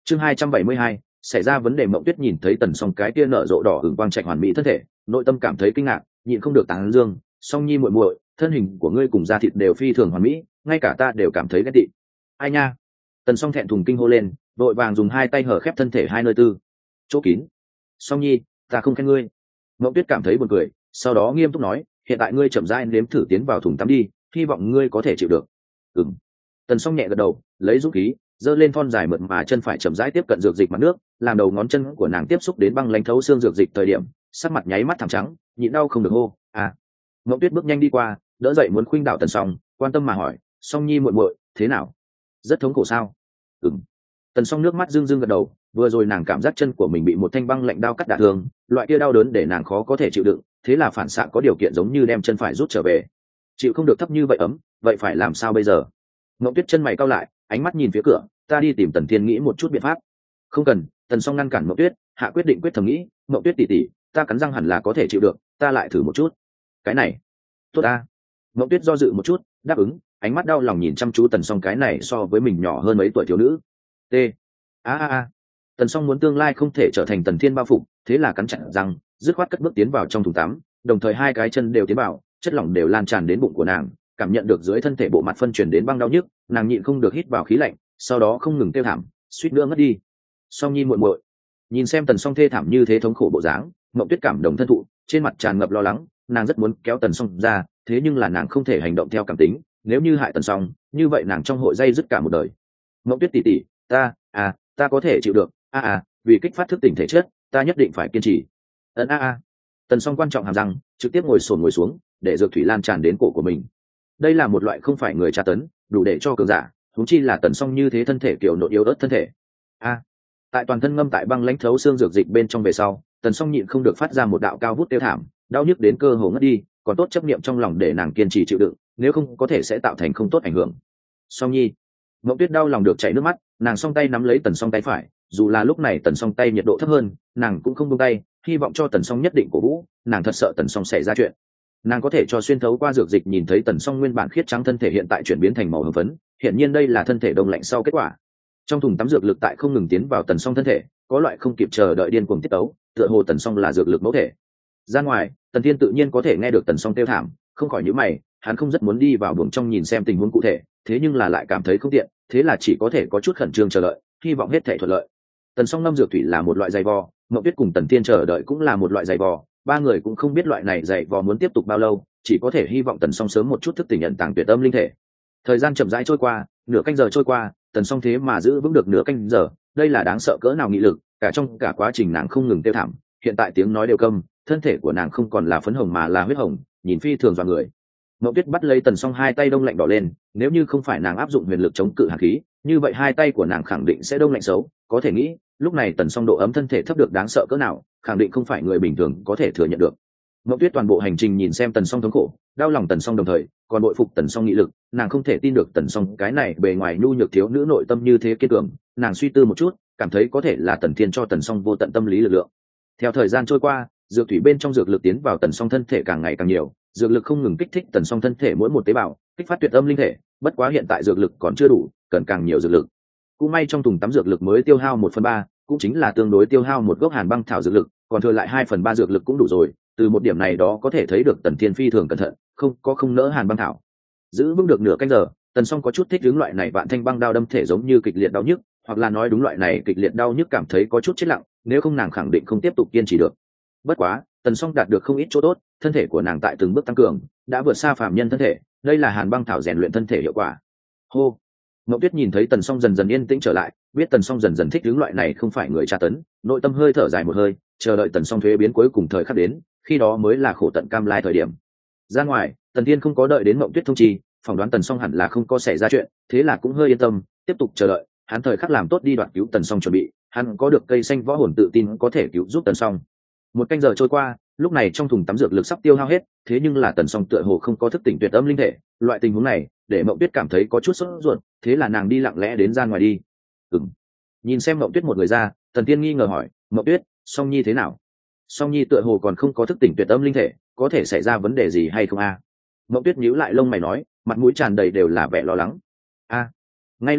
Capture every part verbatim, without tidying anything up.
chương hai trăm bảy mươi hai, xảy ra vấn đề. Mộng Tuyết nhìn thấy Tần Song cái kia nở rộ đỏ hừng quang trạch hoàn mỹ thân thể, nội tâm cảm thấy kinh ngạc, nhịn không được tán dương, Song Nhi muội muội, thân hình của ngươi cùng da thịt đều phi thường hoàn mỹ, ngay cả ta đều cảm thấy ghét tị. Ai nha. Tần Song thẹn thùng kinh hô lên, vội vàng dùng hai tay hở khép thân thể hai nơi tư chỗ kín. Song Nhi, ta không khen ngươi. Mộng Tuyết cảm thấy buồn cười, sau đó nghiêm túc nói, hiện tại ngươi chậm rãi nếm thử tiến vào thùng tắm đi, hy vọng ngươi có thể chịu được. Ừm. Tần Song nhẹ gật đầu, lấy dũng khí, giơ lên thon dài mượt mà chân phải chậm rãi tiếp cận dược dịch mặt nước, làm đầu ngón chân của nàng tiếp xúc đến băng lãnh thấu xương dược dịch thời điểm, sắc mặt nháy mắt thảm trắng, nhịn đau không được hô, à. Mộng Tuyết bước nhanh đi qua, đỡ dậy muốn khuynh đảo Tần Song, quan tâm mà hỏi, Song Nhi muội muội, thế nào? Rất thống khổ sao? Ừm. Tần Song nước mắt rưng rưng gật đầu, vừa rồi nàng cảm giác chân của mình bị một thanh băng lạnh đao cắt đả thương, loại kia đau đớn để nàng khó có thể chịu đựng, thế là phản xạ có điều kiện giống như đem chân phải rút trở về. Chịu không được thấp như vậy ấm, vậy phải làm sao bây giờ? Mộng Tuyết chân mày cau lại, ánh mắt nhìn phía cửa, ta đi tìm Tần Thiên nghĩ một chút biện pháp. Không cần. Tần Song ngăn cản Mộng Tuyết, hạ quyết định quyết thầm nghĩ, Mộng Tuyết tỷ tỷ, ta cắn răng hẳn là có thể chịu được, ta lại thử một chút. Cái này, tốt ta. Mộng Tuyết do dự một chút, đáp ứng, ánh mắt đau lòng nhìn chăm chú Tần Song cái này so với mình nhỏ hơn mấy tuổi thiếu nữ. T. A a a. Tần Song muốn tương lai không thể trở thành Tần Thiên bao phục, thế là cắn chặt răng, dứt khoát cất bước tiến vào trong thùng tắm, đồng thời hai cái chân đều tiến vào, chất lỏng đều lan tràn đến bụng của nàng, cảm nhận được dưới thân thể bộ mặt phân truyền đến băng đau nhức, nàng nhịn không được hít vào khí lạnh, sau đó không ngừng kêu thảm, suýt nữa ngất đi. Song Nhi muội muội. Nhìn xem Tần Song thê thảm như thế thống khổ bộ dáng, Mộng Tuyết cảm động thân thụ, trên mặt tràn ngập lo lắng, nàng rất muốn kéo Tần Song ra, thế nhưng là nàng không thể hành động theo cảm tính, nếu như hại Tần Song, như vậy nàng trong hội dây dứt cả một đời. Mộng Tuyết tỷ tỷ, ta, à, ta có thể chịu được, a à, à, vì kích phát thức tỉnh thể chất, ta nhất định phải kiên trì. Ấn a a. Tần Song quan trọng hàm răng, trực tiếp ngồi xổm ngồi xuống, để dược thủy lan tràn đến cổ của mình. Đây là một loại không phải người tra tấn, đủ để cho cường giả, huống chi là Tần Song như thế thân thể kiểu nội yếu ớt thân thể. A. Tại toàn thân ngâm tại băng lãnh thấu xương dược dịch bên trong về sau, Tần Song nhịn không được phát ra một đạo cao vút tiêu thảm, đau nhức đến cơ hồ ngất đi, còn tốt chấp niệm trong lòng để nàng kiên trì chịu đựng, nếu không có thể sẽ tạo thành không tốt ảnh hưởng. Song Nhi. Mộng Tuyết đau lòng được chảy nước mắt, nàng song tay nắm lấy Tần Song tay phải, dù là lúc này Tần Song tay nhiệt độ thấp hơn, nàng cũng không buông tay, hy vọng cho Tần Song nhất định cổ vũ, nàng thật sợ Tần Song xảy ra chuyện. Nàng có thể cho xuyên thấu qua dược dịch nhìn thấy Tần Song nguyên bản khiết trắng thân thể hiện tại chuyển biến thành màu hồng phấn, hiện nhiên đây là thân thể đông lạnh sau kết quả. Trong thùng tắm dược lực tại không ngừng tiến vào Tần Song thân thể, có loại không kịp chờ đợi điên cuồng tiết tấu, tựa hồ Tần Song là dược lực mẫu thể. Ra ngoài, Tần Thiên tự nhiên có thể nghe được Tần Song kêu thảm, không khỏi nhíu mày, hắn không rất muốn đi vào buồng trong nhìn xem tình huống cụ thể, thế nhưng là lại cảm thấy không tiện, thế là chỉ có thể có chút khẩn trương chờ đợi, hy vọng hết thể thuận lợi. Tần Song ngâm dược thủy là một loại dày vò, Mộng Tuyết cùng Tần Thiên chờ đợi cũng là một loại dày vò, ba người cũng không biết loại này dày vò muốn tiếp tục bao lâu, chỉ có thể hy vọng Tần Song sớm một chút thức tỉnh nhận tàng tuyệt âm linh thể. Thời gian chậm rãi trôi qua, nửa canh giờ trôi qua, Tần Song thế mà giữ vững được nửa canh giờ, đây là đáng sợ cỡ nào nghị lực, cả trong cả quá trình nàng không ngừng tiêu thảm, hiện tại tiếng nói đều câm, thân thể của nàng không còn là phấn hồng mà là huyết hồng, nhìn phi thường dọa người. Mộng Tuyết bắt lấy Tần Song hai tay đông lạnh đỏ lên, nếu như không phải nàng áp dụng huyền lực chống cự hàn khí, như vậy hai tay của nàng khẳng định sẽ đông lạnh xấu, có thể nghĩ, lúc này Tần Song độ ấm thân thể thấp được đáng sợ cỡ nào, khẳng định không phải người bình thường có thể thừa nhận được. Mộng Tuyết toàn bộ hành trình nhìn xem Tần Song thống khổ, đau lòng Tần Song đồng thời, còn bội phục Tần Song nghị lực, nàng không thể tin được Tần Song cái này bề ngoài nhu nhược thiếu nữ nội tâm như thế kiên cường, nàng suy tư một chút, cảm thấy có thể là Tần Thiên cho Tần Song vô tận tâm lý lực lượng. Theo thời gian trôi qua, dược thủy bên trong dược lực tiến vào Tần Song thân thể càng ngày càng nhiều, dược lực không ngừng kích thích Tần Song thân thể mỗi một tế bào, kích phát tuyệt âm linh thể, bất quá hiện tại dược lực còn chưa đủ, cần càng nhiều dược lực. Cũng may trong thùng tắm dược lực mới tiêu hao một phần ba, cũng chính là tương đối tiêu hao một gốc hàn băng thảo dược lực, còn thừa lại hai phần ba dược lực cũng đủ rồi, từ một điểm này đó có thể thấy được Tần Thiên phi thường cẩn thận, không có không nỡ hàn băng thảo. Giữ vững được nửa canh giờ, Tần Song có chút thích ứng loại này vạn thanh băng đao đâm thể giống như kịch liệt đau nhức, hoặc là nói đúng loại này kịch liệt đau nhức cảm thấy có chút chết lặng, nếu không nàng khẳng định không tiếp tục kiên trì được. Bất quá, Tần Song đạt được không ít chỗ tốt, thân thể của nàng tại từng bước tăng cường, đã vượt xa phàm nhân thân thể, đây là hàn băng thảo rèn luyện thân thể hiệu quả. Hô. Mộng Tuyết nhìn thấy Tần Song dần dần yên tĩnh trở lại, biết Tần Song dần dần thích ứng loại này không phải người tra tấn, nội tâm hơi thở dài một hơi, chờ đợi Tần Song thuế biến cuối cùng thời khắc đến, khi đó mới là khổ tận cam lai thời điểm. Ra ngoài, Tần Thiên không có đợi đến Mộng Tuyết thông chi, phỏng đoán Tần Song hẳn là không có xảy ra chuyện, thế là cũng hơi yên tâm, tiếp tục chờ đợi, hắn thời khắc làm tốt đi đoạt cứu Tần Song chuẩn bị, hắn có được cây xanh võ hồn tự tin có thể cứu giúp Tần Song. Một canh giờ trôi qua, lúc này trong thùng tắm dược lực sắp tiêu hao hết, thế nhưng là Tần Song tựa hồ không có thức tỉnh tuyệt âm linh thể, loại tình huống này để Mộng Tuyết cảm thấy có chút sốt ruột, thế là nàng đi lặng lẽ đến ra ngoài đi. Ừm. Nhìn xem Mộng Tuyết một người ra, Tần Tiên nghi ngờ hỏi, Mộng Tuyết, Song Nhi thế nào? Song Nhi tựa hồ còn không có thức tỉnh tuyệt âm linh thể, có thể xảy ra vấn đề gì hay không a? À? Mộng Tuyết nhíu lại lông mày nói, mặt mũi tràn đầy đều là vẻ lo lắng. A. Ngay lúc này,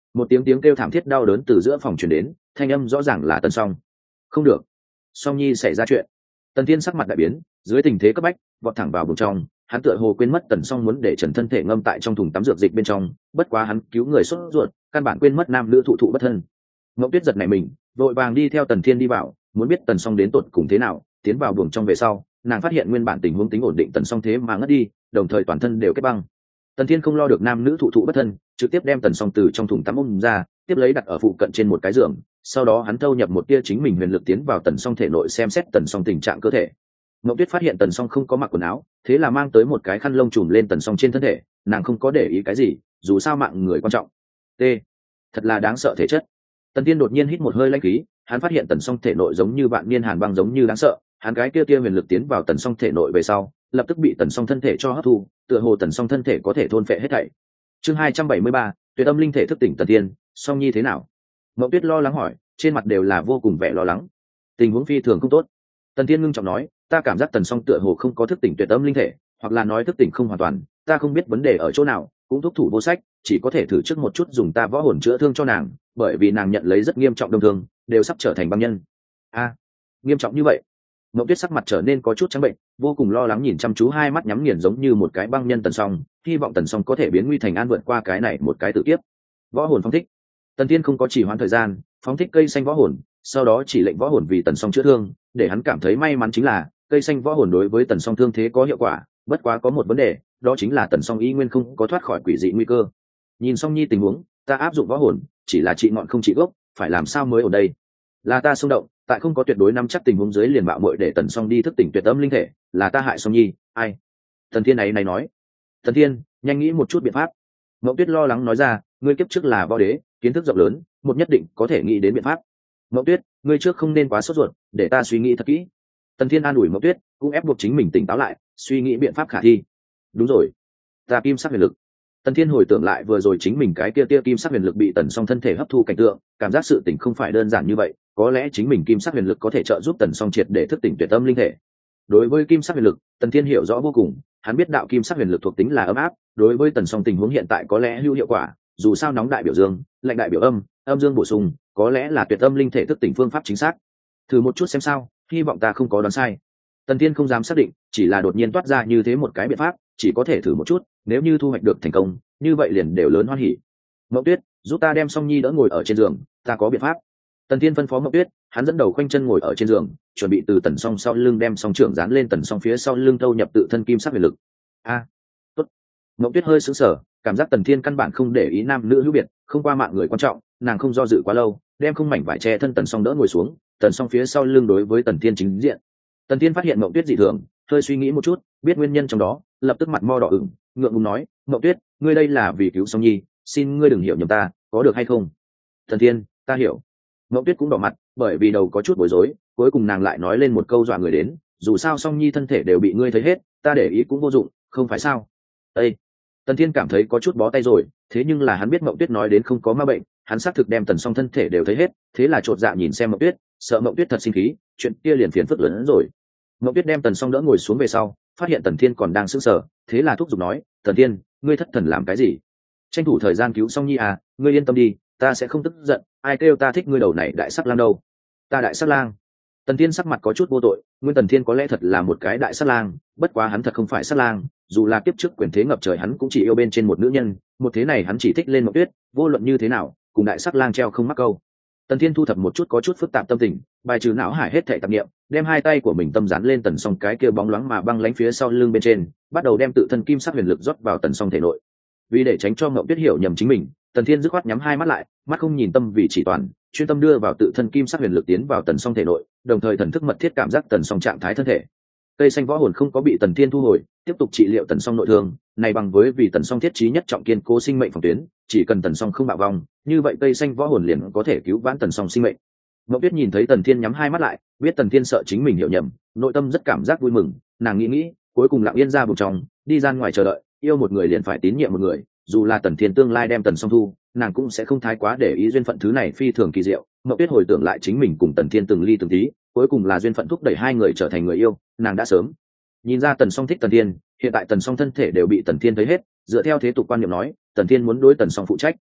một tiếng tiếng kêu thảm thiết đau đớn từ giữa phòng truyền đến, thanh âm rõ ràng là Tần Song. Không được, Song Nhi xảy ra chuyện. Tần Thiên sắc mặt đại biến, dưới tình thế cấp bách vọt thẳng vào buồng trong. Hắn tựa hồ quên mất Tần Song muốn để Trần thân thể ngâm tại trong thùng tắm dược dịch bên trong, bất quá hắn cứu người sốt ruột, căn bản quên mất nam nữ thụ thụ bất thân. Mộng Tuyết giật nảy mình, vội vàng đi theo Tần Thiên đi vào, muốn biết Tần Song đến tột cùng thế nào. Tiến vào buồng trong về sau, nàng phát hiện nguyên bản tình huống tính ổn định Tần Song thế mà ngất đi, đồng thời toàn thân đều kết băng. Tần Thiên không lo được nam nữ thụ thụ bất thân, trực tiếp đem Tần Song từ trong thùng tắm ôm ra, tiếp lấy đặt ở phụ cận trên một cái giường. Sau đó hắn thâu nhập một tia chính mình huyền lực tiến vào Tần Song thể nội xem xét Tần Song tình trạng cơ thể. Mộng Tuyết phát hiện Tần Song không có mặc quần áo, thế là mang tới một cái khăn lông trùm lên Tần Song trên thân thể. Nàng không có để ý cái gì, dù sao mạng người quan trọng. T, thật là đáng sợ thể chất. Tần Thiên đột nhiên hít một hơi lãnh khí, hắn phát hiện Tần Song thể nội giống như vạn niên hàn băng giống như đáng sợ. Hắn cái kia tia huyền lực tiến vào Tần Song thể nội về sau, lập tức bị Tần Song thân thể cho hấp thu, tựa hồ Tần Song thân thể có thể thôn phệ hết thảy. Chương hai trăm bảy mươi ba, Tuyệt Âm linh thể thức tỉnh Tần Thiên, Song Nhi thế nào? Mộng Tuyết lo lắng hỏi, trên mặt đều là vô cùng vẻ lo lắng. Tình huống phi thường không tốt. Tần Thiên ngưng trọng nói, ta cảm giác Tần Song tựa hồ không có thức tỉnh Tuyệt Âm linh thể, hoặc là nói thức tỉnh không hoàn toàn, ta không biết vấn đề ở chỗ nào, cũng thúc thủ vô sách, chỉ có thể thử trước một chút dùng ta võ hồn chữa thương cho nàng, bởi vì nàng nhận lấy rất nghiêm trọng đâm thương, đều sắp trở thành băng nhân. A, nghiêm trọng như vậy? Mộng Tuyết sắc mặt trở nên có chút trắng bệnh, vô cùng lo lắng nhìn chăm chú hai mắt nhắm nghiền giống như một cái băng nhân Tần Song, hy vọng Tần Song có thể biến nguy thành an vượt qua cái này một cái tự kiếp. Võ hồn phóng thích. Tần Thiên không có chỉ hoãn thời gian, phóng thích cây xanh võ hồn, sau đó chỉ lệnh võ hồn vì Tần Song chữa thương, để hắn cảm thấy may mắn chính là cây xanh võ hồn đối với Tần Song thương thế có hiệu quả, bất quá có một vấn đề, đó chính là Tần Song y nguyên không có thoát khỏi quỷ dị nguy cơ. Nhìn Song Nhi tình huống, ta áp dụng võ hồn, chỉ là trị ngọn không trị gốc, phải làm sao mới ở đây? Là ta xung động, tại không có tuyệt đối nắm chắc tình huống dưới liền bạo muội để Tần Song đi thức tỉnh Tuyệt Âm linh thể, là ta hại Song Nhi, ai? Tần Thiên này này nói. Tần Thiên, nhanh nghĩ một chút biện pháp. Mộng Tuyết lo lắng nói ra, ngươi kiếp trước là võ đế, kiến thức rộng lớn, một nhất định có thể nghĩ đến biện pháp. Mộng Tuyết, ngươi trước không nên quá sốt ruột, để ta suy nghĩ thật kỹ. Tần Thiên an ủi Mộng Tuyết, cũng ép buộc chính mình tỉnh táo lại, suy nghĩ biện pháp khả thi. Đúng rồi, ta kim sắc huyền lực. Tần Thiên hồi tưởng lại vừa rồi chính mình cái kia tia kim sắc huyền lực bị Tần Song thân thể hấp thu cảnh tượng, cảm giác sự tỉnh không phải đơn giản như vậy, có lẽ chính mình kim sắc huyền lực có thể trợ giúp Tần Song triệt để thức tỉnh Tuyệt Âm linh thể. Đối với kim sắc huyền lực, Tần Thiên hiểu rõ vô cùng, hắn biết đạo kim sắc huyền lực thuộc tính là ấm áp, đối với Tần Song tình huống hiện tại có lẽ hữu hiệu quả, dù sao nóng đại biểu dương, lạnh đại biểu âm, âm dương bổ sung, có lẽ là Tuyệt Âm linh thể thức tỉnh phương pháp chính xác. Thử một chút xem sao, hy vọng ta không có đoán sai. Tần Thiên không dám xác định, chỉ là đột nhiên toát ra như thế một cái biện pháp, chỉ có thể thử một chút, nếu như thu hoạch được thành công, như vậy liền đều lớn hoan hỉ. Mộng Tuyết, giúp ta đem Song Nhi đỡ ngồi ở trên giường, ta có biện pháp. Tần Thiên phân phó Mộng Tuyết, hắn dẫn đầu khoanh chân ngồi ở trên giường, chuẩn bị từ Tần Song sau lưng đem song trưởng dán lên Tần Song phía sau lưng thâu nhập tự thân kim sắc huyền lực. A, tốt. Mộng Tuyết hơi sững sờ, cảm giác Tần Thiên căn bản không để ý nam nữ hữu biệt, không qua mạng người quan trọng, nàng không do dự quá lâu, đem không mảnh vải che thân Tần Song đỡ ngồi xuống, Tần Song phía sau lưng đối với Tần Thiên chính diện. Tần Thiên phát hiện Mộng Tuyết dị thường, hơi suy nghĩ một chút, biết nguyên nhân trong đó, lập tức mặt mo đỏ ửng, ngượng ngùng nói, Mộng Tuyết, ngươi đây là vì cứu Song Nhi, xin ngươi đừng hiểu nhầm ta, có được hay không? Tần Thiên, ta hiểu. Mộng Tuyết cũng đỏ mặt, bởi vì đầu có chút bối rối, cuối cùng nàng lại nói lên một câu dọa người đến, dù sao Song Nhi thân thể đều bị ngươi thấy hết, ta để ý cũng vô dụng, không phải sao? Ê! Tần Thiên cảm thấy có chút bó tay rồi, thế nhưng là hắn biết Mộng Tuyết nói đến không có ma bệnh, hắn xác thực đem Tần Song thân thể đều thấy hết, thế là chột dạ nhìn xem Mộng Tuyết, sợ Mộng Tuyết thật sinh khí, chuyện kia liền phiền phức lớn hơn rồi. Mộng Tuyết đem Tần Song đỡ ngồi xuống về sau, phát hiện Tần Thiên còn đang sững sờ, thế là thúc giục nói, Tần Thiên, ngươi thất thần làm cái gì? Tranh thủ thời gian cứu Song Nhi à, ngươi yên tâm đi, ta sẽ không tức giận, ai kêu ta thích ngươi đầu này đại sắc lang đâu? Ta đại sắc lang. Tần Thiên sắc mặt có chút vô tội, nguyên Tần Thiên có lẽ thật là một cái đại sắc lang, bất quá hắn thật không phải sắc lang, dù là kiếp trước quyền thế ngập trời hắn cũng chỉ yêu bên trên một nữ nhân, một thế này hắn chỉ thích lên Mộng Tuyết, vô luận như thế nào, cùng đại sắc lang treo không mắc câu. Tần Thiên thu thập một chút có chút phức tạp tâm tình, bài trừ não hải hết thảy tạp niệm, đem hai tay của mình tâm dán lên Tần Song cái kia bóng loáng mà băng lánh phía sau lưng bên trên, bắt đầu đem tự thân kim sắc huyền lực rót vào Tần Song thể nội. Vì để tránh cho Mộng Tuyết hiểu nhầm chính mình, Tần Thiên dứt khoát nhắm hai mắt lại, mắt không nhìn tâm vì chỉ toàn, chuyên tâm đưa vào tự thân kim sắc huyền lực tiến vào Tần Song thể nội, đồng thời thần thức mật thiết cảm giác Tần Song trạng thái thân thể. Cây xanh võ hồn không có bị Tần Thiên thu hồi, tiếp tục trị liệu Tần Song nội thương, này bằng với vì Tần Song thiết trí nhất trọng kiên cố sinh mệnh phòng tuyến, chỉ cần Tần Song không bạo vong, như vậy cây xanh võ hồn liền có thể cứu vãn Tần Song sinh mệnh. Mộng Tuyết nhìn thấy Tần Thiên nhắm hai mắt lại, biết Tần Thiên sợ chính mình hiểu nhầm, nội tâm rất cảm giác vui mừng, nàng nghĩ nghĩ, cuối cùng lặng yên ra buồng trong, đi ra ngoài chờ đợi, yêu một người liền phải tín nhiệm một người, dù là Tần Thiên tương lai đem Tần Song thu, nàng cũng sẽ không thái quá để ý duyên phận thứ này phi thường kỳ diệu. Mộng Tuyết hồi tưởng lại chính mình cùng Tần Thiên từng ly từng tí, cuối cùng là duyên phận thúc đẩy hai người trở thành người yêu, nàng đã sớm nhìn ra Tần Song thích Tần Thiên, hiện tại Tần Song thân thể đều bị Tần Thiên thấy hết, dựa theo thế tục quan niệm nói, Tần Thiên muốn đối Tần Song phụ trách.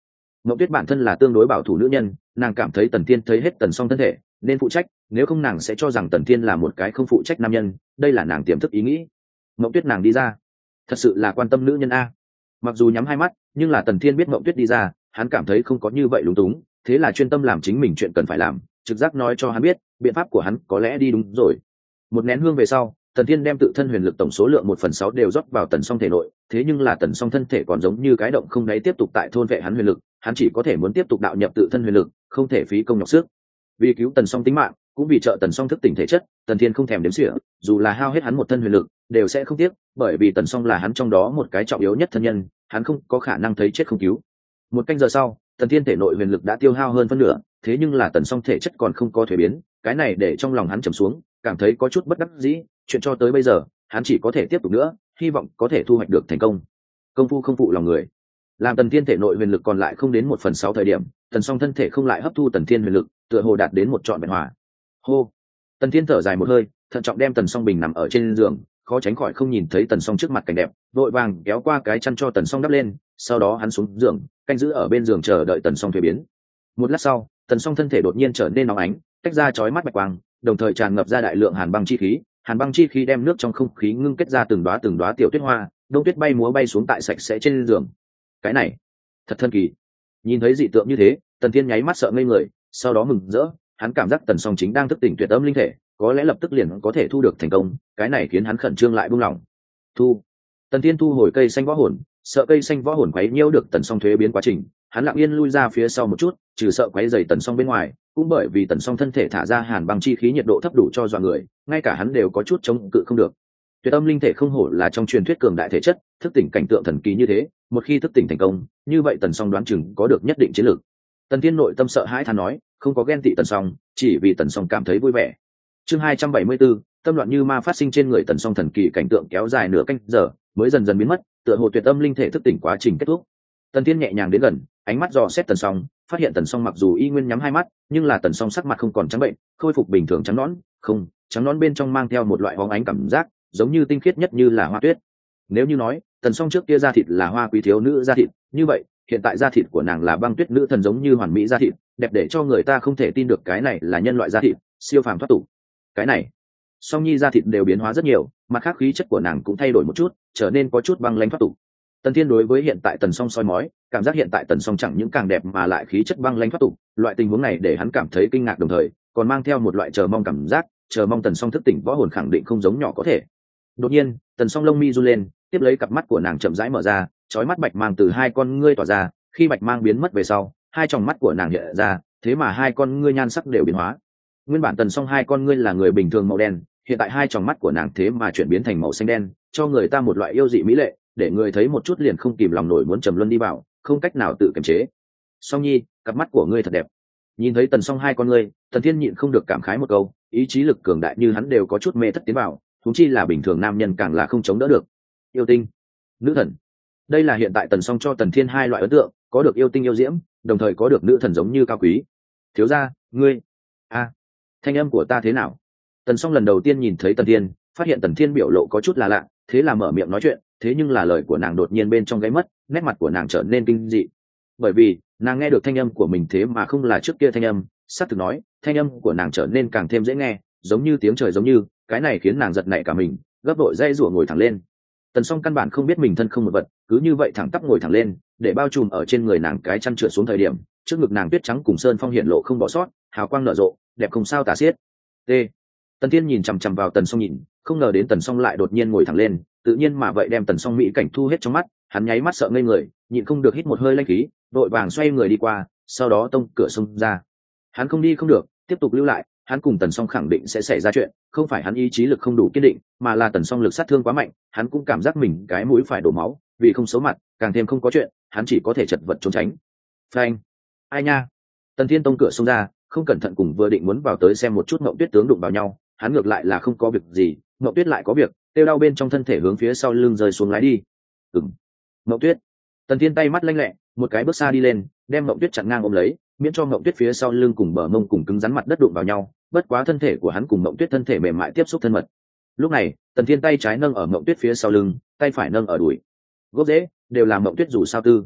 Mộng Tuyết bản thân là tương đối bảo thủ nữ nhân, nàng cảm thấy Tần Thiên thấy hết Tần Song thân thể nên phụ trách, nếu không nàng sẽ cho rằng Tần Thiên là một cái không phụ trách nam nhân, đây là nàng tiềm thức ý nghĩ. Mộng Tuyết nàng đi ra, thật sự là quan tâm nữ nhân a. Mặc dù nhắm hai mắt, nhưng là Tần Thiên biết Mộng Tuyết đi ra, hắn cảm thấy không có như vậy lúng túng, thế là chuyên tâm làm chính mình chuyện cần phải làm, trực giác nói cho hắn biết, biện pháp của hắn có lẽ đi đúng rồi. Một nén hương về sau, Tần Thiên đem tự thân huyền lực tổng số lượng một phần sáu đều rót vào Tần Song thể nội, thế nhưng là Tần Song thân thể còn giống như cái động không đáy tiếp tục tại thôn vệ hắn huyền lực, hắn chỉ có thể muốn tiếp tục đạo nhập tự thân huyền lực, không thể phí công nhọc sức. Vì cứu Tần Song tính mạng, cũng vì trợ Tần Song thức tỉnh thể chất, Tần Thiên không thèm đếm xỉa, dù là hao hết hắn một thân huyền lực, đều sẽ không tiếc, bởi vì Tần Song là hắn trong đó một cái trọng yếu nhất thân nhân, hắn không có khả năng thấy chết không cứu. Một canh giờ sau, Tần Thiên thể nội huyền lực đã tiêu hao hơn phân nửa, thế nhưng là Tần Song thể chất còn không có thuế biến, cái này để trong lòng hắn trầm xuống, cảm thấy có chút bất đắc dĩ, chuyện cho tới bây giờ, hắn chỉ có thể tiếp tục nữa, hy vọng có thể thu hoạch được thành công. Công phu không phụ lòng người. Làm Tần Thiên thể nội huyền lực còn lại không đến một phần sáu thời điểm, Tần Song thân thể không lại hấp thu Tần Thiên huyền lực, tựa hồ đạt đến một trọn vẹn hòa. Hô. Tần Thiên thở dài một hơi, thận trọng đem Tần Song bình nằm ở trên giường, khó tránh khỏi không nhìn thấy Tần Song trước mặt cảnh đẹp, vội vàng kéo qua cái chăn cho Tần Song đắp lên, sau đó hắn xuống giường, canh giữ ở bên giường chờ đợi Tần Song thuế biến. Một lát sau, Tần Song thân thể đột nhiên trở nên nóng ánh, tách ra chói mắt bạch quang, đồng thời tràn ngập ra đại lượng hàn băng chi khí, hàn băng chi khí đem nước trong không khí ngưng kết ra từng đóa từng đóa tiểu tuyết hoa, đông tuyết bay múa bay xuống tại sạch sẽ trên giường. Cái này, thật thần kỳ. Nhìn thấy dị tượng như thế, Tần Thiên nháy mắt sợ ngây người, sau đó mừng rỡ, hắn cảm giác Tần Song chính đang thức tỉnh tuyệt âm linh thể, có lẽ lập tức liền có thể thu được thành công, cái này khiến hắn khẩn trương lại buông lỏng. Thu. Tần Thiên thu hồi cây xanh võ hồn, sợ cây xanh võ hồn quấy nhiễu được Tần Song thuế biến quá trình, hắn lặng yên lui ra phía sau một chút, trừ sợ quấy rầy Tần Song bên ngoài, cũng bởi vì Tần Song thân thể thả ra hàn băng chi khí nhiệt độ thấp đủ cho dọa người, ngay cả hắn đều có chút chống cự không được. Tuyệt âm linh thể không hổ là trong truyền thuyết cường đại thể chất, thức tỉnh cảnh tượng thần kỳ như thế, một khi thức tỉnh thành công, như vậy Tần Song đoán chừng có được nhất định chiến lược. Tần Thiên nội tâm sợ hãi than nói, không có ghen tị Tần Song, chỉ vì Tần Song cảm thấy vui vẻ. Chương hai trăm bảy mươi 74, tâm loạn như ma phát sinh trên người Tần Song thần kỳ cảnh tượng kéo dài nửa canh giờ, mới dần dần biến mất, tựa hồ tuyệt âm linh thể thức tỉnh quá trình kết thúc. Tần Thiên nhẹ nhàng đến gần, ánh mắt dò xét Tần Song, phát hiện Tần Song mặc dù y nguyên nhắm hai mắt, nhưng là Tần Song sắc mặt không còn trắng bệnh, khôi phục bình thường trắng nõn, không, trắng nõn bên trong mang theo một loại bóng ánh cảm giác, giống như tinh khiết nhất như là hoa tuyết. Nếu như nói, Tần Song trước kia da thịt là hoa quý thiếu nữ da thịt, như vậy, hiện tại da thịt của nàng là băng tuyết nữ thần giống như hoàn mỹ da thịt, đẹp để cho người ta không thể tin được cái này là nhân loại da thịt, siêu phàm thoát tục. Cái này, Song Nhi da thịt đều biến hóa rất nhiều, mặt khác khí chất của nàng cũng thay đổi một chút, trở nên có chút băng lãnh thoát tục. Tần Thiên đối với hiện tại Tần Song soi mói, cảm giác hiện tại Tần Song chẳng những càng đẹp mà lại khí chất băng lãnh thoát tục, loại tình huống này để hắn cảm thấy kinh ngạc đồng thời, còn mang theo một loại chờ mong cảm giác, chờ mong Tần Song thức tỉnh võ hồn khẳng định không giống nhỏ có thể. Đột nhiên, Tần Song lông mi run lên, tiếp lấy cặp mắt của nàng chậm rãi mở ra, chói mắt bạch mang từ hai con ngươi tỏa ra, khi bạch mang biến mất về sau, hai tròng mắt của nàng hiện ra, thế mà hai con ngươi nhan sắc đều biến hóa. Nguyên bản Tần Song hai con ngươi là người bình thường màu đen, hiện tại hai tròng mắt của nàng thế mà chuyển biến thành màu xanh đen, cho người ta một loại yêu dị mỹ lệ, để người thấy một chút liền không kìm lòng nổi muốn trầm luân đi vào, không cách nào tự kiềm chế. Song Nhi, cặp mắt của ngươi thật đẹp. Nhìn thấy Tần Song hai con ngươi, Tần Thiên nhịn không được cảm khái một câu, ý chí lực cường đại như hắn đều có chút mê thất tiến vào, thúng chi là bình thường nam nhân càng là không chống đỡ được. Yêu tinh, nữ thần, đây là hiện tại Tần Song cho Tần Thiên hai loại ấn tượng, có được yêu tinh yêu diễm, đồng thời có được nữ thần giống như cao quý. Thiếu gia, ngươi, a, thanh âm của ta thế nào? Tần Song lần đầu tiên nhìn thấy Tần Thiên, phát hiện Tần Thiên biểu lộ có chút là lạ, thế là mở miệng nói chuyện, thế nhưng là lời của nàng đột nhiên bên trong gáy mất, nét mặt của nàng trở nên kinh dị, bởi vì nàng nghe được thanh âm của mình thế mà không là trước kia thanh âm, sát thực nói, thanh âm của nàng trở nên càng thêm dễ nghe, giống như tiếng trời giống như, cái này khiến nàng giật nảy cả mình, gấp vội dây rủa ngồi thẳng lên. Tần Song căn bản không biết mình thân không một vật, cứ như vậy thẳng tắp ngồi thẳng lên, để bao trùm ở trên người nàng cái chăn trượt xuống thời điểm, trước ngực nàng tuyết trắng cùng sơn phong hiện lộ không bỏ sót, hào quang nở rộ, đẹp không sao tả xiết. T. Tần Thiên nhìn chằm chằm vào Tần Song nhìn, không ngờ đến Tần Song lại đột nhiên ngồi thẳng lên, tự nhiên mà vậy đem Tần Song mỹ cảnh thu hết trong mắt, hắn nháy mắt sợ ngây người, nhịn không được hít một hơi lãnh khí, đội vàng xoay người đi qua, sau đó tông cửa xông ra. Hắn không đi không được, tiếp tục lưu lại, hắn cùng Tần Song khẳng định sẽ xảy ra chuyện, không phải hắn ý chí lực không đủ kiên định, mà là Tần Song lực sát thương quá mạnh, hắn cũng cảm giác mình cái mũi phải đổ máu, vì không xấu mặt, càng thêm không có chuyện, hắn chỉ có thể chật vật trốn tránh. Phanh! Ai nha! Tần Thiên tông cửa xông ra, không cẩn thận cùng vừa định muốn vào tới xem một chút Ngộng Tuyết tướng đụng vào nhau, hắn ngược lại là không có việc gì, Ngộng Tuyết lại có việc, tiêu đau bên trong thân thể hướng phía sau lưng rơi xuống lái đi. Ừm. Ngộng Tuyết. Tần Thiên tay mắt lanh lẹ, một cái bước xa đi lên, đem Ngộng Tuyết chặn ngang ôm lấy, miễn cho Ngộng Tuyết phía sau lưng cùng bờ mông cùng cứng rắn mặt đất đụng vào nhau, bất quá thân thể của hắn cùng Ngộng Tuyết thân thể mềm mại tiếp xúc thân mật. Lúc này, Tần Thiên tay trái nâng ở Ngộng Tuyết phía sau lưng, tay phải nâng ở đùi. Gốc rễ đều là Ngộng Tuyết dù sao tư.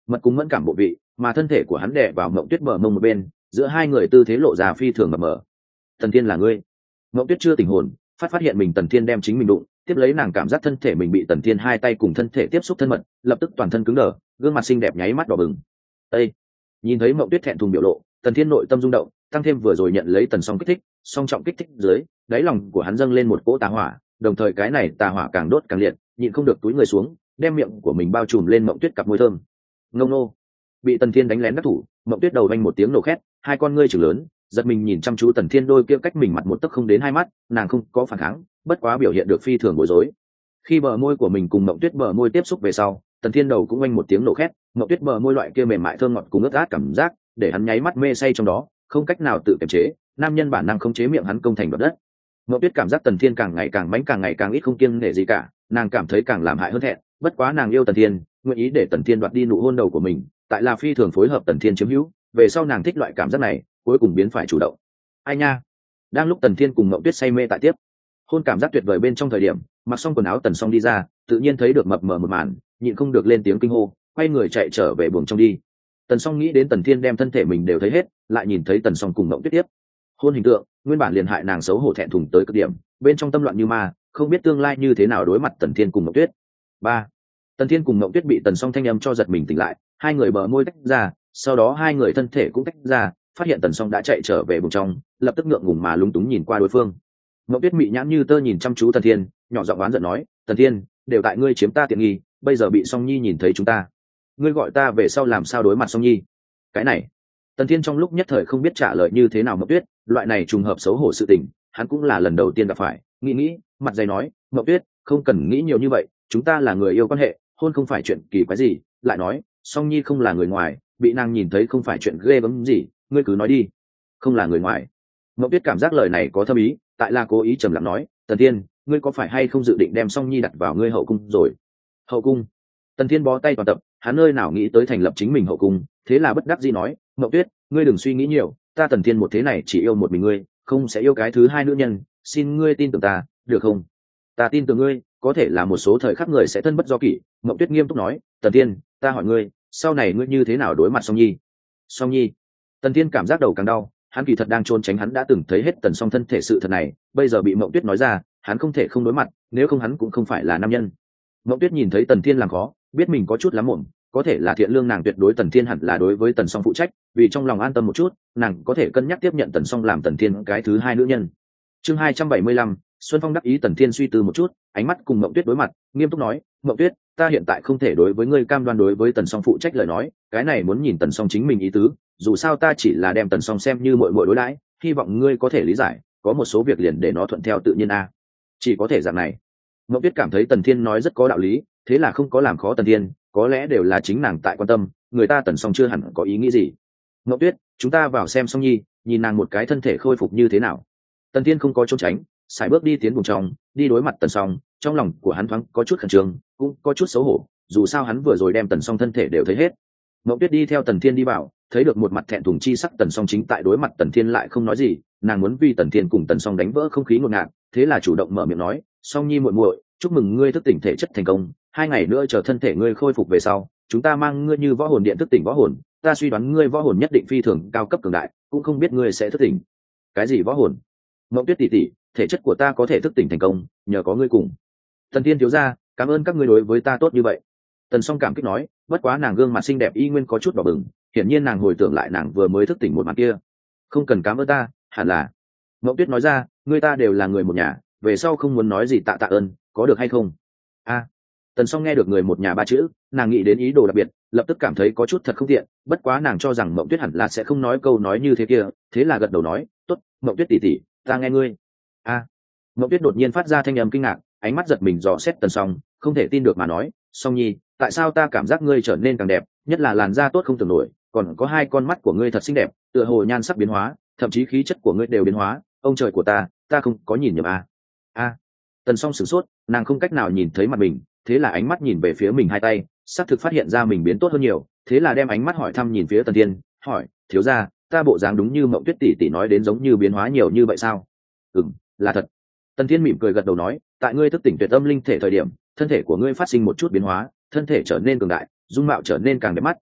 mật cùng mẫn cảm bộ vị, mà thân thể của hắn đè vào Mộng Tuyết bờ mông một bên, giữa hai người tư thế lộ ra phi thường mập mờ. Tần Thiên là ngươi? Mộng Tuyết chưa tỉnh hồn, phát phát hiện mình Tần Thiên đem chính mình đụng, tiếp lấy nàng cảm giác thân thể mình bị Tần Thiên hai tay cùng thân thể tiếp xúc thân mật, lập tức toàn thân cứng đờ, gương mặt xinh đẹp nháy mắt đỏ bừng. Ê! Nhìn thấy Mộng Tuyết thẹn thùng biểu lộ, Tần Thiên nội tâm rung động, tăng thêm vừa rồi nhận lấy Tần Song kích thích, song trọng kích thích dưới, đáy lòng của hắn dâng lên một cỗ tà hỏa, đồng thời cái này tà hỏa càng đốt càng liệt, nhịn không được túi người xuống, đem miệng của mình bao trùm lên Mộng Tuyết cặp môi thơm. Ngông nô! Bị Tần Thiên đánh lén đắc thủ, Mộng Tuyết đầu vang một tiếng nổ khét, hai con ngươi trừng lớn, giật mình nhìn chăm chú Tần Thiên đôi kia cách mình mặt một tấc không đến hai mắt, nàng không có phản kháng, bất quá biểu hiện được phi thường bối rối. Khi bờ môi của mình cùng Mộng Tuyết bờ môi tiếp xúc về sau, Tần Thiên đầu cũng vang một tiếng nổ khét, Mộng Tuyết bờ môi loại kia mềm mại thơm ngọt cùng ướt át cảm giác, để hắn nháy mắt mê say trong đó, không cách nào tự kiềm chế, nam nhân bản năng khống chế miệng hắn công thành đoạt đất. Mộng Tuyết cảm giác Tần Thiên càng ngày càng mãnh, càng ngày càng ít không kiêng nể gì cả, nàng cảm thấy càng làm hại hơn thẹn, bất quá nàng yêu Tần Thiên, nguyện ý để Tần Thiên đoạt đi nụ hôn đầu của mình, tại là phi thường phối hợp Tần Thiên chiếm hữu, về sau nàng thích loại cảm giác này, cuối cùng biến phải chủ động. Ai nha. Đang lúc Tần Thiên cùng Mộng Tuyết say mê tại tiếp hôn cảm giác tuyệt vời bên trong thời điểm, mặc xong quần áo Tần Song đi ra, tự nhiên thấy được mập mờ một màn, nhịn không được lên tiếng kinh hô, quay người chạy trở về buồng trong đi. Tần Song nghĩ đến Tần Thiên đem thân thể mình đều thấy hết, lại nhìn thấy Tần Song cùng Mộng Tuyết tiếp hôn hình tượng, nguyên bản liền hại nàng xấu hổ thẹn thùng tới cực điểm, bên trong tâm loạn như ma, không biết tương lai như thế nào đối mặt Tần Thiên cùng Mộng Tuyết. Ba. Tần Thiên cùng Mộng Tuyết bị Tần Song thanh âm cho giật mình tỉnh lại, hai người bờ môi tách ra, sau đó hai người thân thể cũng tách ra, phát hiện Tần Song đã chạy trở về buồng trong, lập tức ngượng ngùng mà lúng túng nhìn qua đối phương. Mộng Tuyết mị nhãn như tơ nhìn chăm chú Tần Thiên, nhỏ giọng oán giận nói, Tần Thiên, đều tại ngươi chiếm ta tiện nghi, bây giờ bị Song Nhi nhìn thấy chúng ta, ngươi gọi ta về sau làm sao đối mặt Song Nhi? Cái này, Tần Thiên trong lúc nhất thời không biết trả lời như thế nào. Mộng Tuyết, loại này trùng hợp xấu hổ sự tình, hắn cũng là lần đầu tiên gặp phải, nghĩ nghĩ, mặt dày nói, Mộng Tuyết, không cần nghĩ nhiều như vậy, chúng ta là người yêu quan hệ, hôn không phải chuyện kỳ quái gì, lại nói, Song Nhi không là người ngoài, bị nàng nhìn thấy không phải chuyện ghê gớm gì, ngươi cứ nói đi. Không là người ngoài. Mộng Tuyết cảm giác lời này có thâm ý, tại là cố ý trầm lặng nói, Tần Thiên, ngươi có phải hay không dự định đem Song Nhi đặt vào ngươi hậu cung rồi? Hậu cung? Tần Thiên bó tay toàn tập, hắn nơi nào nghĩ tới thành lập chính mình hậu cung, thế là bất đắc dĩ nói, Mộng Tuyết, ngươi đừng suy nghĩ nhiều, ta Tần Thiên một thế này chỉ yêu một mình ngươi, không sẽ yêu cái thứ hai nữ nhân, xin ngươi tin tưởng ta, được không? Ta tin tưởng ngươi, có thể là một số thời khắc người sẽ thân bất do kỷ. Mộng Tuyết nghiêm túc nói, Tần Thiên, ta hỏi ngươi, sau này ngươi như thế nào đối mặt Song Nhi? Song Nhi? Tần Thiên cảm giác đầu càng đau, hắn kỳ thật đang trốn tránh, hắn đã từng thấy hết Tần Song thân thể sự thật này, bây giờ bị Mộng Tuyết nói ra, hắn không thể không đối mặt, nếu không hắn cũng không phải là nam nhân. Mộng Tuyết nhìn thấy Tần Thiên làm khó, biết mình có chút lắm mồm, có thể là thiện lương, nàng tuyệt đối Tần Thiên hẳn là đối với Tần Song phụ trách, vì trong lòng an tâm một chút, nàng có thể cân nhắc tiếp nhận Tần Song làm Tần Thiên cái thứ hai nữ nhân. Chương hai trăm bảy mươi lăm, Xuân Phong đắc ý. Tần Thiên suy tư một chút, ánh mắt cùng Mộng Tuyết đối mặt, nghiêm túc nói, Mộng Tuyết, ta hiện tại không thể đối với ngươi cam đoan đối với Tần Song phụ trách lời nói, cái này muốn nhìn Tần Song chính mình ý tứ, dù sao ta chỉ là đem Tần Song xem như muội muội đối đãi, hy vọng ngươi có thể lý giải, có một số việc liền để nó thuận theo tự nhiên a. Chỉ có thể dạng này. Mộng Tuyết cảm thấy Tần Thiên nói rất có đạo lý, thế là không có làm khó Tần Thiên, có lẽ đều là chính nàng tại quan tâm, người ta Tần Song chưa hẳn có ý nghĩ gì. Mộng Tuyết, chúng ta vào xem Song Nhi, nhìn nàng một cái thân thể khôi phục như thế nào. Tần Thiên không có trốn tránh, sải bước đi tiến vùng trong, đi đối mặt Tần Song, trong lòng của hắn thoáng có chút khẩn trương, cũng có chút xấu hổ, dù sao hắn vừa rồi đem Tần Song thân thể đều thấy hết. Mộng Tuyết đi theo Tần Thiên đi vào, thấy được một mặt thẹn thùng chi sắc Tần Song chính tại đối mặt Tần Thiên lại không nói gì, nàng muốn vì Tần Thiên cùng Tần Song đánh vỡ không khí ngột ngạt, thế là chủ động mở miệng nói, Song Nhi muội muội, chúc mừng ngươi thức tỉnh thể chất thành công, hai ngày nữa chờ thân thể ngươi khôi phục về sau, chúng ta mang ngươi như võ hồn điện thức tỉnh võ hồn, ta suy đoán ngươi võ hồn nhất định phi thường cao cấp cường đại, cũng không biết ngươi sẽ thức tỉnh cái gì võ hồn. Mộng Tuyết tỷ tỷ, thể chất của ta có thể thức tỉnh thành công, nhờ có ngươi cùng. Tần Thiên thiếu gia, cảm ơn các ngươi đối với ta tốt như vậy. Tần Song cảm kích nói, bất quá nàng gương mặt xinh đẹp y nguyên có chút đỏ bừng, hiển nhiên nàng hồi tưởng lại nàng vừa mới thức tỉnh một màn kia. Không cần cảm ơn ta, hẳn là. Mộng Tuyết nói ra, ngươi ta đều là người một nhà, về sau không muốn nói gì tạ tạ ơn, có được hay không? A. Tần Song nghe được người một nhà ba chữ, nàng nghĩ đến ý đồ đặc biệt, lập tức cảm thấy có chút thật không tiện, bất quá nàng cho rằng Mộng Tuyết hẳn là sẽ không nói câu nói như thế kia, thế là gật đầu nói, tốt, Mộng Tuyết tỷ tỷ, ta nghe ngươi. A. Mộng Tuyết đột nhiên phát ra thanh âm kinh ngạc, ánh mắt giật mình dò xét Tần Song, không thể tin được mà nói, Song Nhi, tại sao ta cảm giác ngươi trở nên càng đẹp, nhất là làn da tốt không tưởng nổi, còn có hai con mắt của ngươi thật xinh đẹp, tựa hồ nhan sắc biến hóa, thậm chí khí chất của ngươi đều biến hóa, ông trời của ta, ta không có nhìn nhầm a. A. Tần Song sửng sốt, nàng không cách nào nhìn thấy mặt mình, thế là ánh mắt nhìn về phía mình hai tay, xác thực phát hiện ra mình biến tốt hơn nhiều, thế là đem ánh mắt hỏi thăm nhìn phía Tần Thiên, hỏi, thiếu gia, ta bộ dáng đúng như Mộng Tuyết tỷ tỷ nói đến giống như biến hóa nhiều như vậy sao? Ừm, là thật. Tần Thiên mỉm cười gật đầu nói, tại ngươi thức tỉnh tuyệt âm linh thể thời điểm, thân thể của ngươi phát sinh một chút biến hóa, thân thể trở nên cường đại, dung mạo trở nên càng đẹp mắt,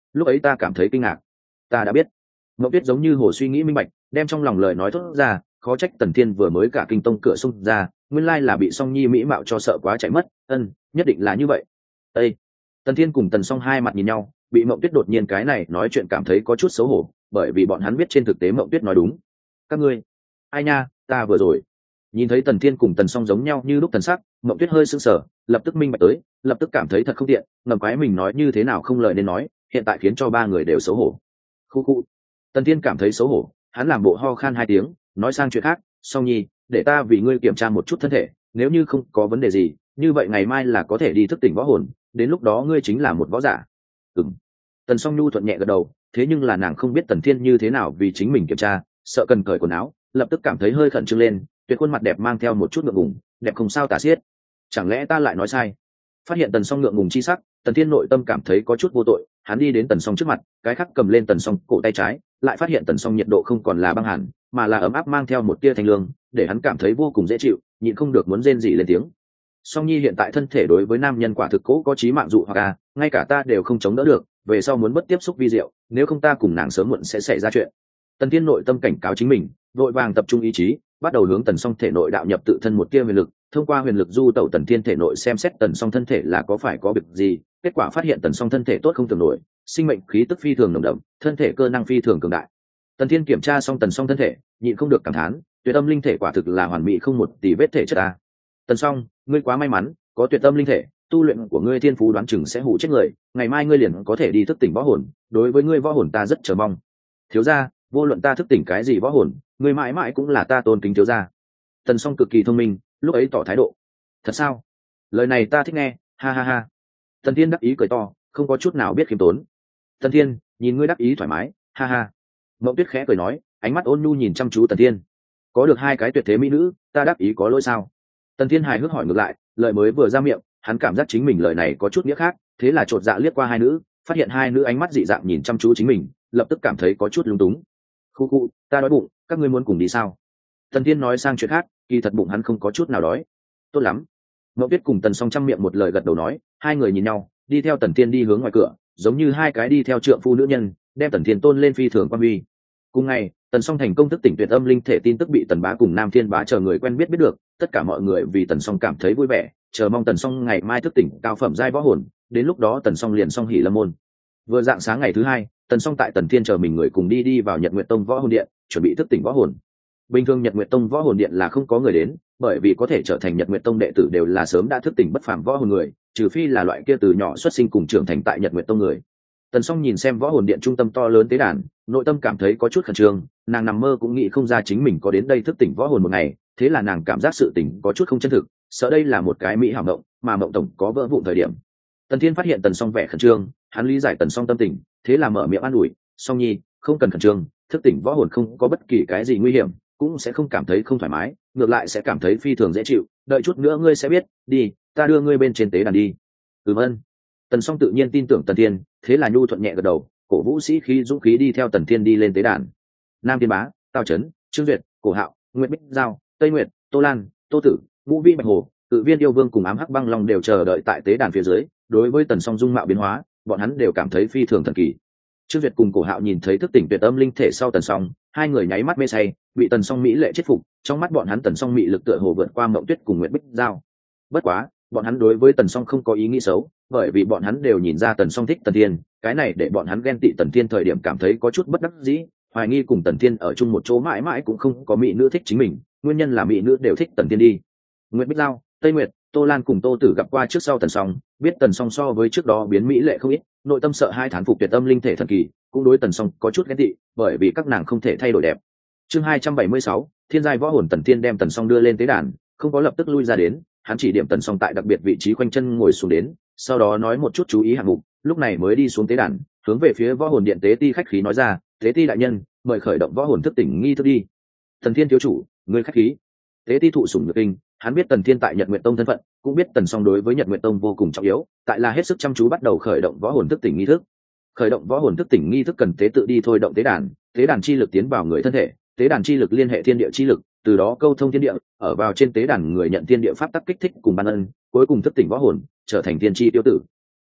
lúc ấy ta cảm thấy kinh ngạc. Ta đã biết. Mộng Tuyết giống như hồ suy nghĩ minh bạch, đem trong lòng lời nói thốt ra, khó trách Tần Thiên vừa mới cả kinh tông cửa xung ra, nguyên lai là bị Song Nhi mỹ mạo cho sợ quá chạy mất. Ân, nhất định là như vậy. Ê! Tần Thiên cùng Tần Song hai mặt nhìn nhau, bị Mộng Tuyết đột nhiên cái này nói chuyện cảm thấy có chút xấu hổ, bởi vì bọn hắn biết trên thực tế Mộng Tuyết nói đúng. Các ngươi, ai nha, ta vừa rồi nhìn thấy Tần Thiên cùng Tần Song giống nhau như lúc thần sắc, Mộng Tuyết hơi sững sờ, lập tức minh bạch tới, lập tức cảm thấy thật không tiện, ngầm quái mình nói như thế nào không lời nên nói, hiện tại khiến cho ba người đều xấu hổ. Khu khu. Tần Thiên cảm thấy xấu hổ, hắn làm bộ ho khan hai tiếng, nói sang chuyện khác, Song Nhi, để ta vì ngươi kiểm tra một chút thân thể, nếu như không có vấn đề gì, như vậy ngày mai là có thể đi thức tỉnh võ hồn, đến lúc đó ngươi chính là một võ giả. Ừm. Tần Song Nhu thuận nhẹ gật đầu, thế nhưng là nàng không biết Tần Thiên như thế nào vì chính mình kiểm tra, sợ cần cởi quần áo, lập tức cảm thấy hơi khẩn trương lên, tuyệt khuôn mặt đẹp mang theo một chút ngượng ngùng, đẹp không sao tả xiết. Chẳng lẽ ta lại nói sai? Phát hiện Tần Song ngượng ngùng chi sắc, Tần Thiên nội tâm cảm thấy có chút vô tội, hắn đi đến Tần Song trước mặt, cái khắc cầm lên Tần Song cổ tay trái, lại phát hiện Tần Song nhiệt độ không còn là băng hàn, mà là ấm áp mang theo một tia thanh lương, để hắn cảm thấy vô cùng dễ chịu, nhịn không được muốn rên rỉ lên tiếng. Song Nhi hiện tại thân thể đối với nam nhân quả thực cố có chí mạng dụ hoặc à, ngay cả ta đều không chống đỡ được, về sau muốn bất tiếp xúc vi diệu, nếu không ta cùng nàng sớm muộn sẽ xảy ra chuyện. Tần Thiên nội tâm cảnh cáo chính mình, vội vàng tập trung ý chí, bắt đầu hướng Tần Song thể nội đạo nhập tự thân một tia huyền lực, thông qua huyền lực du tẩu Tần Thiên thể nội xem xét Tần Song thân thể là có phải có việc gì, kết quả phát hiện Tần Song thân thể tốt không tưởng nổi, sinh mệnh khí tức phi thường nồng đậm, thân thể cơ năng phi thường cường đại. Tần Thiên kiểm tra xong Tần Song thân thể, nhịn không được cảm thán, tuyệt âm linh thể quả thực là hoàn mỹ không một tì vết thể chất ta. Tần Song, ngươi quá may mắn, có tuyệt âm linh thể, tu luyện của ngươi thiên phú đoán chừng sẽ hủ chết người, ngày mai ngươi liền có thể đi thức tỉnh võ hồn, đối với ngươi võ hồn ta rất chờ mong. Thiếu gia, vô luận ta thức tỉnh cái gì võ hồn, ngươi mãi mãi cũng là ta tôn kính thiếu gia. Tần Song cực kỳ thông minh, lúc ấy tỏ thái độ. Thật sao? Lời này ta thích nghe, ha ha ha. Tần Thiên đắc ý cười to, không có chút nào biết khiêm tốn. Tần Thiên, nhìn ngươi đắc ý thoải mái, ha ha. Mộng Tuyết khẽ cười nói, ánh mắt ôn nhu nhìn chăm chú Tần Thiên. Có được hai cái tuyệt thế mỹ nữ, ta đắc ý có lỗi sao? Tần Thiên hài hước hỏi ngược lại, lời mới vừa ra miệng, hắn cảm giác chính mình lời này có chút nghĩa khác, thế là chột dạ liếc qua hai nữ, phát hiện hai nữ ánh mắt dị dạng nhìn chăm chú chính mình, lập tức cảm thấy có chút lung túng. Khu khu, ta đói bụng, các ngươi muốn cùng đi sao? Tần Thiên nói sang chuyện khác, kỳ thật bụng hắn không có chút nào đói. Tốt lắm. Mộng Tuyết cùng Tần Song trăm miệng một lời gật đầu nói, hai người nhìn nhau, đi theo Tần Thiên đi hướng ngoài cửa, giống như hai cái đi theo trượng phu nữ nhân, đem Tần Thiên tôn lên phi thường quan uy. Cùng ngày, Tần Song thành công thức tỉnh tuyệt âm linh thể tin tức bị Tần Bá cùng Nam Thiên Bá chờ người quen biết biết được, tất cả mọi người vì Tần Song cảm thấy vui vẻ, chờ mong Tần Song ngày mai thức tỉnh cao phẩm giai võ hồn, đến lúc đó Tần Song liền song hỉ lâm môn. Vừa dạng sáng ngày thứ hai, Tần Song tại Tần Thiên chờ mình người cùng đi đi vào Nhật Nguyệt Tông võ hồn điện, chuẩn bị thức tỉnh võ hồn. Bình thường Nhật Nguyệt Tông võ hồn điện là không có người đến, bởi vì có thể trở thành Nhật Nguyệt Tông đệ tử đều là sớm đã thức tỉnh bất phàm võ hồn người, trừ phi là loại kia từ nhỏ xuất sinh cùng trưởng thành tại Nhật Nguyệt Tông người. Tần Song nhìn xem võ hồn điện trung tâm to lớn tế đàn, nội tâm cảm thấy có chút khẩn trương, nàng nằm mơ cũng nghĩ không ra chính mình có đến đây thức tỉnh võ hồn một ngày, thế là nàng cảm giác sự tỉnh có chút không chân thực, sợ đây là một cái mỹ hảo mộng, mà mộng tổng có vỡ vụn thời điểm. Tần Thiên phát hiện Tần Song vẻ khẩn trương, hắn lý giải Tần Song tâm tình, thế là mở miệng an ủi, "Song Nhi, không cần khẩn trương, thức tỉnh võ hồn không có bất kỳ cái gì nguy hiểm, cũng sẽ không cảm thấy không thoải mái, ngược lại sẽ cảm thấy phi thường dễ chịu, đợi chút nữa ngươi sẽ biết, đi, ta đưa ngươi bên trên tế đàn đi." "Ừm ân." Tần Song tự nhiên tin tưởng Tần Thiên, thế là nhu thuận nhẹ gật đầu, cổ vũ sĩ khí dũng khí đi theo Tần Thiên đi lên tế đàn. Nam Thiên Bá, Tào Chấn, Trương Duyệt, Cổ Hạo, Nguyệt Bích Giao, Tây Nguyệt, Tô Lan, Tô Tử, Ngũ Vi Bạch Hồ, Tự Viên Yêu Vương cùng Ám Hắc Băng Long đều chờ đợi tại tế đàn phía dưới, đối với Tần Song dung mạo biến hóa, bọn hắn đều cảm thấy phi thường thần kỳ. Trương Duyệt cùng Cổ Hạo nhìn thấy thức tỉnh tuyệt âm linh thể sau Tần Song, hai người nháy mắt mê say, bị Tần Song mỹ lệ chết phục, trong mắt bọn hắn Tần Song mỹ lực tựa hồ vượt qua Mộng Tuyết cùng Nguyệt Bích Giao. Bất quá, bọn hắn đối với Tần Song không có ý nghĩ xấu, bởi vì bọn hắn đều nhìn ra Tần Song thích Tần Thiên, cái này để bọn hắn ghen tị Tần Thiên thời điểm cảm thấy có chút bất đắc dĩ, hoài nghi cùng Tần Thiên ở chung một chỗ mãi mãi cũng không có mỹ nữ thích chính mình, nguyên nhân là mỹ nữ đều thích Tần Thiên đi. Nguyệt Bích Giao, Tây Nguyệt, Tô Lan cùng Tô Tử gặp qua trước sau Tần Song, biết Tần Song so với trước đó biến mỹ lệ không ít, nội tâm sợ hai thán phục tuyệt âm linh thể thần kỳ, cũng đối Tần Song có chút ghen tị, bởi vì các nàng không thể thay đổi đẹp. Chương hai trăm bảy mươi sáu, Thiên giai võ hồn. Tần Thiên đem Tần Song đưa lên tế đàn, không có lập tức lui ra đến, hắn chỉ điểm Tần Song tại đặc biệt vị trí quanh chân ngồi xuống đến, sau đó nói một chút chú ý hạng mục, lúc này mới đi xuống tế đàn, hướng về phía võ hồn điện tế ti khách khí nói ra, "Tế ti đại nhân, mời khởi động võ hồn thức tỉnh nghi thức đi." "Tần Thiên thiếu chủ, người khách khí." Tế ti thụ sủng nhược kinh, hắn biết Tần Thiên tại Nhật Nguyệt Tông thân phận, cũng biết Tần Song đối với Nhật Nguyệt Tông vô cùng trọng yếu, tại là hết sức chăm chú bắt đầu khởi động võ hồn thức tỉnh nghi thức. Khởi động võ hồn thức tỉnh nghi thức cần tế tự đi thôi động tế đàn, tế đàn chi lực tiến vào người thân thể, tế đàn chi lực liên hệ thiên địa chi lực, từ đó câu thông thiên địa, ở vào trên tế đàn người nhận thiên địa pháp tắc kích thích cùng ban ân, cuối cùng thức tỉnh võ hồn, trở thành thiên chi tiêu tử.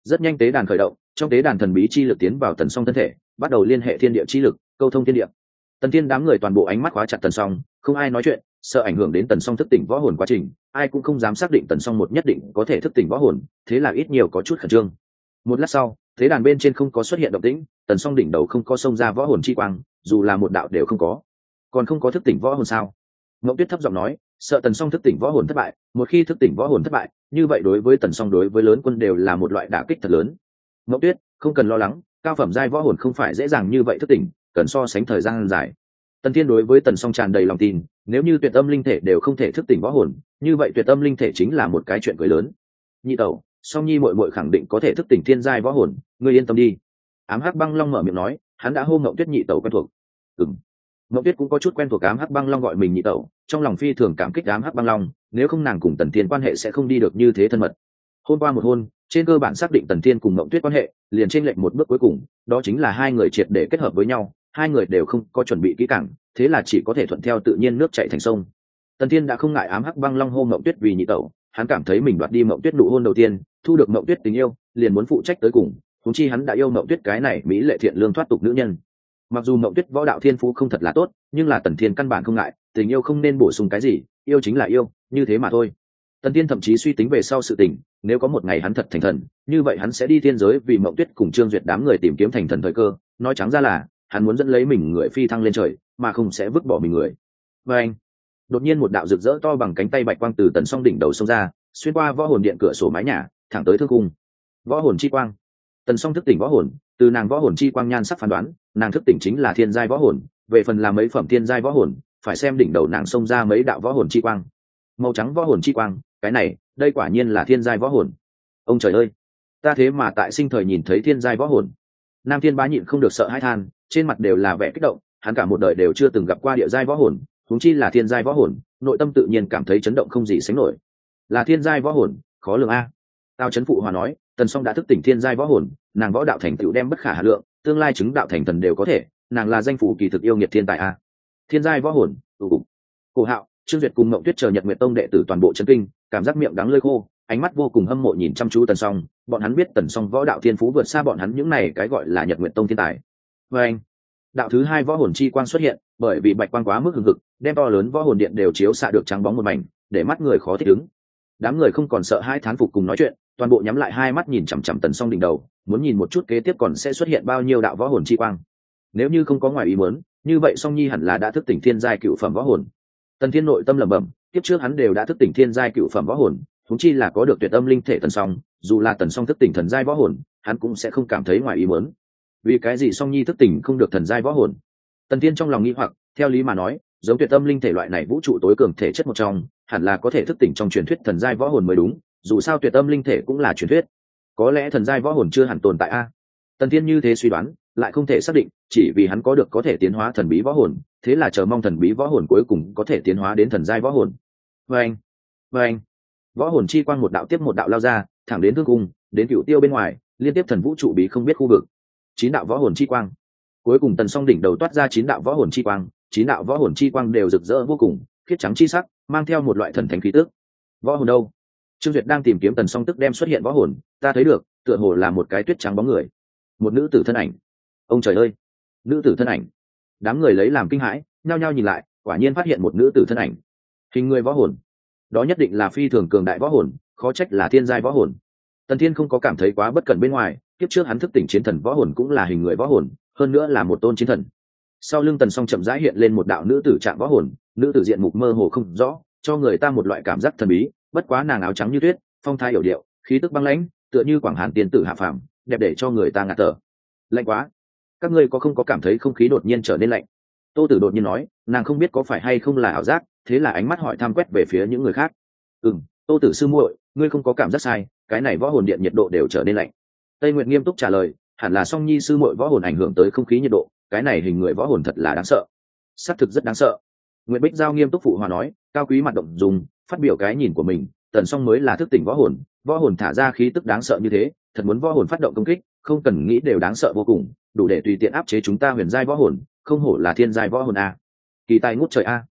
Rất nhanh tế đàn khởi động, trong tế đàn thần bí chi lực tiến vào Tần Song thân thể, bắt đầu liên hệ thiên địa chi lực, câu thông thiên địa. Tần Thiên đám người toàn bộ ánh mắt khóa chặt Tần Song, không ai nói chuyện, sợ ảnh hưởng đến Tần Song thức tỉnh võ hồn quá trình, ai cũng không dám xác định Tần Song một nhất định có thể thức tỉnh võ hồn, thế là ít nhiều có chút khẩn trương. Một lát sau, tế đàn bên trên không có xuất hiện động tĩnh, Tần Song đỉnh đầu không có xông ra võ hồn chi quang, dù là một đạo đều không có. Còn không có thức tỉnh võ hồn sao? Ngộng Tuyết thấp giọng nói, sợ Tần Song thức tỉnh võ hồn thất bại, một khi thức tỉnh võ hồn thất bại, như vậy đối với Tần Song đối với lớn quân đều là một loại đả kích thật lớn. Ngộng Tuyết, không cần lo lắng, cao phẩm giai võ hồn không phải dễ dàng như vậy thức tỉnh, cần so sánh thời gian dài. Tần Thiên đối với Tần Song tràn đầy lòng tin, nếu như tuyệt âm linh thể đều không thể thức tỉnh võ hồn, như vậy tuyệt âm linh thể chính là một cái chuyện cười lớn. Nhị tẩu, Song Nhi muội muội khẳng định có thể thức tỉnh thiên giai võ hồn, ngươi yên tâm đi. Ám Hắc Băng Long mở miệng nói, hắn đã hô Ngộng Tuyết nhị tẩu quen thuộc. Ừm. Ngộng Tuyết cũng có chút quen thuộc Ám Hắc Băng Long gọi mình nhị tẩu, trong lòng phi thường cảm kích Ám Hắc Băng Long, nếu không nàng cùng Tần Thiên quan hệ sẽ không đi được như thế thân mật. Hôm qua một hôn, trên cơ bản xác định Tần Thiên cùng Ngộng Tuyết quan hệ, liền trên lệnh một bước cuối cùng, đó chính là hai người triệt để kết hợp với nhau, hai người đều không có chuẩn bị kỹ càng, thế là chỉ có thể thuận theo tự nhiên nước chảy thành sông. Tần Thiên đã không ngại Ám Hắc Băng Long hô Ngộng Tuyết vì nhị tẩu, hắn cảm thấy mình đoạt đi Ngộng Tuyết nụ hôn đầu tiên, thu được Ngộng Tuyết tình yêu, liền muốn phụ trách tới cùng, huống chi hắn đã yêu Ngộng Tuyết cái này mỹ lệ thiện lương thoát tục nữ nhân. Mặc dù Ngộng Tuyết võ đạo thiên phú không thật là tốt, nhưng là Tần Thiên căn bản không ngại, tình yêu không nên bổ sung cái gì, yêu chính là yêu, như thế mà thôi. Tần Thiên thậm chí suy tính về sau sự tình, nếu có một ngày hắn thật thành thần, như vậy hắn sẽ đi thiên giới vì Ngộng Tuyết cùng Trương Duyệt đám người tìm kiếm thành thần thời cơ, nói trắng ra là, hắn muốn dẫn lấy mình người phi thăng lên trời, mà không sẽ vứt bỏ mình người. Và anh, đột nhiên một đạo rực rỡ to bằng cánh tay bạch quang từ Tần Song đỉnh đầu xông ra, xuyên qua võ hồn điện cửa sổ mái nhà, thẳng tới thương cung. Võ hồn chi quang. Tần Song thức tỉnh võ hồn, từ nàng võ hồn chi quang nhan sắc phán đoán, nàng thức tỉnh chính là thiên giai võ hồn, về phần là mấy phẩm thiên giai võ hồn, phải xem đỉnh đầu nàng xông ra mấy đạo võ hồn chi quang. Màu trắng võ hồn chi quang, cái này, đây quả nhiên là thiên giai võ hồn. Ông trời ơi, ta thế mà tại sinh thời nhìn thấy thiên giai võ hồn. Nam Thiên Bá nhịn không được sợ hãi than, trên mặt đều là vẻ kích động, hắn cả một đời đều chưa từng gặp qua địa giai võ hồn, huống chi là thiên giai võ hồn, nội tâm tự nhiên cảm thấy chấn động không gì sánh nổi. Là thiên giai võ hồn, khó lường a. Tao chấn phụ hòa nói, Tần Song đã thức tỉnh thiên giai võ hồn, nàng võ đạo thành tựu đem bất khả hà lượng, tương lai chứng đạo thành thần đều có thể, nàng là danh phủ kỳ thực yêu nghiệt thiên tài a. Thiên giai võ hồn, tụ cục. Cổ Hạo, Trương Duyệt cùng Ngộng Tuyết chờ Nhật Nguyệt Tông đệ tử toàn bộ chấn kinh, cảm giác miệng đắng lưỡi khô, ánh mắt vô cùng hâm mộ nhìn chăm chú Tần Song, bọn hắn biết Tần Song võ đạo thiên phú vượt xa bọn hắn những này cái gọi là Nhật Nguyệt Tông thiên tài. Và anh, đạo thứ hai võ hồn chi quang xuất hiện, bởi vì bạch quang quá mức hừng hực, đem to lớn võ hồn điện đều chiếu xạ được trắng bóng một mảnh, để mắt người khó thích ứng. Đám người không còn sợ hai thán phục cùng nói chuyện, toàn bộ nhắm lại hai mắt nhìn chằm chằm Tần Song đỉnh đầu, muốn nhìn một chút kế tiếp còn sẽ xuất hiện bao nhiêu đạo võ hồn chi quang. Nếu như không có ngoài ý muốn, như vậy Song Nhi hẳn là đã thức tỉnh thiên giai cựu phẩm võ hồn. Tần Thiên nội tâm lẩm bẩm, tiếp trước hắn đều đã thức tỉnh thiên giai cựu phẩm võ hồn, huống chi là có được tuyệt âm linh thể Tần Song, dù là Tần Song thức tỉnh thần giai võ hồn, hắn cũng sẽ không cảm thấy ngoài ý muốn. Vì cái gì Song Nhi thức tỉnh không được thần giai võ hồn? Tần Thiên trong lòng nghi hoặc, theo lý mà nói, giống tuyệt âm linh thể loại này vũ trụ tối cường thể chất một trong, hẳn là có thể thức tỉnh trong truyền thuyết thần giai võ hồn mới đúng, dù sao tuyệt âm linh thể cũng là truyền thuyết, có lẽ thần giai võ hồn chưa hẳn tồn tại a. Tần Thiên như thế suy đoán, lại không thể xác định, chỉ vì hắn có được có thể tiến hóa thần bí võ hồn, thế là chờ mong thần bí võ hồn cuối cùng có thể tiến hóa đến thần giai võ hồn. Vâng, vâng, võ hồn chi quang một đạo tiếp một đạo lao ra, thẳng đến thương cung, đến cựu tiêu bên ngoài, liên tiếp thần vũ trụ bí không biết khu vực. Chín đạo võ hồn chi quang, cuối cùng Tần Song đỉnh đầu toát ra chín đạo võ hồn chi quang, chín đạo võ hồn chi quang đều rực rỡ vô cùng, khiết trắng chi sắc, mang theo một loại thần thánh khí tức. Võ hồn đâu? Trương Duyệt đang tìm kiếm Tần Song tức đem xuất hiện võ hồn, ta thấy được, tựa hồ là một cái tuyết trắng bóng người, một nữ tử thân ảnh. Ông trời ơi, nữ tử thân ảnh! Đám người lấy làm kinh hãi, nhao nhao nhìn lại, quả nhiên phát hiện một nữ tử thân ảnh, hình người võ hồn. Đó nhất định là phi thường cường đại võ hồn, khó trách là thiên giai võ hồn. Tần Thiên không có cảm thấy quá bất cẩn bên ngoài, kiếp trước hắn thức tỉnh chiến thần võ hồn cũng là hình người võ hồn, hơn nữa là một tôn chiến thần. Sau lưng Tần Song chậm rãi hiện lên một đạo nữ tử trạng võ hồn, nữ tử diện mục mơ hồ không rõ, cho người ta một loại cảm giác thần bí, bất quá nàng áo trắng như tuyết, phong thái hiểu điệu, khí tức băng lãnh, tựa như Quảng Hàn tiên tử hạ phàm, đẹp để cho người ta ngạt thở. Lạnh quá! Các ngươi có không có cảm thấy không khí đột nhiên trở nên lạnh? Tô Tử đột nhiên nói, nàng không biết có phải hay không là ảo giác, thế là ánh mắt hỏi thăm quét về phía những người khác. Ừm, Tô Tử sư muội, ngươi không có cảm giác sai, cái này võ hồn điện nhiệt độ đều trở nên lạnh. Tây Nguyệt nghiêm túc trả lời, hẳn là Song Nhi sư muội võ hồn ảnh hưởng tới không khí nhiệt độ, cái này hình người võ hồn thật là đáng sợ. Xác thực rất đáng sợ. Nguyệt Bích Giao nghiêm túc phụ hòa nói, cao quý mặt động dùng, phát biểu cái nhìn của mình, Tần Song mới là thức tỉnh võ hồn, võ hồn thả ra khí tức đáng sợ như thế, thật muốn võ hồn phát động công kích, không cần nghĩ đều đáng sợ vô cùng, đủ để tùy tiện áp chế chúng ta huyền giai võ hồn, không hổ là thiên giai võ hồn a. Kỳ tài ngút trời a.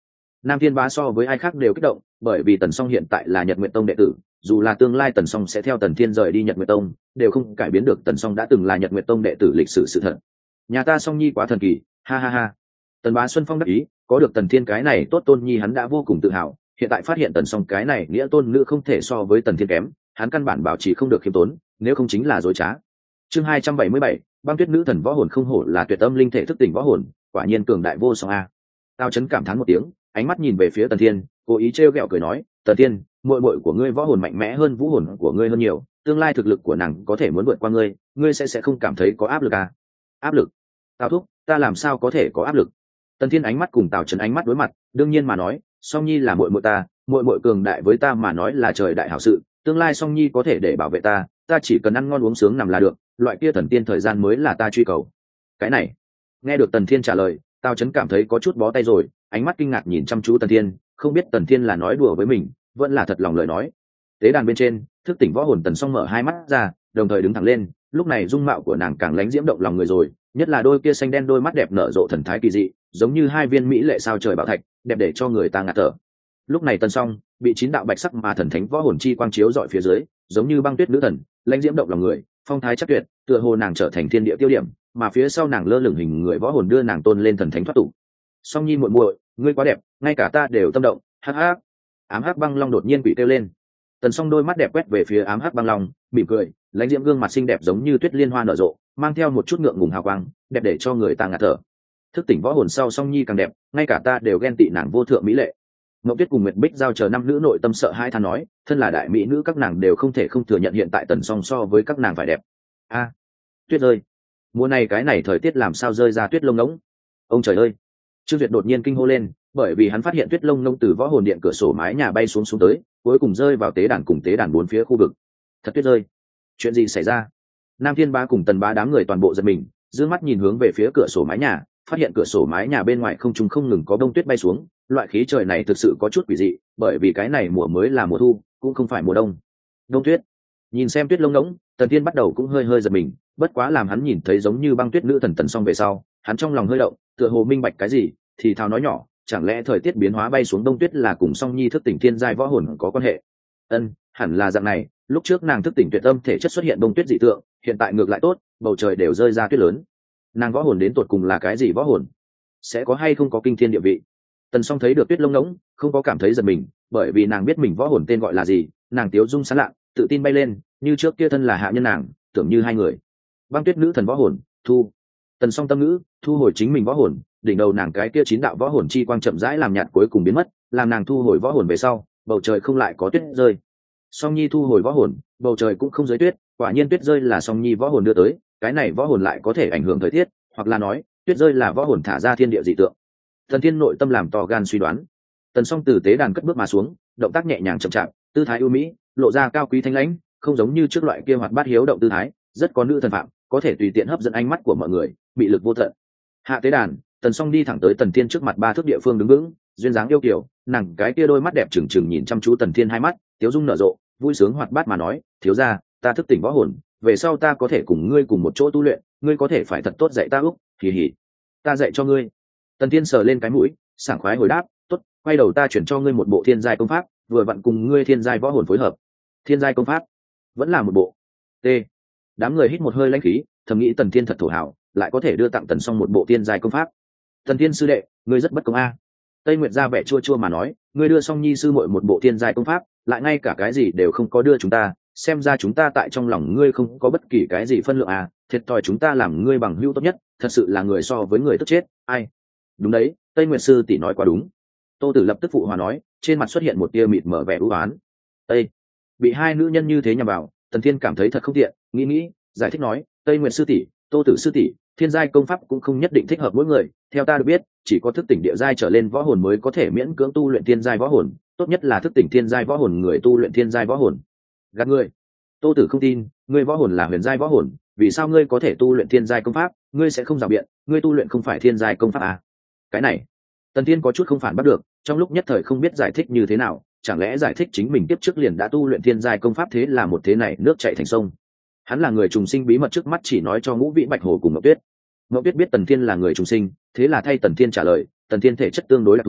Nam Thiên Bá so với ai khác đều kích động, bởi vì Tần Song hiện tại là Nhật Nguyệt Tông đệ tử, dù là tương lai Tần Song sẽ theo Tần Thiên rời đi Nhật Nguyệt Tông, đều không cải biến được Tần Song đã từng là Nhật Nguyệt Tông đệ tử lịch sử sự thật. Nhà ta Song Nhi quá thần kỳ, ha ha ha. Tần Bá Xuân Phong đắc ý, có được Tần Thiên cái này tốt tôn nhi hắn đã vô cùng tự hào, hiện tại phát hiện Tần Song cái này nghĩa tôn nữ không thể so với Tần Thiên kém, hắn căn bản bảo trì không được khiêm tốn, nếu không chính là dối trá. Chương hai trăm bảy mươi bảy, Băng Tuyết nữ thần võ hồn không hổ là tuyệt âm linh thể thức tỉnh võ hồn, quả nhiên cường đại vô song a. Tao chấn cảm thán một tiếng, ánh mắt nhìn về phía Tần Thiên, cố ý trêu ghẹo cười nói, Tần Thiên, muội muội của ngươi võ hồn mạnh mẽ hơn vũ hồn của ngươi hơn nhiều, tương lai thực lực của nàng có thể muốn vượt qua ngươi, ngươi sẽ sẽ không cảm thấy có áp lực à? Áp lực? Tào thúc, ta làm sao có thể có áp lực? Tần Thiên ánh mắt cùng Tào Chấn ánh mắt đối mặt, đương nhiên mà nói, Song Nhi là muội muội ta, muội muội cường đại với ta mà nói là trời đại hảo sự, tương lai Song Nhi có thể để bảo vệ ta, ta chỉ cần ăn ngon uống sướng nằm là được, loại kia thần tiên thời gian mới là ta truy cầu. Cái này, nghe được Tần Thiên trả lời, Tào Chấn cảm thấy có chút bó tay rồi, ánh mắt kinh ngạc nhìn chăm chú Tần Thiên, không biết Tần Thiên là nói đùa với mình, vẫn là thật lòng lời nói. Tế đàn bên trên, thức tỉnh võ hồn Tần Song mở hai mắt ra, đồng thời đứng thẳng lên, lúc này dung mạo của nàng càng lánh diễm động lòng người rồi, nhất là đôi kia xanh đen đôi mắt đẹp nở rộ thần thái kỳ dị, giống như hai viên mỹ lệ sao trời bảo thạch, đẹp để cho người ta ngạt thở. Lúc này Tần Song bị chín đạo bạch sắc mà thần thánh võ hồn chi quang chiếu dọi phía dưới, giống như băng tuyết nữ thần, lãnh diễm động lòng người, phong thái chắc tuyệt, tựa hồ nàng trở thành thiên địa tiêu điểm, mà phía sau nàng lơ lửng hình người võ hồn đưa nàng tôn lên thần thánh thoát tục. Song Nhi muội muội, ngươi quá đẹp, ngay cả ta đều tâm động, hắc hắc. Ám hắc băng long đột nhiên quỷ kêu lên. Tần Song đôi mắt đẹp quét về phía ám hắc băng long, mỉm cười, lãnh diễm gương mặt xinh đẹp giống như tuyết liên hoa nở rộ, mang theo một chút ngượng ngùng hào quang, đẹp để cho người ta ngạt thở. Thức tỉnh võ hồn sau Song Nhi càng đẹp, ngay cả ta đều ghen tị nàng vô thượng mỹ lệ. Ngọc Tuyết cùng Nguyệt Bích giao chờ năm nữ nội tâm sợ hai than nói, thân là đại mỹ nữ các nàng đều không thể không thừa nhận hiện tại Tần Song so với các nàng phải đẹp. A, tuyết rơi. Mùa này cái này thời tiết làm sao rơi ra tuyết lông ngỗng? Ông trời ơi! Trương Duyệt đột nhiên kinh hô lên, bởi vì hắn phát hiện tuyết lông ngỗng từ võ hồn điện cửa sổ mái nhà bay xuống xuống tới, cuối cùng rơi vào tế đàn cùng tế đàn bốn phía khu vực. Thật tuyết rơi! Chuyện gì xảy ra? Nam Thiên Bá cùng Tần Bá đám người toàn bộ giật mình, dương mắt nhìn hướng về phía cửa sổ mái nhà, phát hiện cửa sổ mái nhà bên ngoài không trung không ngừng có bông tuyết bay xuống, loại khí trời này thực sự có chút quỷ dị, bởi vì cái này mùa mới là mùa thu, cũng không phải mùa đông. Đông tuyết. Nhìn xem tuyết lông ngỗng, Tần Thiên bắt đầu cũng hơi hơi giật mình, bất quá làm hắn nhìn thấy giống như băng tuyết nữ thần Tần Song về sau, hắn trong lòng hơi động, tựa hồ minh bạch cái gì, thì thào nói nhỏ, chẳng lẽ thời tiết biến hóa bay xuống đông tuyết là cùng Song Nhi thức tỉnh thiên giai võ hồn có quan hệ? Ân, hẳn là dạng này, lúc trước nàng thức tỉnh tuyệt âm thể chất xuất hiện đông tuyết dị tượng, hiện tại ngược lại tốt, bầu trời đều rơi ra tuyết lớn. Nàng võ hồn đến tột cùng là cái gì võ hồn? Sẽ có hay không có kinh thiên địa vị? Tần Song thấy được tuyết lông ngỗng, không có cảm thấy giật mình, bởi vì nàng biết mình võ hồn tên gọi là gì, nàng tiếu dung sáng lạ, tự tin bay lên, như trước kia thân là hạ nhân nàng, tưởng như hai người. Băng tuyết nữ thần võ hồn, thu. Tần Song tâm ngữ, thu hồi chính mình võ hồn, đỉnh đầu nàng cái kia chín đạo võ hồn chi quang chậm rãi làm nhạt cuối cùng biến mất, làm nàng thu hồi võ hồn về sau, bầu trời không lại có tuyết rơi. Song Nhi thu hồi võ hồn, bầu trời cũng không rơi tuyết, quả nhiên tuyết rơi là Song Nhi võ hồn đưa tới, cái này võ hồn lại có thể ảnh hưởng thời tiết, hoặc là nói, tuyết rơi là võ hồn thả ra thiên địa dị tượng. Thần Thiên nội tâm làm to gan suy đoán. Tần Song từ tế đàn cất bước mà xuống, động tác nhẹ nhàng chậm chạp, tư thái ưu mỹ, lộ ra cao quý thanh lãnh, không giống như trước loại kia hoạt bát hiếu động tư thái, rất có nữ thần phạm, có thể tùy tiện hấp dẫn ánh mắt của mọi người, bị lực vô tận. Hạ tế đàn, Tần Song đi thẳng tới Tần Thiên trước mặt ba thước địa phương đứng vững, duyên dáng yêu kiều, nàng cái kia đôi mắt đẹp trừng trừng nhìn chăm chú Tần Thiên hai mắt, tiếu dung nở rộ, vui sướng hoạt bát mà nói, thiếu gia, ta thức tỉnh võ hồn, về sau ta có thể cùng ngươi cùng một chỗ tu luyện, ngươi có thể phải thật tốt dạy ta úc, kỳ hỉ, ta dạy cho ngươi. Tần Thiên sờ lên cái mũi, sảng khoái hồi đáp, tốt, quay đầu ta chuyển cho ngươi một bộ thiên giai công pháp, vừa vặn cùng ngươi thiên giai võ hồn phối hợp. Thiên giai công pháp, vẫn là một bộ. T. Đám người hít một hơi lãnh khí, thầm nghĩ Tần Thiên thật thổ hảo, lại có thể đưa tặng Tần Song một bộ thiên giai công pháp. Tần Thiên sư đệ, ngươi rất bất công a. Tây Nguyệt ra vẻ chua chua mà nói, ngươi đưa Song Nhi sư muội một bộ thiên giai công pháp, lại ngay cả cái gì đều không có đưa chúng ta, xem ra chúng ta tại trong lòng ngươi không có bất kỳ cái gì phân lượng à, thiệt thòi chúng ta làm ngươi bằng hữu tốt nhất, thật sự là người so với người tức chết, ai? Đúng đấy, Tây Nguyệt sư tỷ nói quá đúng. Tô Tử lập tức phụ hòa nói, trên mặt xuất hiện một tia mịt mở vẻ u ám. Tây, bị hai nữ nhân như thế nhằm vào, Tần Thiên cảm thấy thật không tiện, nghĩ nghĩ, giải thích nói, Tây Nguyệt sư tỷ, Tô Tử sư tỷ, thiên giai công pháp cũng không nhất định thích hợp mỗi người, theo ta được biết, chỉ có thức tỉnh địa giai trở lên võ hồn mới có thể miễn cưỡng tu luyện thiên giai võ hồn, tốt nhất là thức tỉnh thiên giai võ hồn người tu luyện thiên giai võ hồn. Gạt ngươi. Tô Tử không tin, ngươi võ hồn là huyền giai võ hồn, vì sao ngươi có thể tu luyện thiên giai công pháp, ngươi sẽ không rào biện, ngươi tu luyện không phải thiên giai công pháp à? Cái này, Tần Thiên có chút không phản bắt được, trong lúc nhất thời không biết giải thích như thế nào, chẳng lẽ giải thích chính mình tiếp trước liền đã tu luyện thiên giai công pháp thế là một thế này nước chảy thành sông. Hắn là người trùng sinh bí mật trước mắt chỉ nói cho Ngũ Vĩ Bạch Hồ cùng Ngọc Tuyết. Ngọc Tuyết biết Tần Thiên là người trùng sinh, thế là thay Tần Thiên trả lời, Tần Thiên thể chất tương đối đặc thù,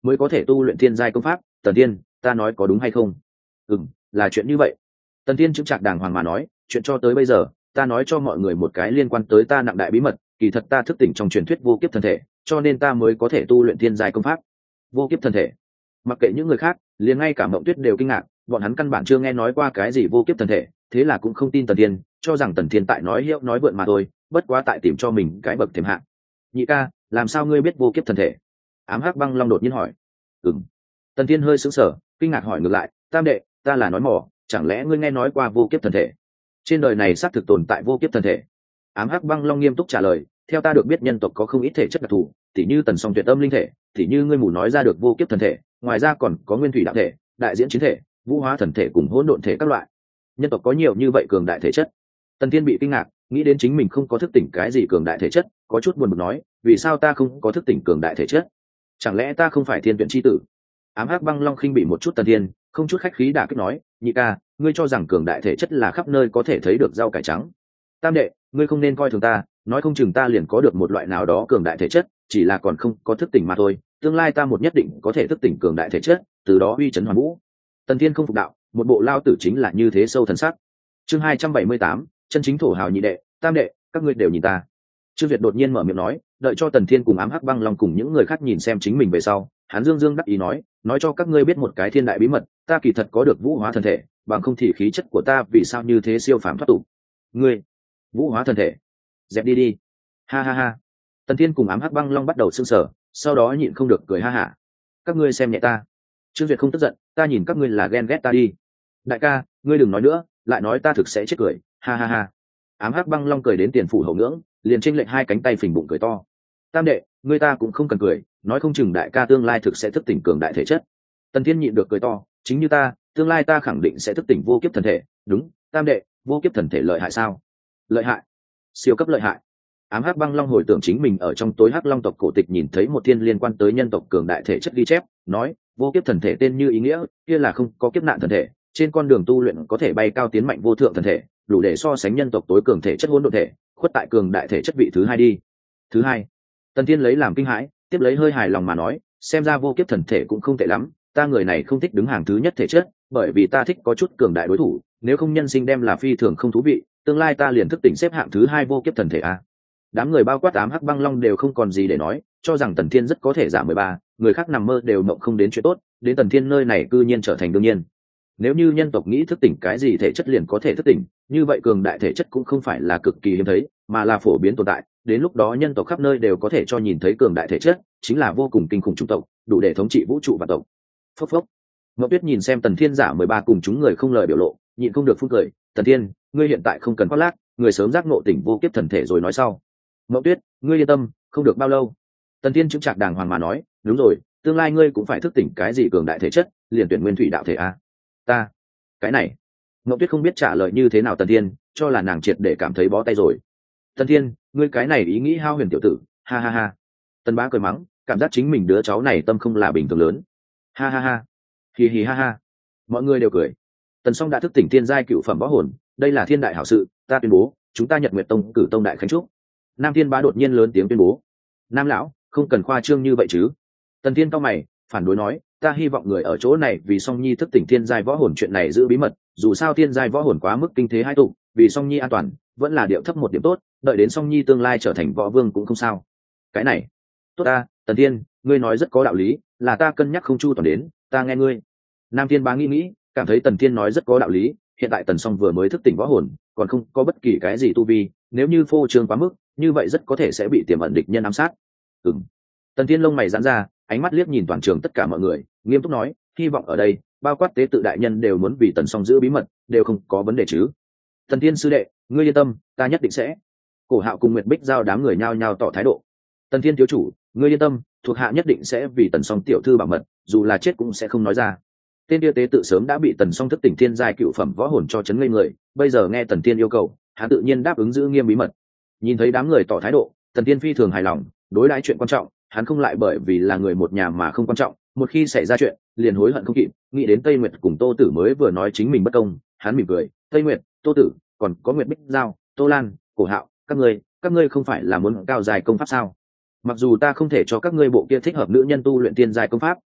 mới có thể tu luyện thiên giai công pháp. Tần Thiên, ta nói có đúng hay không? Ừ, là chuyện như vậy. Tần Thiên chững chạc đàng hoàng mà nói, chuyện cho tới bây giờ ta nói cho mọi người một cái liên quan tới ta nặng đại bí mật, kỳ thật ta thức tỉnh trong truyền thuyết vô kiếp thân thể, cho nên ta mới có thể tu luyện thiên giai công pháp. Vô kiếp thân thể? Mặc kệ những người khác, liền ngay cả Mộng Tuyết đều kinh ngạc, bọn hắn căn bản chưa nghe nói qua cái gì vô kiếp thân thể, thế là cũng không tin Tần Thiên, cho rằng Tần Thiên tại nói hiệu nói vượn mà thôi, bất quá tại tìm cho mình cái bậc thềm hạng. Nhị ca, làm sao ngươi biết vô kiếp thân thể? Ám Hắc Băng Long đột nhiên hỏi. Ừm. Tần Thiên hơi sững sờ, kinh ngạc hỏi ngược lại, tam đệ, ta là nói mỏ, chẳng lẽ ngươi nghe nói qua vô kiếp thân thể? Trên đời này xác thực tồn tại vô kiếp thân thể. Ám Hắc Băng Long nghiêm túc trả lời, theo ta được biết nhân tộc có không ít thể chất đặc thù, tỉ như Tần Song tuyệt âm linh thể, tỉ như ngươi mù nói ra được vô kiếp thân thể, ngoài ra còn có nguyên thủy đạo thể, đại diễn chiến thể, vũ hóa thần thể cùng hỗn độn thể các loại. Nhân tộc có nhiều như vậy cường đại thể chất. Tần Thiên bị kinh ngạc, nghĩ đến chính mình không có thức tỉnh cái gì cường đại thể chất, có chút buồn bực nói, vì sao ta không có thức tỉnh cường đại thể chất? Chẳng lẽ ta không phải thiên tuyển chi tử? Ám Hắc Băng Long khinh bị một chút Tần Thiên, không chút khách khí đả kích nói, nhị ca, ngươi cho rằng cường đại thể chất là khắp nơi có thể thấy được rau cải trắng. Tam đệ, ngươi không nên coi thường ta, nói không chừng ta liền có được một loại nào đó cường đại thể chất, chỉ là còn không có thức tỉnh mà thôi, tương lai ta một nhất định có thể thức tỉnh cường đại thể chất, từ đó uy chấn hoàn vũ. Tần Thiên không phục đạo, một bộ lao tử chính là như thế sâu thần sắc. Chương hai trăm bảy mươi tám, chân chính thổ hào nhị đệ, tam đệ, các ngươi đều nhìn ta. Trương Việt đột nhiên mở miệng nói, đợi cho Tần Thiên cùng Ám Hắc Băng Long cùng những người khác nhìn xem chính mình về sau, hắn dương dương đắc ý nói, nói cho các ngươi biết một cái thiên đại bí mật, ta kỳ thật có được vũ hóa thân thể, bằng không thì khí chất của ta vì sao như thế siêu phàm thoát tục. Ngươi, vũ hóa thân thể? Dẹp đi đi. Ha ha ha. Tần Thiên cùng Ám Hắc Băng Long bắt đầu sững sờ, sau đó nhịn không được cười ha hả. Các ngươi xem nhẹ ta. Trương Việt không tức giận, ta nhìn các ngươi là ghen ghét ta đi. Đại ca, ngươi đừng nói nữa, lại nói ta thực sẽ chết cười. Ha ha ha. Ám Hắc Băng Long cười đến tiền phủ hậu ngưỡng, liền chênh lệch hai cánh tay phình bụng cười to. Tam đệ, ngươi ta cũng không cần cười, nói không chừng đại ca tương lai thực sẽ thức tỉnh cường đại thể chất. Tần Thiên nhịn được cười to, chính như ta, tương lai ta khẳng định sẽ thức tỉnh vô kiếp thần thể. Đúng, tam đệ, vô kiếp thần thể lợi hại sao? Lợi hại, siêu cấp lợi hại. Ám Hắc Băng Long hồi tưởng chính mình ở trong tối Hắc Long tộc cổ tịch nhìn thấy một thiên liên quan tới nhân tộc cường đại thể chất ghi chép, nói vô kiếp thần thể tên như ý nghĩa, kia là không có kiếp nạn thần thể, trên con đường tu luyện có thể bay cao tiến mạnh vô thượng thần thể, đủ để so sánh nhân tộc tối cường thể chất hỗn độn thể, khuất tại cường đại thể chất vị thứ hai đi. Thứ hai. Tần Thiên lấy làm kinh hãi, tiếp lấy hơi hài lòng mà nói, xem ra vô kiếp thần thể cũng không tệ lắm, ta người này không thích đứng hàng thứ nhất thể chất, bởi vì ta thích có chút cường đại đối thủ, nếu không nhân sinh đem là phi thường không thú vị, tương lai ta liền thức tỉnh xếp hạng thứ hai vô kiếp thần thể a. Đám người bao quát Ám Hắc Băng Long đều không còn gì để nói, cho rằng Tần Thiên rất có thể giảm mười ba, người khác nằm mơ đều mộng không đến chuyện tốt, đến Tần Thiên nơi này cư nhiên trở thành đương nhiên. Nếu như nhân tộc nghĩ thức tỉnh cái gì thể chất liền có thể thức tỉnh, như vậy cường đại thể chất cũng không phải là cực kỳ hiếm thấy, mà là phổ biến tồn tại, đến lúc đó nhân tộc khắp nơi đều có thể cho nhìn thấy cường đại thể chất, chính là vô cùng kinh khủng chủng tộc, đủ để thống trị vũ trụ và tộc. Phốc phốc. Ngọc Tuyết nhìn xem Tần Thiên giả mười ba cùng chúng người không lời biểu lộ, nhịn không được phun cười, "Tần Thiên, ngươi hiện tại không cần khoác lác, người sớm giác ngộ tỉnh vô kiếp thần thể rồi nói sau." Ngọc Tuyết, ngươi yên tâm, không được bao lâu. Tần Thiên chứng trạc đàng hoàng mà nói, "Đúng rồi, tương lai ngươi cũng phải thức tỉnh cái gì cường đại thể chất, liền tuyển nguyên thủy đạo thể a." Ta, cái này. Ngọc Tuyết không biết trả lời như thế nào Tần Thiên, cho là nàng triệt để cảm thấy bó tay rồi. Tần Thiên, ngươi cái này ý nghĩ hao huyền tiểu tử, ha ha ha. Tần Bá cười mắng, cảm giác chính mình đứa cháu này tâm không là bình thường lớn. Ha ha ha. Hì hì ha ha. Mọi người đều cười. Tần Song đã thức tỉnh thiên giai cựu phẩm võ hồn, đây là thiên đại hảo sự, ta tuyên bố, chúng ta Nhật Nguyệt Tông cử tông đại khánh trúc. Nam Thiên Bá đột nhiên lớn tiếng tuyên bố. Nam lão, không cần khoa trương như vậy chứ. Tần Thiên cau mày, phản đối nói, ta hy vọng người ở chỗ này vì Song Nhi thức tỉnh thiên giai võ hồn chuyện này giữ bí mật, dù sao thiên giai võ hồn quá mức kinh thế hai tụ, vì Song Nhi an toàn, vẫn là điệu thấp một điểm tốt, đợi đến Song Nhi tương lai trở thành võ vương cũng không sao. Cái này, tốt ta, Tần Thiên, ngươi nói rất có đạo lý, là ta cân nhắc không chu toàn đến, ta nghe ngươi. Nam Thiên Bá nghĩ nghĩ, cảm thấy Tần Thiên nói rất có đạo lý, hiện tại Tần Song vừa mới thức tỉnh võ hồn, còn không có bất kỳ cái gì tu vi, nếu như phô trương quá mức, như vậy rất có thể sẽ bị tiềm ẩn địch nhân ám sát. Ừm. Tần Thiên lông mày giãn ra, ánh mắt liếc nhìn toàn trường tất cả mọi người, nghiêm túc nói, hy vọng ở đây, bao quát tế tự đại nhân đều muốn vì Tần Song giữ bí mật, đều không có vấn đề chứ. Tần Thiên sư đệ, ngươi yên tâm, ta nhất định sẽ. Cổ Hạo cùng Nguyệt Bích giao đám người nhao nhao tỏ thái độ. Tần Thiên thiếu chủ, ngươi yên tâm, thuộc hạ nhất định sẽ vì Tần Song tiểu thư bảo mật, dù là chết cũng sẽ không nói ra. Tên kia tế tự sớm đã bị Tần Song thức tỉnh thiên giai cựu phẩm võ hồn cho chấn ngây người, bây giờ nghe Tần Thiên yêu cầu, hắn tự nhiên đáp ứng giữ nghiêm bí mật. Nhìn thấy đám người tỏ thái độ, Tần Thiên phi thường hài lòng, đối đãi chuyện quan trọng, hắn không lại bởi vì là người một nhà mà không quan trọng, một khi xảy ra chuyện, liền hối hận không kịp, nghĩ đến Tây Nguyệt cùng Tô Tử mới vừa nói chính mình bất công, hắn mỉm cười, "Tây Nguyệt, Tô Tử, còn có Nguyệt Bích Giao, Tô Lan, Cổ Hạo, các ngươi, các ngươi không phải là muốn cao dài công pháp sao? Mặc dù ta không thể cho các ngươi bộ kia thích hợp nữ nhân tu luyện tiên giai công pháp,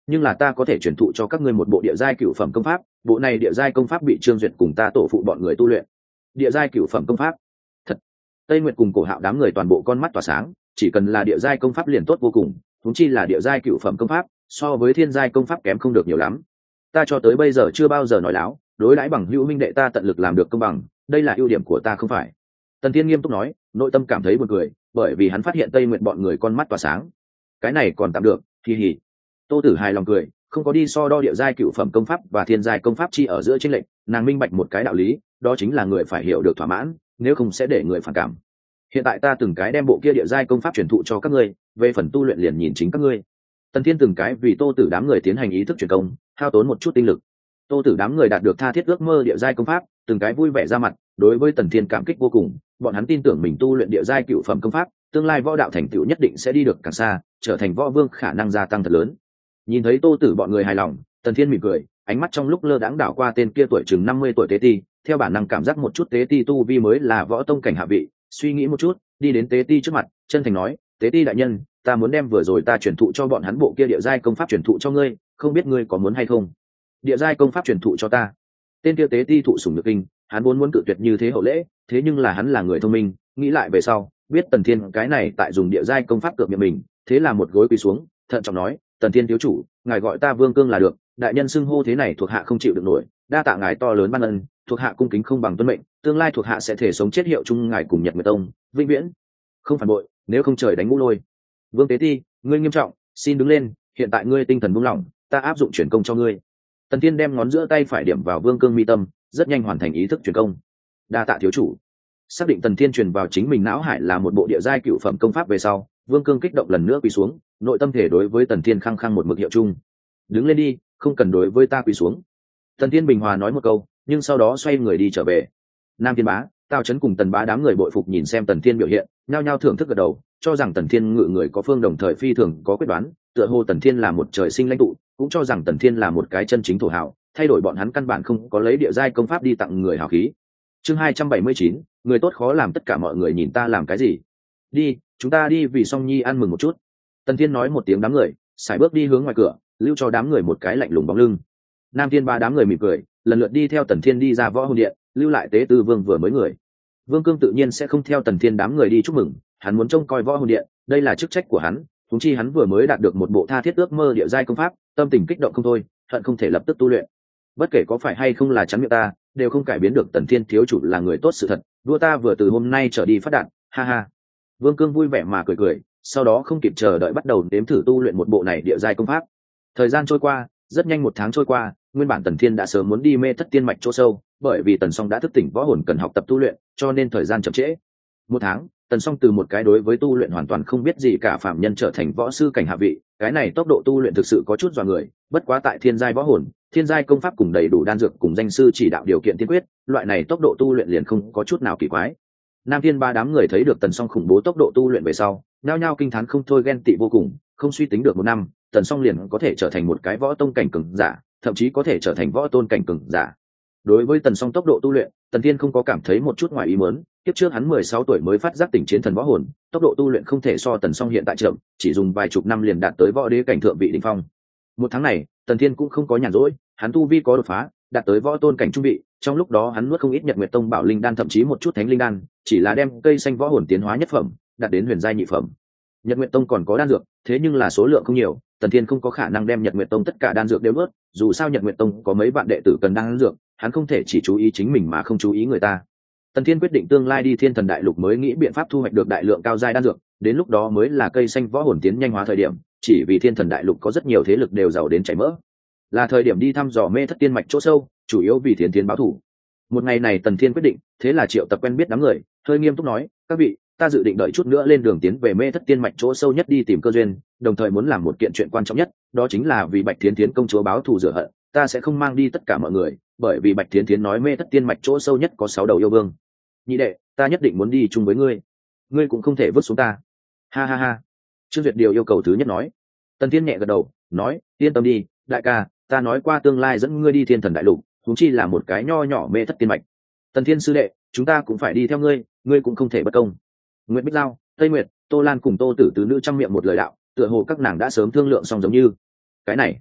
nhưng là ta có thể truyền thụ cho các ngươi một bộ địa giai cửu phẩm công pháp. Bộ này địa giai công pháp bị Trương Duyệt cùng ta tổ phụ bọn người tu luyện. Địa giai cửu phẩm công pháp? Thật. Tây Nguyệt cùng Cổ Hạo đám người toàn bộ con mắt tỏa sáng, chỉ cần là địa giai công pháp liền tốt vô cùng, huống chi là địa giai cửu phẩm công pháp, so với thiên giai công pháp kém không được nhiều lắm. Ta cho tới bây giờ chưa bao giờ nói láo, đối đãi bằng hữu huynh đệ ta tận lực làm được công bằng, đây là ưu điểm của ta không phải. Tần Thiên nghiêm túc nói, nội tâm cảm thấy buồn cười, bởi vì hắn phát hiện Tây Nguyệt bọn người con mắt tỏa sáng. Cái này còn tạm được, kỳ hỉ. Tô Tử hài lòng cười, không có đi so đo địa giai cửu phẩm công pháp và thiên giai công pháp chi ở giữa chênh lệch, nàng minh bạch một cái đạo lý, đó chính là người phải hiểu được thỏa mãn, nếu không sẽ để người phản cảm. Hiện tại ta từng cái đem bộ kia địa giai công pháp truyền thụ cho các ngươi, về phần tu luyện liền nhìn chính các ngươi. Tần Thiên từng cái vì Tô Tử đám người tiến hành ý thức truyền công, hao tốn một chút tinh lực. Tô Tử đám người đạt được tha thiết ước mơ địa giai công pháp, từng cái vui vẻ ra mặt, đối với Tần Thiên cảm kích vô cùng, bọn hắn tin tưởng mình tu luyện địa giai cửu phẩm công pháp, tương lai võ đạo thành tựu nhất định sẽ đi được càng xa, trở thành võ vương khả năng gia tăng thật lớn. Nhìn thấy Tô Tử bọn người hài lòng, Tần Thiên mỉm cười, ánh mắt trong lúc lơ đãng đảo qua tên kia tuổi chừng năm mươi tuổi tế ti, theo bản năng cảm giác một chút tế ti tu vi mới là võ tông cảnh hạ vị, suy nghĩ một chút, đi đến tế ti trước mặt, chân thành nói, tế ti đại nhân, ta muốn đem vừa rồi ta truyền thụ cho bọn hắn bộ kia địa giai công pháp truyền thụ cho ngươi, không biết ngươi có muốn hay không? Địa giai công pháp truyền thụ cho ta? Tên kia tế ti thụ sủng nhược kinh, hắn muốn muốn cự tuyệt như thế hậu lễ, thế nhưng là hắn là người thông minh, nghĩ lại về sau, biết Tần Thiên cái này tại dùng địa giai công pháp cược miệng mình, thế là một gối quỳ xuống, thận trọng nói, Tần Thiên thiếu chủ, ngài gọi ta Vương Cương là được, đại nhân xưng hô thế này thuộc hạ không chịu được nổi, đa tạ ngài to lớn ban ân, thuộc hạ cung kính không bằng tuân mệnh, tương lai thuộc hạ sẽ thể sống chết hiệu chung ngài cùng Nhật Nguyệt Tông, vĩnh viễn không phản bội, nếu không trời đánh ngũ lôi. Vương Tế Ti, ngươi nghiêm trọng, xin đứng lên, hiện tại ngươi tinh thần buông lỏng, ta áp dụng chuyển công cho ngươi. Tần Thiên đem ngón giữa tay phải điểm vào Vương Cương mi tâm, rất nhanh hoàn thành ý thức chuyển công. Đa tạ thiếu chủ. Xác định Tần Thiên truyền vào chính mình não hải là một bộ địa giai cửu phẩm công pháp về sau, Vương Cương kích động lần nữa quỳ xuống, nội tâm thể đối với Tần Thiên khăng khăng một mực hiệu chung. Đứng lên đi, không cần đối với ta quỳ xuống. Tần Thiên bình hòa nói một câu, nhưng sau đó xoay người đi trở về. Nam Thiên Bá, Tào Chấn cùng Tần Bá đám người bội phục nhìn xem Tần Thiên biểu hiện, nhao nhao thưởng thức gật đầu, cho rằng Tần Thiên ngự người có phương đồng thời phi thường có quyết đoán, tựa hồ Tần Thiên là một trời sinh lãnh tụ, cũng cho rằng Tần Thiên là một cái chân chính thổ hào, thay đổi bọn hắn căn bản không có lấy địa giai công pháp đi tặng người hào khí. Chương hai trăm bảy mươi chín, người tốt khó làm, tất cả mọi người nhìn ta làm cái gì? Đi, chúng ta đi vì Song Nhi ăn mừng một chút. Tần Thiên nói một tiếng đám người, sải bước đi hướng ngoài cửa, lưu cho đám người một cái lạnh lùng bóng lưng. Nam Thiên Ba đám người mỉm cười, lần lượt đi theo Tần Thiên đi ra võ hồn điện, lưu lại tế tư vương vừa mới người. Vương Cương tự nhiên sẽ không theo Tần Thiên đám người đi chúc mừng, hắn muốn trông coi võ hồn điện, đây là chức trách của hắn, huống chi hắn vừa mới đạt được một bộ tha thiết ước mơ địa giai công pháp, tâm tình kích động không thôi, hận không thể lập tức tu luyện. Bất kể có phải hay không là chắn miệng ta, đều không cải biến được Tần Thiên thiếu chủ là người tốt sự thật, đua ta vừa từ hôm nay trở đi phát đạt, ha ha. Vương Cương vui vẻ mà cười cười, sau đó không kịp chờ đợi bắt đầu nếm thử tu luyện một bộ này địa giai công pháp. Thời gian trôi qua, rất nhanh một tháng trôi qua, nguyên bản Tần Thiên đã sớm muốn đi mê thất tiên mạch chỗ sâu, bởi vì Tần Song đã thức tỉnh võ hồn cần học tập tu luyện, cho nên thời gian chậm trễ. Một tháng, Tần Song từ một cái đối với tu luyện hoàn toàn không biết gì cả phạm nhân trở thành võ sư cảnh hạ vị, cái này tốc độ tu luyện thực sự có chút dọa người, bất quá tại thiên giai võ hồn, thiên giai công pháp cùng đầy đủ đan dược cùng danh sư chỉ đạo điều kiện tiên quyết, loại này tốc độ tu luyện liền không có chút nào kỳ quái. Nam Thiên Ba đám người thấy được Tần Song khủng bố tốc độ tu luyện về sau, nhao nhao kinh thán không thôi, ghen tị vô cùng, không suy tính được một năm, Tần Song liền có thể trở thành một cái võ tông cảnh cường giả, thậm chí có thể trở thành võ tôn cảnh cường giả. Đối với Tần Song tốc độ tu luyện, Tần Thiên không có cảm thấy một chút ngoài ý muốn, kiếp trước hắn mười sáu tuổi mới phát giác tỉnh chiến thần võ hồn, tốc độ tu luyện không thể so Tần Song hiện tại chậm, chỉ dùng vài chục năm liền đạt tới võ đế cảnh thượng vị đỉnh phong. Một tháng này, Tần Thiên cũng không có nhàn rỗi, hắn tu vi có đột phá, đạt tới võ tôn cảnh trung vị, trong lúc đó hắn nuốt không ít Nhật Nguyệt Tông bảo linh đan, thậm chí một chút thánh linh đan, chỉ là đem cây xanh võ hồn tiến hóa nhất phẩm, đạt đến huyền giai nhị phẩm. Nhật Nguyệt Tông còn có đan dược, thế nhưng là số lượng không nhiều, Tần Thiên không có khả năng đem Nhật Nguyệt Tông tất cả đan dược đều nuốt, dù sao Nhật Nguyệt Tông có mấy vạn đệ tử cần đan dược, hắn không thể chỉ chú ý chính mình mà không chú ý người ta. Tần Thiên quyết định tương lai đi Thiên Thần Đại Lục mới nghĩ biện pháp thu hoạch được đại lượng cao giai đan dược, đến lúc đó mới là cây xanh võ hồn tiến nhanh hóa thời điểm, chỉ vì Thiên Thần Đại Lục có rất nhiều thế lực đều giàu đến chảy mỡ. Là thời điểm đi thăm dò mê thất tiên mạch chỗ sâu, chủ yếu vì Thiên Thiên báo thủ. Một ngày này Tần Thiên quyết định, thế là triệu tập quen biết đám người, hơi nghiêm túc nói, các vị, ta dự định đợi chút nữa lên đường tiến về mê thất tiên mạch chỗ sâu nhất đi tìm cơ duyên, đồng thời muốn làm một kiện chuyện quan trọng nhất, đó chính là vì Bạch Thiến Thiến công chúa báo thù rửa hận. Ta sẽ không mang đi tất cả mọi người, bởi vì Bạch Thiến Thiến nói mê thất tiên mạch chỗ sâu nhất có sáu đầu yêu vương. Nhị đệ, ta nhất định muốn đi chung với ngươi, ngươi cũng không thể vứt xuống ta. Ha ha ha. Trương Duyệt điều yêu cầu thứ nhất nói. Tần Thiên nhẹ gật đầu, nói, yên tâm đi, đại ca, ta nói qua tương lai dẫn ngươi đi Thiên Thần Đại Lục, huống chi là một cái nho nhỏ mê thất tiên mạch. Tần Thiên sư đệ, chúng ta cũng phải đi theo ngươi, ngươi cũng không thể bất công. Nguyệt Bích Giao, Tây Nguyệt, Tô Lan cùng Tô Tử tứ nữ trong miệng một lời đạo, tựa hồ các nàng đã sớm thương lượng xong giống như. Cái này,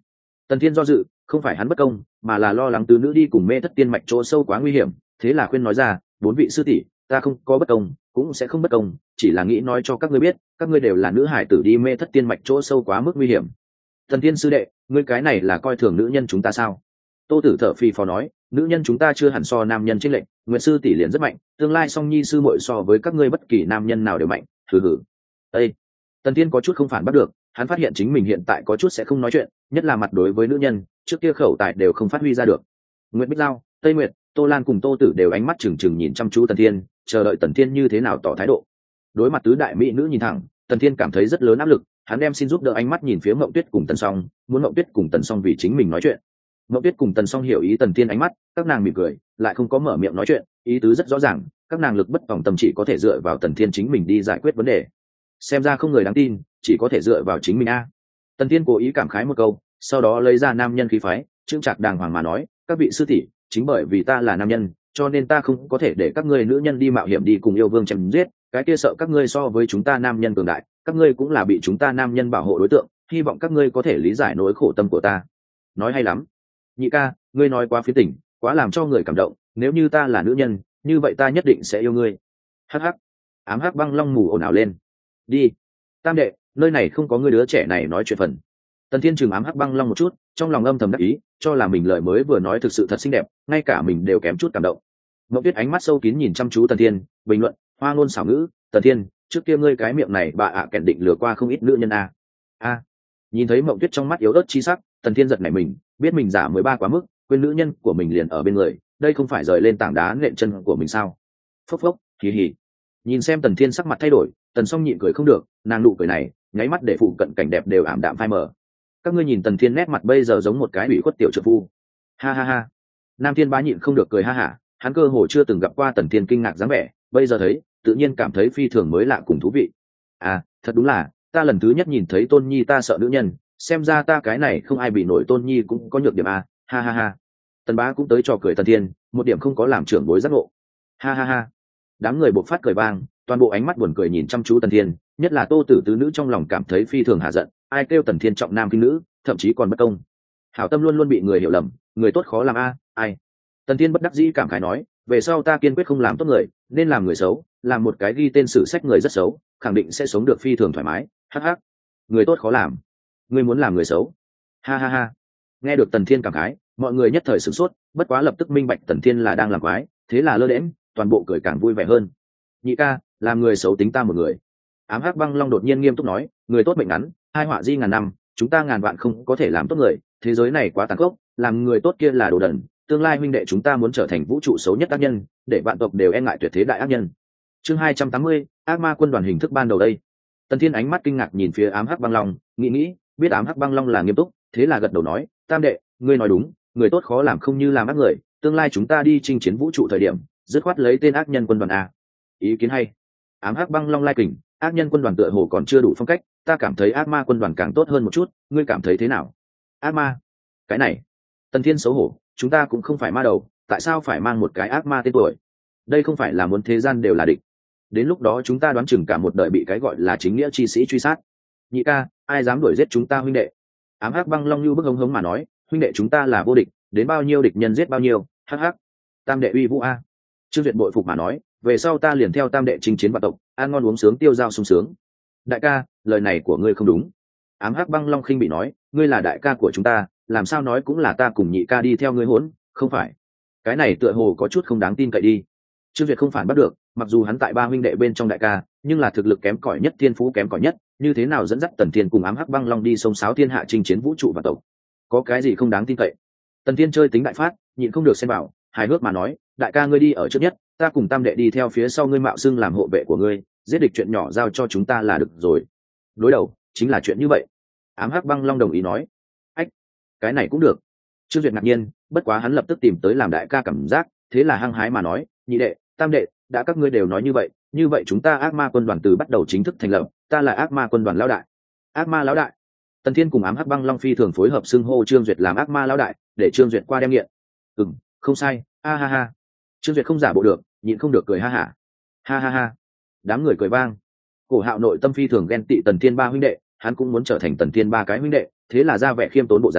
Tần Thiên do dự, không phải hắn bất công, mà là lo lắng tứ nữ đi cùng mê thất tiên mạch chỗ sâu quá nguy hiểm, thế là khuyên nói ra, bốn vị sư tỷ, ta không có bất công, cũng sẽ không bất công, chỉ là nghĩ nói cho các ngươi biết, các ngươi đều là nữ hải tử đi mê thất tiên mạch chỗ sâu quá mức nguy hiểm. Tần Thiên sư đệ, ngươi cái này là coi thường nữ nhân chúng ta sao? Tô Tử thở phì phò nói, nữ nhân chúng ta chưa hẳn so nam nhân chênh lệch, Nguyệt sư tỷ liền rất mạnh, tương lai song nhi sư muội so với các ngươi bất kỳ nam nhân nào đều mạnh, hừ hừ. Ê! Tần Thiên có chút không phản bắt được, hắn phát hiện chính mình hiện tại có chút sẽ không nói chuyện, nhất là mặt đối với nữ nhân, trước kia khẩu tài đều không phát huy ra được. Nguyệt Bích Giao, Tây Nguyệt, Tô Lan cùng Tô Tử đều ánh mắt trừng trừng nhìn chăm chú Tần Thiên, chờ đợi Tần Thiên như thế nào tỏ thái độ. Đối mặt tứ đại mỹ nữ nhìn thẳng, Tần Thiên cảm thấy rất lớn áp lực, hắn đem xin giúp đỡ ánh mắt nhìn phía Mộng Tuyết cùng Tần Song, muốn Mộng Tuyết cùng Tần Song vì chính mình nói chuyện. Mộng Tuyết cùng Tần Song hiểu ý Tần Thiên ánh mắt, các nàng mỉm cười, lại không có mở miệng nói chuyện, ý tứ rất rõ ràng, các nàng lực bất tòng tâm chỉ có thể dựa vào Tần Thiên chính mình đi giải quyết vấn đề. Xem ra không người đáng tin, chỉ có thể dựa vào chính mình a. Tần Thiên cố ý cảm khái một câu, sau đó lấy ra nam nhân khí phái, trương trạc đàng hoàng mà nói, các vị sư tỷ, chính bởi vì ta là nam nhân, cho nên ta không có thể để các ngươi nữ nhân đi mạo hiểm đi cùng yêu vương chém giết, cái kia sợ các ngươi so với chúng ta nam nhân cường đại, các ngươi cũng là bị chúng ta nam nhân bảo hộ đối tượng, hy vọng các ngươi có thể lý giải nỗi khổ tâm của ta. Nói hay lắm. Nhị ca, ngươi nói quá phiến tỉnh, quá làm cho người cảm động, nếu như ta là nữ nhân, như vậy ta nhất định sẽ yêu ngươi. Hắc hắc. Ám Hắc Băng Long mù ồn ào lên. Đi. Tam đệ, nơi này không có ngươi đứa trẻ này nói chuyện phần. Tần Thiên chừng Ám Hắc Băng Long một chút, trong lòng âm thầm đắc ý, cho là mình lời mới vừa nói thực sự thật xinh đẹp, ngay cả mình đều kém chút cảm động. Mộng Tuyết ánh mắt sâu kín nhìn chăm chú Tần Thiên, bình luận, hoa ngôn xảo ngữ, Tần Thiên, trước kia ngươi cái miệng này bà ạ à kèn định lừa qua không ít nữ nhân a. A. Nhìn thấy Mộng Tuyết trong mắt yếu ớt chi sắc, Tần Thiên giật nảy mình, biết mình giả mới ba quá mức, quên nữ nhân của mình liền ở bên người, đây không phải rời lên tảng đá nện chân của mình sao? Phốc phốc, hì hì. Nhìn xem Tần Thiên sắc mặt thay đổi, Tần Song nhịn cười không được, nàng nụ cười này, nháy mắt để phụ cận cảnh đẹp đều ảm đạm phai mờ. Các ngươi nhìn Tần Thiên nét mặt bây giờ giống một cái ủy khuất tiểu trợ phu. Ha ha ha. Nam Thiên Bá nhịn không được cười ha hả, hắn cơ hồ chưa từng gặp qua Tần Thiên kinh ngạc dáng vẻ, bây giờ thấy, tự nhiên cảm thấy phi thường mới lạ cùng thú vị. À, thật đúng là, ta lần thứ nhất nhìn thấy Tôn Nhi ta sợ nữ nhân, xem ra ta cái này không ai bị nổi Tôn Nhi cũng có nhược điểm a. Ha ha ha. Tần Bá cũng tới trò cười Tần Thiên, một điểm không có làm trưởng bối giác ngộ. Ha ha ha. Đám người bộc phát cười vang, toàn bộ ánh mắt buồn cười nhìn chăm chú Tần Thiên, nhất là Tô Tử tứ nữ trong lòng cảm thấy phi thường hạ giận, ai kêu Tần Thiên trọng nam khinh nữ, thậm chí còn bất công. Hảo tâm luôn luôn bị người hiểu lầm, người tốt khó làm a, ai. Tần Thiên bất đắc dĩ cảm khái nói, về sau ta kiên quyết không làm tốt người, nên làm người xấu, làm một cái ghi tên sử sách người rất xấu, khẳng định sẽ sống được phi thường thoải mái. Hắc hắc. Người tốt khó làm. Ngươi muốn làm người xấu. Ha ha ha. Nghe được Tần Thiên cảm khái, mọi người nhất thời sửng sốt, bất quá lập tức minh bạch Tần Thiên là đang làm quái, thế là lơ đễnh, toàn bộ cười càng vui vẻ hơn. Nhị ca, làm người xấu tính ta một người. Ám Hắc Băng Long đột nhiên nghiêm túc nói, người tốt mệnh ngắn, hai họa di ngàn năm, chúng ta ngàn vạn không có thể làm tốt người, thế giới này quá tàn khốc, làm người tốt kia là đồ đần, tương lai huynh đệ chúng ta muốn trở thành vũ trụ xấu nhất ác nhân, để vạn tộc đều e ngại tuyệt thế đại ác nhân. Chương hai trăm tám mươi, ác ma quân đoàn hình thức ban đầu đây. Tần Thiên ánh mắt kinh ngạc nhìn phía Ám Hắc Băng Long, nghĩ nghĩ, biết Ám Hắc Băng Long là nghiêm túc, thế là gật đầu nói, tam đệ, ngươi nói đúng, người tốt khó làm không như làm ác người, tương lai chúng ta đi chinh chiến vũ trụ thời điểm, dứt khoát lấy tên ác nhân quân đoàn a. Ý kiến hay. Ám Hắc Băng Long lai kình, ác nhân quân đoàn tựa hồ còn chưa đủ phong cách, ta cảm thấy ác ma quân đoàn càng tốt hơn một chút, ngươi cảm thấy thế nào? Ác ma? Cái này. Tần Thiên xấu hổ, chúng ta cũng không phải ma đầu, tại sao phải mang một cái ác ma tên tuổi? Đây không phải là muốn thế gian đều là địch. Đến lúc đó chúng ta đoán chừng cả một đời bị cái gọi là chính nghĩa chi sĩ truy sát. Nhị ca, ai dám đuổi giết chúng ta huynh đệ? Ám Hắc Băng Long như bức hống hống mà nói, huynh đệ chúng ta là vô địch, đến bao nhiêu địch nhân giết bao nhiêu. Hắc hắc. Tam đệ uy vũ a. Trương Duyệt bội phục mà nói, về sau ta liền theo tam đệ chinh chiến vạn tộc, ăn ngon uống sướng tiêu dao sung sướng. Đại ca, lời này của ngươi không đúng. Ám Hắc Băng Long khinh bị nói, ngươi là đại ca của chúng ta, làm sao nói cũng là ta cùng nhị ca đi theo ngươi hỗn, không phải? Cái này tựa hồ có chút không đáng tin cậy đi. Trương Duyệt không phản bắt được, mặc dù hắn tại ba huynh đệ bên trong đại ca, nhưng là thực lực kém cỏi nhất, thiên phú kém cỏi nhất, như thế nào dẫn dắt Tần Thiên cùng Ám Hắc Băng Long đi sông sáo thiên hạ chinh chiến vũ trụ vạn tộc? Có cái gì không đáng tin cậy? Tần Thiên chơi tính đại phát, nhịn không được xen vào, hài hước mà nói, đại ca ngươi đi ở trước nhất, ta cùng tam đệ đi theo phía sau ngươi mạo xưng làm hộ vệ của ngươi, giết địch chuyện nhỏ giao cho chúng ta là được rồi. Đối đầu chính là chuyện như vậy. Ám Hắc Băng Long đồng ý nói. Ách, cái này cũng được. Trương Duyệt ngạc nhiên, bất quá hắn lập tức tìm tới làm đại ca cảm giác, thế là hăng hái mà nói, nhị đệ, tam đệ, đã các ngươi đều nói như vậy, như vậy chúng ta ác ma quân đoàn từ bắt đầu chính thức thành lập, ta là ác ma quân đoàn lão đại. Ác ma lão đại. Tần Thiên cùng Ám Hắc Băng Long phi thường phối hợp xưng hô Trương Duyệt làm ác ma lão đại, để Trương Duyệt qua đem nghiện. Ừm, không sai, a ha ha. Trương Duyệt không giả bộ được, nhịn không được cười ha hả. Ha. ha ha ha. Đám người cười vang. Cổ Hạo nội tâm phi thường ghen tị Tần Thiên ba huynh đệ, hắn cũng muốn trở thành Tần Thiên ba cái huynh đệ, thế là ra vẻ khiêm tốn bộ dáng,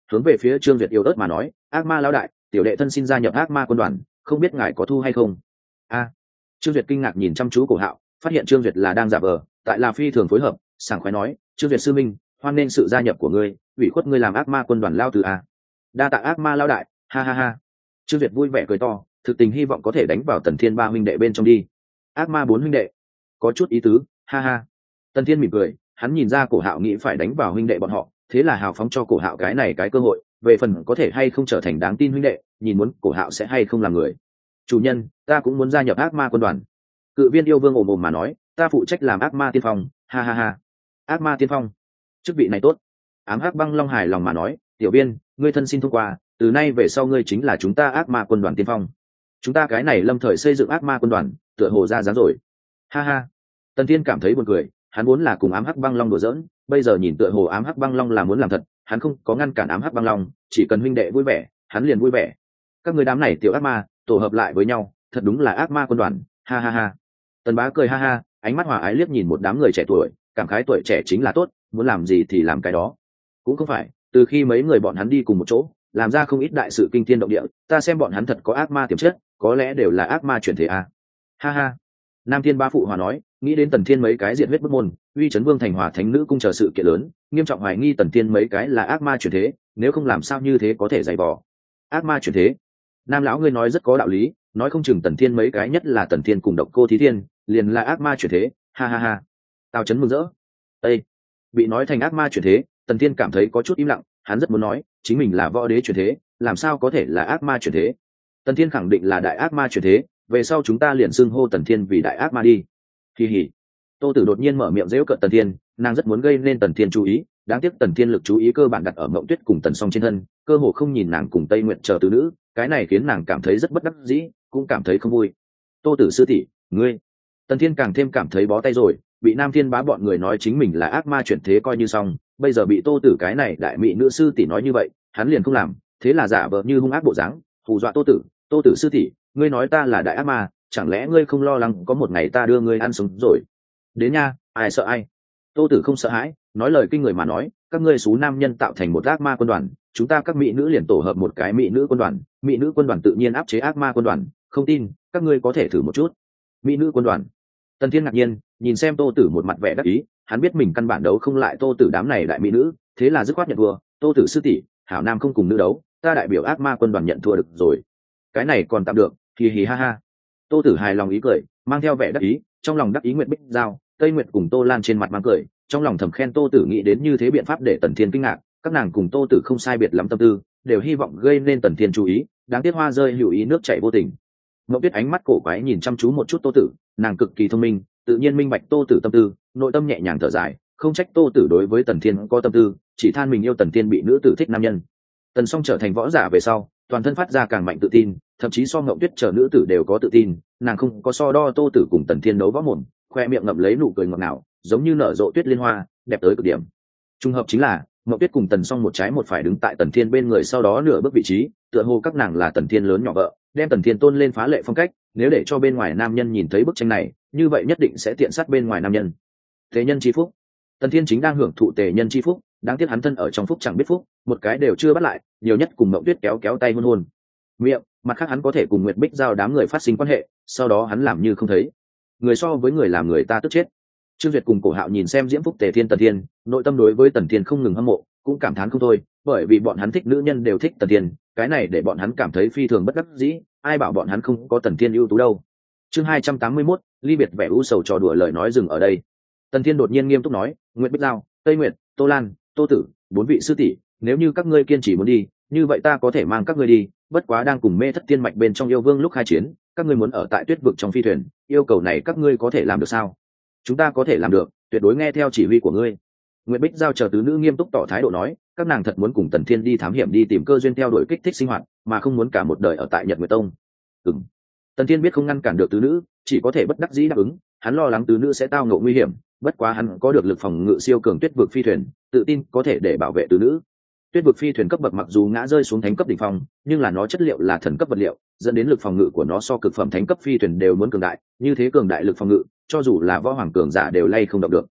hướng về phía Trương Duyệt yếu ớt mà nói, ác ma lão đại, tiểu đệ thân xin gia nhập ác ma quân đoàn, không biết ngài có thu hay không. A. Trương Duyệt kinh ngạc nhìn chăm chú Cổ Hạo, phát hiện Trương Duyệt là đang giả vờ, tại là phi thường phối hợp, sảng khoái nói, Trương Duyệt sư minh, hoan nên sự gia nhập của ngươi, ủy khuất ngươi làm ác ma quân đoàn lao từ a. Đa tạ ác ma lão đại, ha ha ha. Trương Duyệt vui vẻ cười to, thực tình hy vọng có thể đánh vào Tần Thiên ba huynh đệ bên trong đi. Ác ma bốn huynh đệ, có chút ý tứ, ha ha. Tần Thiên mỉm cười, hắn nhìn ra Cổ Hạo nghĩ phải đánh vào huynh đệ bọn họ, thế là hào phóng cho Cổ Hạo cái này cái cơ hội, về phần có thể hay không trở thành đáng tin huynh đệ, nhìn muốn Cổ Hạo sẽ hay không làm người. Chủ nhân, ta cũng muốn gia nhập ác ma quân đoàn. Cự viên yêu vương ồm ồm mà nói, ta phụ trách làm ác ma tiên phong, ha ha ha. Ác ma tiên phong, chức vị này tốt. Ám hắc băng long hài lòng mà nói, tiểu viên, ngươi thân xin thông qua, từ nay về sau ngươi chính là chúng ta ác ma quân đoàn tiên phong. Chúng ta cái này lâm thời xây dựng ác ma quân đoàn, tựa hồ ra dáng rồi. Ha ha. Tần Thiên cảm thấy buồn cười, hắn muốn là cùng ám hắc băng long đùa giỡn, bây giờ nhìn tựa hồ ám hắc băng long là muốn làm thật, hắn không có ngăn cản ám hắc băng long, chỉ cần huynh đệ vui vẻ, hắn liền vui vẻ. Các người đám này tiểu ác ma, tổ hợp lại với nhau, thật đúng là ác ma quân đoàn, ha ha ha. Tần Bá cười ha ha, ánh mắt hòa ái liếc nhìn một đám người trẻ tuổi, cảm khái tuổi trẻ chính là tốt, muốn làm gì thì làm cái đó. Cũng không phải, từ khi mấy người bọn hắn đi cùng một chỗ, làm ra không ít đại sự kinh thiên động địa, ta xem bọn hắn thật có ác ma tiềm chất, có lẽ đều là ác ma chuyển thể à. Ha ha. Nam Thiên Ba phụ hòa nói, nghĩ đến Tần Thiên mấy cái diện huyết bức môn, uy chấn vương thành hòa thánh nữ cung chờ sự kiện lớn, nghiêm trọng hoài nghi Tần Thiên mấy cái là ác ma chuyển thế, nếu không làm sao như thế có thể dày vò. Ác ma chuyển thế. Nam lão ngươi nói rất có đạo lý, nói không chừng Tần Thiên mấy cái nhất là Tần Thiên cùng độc cô Thí Thiên, liền là ác ma chuyển thế, ha ha ha. Tào Chấn mừng rỡ. Ê, bị nói thành ác ma chuyển thế, Tần Thiên cảm thấy có chút im lặng, hắn rất muốn nói, chính mình là võ đế chuyển thế, làm sao có thể là ác ma chuyển thế. Tần Thiên khẳng định là đại ác ma chuyển thế, về sau chúng ta liền xưng hô Tần Thiên vì đại ác ma đi. Kỳ hỉ. Tô Tử đột nhiên mở miệng giễu cợt Tần Thiên, nàng rất muốn gây nên Tần Thiên chú ý, đáng tiếc Tần Thiên lực chú ý cơ bản đặt ở Mộng Tuyết cùng Tần Song trên thân, cơ hồ không nhìn nàng cùng Tây Nguyệt chờ từ nữ, cái này khiến nàng cảm thấy rất bất đắc dĩ, cũng cảm thấy không vui. Tô Tử sư tỷ, ngươi. Tần Thiên càng thêm cảm thấy bó tay rồi, bị Nam Thiên Bá bọn người nói chính mình là ác ma chuyển thế coi như xong, bây giờ bị Tô Tử cái này đại mỹ nữ sư tỷ nói như vậy, hắn liền không làm, thế là giả vờ như hung ác bộ dáng, hù dọa Tô Tử. Tô Tử sư tỷ, ngươi nói ta là đại ác ma, chẳng lẽ ngươi không lo lắng có một ngày ta đưa ngươi ăn sống rồi? Đến nha, ai sợ ai? Tô Tử không sợ hãi, nói lời kinh người mà nói, các ngươi số nam nhân tạo thành một ác ma quân đoàn, chúng ta các mỹ nữ liền tổ hợp một cái mỹ nữ quân đoàn, mỹ nữ quân đoàn tự nhiên áp chế ác ma quân đoàn, không tin, các ngươi có thể thử một chút. Mỹ nữ quân đoàn. Tần Thiên ngạc nhiên, nhìn xem Tô Tử một mặt vẻ đắc ý, hắn biết mình căn bản đấu không lại Tô Tử đám này đại mỹ nữ, thế là dứt khoát nhận thua, Tô Tử sư tỷ, hảo nam không cùng nữ đấu, ta đại biểu ác ma quân đoàn nhận thua được rồi. Cái này còn tạm được, hì hì ha ha. Tô Tử hài lòng ý cười, mang theo vẻ đắc ý, trong lòng đắc ý Nguyệt Bích Giao, Tây Nguyệt cùng Tô Lan trên mặt mang cười, trong lòng thầm khen Tô Tử nghĩ đến như thế biện pháp để Tần Thiên kinh ngạc, các nàng cùng Tô Tử không sai biệt lắm tâm tư, đều hy vọng gây nên Tần Thiên chú ý, đáng tiếc hoa rơi hữu ý nước chảy vô tình. Ngọc Tuyết ánh mắt cổ quái nhìn chăm chú một chút Tô Tử, nàng cực kỳ thông minh, tự nhiên minh bạch Tô Tử tâm tư, nội tâm nhẹ nhàng thở dài, không trách Tô Tử đối với Tần Thiên có tâm tư, chỉ than mình yêu Tần Thiên bị nữ tử thích nam nhân. Tần Song trở thành võ giả về sau, toàn thân phát ra càng mạnh tự tin, thậm chí so Ngọc Tuyết chờ nữ tử đều có tự tin, nàng không có so đo Tô Tử cùng Tần Thiên đấu võ mồm, khoe miệng ngậm lấy nụ cười ngọt ngào, giống như nở rộ tuyết liên hoa, đẹp tới cực điểm. Trùng hợp chính là, Ngọc Tuyết cùng Tần Song một trái một phải đứng tại Tần Thiên bên người, sau đó nửa bước vị trí, tựa hồ các nàng là Tần Thiên lớn nhỏ vợ, đem Tần Thiên tôn lên phá lệ phong cách, nếu để cho bên ngoài nam nhân nhìn thấy bức tranh này, như vậy nhất định sẽ tiện sát bên ngoài nam nhân. Tề nhân chi phúc. Tần Thiên chính đang hưởng thụ tề nhân chi phúc, đáng tiếc hắn thân ở trong phúc chẳng biết phúc, một cái đều chưa bắt lại, nhiều nhất cùng Mộng Tuyết kéo kéo tay hôn hôn. Miệng, mặt khác hắn có thể cùng Nguyệt Bích Giao đám người phát sinh quan hệ, sau đó hắn làm như không thấy. Người so với người làm người ta tức chết. Trương Duyệt cùng Cổ Hạo nhìn xem diễm phúc tề thiên Tần Thiên, nội tâm đối với Tần Thiên không ngừng hâm mộ, cũng cảm thán không thôi, bởi vì bọn hắn thích nữ nhân đều thích Tần Thiên, cái này để bọn hắn cảm thấy phi thường bất đắc dĩ, ai bảo bọn hắn không có Tần Thiên ưu tú đâu. Chương hai trăm tám mươi mốt, ly biệt vẻ u sầu trò đùa lời nói dừng ở đây. Tần Thiên đột nhiên nghiêm túc nói, Nguyệt Bích Giao, Tây Nguyệt, Tô Lan, Tô Tử, bốn vị sư tỷ, nếu như các ngươi kiên trì muốn đi, như vậy ta có thể mang các ngươi đi, bất quá đang cùng Mê Thất Tiên mạch bên trong yêu vương lúc khai chiến, các ngươi muốn ở tại Tuyết vực trong phi thuyền, yêu cầu này các ngươi có thể làm được sao? Chúng ta có thể làm được, tuyệt đối nghe theo chỉ huy của ngươi. Nguyệt Bích Giao chờ tứ nữ nghiêm túc tỏ thái độ nói, các nàng thật muốn cùng Tần Thiên đi thám hiểm, đi tìm cơ duyên theo đuổi kích thích sinh hoạt, mà không muốn cả một đời ở tại Nhật Nguyệt Tông. Ừm. Tần Thiên biết không ngăn cản được tứ nữ, chỉ có thể bất đắc dĩ đáp ứng, hắn lo lắng tứ nữ sẽ tao ngộ nguy hiểm, bất quá hắn có được lực phòng ngự siêu cường Tuyết vực phi thuyền, tự tin có thể để bảo vệ tứ nữ. Tuyết vực phi thuyền cấp bậc mặc dù ngã rơi xuống thánh cấp đỉnh phong, nhưng là nó chất liệu là thần cấp vật liệu, dẫn đến lực phòng ngự của nó so cực phẩm thánh cấp phi thuyền đều muốn cường đại, như thế cường đại lực phòng ngự, cho dù là võ hoàng cường giả đều lay không động được.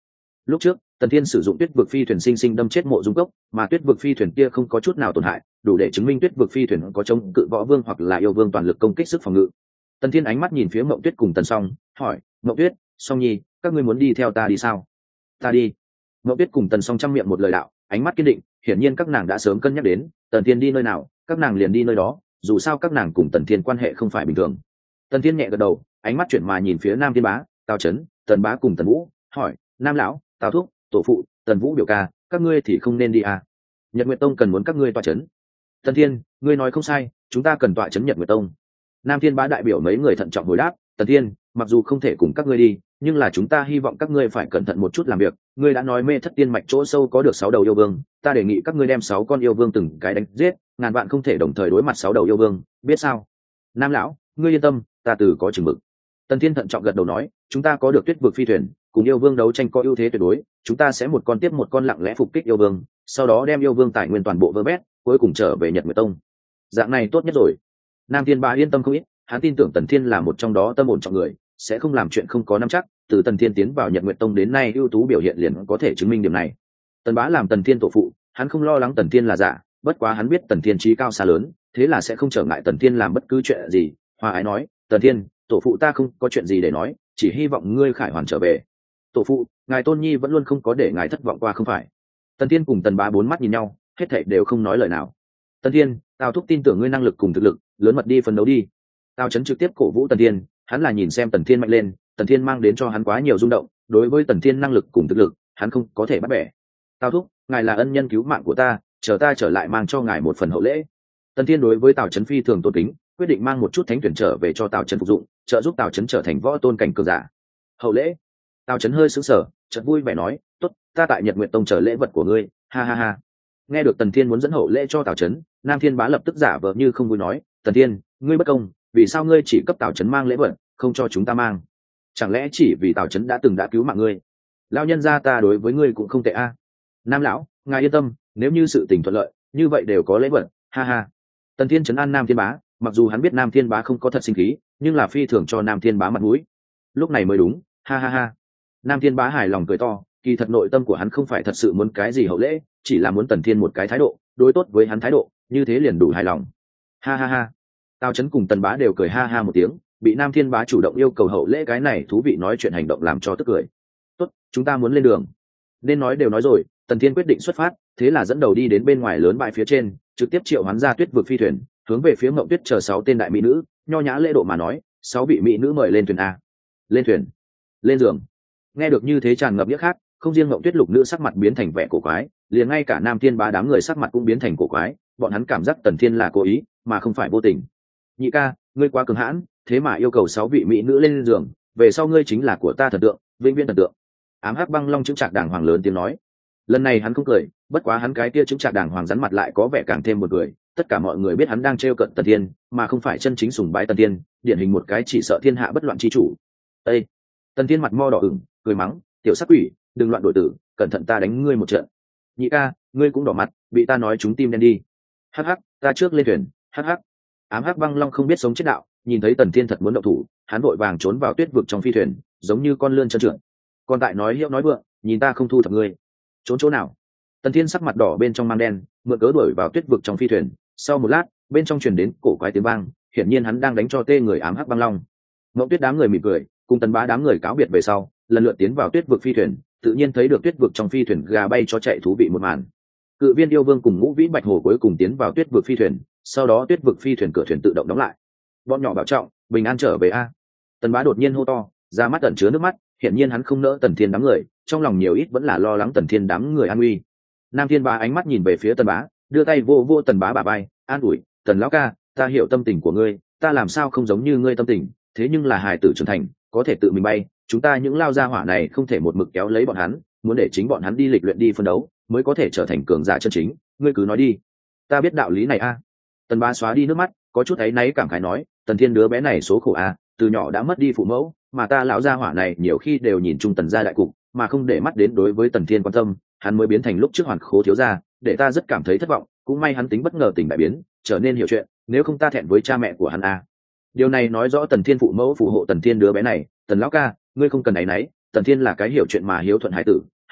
lúc trước tần thiên sử dụng tuyết vực phi thuyền sinh sinh đâm chết mộ dung cốc, mà tuyết vực phi thuyền kia không có chút nào tổn hại, đủ để chứng minh tuyết vực phi thuyền có chống cự võ vương hoặc là yêu vương toàn lực công kích sức phòng ngự. Tần thiên ánh mắt nhìn phía mộng tuyết cùng tần song, hỏi: mộng tuyết, song nhi, các ngươi muốn đi theo ta đi sao? Ta đi. Mộng tuyết cùng tần song chăm miệng một lời đạo, ánh mắt kiên định, hiển nhiên các nàng đã sớm cân nhắc đến tần thiên đi nơi nào các nàng liền đi nơi đó, dù sao các nàng cùng tần thiên quan hệ không phải bình thường. Tần thiên nhẹ gật đầu, ánh mắt chuyển mà nhìn phía nam thiên bá, tào trấn, tần bá cùng tần vũ, hỏi: nam lão, tào thúc, tổ phụ, tần vũ biểu ca, các ngươi thì không nên đi à? Nhật Nguyệt Tông cần muốn các ngươi tọa trấn. Tần thiên, ngươi nói không sai, chúng ta cần tọa trấn Nhật Nguyệt Tông. Nam thiên bá đại biểu mấy người thận trọng hồi đáp: tần thiên, mặc dù không thể cùng các ngươi đi, nhưng là chúng ta hy vọng các ngươi phải cẩn thận một chút làm việc. Ngươi đã nói mê thất tiên mạch chỗ sâu có được sáu đầu yêu vương, ta đề nghị các ngươi đem sáu con yêu vương từng cái đánh giết, ngàn vạn không thể đồng thời đối mặt sáu đầu yêu vương, biết sao? Nam lão, ngươi yên tâm, ta từ có chừng mực. Tần thiên thận trọng gật đầu nói: chúng ta có được tuyết vực phi thuyền, cùng yêu vương đấu tranh có ưu thế tuyệt đối, chúng ta sẽ một con tiếp một con lặng lẽ phục kích yêu vương, sau đó đem yêu vương tài nguyên toàn bộ vơ vét, cuối cùng trở về Nhật Nguyệt Tông. Dạng này tốt nhất rồi. Nam thiên bá yên tâm không ít, hắn tin tưởng tần thiên là một trong đó tâm ổn trọng người, sẽ không làm chuyện không có nắm chắc. Từ tần thiên tiến vào Nhật Nguyệt Tông đến nay ưu tú biểu hiện liền có thể chứng minh điểm này. Tần bá làm tần thiên tổ phụ, hắn không lo lắng tần thiên là giả, bất quá hắn biết tần thiên trí cao xa lớn, thế là sẽ không trở ngại tần thiên làm bất cứ chuyện gì. Hòa ái nói: tần thiên, tổ phụ ta không có chuyện gì để nói, chỉ hy vọng ngươi khải hoàn trở về. Tổ phụ, ngài tôn nhi vẫn luôn không có để ngài thất vọng qua không phải? Tần thiên cùng tần bá bốn mắt nhìn nhau, hết thảy đều không nói lời nào. Tần thiên, tào thúc tin tưởng ngươi năng lực cùng thực lực, lớn mật đi phấn đấu đi. Tào trấn trực tiếp cổ vũ tần thiên, hắn là nhìn xem tần thiên mạnh lên, tần thiên mang đến cho hắn quá nhiều rung động, đối với tần thiên năng lực cùng thực lực hắn không có thể bắt bẻ. Tào thúc, ngài là ân nhân cứu mạng của ta, chờ ta trở lại mang cho ngài một phần hậu lễ. Tần thiên đối với tào trấn phi thường tôn kính, quyết định mang một chút thánh tuyển trở về cho tào trấn phục dụng, trợ giúp tào trấn trở thành võ tôn cảnh cường giả. Hậu lễ? Tào trấn hơi sững sờ, chợt vui vẻ nói: tốt, ta tại Nhật Nguyệt Tông chờ lễ vật của ngươi, ha ha ha. Nghe được tần thiên muốn dẫn hậu lễ cho tào trấn, nam thiên bá lập tức giả vờ như không vui nói: tần thiên, ngươi bất công, vì sao ngươi chỉ cấp tào trấn mang lễ vật, không cho chúng ta mang? Chẳng lẽ chỉ vì tào trấn đã từng đã cứu mạng ngươi? Lão nhân gia ta đối với ngươi cũng không tệ a. À? Nam lão, ngài yên tâm, nếu như sự tình thuận lợi như vậy đều có lễ vật, ha ha. Tần thiên trấn an nam thiên bá, mặc dù hắn biết nam thiên bá không có thật sinh khí, nhưng là phi thường cho nam thiên bá mặt mũi. Lúc này mới đúng, ha ha ha. Nam thiên bá hài lòng cười to, kỳ thật nội tâm của hắn không phải thật sự muốn cái gì hậu lễ, chỉ là muốn tần thiên một cái thái độ đối tốt với hắn thái độ, như thế liền đủ hài lòng. Ha ha ha. Tào trấn cùng tần bá đều cười ha ha một tiếng, bị nam thiên bá chủ động yêu cầu hậu lễ cái này thú vị nói chuyện hành động làm cho tức cười. Tốt, chúng ta muốn lên đường. Nên nói đều nói rồi, tần thiên quyết định xuất phát, thế là dẫn đầu đi đến bên ngoài lớn bãi phía trên, trực tiếp triệu hoán ra tuyết vực phi thuyền, hướng về phía Mộng Tuyết chờ sáu tên đại mỹ nữ, nho nhã lễ độ mà nói: sáu vị mỹ nữ mời lên thuyền a. Lên thuyền, lên giường. Nghe được như thế tràn ngập nghĩa khác, không riêng Mộng Tuyết lục nữ sắc mặt biến thành vẻ cổ quái, liền ngay cả nam thiên bá đám người sắc mặt cũng biến thành cổ quái, bọn hắn cảm giác tần thiên là cố ý mà không phải vô tình. Nhị ca, ngươi quá cường hãn, thế mà yêu cầu sáu vị mỹ nữ lên giường, về sau ngươi chính là của ta thần tượng, vĩnh viễn thần tượng. Ám Hắc Băng Long chứng trạc đàng hoàng lớn tiếng nói. Lần này hắn không cười, bất quá hắn cái kia chứng trạc đàng hoàng rắn mặt lại có vẻ càng thêm một cười. Tất cả mọi người biết hắn đang trêu cận tần thiên, mà không phải chân chính sùng bái tần thiên, điển hình một cái chỉ sợ thiên hạ bất loạn chi chủ. Ê! Tần thiên mặt mo đỏ ửng, cười mắng: tiểu sắc quỷ, đừng loạn đội tử, cẩn thận ta đánh ngươi một trận. Nhị ca, ngươi cũng đỏ mặt, bị ta nói chúng tim đen đi. Hắc hắc, ta trước lên thuyền. Hắc hắc. Ám Hắc Băng Long không biết sống chết đạo, nhìn thấy tần thiên thật muốn động thủ, hắn vội vàng trốn vào tuyết vực trong phi thuyền, giống như con lươn trơn trượt. Còn tại nói hiệu nói vượng, nhìn ta không thu thập ngươi. Trốn chỗ nào? Tần thiên sắc mặt đỏ bên trong mang đen, mượn cớ đuổi vào tuyết vực trong phi thuyền. Sau một lát, bên trong truyền đến cổ quái tiếng vang, hiển nhiên hắn đang đánh cho tê người Ám Hắc Băng Long. Mộng Tuyết đám người mỉm cười, cùng tần bá đám người cáo biệt về sau, lần lượt tiến vào tuyết vực phi thuyền, tự nhiên thấy được tuyết vực trong phi thuyền gà bay cho chạy thú vị một màn. Cự viên yêu vương cùng ngũ vĩ bạch hồ cuối cùng tiến vào tuyết vực phi thuyền, sau đó tuyết vực phi thuyền cửa thuyền tự động đóng lại. Bọn nhỏ bảo trọng, bình an trở về a. Tần bá đột nhiên hô to, ra mắt ẩn chứa nước mắt, hiển nhiên hắn không nỡ tần thiên đám người, trong lòng nhiều ít vẫn là lo lắng tần thiên đám người an nguy. Nam thiên bá ánh mắt nhìn về phía tần bá, đưa tay vô vô tần bá bả vai, an ủi: tần lão ca, ta hiểu tâm tình của ngươi, ta làm sao không giống như ngươi tâm tình, thế nhưng là hài tử trưởng thành có thể tự mình bay, chúng ta những lao gia hỏa này không thể một mực kéo lấy bọn hắn, muốn để chính bọn hắn đi lịch luyện đi phân đấu mới có thể trở thành cường giả chân chính. Ngươi cứ nói đi, ta biết đạo lý này a. Tần bá xóa đi nước mắt, có chút áy náy cảm khái nói: tần thiên đứa bé này số khổ a, từ nhỏ đã mất đi phụ mẫu, mà ta lão gia hỏa này nhiều khi đều nhìn chung tần gia đại cục mà không để mắt đến đối với tần thiên quan tâm, hắn mới biến thành lúc trước hoàn khố thiếu gia, để ta rất cảm thấy thất vọng. Cũng may hắn tính bất ngờ tình đại biến, trở nên hiểu chuyện, nếu không ta thẹn với cha mẹ của hắn a. Điều này nói rõ tần thiên phụ mẫu phù hộ tần thiên đứa bé này. Tần lão ca, ngươi không cần áy náy, tần thiên là cái hiểu chuyện mà hiếu thuận hải tử,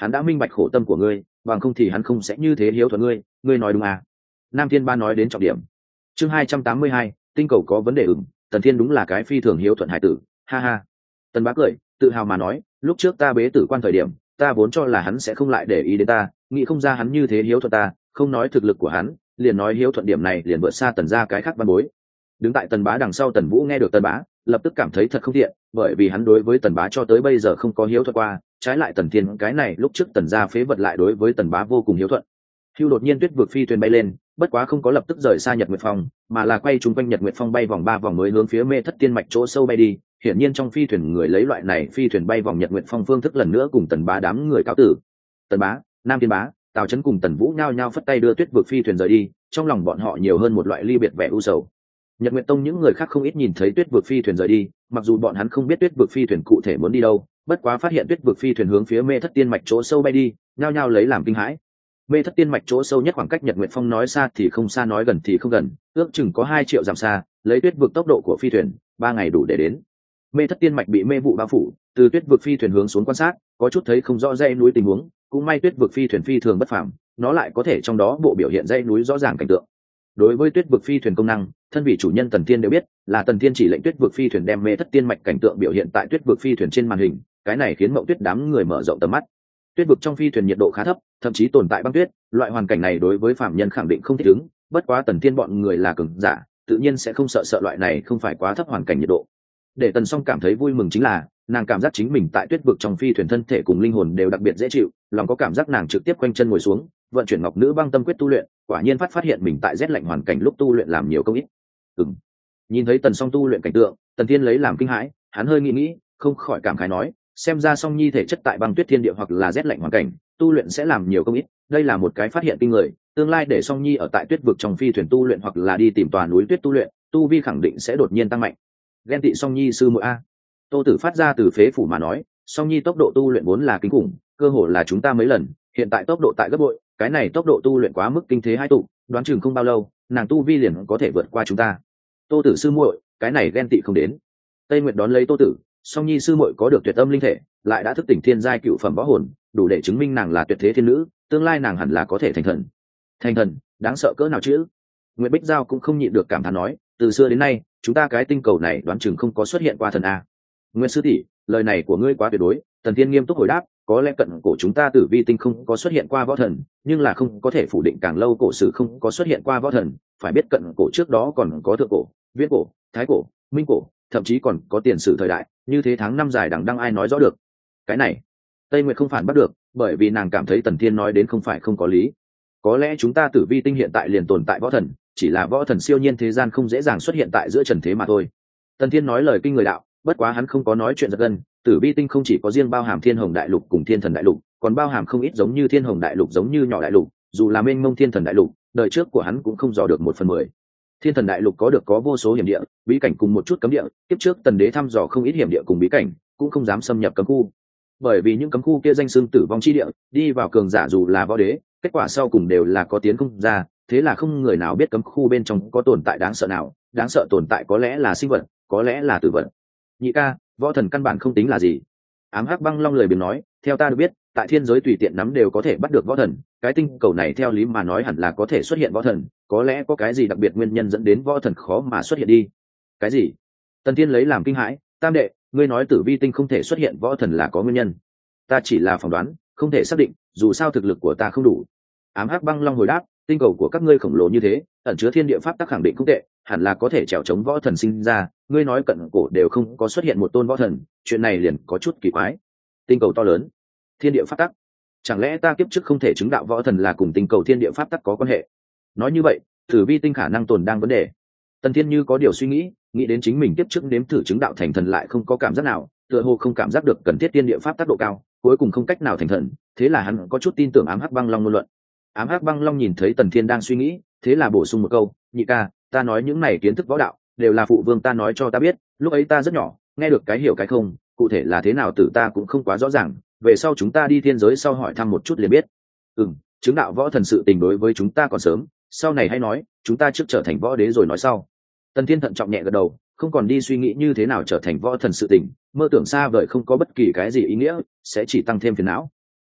hắn đã minh bạch khổ tâm của ngươi, bằng không thì hắn không sẽ như thế hiếu thuận ngươi, ngươi nói đúng à? Nam Thiên Ba nói đến trọng điểm. Chương hai trăm tám mươi hai, tinh cầu có vấn đề ửng, Tần Thiên đúng là cái phi thường hiếu thuận hải tử, ha ha. Tần Bá cười, tự hào mà nói, lúc trước ta bế tử quan thời điểm, ta vốn cho là hắn sẽ không lại để ý đến ta, nghĩ không ra hắn như thế hiếu thuận ta, không nói thực lực của hắn, liền nói hiếu thuận điểm này liền vượt xa Tần gia cái khác văn bối. Đứng tại Tần Bá đằng sau Tần Vũ nghe được Tần Bá, lập tức cảm thấy thật không tiện, bởi vì hắn đối với Tần Bá cho tới bây giờ không có hiếu thuận qua, trái lại Tần Thiên cái này lúc trước Tần gia phế vật lại đối với Tần Bá vô cùng hiếu thuận. Hưu đột nhiên tuyết vực phi thuyền bay lên, bất quá không có lập tức rời xa Nhật Nguyệt Phong, mà là quay trung quanh Nhật Nguyệt Phong bay vòng ba vòng mới hướng phía Mê Thất Tiên mạch chỗ sâu bay đi. Hiển nhiên trong phi thuyền người lấy loại này phi thuyền bay vòng Nhật Nguyệt Phong phương thức lần nữa cùng Tần Bá đám người cáo tử. Tần Bá, Nam Thiên Bá, Tào Chấn cùng Tần Vũ nhao nhao phất tay đưa tuyết vực phi thuyền rời đi, trong lòng bọn họ nhiều hơn một loại ly biệt vẻ u sầu. Nhật Nguyệt Tông những người khác không ít nhìn thấy tuyết vực phi thuyền rời đi, mặc dù bọn hắn không biết tuyết vực phi thuyền cụ thể muốn đi đâu, bất quá phát hiện tuyết vực phi thuyền hướng phía Mê Thất Tiên mạch chỗ sâu bay đi, nhao nhao lấy làm kinh hãi. Mê Thất Tiên mạch chỗ sâu nhất khoảng cách Nhật Nguyệt Phong nói xa thì không xa, nói gần thì không gần, ước chừng có hai triệu dặm xa, lấy tuyết vực tốc độ của phi thuyền, ba ngày đủ để đến. Mê Thất Tiên mạch bị mê vụ bao phủ, từ tuyết vực phi thuyền hướng xuống quan sát, có chút thấy không rõ dãy núi tình huống, cũng may tuyết vực phi thuyền phi thường bất phàm, nó lại có thể trong đó bộ biểu hiện dãy núi rõ ràng cảnh tượng. Đối với tuyết vực phi thuyền công năng, thân vị chủ nhân Tần Thiên đều biết, là Tần Thiên chỉ lệnh tuyết vực phi thuyền đem Mê Thất Tiên mạch cảnh tượng biểu hiện tại tuyết vực phi thuyền trên màn hình, cái này khiến Mộng Tuyết đám người mở rộng tầm mắt. Tuyết vực trong phi thuyền nhiệt độ khá thấp, thậm chí tồn tại băng tuyết, loại hoàn cảnh này đối với phạm nhân khẳng định không thích ứng, bất quá Tần Thiên bọn người là cường giả, tự nhiên sẽ không sợ sợ loại này không phải quá thấp hoàn cảnh nhiệt độ. Để Tần Song cảm thấy vui mừng chính là, nàng cảm giác chính mình tại tuyết vực trong phi thuyền thân thể cùng linh hồn đều đặc biệt dễ chịu, lòng có cảm giác nàng trực tiếp quanh chân ngồi xuống, vận chuyển Ngọc Nữ Băng Tâm Quyết tu luyện, quả nhiên phát phát hiện mình tại rét lạnh hoàn cảnh lúc tu luyện làm nhiều công ít. Ừm. Nhìn thấy Tần Song tu luyện cảnh tượng, Tần Thiên lấy làm kinh hãi, hắn hơi nghĩ nghĩ, không khỏi cảm khái nói, xem ra Song Nhi thể chất tại băng tuyết thiên địa hoặc là rét lạnh hoàn cảnh, tu luyện sẽ làm nhiều công ít, đây là một cái phát hiện kinh người, tương lai để Song Nhi ở tại tuyết vực trong phi thuyền tu luyện hoặc là đi tìm tòa núi tuyết tu luyện, tu vi khẳng định sẽ đột nhiên tăng mạnh. Ghen tị Song Nhi sư muội a. Tô Tử phát ra từ phế phủ mà nói, Song Nhi tốc độ tu luyện vốn là kinh khủng, cơ hồ là chúng ta mấy lần, hiện tại tốc độ tại gấp bội, cái này tốc độ tu luyện quá mức kinh thế hai tụ, đoán chừng không bao lâu, nàng tu vi liền có thể vượt qua chúng ta. Tô Tử sư muội, cái này ghen tị không đến. Tây Nguyệt đón lấy Tô Tử, Song Nhi sư muội có được tuyệt âm linh thể, lại đã thức tỉnh thiên giai cựu phẩm võ hồn, đủ để chứng minh nàng là tuyệt thế thiên nữ, tương lai nàng hẳn là có thể thành thần. Thành thần, đáng sợ cỡ nào chứ? Nguyệt Bích Giao cũng không nhịn được cảm thán nói, từ xưa đến nay, chúng ta cái tinh cầu này đoán chừng không có xuất hiện qua thần a. Nguyệt sư tỷ, lời này của ngươi quá tuyệt đối. Tần Thiên nghiêm túc hồi đáp, có lẽ cận cổ chúng ta Tử Vi tinh không có xuất hiện qua võ thần, nhưng là không có thể phủ định càng lâu cổ sử không có xuất hiện qua võ thần, phải biết cận cổ trước đó còn có thượng cổ, viễn cổ, thái cổ, minh cổ, thậm chí còn có tiền sử thời đại, như thế tháng năm dài đằng đăng ai nói rõ được. Cái này, Tây Nguyệt không phản bắt được, bởi vì nàng cảm thấy Tần Thiên nói đến không phải không có lý. Có lẽ chúng ta Tử Vi tinh hiện tại liền tồn tại võ thần, chỉ là võ thần siêu nhiên thế gian không dễ dàng xuất hiện tại giữa trần thế mà thôi. Tần Thiên nói lời kinh người đạo, bất quá hắn không có nói chuyện giật gân. Tử Vi tinh không chỉ có riêng bao hàm Thiên Hồng Đại Lục cùng Thiên Thần Đại Lục, còn bao hàm không ít giống như Thiên Hồng Đại Lục giống như nhỏ đại lục, dù là mênh mông Thiên Thần Đại Lục, đời trước của hắn cũng không dò được một phần mười. Thiên Thần Đại Lục có được có vô số hiểm địa, bí cảnh cùng một chút cấm địa, tiếp trước Tần Đế thăm dò không ít hiểm địa cùng bí cảnh, cũng không dám xâm nhập cấm khu. Bởi vì những cấm khu kia danh xưng tử vong chi địa, đi vào cường giả dù là võ đế, kết quả sau cùng đều là có tiến không ra, thế là không người nào biết cấm khu bên trong có tồn tại đáng sợ nào, đáng sợ tồn tại có lẽ là sinh vật, có lẽ là tử vật. Nhị ca, võ thần căn bản không tính là gì. Ám Hắc Băng Long lười biếng nói, theo ta được biết, tại thiên giới tùy tiện nắm đều có thể bắt được võ thần, cái tinh cầu này theo lý mà nói hẳn là có thể xuất hiện võ thần, có lẽ có cái gì đặc biệt nguyên nhân dẫn đến võ thần khó mà xuất hiện đi. Cái gì? Tần Thiên lấy làm kinh hãi, tam đệ, ngươi nói Tử Vi tinh không thể xuất hiện võ thần là có nguyên nhân? Ta chỉ là phỏng đoán, không thể xác định, dù sao thực lực của ta không đủ. Ám Hắc Băng Long hồi đáp, tinh cầu của các ngươi khổng lồ như thế, ẩn chứa thiên địa pháp tắc khẳng định không tệ, hẳn là có thể chèo chống võ thần sinh ra, ngươi nói cận cổ đều không có xuất hiện một tôn võ thần, chuyện này liền có chút kỳ quái. Tinh cầu to lớn, thiên địa pháp tắc, chẳng lẽ ta kiếp trước không thể chứng đạo võ thần là cùng tinh cầu thiên địa pháp tắc có quan hệ? Nói như vậy, Tử Vi tinh khả năng tồn đang vấn đề. Tần Thiên như có điều suy nghĩ, nghĩ đến chính mình kiếp trước nếm thử chứng đạo thành thần lại không có cảm giác nào, tựa hồ không cảm giác được cần thiết thiên địa pháp tắc độ cao, cuối cùng không cách nào thành thần, thế là hắn có chút tin tưởng Ám Hắc Băng Long ngôn luận. Ám Hắc Băng Long nhìn thấy Tần Thiên đang suy nghĩ, thế là bổ sung một câu, nhị ca, ta nói những này kiến thức võ đạo đều là phụ vương ta nói cho ta biết, lúc ấy ta rất nhỏ, nghe được cái hiểu cái không, cụ thể là thế nào tử ta cũng không quá rõ ràng, về sau chúng ta đi thiên giới sau hỏi thăm một chút liền biết. Ừm, chứng đạo võ thần sự tình đối với chúng ta còn sớm, sau này hay nói, chúng ta trước trở thành võ đế rồi nói sau. Tần Thiên thận trọng nhẹ gật đầu, không còn đi suy nghĩ như thế nào trở thành võ thần sự tình, mơ tưởng xa vời không có bất kỳ cái gì ý nghĩa, sẽ chỉ tăng thêm phiền não.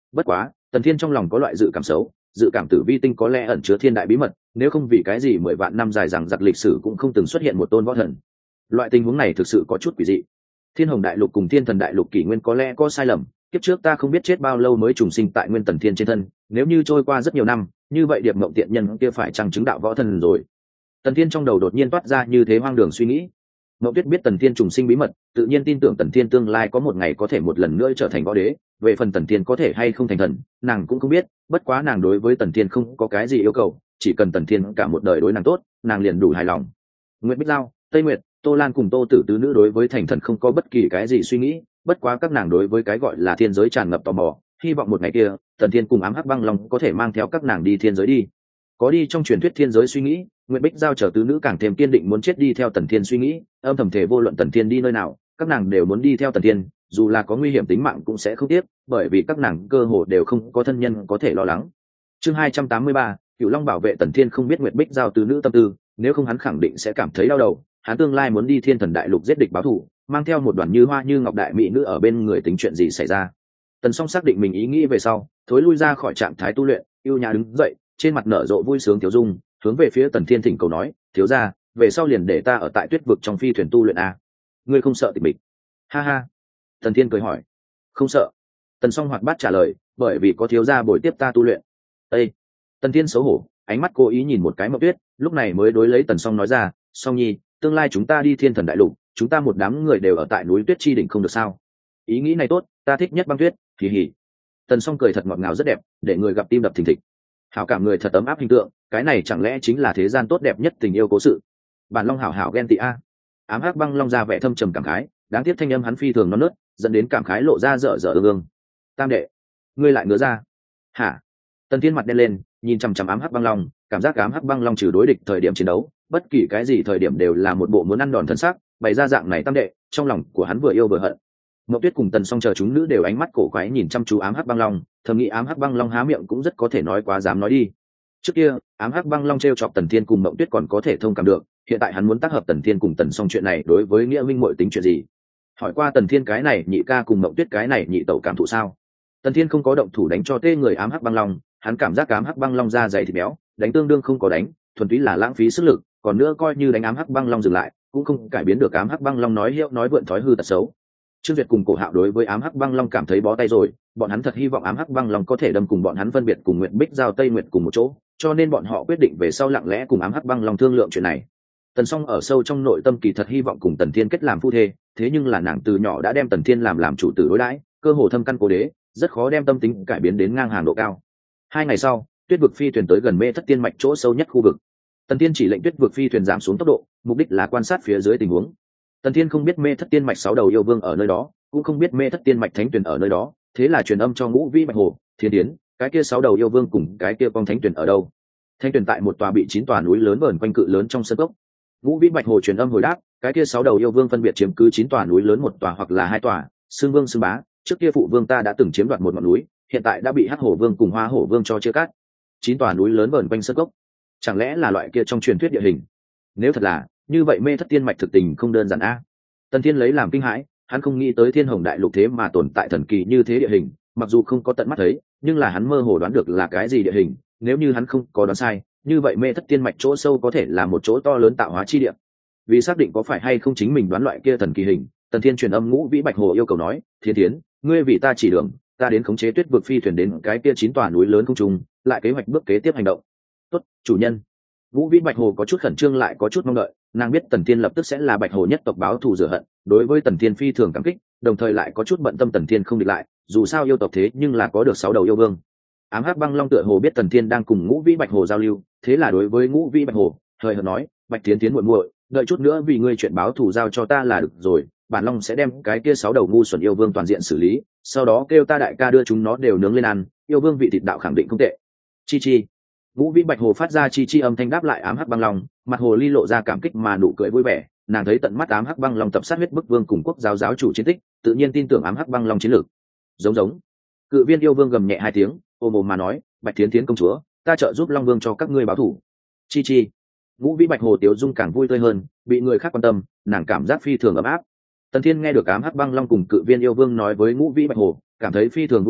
Bất quá Tần Thiên trong lòng có loại dự cảm xấu, dự cảm tử vi tinh có lẽ ẩn chứa thiên đại bí mật, nếu không vì cái gì mười vạn năm dài rằng giặc lịch sử cũng không từng xuất hiện một tôn võ thần. Loại tình huống này thực sự có chút quỷ dị. Thiên Hồng Đại Lục cùng Thiên Thần Đại Lục kỷ nguyên có lẽ có sai lầm, kiếp trước ta không biết chết bao lâu mới trùng sinh tại Nguyên Tần Thiên trên thân, nếu như trôi qua rất nhiều năm, như vậy Điệp Mộng tiện nhân kia phải chăng chứng đạo võ thần rồi. Tần Thiên trong đầu đột nhiên toát ra như thế hoang đường suy nghĩ. Mộng Tuyết biết Tần Thiên trùng sinh bí mật, tự nhiên tin tưởng Tần Thiên tương lai có một ngày có thể một lần nữa trở thành võ đế. Về phần Tần Thiên có thể hay không thành thần, nàng cũng không biết, bất quá nàng đối với Tần Thiên không có cái gì yêu cầu, chỉ cần Tần Thiên cả một đời đối nàng tốt, nàng liền đủ hài lòng. Nguyệt Bích Giao, Tây Nguyệt, Tô Lan cùng Tô Tử tứ nữ đối với thành thần không có bất kỳ cái gì suy nghĩ, bất quá các nàng đối với cái gọi là thiên giới tràn ngập tò mò, hy vọng một ngày kia Tần Thiên cùng Ám Hắc Băng Long có thể mang theo các nàng đi thiên giới đi. Có đi trong truyền thuyết thiên giới suy nghĩ, Nguyệt Bích Giao chờ tứ nữ càng thêm kiên định muốn chết đi theo Tần Thiên suy nghĩ, âm thầm thể vô luận Tần Thiên đi nơi nào, các nàng đều muốn đi theo Tần Thiên, dù là có nguy hiểm tính mạng cũng sẽ không tiếc, bởi vì các nàng cơ hồ đều không có thân nhân có thể lo lắng. Chương hai trăm tám mươi ba, Cửu Long bảo vệ Tần Thiên không biết Nguyệt Bích Giao tứ nữ tâm tư, nếu không hắn khẳng định sẽ cảm thấy đau đầu, hắn tương lai muốn đi Thiên Thần Đại Lục giết địch báo thù, mang theo một đoàn như hoa như ngọc đại mỹ nữ ở bên người, tính chuyện gì xảy ra. Tần Song xác định mình ý nghĩ về sau, thối lui ra khỏi trạng thái tu luyện, yêu nhã đứng dậy, trên mặt nở rộ vui sướng thiếu dung, hướng về phía Tần Thiên thỉnh cầu nói, thiếu gia, về sau liền để ta ở tại Tuyết vực trong phi thuyền tu luyện a. Ngươi không sợ tịch mịch? Ha ha. Tần Thiên cười hỏi. Không sợ. Tần Song hoạt bát trả lời, bởi vì có thiếu gia bồi tiếp ta tu luyện. Ê. Tần Thiên xấu hổ, ánh mắt cố ý nhìn một cái Mộng Tuyết, lúc này mới đối lấy Tần Song nói ra, Song nhi, tương lai chúng ta đi Thiên Thần Đại Lục, chúng ta một đám người đều ở tại núi Tuyết chi đỉnh không được sao? Ý nghĩ này tốt, ta thích nhất băng tuyết, kỳ hỉ. Tần Song cười thật ngọt ngào rất đẹp, để người gặp tim đập thình thịch. Hảo cảm người thật ấm áp hình tượng, cái này chẳng lẽ chính là thế gian tốt đẹp nhất tình yêu cố sự. Bản Long hảo hảo ghen tị a. Ám Hắc Băng Long ra vẻ thâm trầm cảm khái, đáng tiếc thanh âm hắn phi thường non nớt, dẫn đến cảm khái lộ ra dở dở ương ương. Tam đệ, ngươi lại ngứa ra? Hả? Tần Thiên mặt đen lên, nhìn chằm chằm Ám Hắc Băng Long, cảm giác Ám Hắc Băng Long trừ đối địch thời điểm chiến đấu, bất kỳ cái gì thời điểm đều là một bộ muốn ăn đòn thân xác, bày ra dạng này tam đệ, trong lòng của hắn vừa yêu vừa hận. Ngọc Tuyết cùng Tần Song chờ chúng nữ đều ánh mắt cổ quái nhìn chăm chú Ám Hắc Băng Long, thầm nghĩ Ám Hắc Băng Long há miệng cũng rất có thể nói quá dám nói đi. Trước kia, Ám Hắc Băng Long trêu chọc Tần Thiên cùng Ngọc Tuyết còn có thể thông cảm được, hiện tại hắn muốn tác hợp Tần Thiên cùng Tần Song chuyện này đối với nghĩa minh muội tính chuyện gì? Hỏi qua Tần Thiên cái này nhị ca cùng Ngọc Tuyết cái này nhị tẩu cảm thụ sao? Tần Thiên không có động thủ đánh cho tê người Ám Hắc Băng Long, hắn cảm giác Ám Hắc Băng Long da dày thịt béo, đánh tương đương không có đánh, thuần túy là lãng phí sức lực, còn nữa coi như đánh Ám Hắc Băng Long dừng lại, cũng không cải biến được Ám Hắc Băng Long nói hiệu nói vượn thói hư tật xấu. Trương Duyệt cùng Cổ Hạo đối với Ám Hắc Băng Long cảm thấy bó tay rồi, bọn hắn thật hy vọng Ám Hắc Băng Long có thể đâm cùng bọn hắn phân biệt cùng Nguyệt Bích Giao Tây Nguyệt cùng một chỗ, cho nên bọn họ quyết định về sau lặng lẽ cùng Ám Hắc Băng Long thương lượng chuyện này. Tần Song ở sâu trong nội tâm kỳ thật hy vọng cùng Tần Thiên kết làm phu thê, thế nhưng là nàng từ nhỏ đã đem Tần Thiên làm làm chủ tử đối đãi, cơ hồ thâm căn cố đế, rất khó đem tâm tính cải biến đến ngang hàng độ cao. Hai ngày sau, Tuyết vực phi thuyền tới gần Mê Thất Tiên mạch chỗ sâu nhất khu vực. Tần Thiên chỉ lệnh Tuyết vực phi thuyền giảm xuống tốc độ, mục đích là quan sát phía dưới tình huống. Tần Thiên không biết Mê Thất Tiên mạch sáu đầu yêu vương ở nơi đó, cũng không biết Mê Thất Tiên mạch thánh tuyển ở nơi đó, thế là truyền âm cho Ngũ Vĩ Bạch Hồ, Thiên Tiến, cái kia sáu đầu yêu vương cùng cái kia con thánh tuyển ở đâu? Thánh tuyển tại một tòa bị chín tòa núi lớn vờn quanh cự lớn trong sân cốc. Ngũ Vĩ Bạch Hồ truyền âm hồi đáp, cái kia sáu đầu yêu vương phân biệt chiếm cứ chín tòa núi lớn một tòa hoặc là hai tòa, xương vương xương bá, trước kia phụ vương ta đã từng chiếm đoạt một ngọn núi, hiện tại đã bị Hắc Hổ vương cùng Hoa Hổ vương cho chia cắt. Chín tòa núi lớn vờn quanh sân cốc, chẳng lẽ là loại kia trong truyền thuyết địa hình? Nếu thật là, như vậy Mê Thất Tiên mạch thực tình không đơn giản a. Tần Thiên lấy làm kinh hãi, hắn không nghĩ tới Thiên Hồng Đại Lục thế mà tồn tại thần kỳ như thế địa hình, mặc dù không có tận mắt thấy, nhưng là hắn mơ hồ đoán được là cái gì địa hình, nếu như hắn không có đoán sai, như vậy Mê Thất Tiên mạch chỗ sâu có thể là một chỗ to lớn tạo hóa chi địa. Vì xác định có phải hay không chính mình đoán loại kia thần kỳ hình, Tần Thiên truyền âm Ngũ Vĩ Bạch Hồ yêu cầu nói, Thiên Tiến, ngươi vì ta chỉ đường, ta đến khống chế Tuyết vực phi thuyền đến cái kia chín tòa núi lớn không trung, lại kế hoạch bước kế tiếp hành động. Tốt, chủ nhân. Ngũ Vĩ Bạch Hồ có chút khẩn trương lại có chút mong đợi, nàng biết Tần Thiên lập tức sẽ là Bạch Hồ nhất tộc báo thù rửa hận, đối với Tần Thiên phi thường cảm kích, đồng thời lại có chút bận tâm Tần Thiên không địch lại, dù sao yêu tộc thế nhưng là có được sáu đầu yêu vương. Ám Hắc Băng Long tựa hồ biết Tần Thiên đang cùng Ngũ Vĩ Bạch Hồ giao lưu, thế là đối với Ngũ Vĩ Bạch Hồ, hời hợt nói, Bạch Tiến Tiến muội muội, đợi chút nữa vì ngươi chuyện báo thù giao cho ta là được rồi, bản Long sẽ đem cái kia sáu đầu ngu xuẩn yêu vương toàn diện xử lý, sau đó kêu ta đại ca đưa chúng nó đều nướng lên ăn, yêu vương vị thịt đạo khẳng định không tệ. Chi chi. Ngũ Vĩ Bạch Hồ phát ra chi chi âm thanh đáp lại Ám Hắc Băng Long, mặt hồ ly lộ ra cảm kích mà nụ cười vui vẻ, nàng thấy tận mắt Ám Hắc Băng Long tập sát huyết bức vương cùng quốc giáo giáo chủ chiến tích, tự nhiên tin tưởng Ám Hắc Băng Long chiến lược. Giống giống. Cự viên yêu vương gầm nhẹ hai tiếng, ôm ôm mà nói, Bạch Thiến Thiến công chúa, ta trợ giúp Long Vương cho các ngươi báo thù. Chi chi. Ngũ Vĩ Bạch Hồ tiếu dung càng vui tươi hơn, bị người khác quan tâm, nàng cảm giác phi thường ấm áp. Tần Thiên nghe được Ám Hắc Băng Long cùng Cự viên yêu vương nói với Ngũ Vĩ Bạch Hồ, cảm thấy phi thường vui vẻ,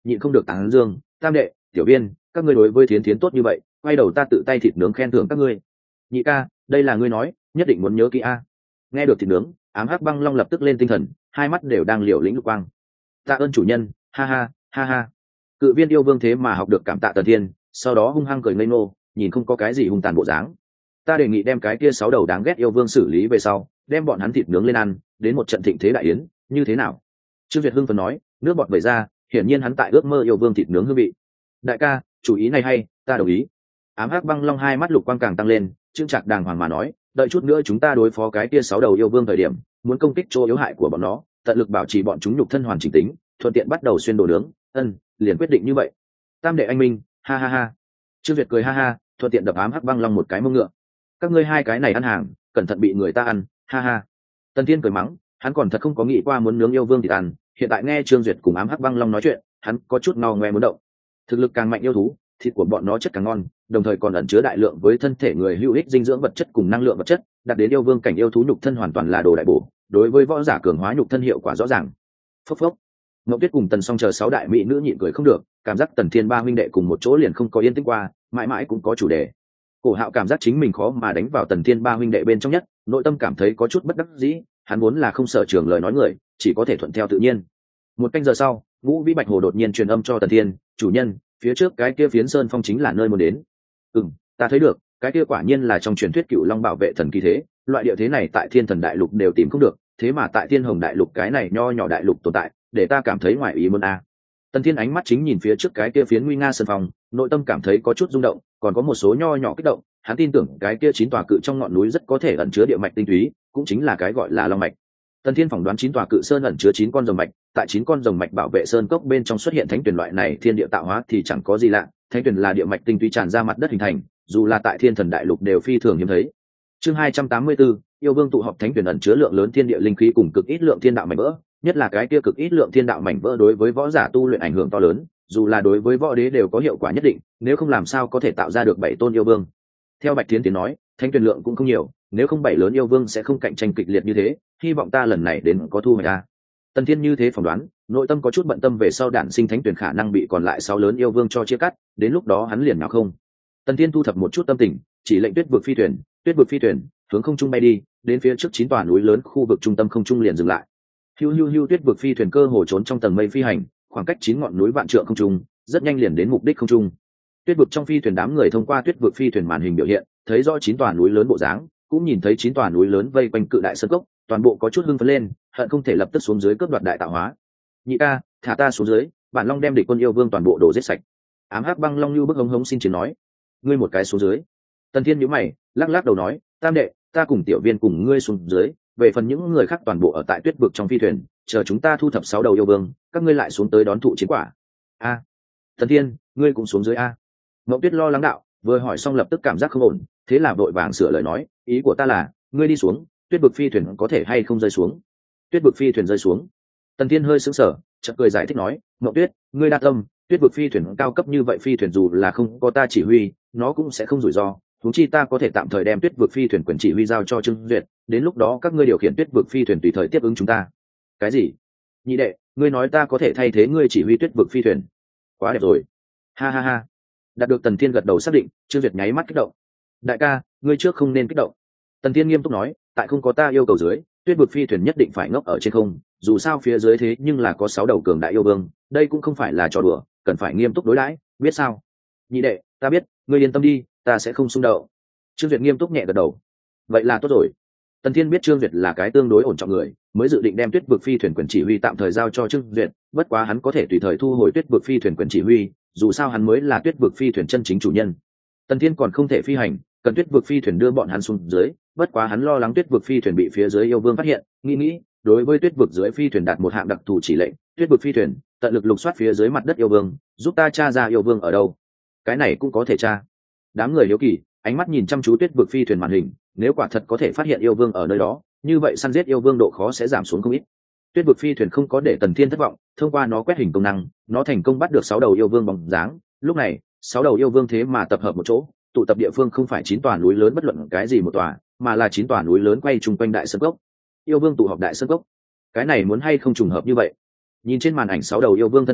nhịn không được tán dương, tam đệ, tiểu viên, các ngươi đối với thiến thiến tốt như vậy, quay đầu ta tự tay thịt nướng khen thưởng các ngươi. Nhị ca, đây là ngươi nói, nhất định muốn nhớ kỹ a. Nghe được thịt nướng, ám hắc băng long lập tức lên tinh thần, hai mắt đều đang liều lĩnh lục quang. Tạ ơn chủ nhân, ha ha, ha ha. Cự viên yêu vương thế mà học được cảm tạ Tần Thiên, sau đó hung hăng cười ngây ngô, nhìn không có cái gì hung tàn bộ dáng. Ta đề nghị đem cái kia sáu đầu đáng ghét yêu vương xử lý về sau, đem bọn hắn thịt nướng lên ăn, đến một trận thịnh thế đại yến, như thế nào? Trương Việt hưng phấn nói, nước bọt vẩy ra, hiển nhiên hắn tại ước mơ yêu vương thịt nướng hương vị. Đại ca, chủ ý này hay, ta đồng ý. Ám hắc băng long hai mắt lục quang càng tăng lên, Trương Trạc đàng hoàng mà nói, đợi chút nữa chúng ta đối phó cái kia sáu đầu yêu vương thời điểm, muốn công kích chỗ yếu hại của bọn nó, tận lực bảo trì bọn chúng nhục thân hoàn chỉnh tính, thuận tiện bắt đầu xuyên đồ nướng. Ân, liền quyết định như vậy. Tam đệ anh minh, ha ha ha. Trương Việt cười ha ha, thuận tiện đập ám hắc băng long một cái mông ngựa. Các ngươi hai cái này ăn hàng, cẩn thận bị người ta ăn, ha ha. Tần Thiên cười mắng, hắn còn thật không có nghĩ qua muốn nướng yêu vương thịt ăn, hiện tại nghe Trương Duyệt cùng ám hắc băng long nói chuyện, hắn có chút ngao ngoe muốn động. Thực lực càng mạnh yêu thú, thịt của bọn nó chất càng ngon, đồng thời còn ẩn chứa đại lượng với thân thể người hữu ích dinh dưỡng vật chất cùng năng lượng vật chất, đạt đến yêu vương cảnh yêu thú nhục thân hoàn toàn là đồ đại bổ, đối với võ giả cường hóa nhục thân hiệu quả rõ ràng. Phốc phốc. Ngọc Tuyết cùng Tần Song chờ sáu đại mỹ nữ nhịn cười không được, cảm giác Tần Thiên ba huynh đệ cùng một chỗ liền không có yên tĩnh qua, mãi mãi cũng có chủ đề. Cổ Hạo cảm giác chính mình khó mà đánh vào Tần Thiên ba huynh đệ bên trong nhất, nội tâm cảm thấy có chút bất đắc dĩ, hắn vốn là không sợ trường lời nói người, chỉ có thể thuận theo tự nhiên. Một canh giờ sau, Ngũ Vĩ Bạch Hồ đột nhiên truyền âm cho Tần Thiên, chủ nhân, phía trước cái kia phiến sơn phong chính là nơi muốn đến. Ừm, ta thấy được, cái kia quả nhiên là trong truyền thuyết Cựu Long bảo vệ thần kỳ thế, loại địa thế này tại Thiên Thần Đại Lục đều tìm không được, thế mà tại Thiên Hồng Đại Lục cái này nho nhỏ đại lục tồn tại, để ta cảm thấy ngoài ý muốn a. Tần Thiên ánh mắt chính nhìn phía trước cái kia phiến nguy nga sơn phong, nội tâm cảm thấy có chút rung động, còn có một số nho nhỏ kích động, hắn tin tưởng cái kia chín tòa cự trong ngọn núi rất có thể ẩn chứa địa mạch tinh túy, cũng chính là cái gọi là long mạch. Tần Thiên phỏng đoán chín tòa cự sơn ẩn chứa chín con rồng mạch, tại chín con rồng mạch bảo vệ sơn cốc bên trong xuất hiện thánh tuyển loại này thiên địa tạo hóa thì chẳng có gì lạ, thánh tuyển là địa mạch tinh túy tràn ra mặt đất hình thành, dù là tại Thiên Thần Đại Lục đều phi thường hiếm thấy. Chương hai trăm tám mươi tư, yêu vương tụ họp thánh tuyển ẩn chứa lượng lớn thiên địa linh khí cùng cực ít lượng thiên đạo mảnh vỡ, nhất là cái kia cực ít lượng thiên đạo mảnh vỡ đối với võ giả tu luyện ảnh hưởng to lớn, dù là đối với võ đế đều có hiệu quả nhất định, nếu không làm sao có thể tạo ra được bảy tôn yêu vương. Theo Bạch Thiên Tiến nói, thánh tuyển lượng cũng không nhiều, nếu không bảy lớn yêu vương sẽ không cạnh tranh kịch liệt như thế, hy vọng ta lần này đến có thu hoạch ta. Tần Thiên như thế phỏng đoán, nội tâm có chút bận tâm về sau đản sinh thánh tuyển khả năng bị còn lại sáu lớn yêu vương cho chia cắt, đến lúc đó hắn liền nào không. Tần Thiên thu thập một chút tâm tình, chỉ lệnh tuyết vực phi thuyền, tuyết vực phi thuyền, hướng không trung bay đi, đến phía trước chín tòa núi lớn khu vực trung tâm không trung liền dừng lại. Hiu hiu hiu, tuyết vực phi thuyền cơ hồ trốn trong tầng mây phi hành, khoảng cách chín ngọn núi vạn trượng không trung, rất nhanh liền đến mục đích không trung. Tuyết vực trong phi thuyền đám người thông qua tuyết vực phi thuyền màn hình biểu hiện, thấy rõ chín tòa núi lớn bộ dáng, cũng nhìn thấy chín tòa núi lớn vây quanh cự đại sơn cốc, toàn bộ có chút hưng phấn lên, hận không thể lập tức xuống dưới cướp đoạt đại tạo hóa. Nhị ca, thả ta xuống dưới, bản long đem địch quân yêu vương toàn bộ đổ giết sạch. Ám hắc băng long như bức hống hống xin chiến nói. Ngươi một cái xuống dưới. Tần Thiên nhíu mày, lắc lắc đầu nói, tam đệ, ta cùng tiểu viên cùng ngươi xuống dưới, về phần những người khác toàn bộ ở tại tuyết vực trong phi thuyền, chờ chúng ta thu thập sáu đầu yêu vương, các ngươi lại xuống tới đón thụ chiến quả. A, Tần Thiên, ngươi cũng xuống dưới a. Ngộ Tuyết lo lắng đạo, vừa hỏi xong lập tức cảm giác không ổn, thế là vội vàng sửa lời nói, ý của ta là, ngươi đi xuống, tuyết vực phi thuyền có thể hay không rơi xuống. Tuyết vực phi thuyền rơi xuống. Tần Thiên hơi sững sờ, chợt cười giải thích nói, Ngộ Tuyết, ngươi đa tâm, tuyết vực phi thuyền cao cấp như vậy phi thuyền dù là không có ta chỉ huy, nó cũng sẽ không rủi ro. Huống chi ta có thể tạm thời đem tuyết vực phi thuyền quyền chỉ huy giao cho Trương Duyệt, đến lúc đó các ngươi điều khiển tuyết vực phi thuyền tùy thời tiếp ứng chúng ta. Cái gì? Nhị đệ, ngươi nói ta có thể thay thế ngươi chỉ huy tuyết vực phi thuyền? Quá đẹp rồi. Ha ha ha. Đạt được Tần Thiên gật đầu xác định, Trương Duyệt nháy mắt kích động. Đại ca, ngươi trước không nên kích động. Tần Thiên nghiêm túc nói, tại không có ta yêu cầu dưới, tuyết vực phi thuyền nhất định phải ngốc ở trên không, dù sao phía dưới thế nhưng là có sáu đầu cường đại yêu vương, đây cũng không phải là trò đùa, cần phải nghiêm túc đối đãi, biết sao? Nhị đệ, ta biết, ngươi yên tâm đi, ta sẽ không xung động. Trương Duyệt nghiêm túc nhẹ gật đầu. Vậy là tốt rồi. Tần Thiên biết Trương Duyệt là cái tương đối ổn trọng người, mới dự định đem tuyết vực phi thuyền quyền chỉ huy tạm thời giao cho Trương Duyệt, bất quá hắn có thể tùy thời thu hồi tuyết vực phi thuyền quyền chỉ huy, dù sao hắn mới là tuyết vực phi thuyền chân chính chủ nhân. Tần Thiên còn không thể phi hành, cần tuyết vực phi thuyền đưa bọn hắn xuống dưới, bất quá hắn lo lắng tuyết vực phi thuyền bị phía dưới yêu vương phát hiện, nghĩ nghĩ, đối với tuyết vực dưới phi thuyền đạt một hạng đặc thù chỉ lệnh, tuyết vực phi thuyền tận lực lục soát phía dưới mặt đất yêu vương, giúp ta tra ra yêu vương ở đâu. Cái này cũng có thể tra. Đám người hiếu kỳ, ánh mắt nhìn chăm chú tuyết vực phi thuyền màn hình, nếu quả thật có thể phát hiện yêu vương ở nơi đó, như vậy săn giết yêu vương độ khó sẽ giảm xuống không ít. Tuyết vực phi thuyền không có để Tần Thiên thất vọng, thông qua nó quét hình công năng, nó thành công bắt được sáu đầu yêu vương bóng dáng. Lúc này, sáu đầu yêu vương thế mà tập hợp một chỗ, tụ tập địa phương không phải chín tòa núi lớn bất luận cái gì một tòa, mà là chín tòa núi lớn quay chung quanh đại sơn cốc. Yêu vương tụ họp đại sơn cốc, cái này muốn hay không trùng hợp như vậy? Nhìn trên màn ảnh sáu đầu yêu vương thân ảnh,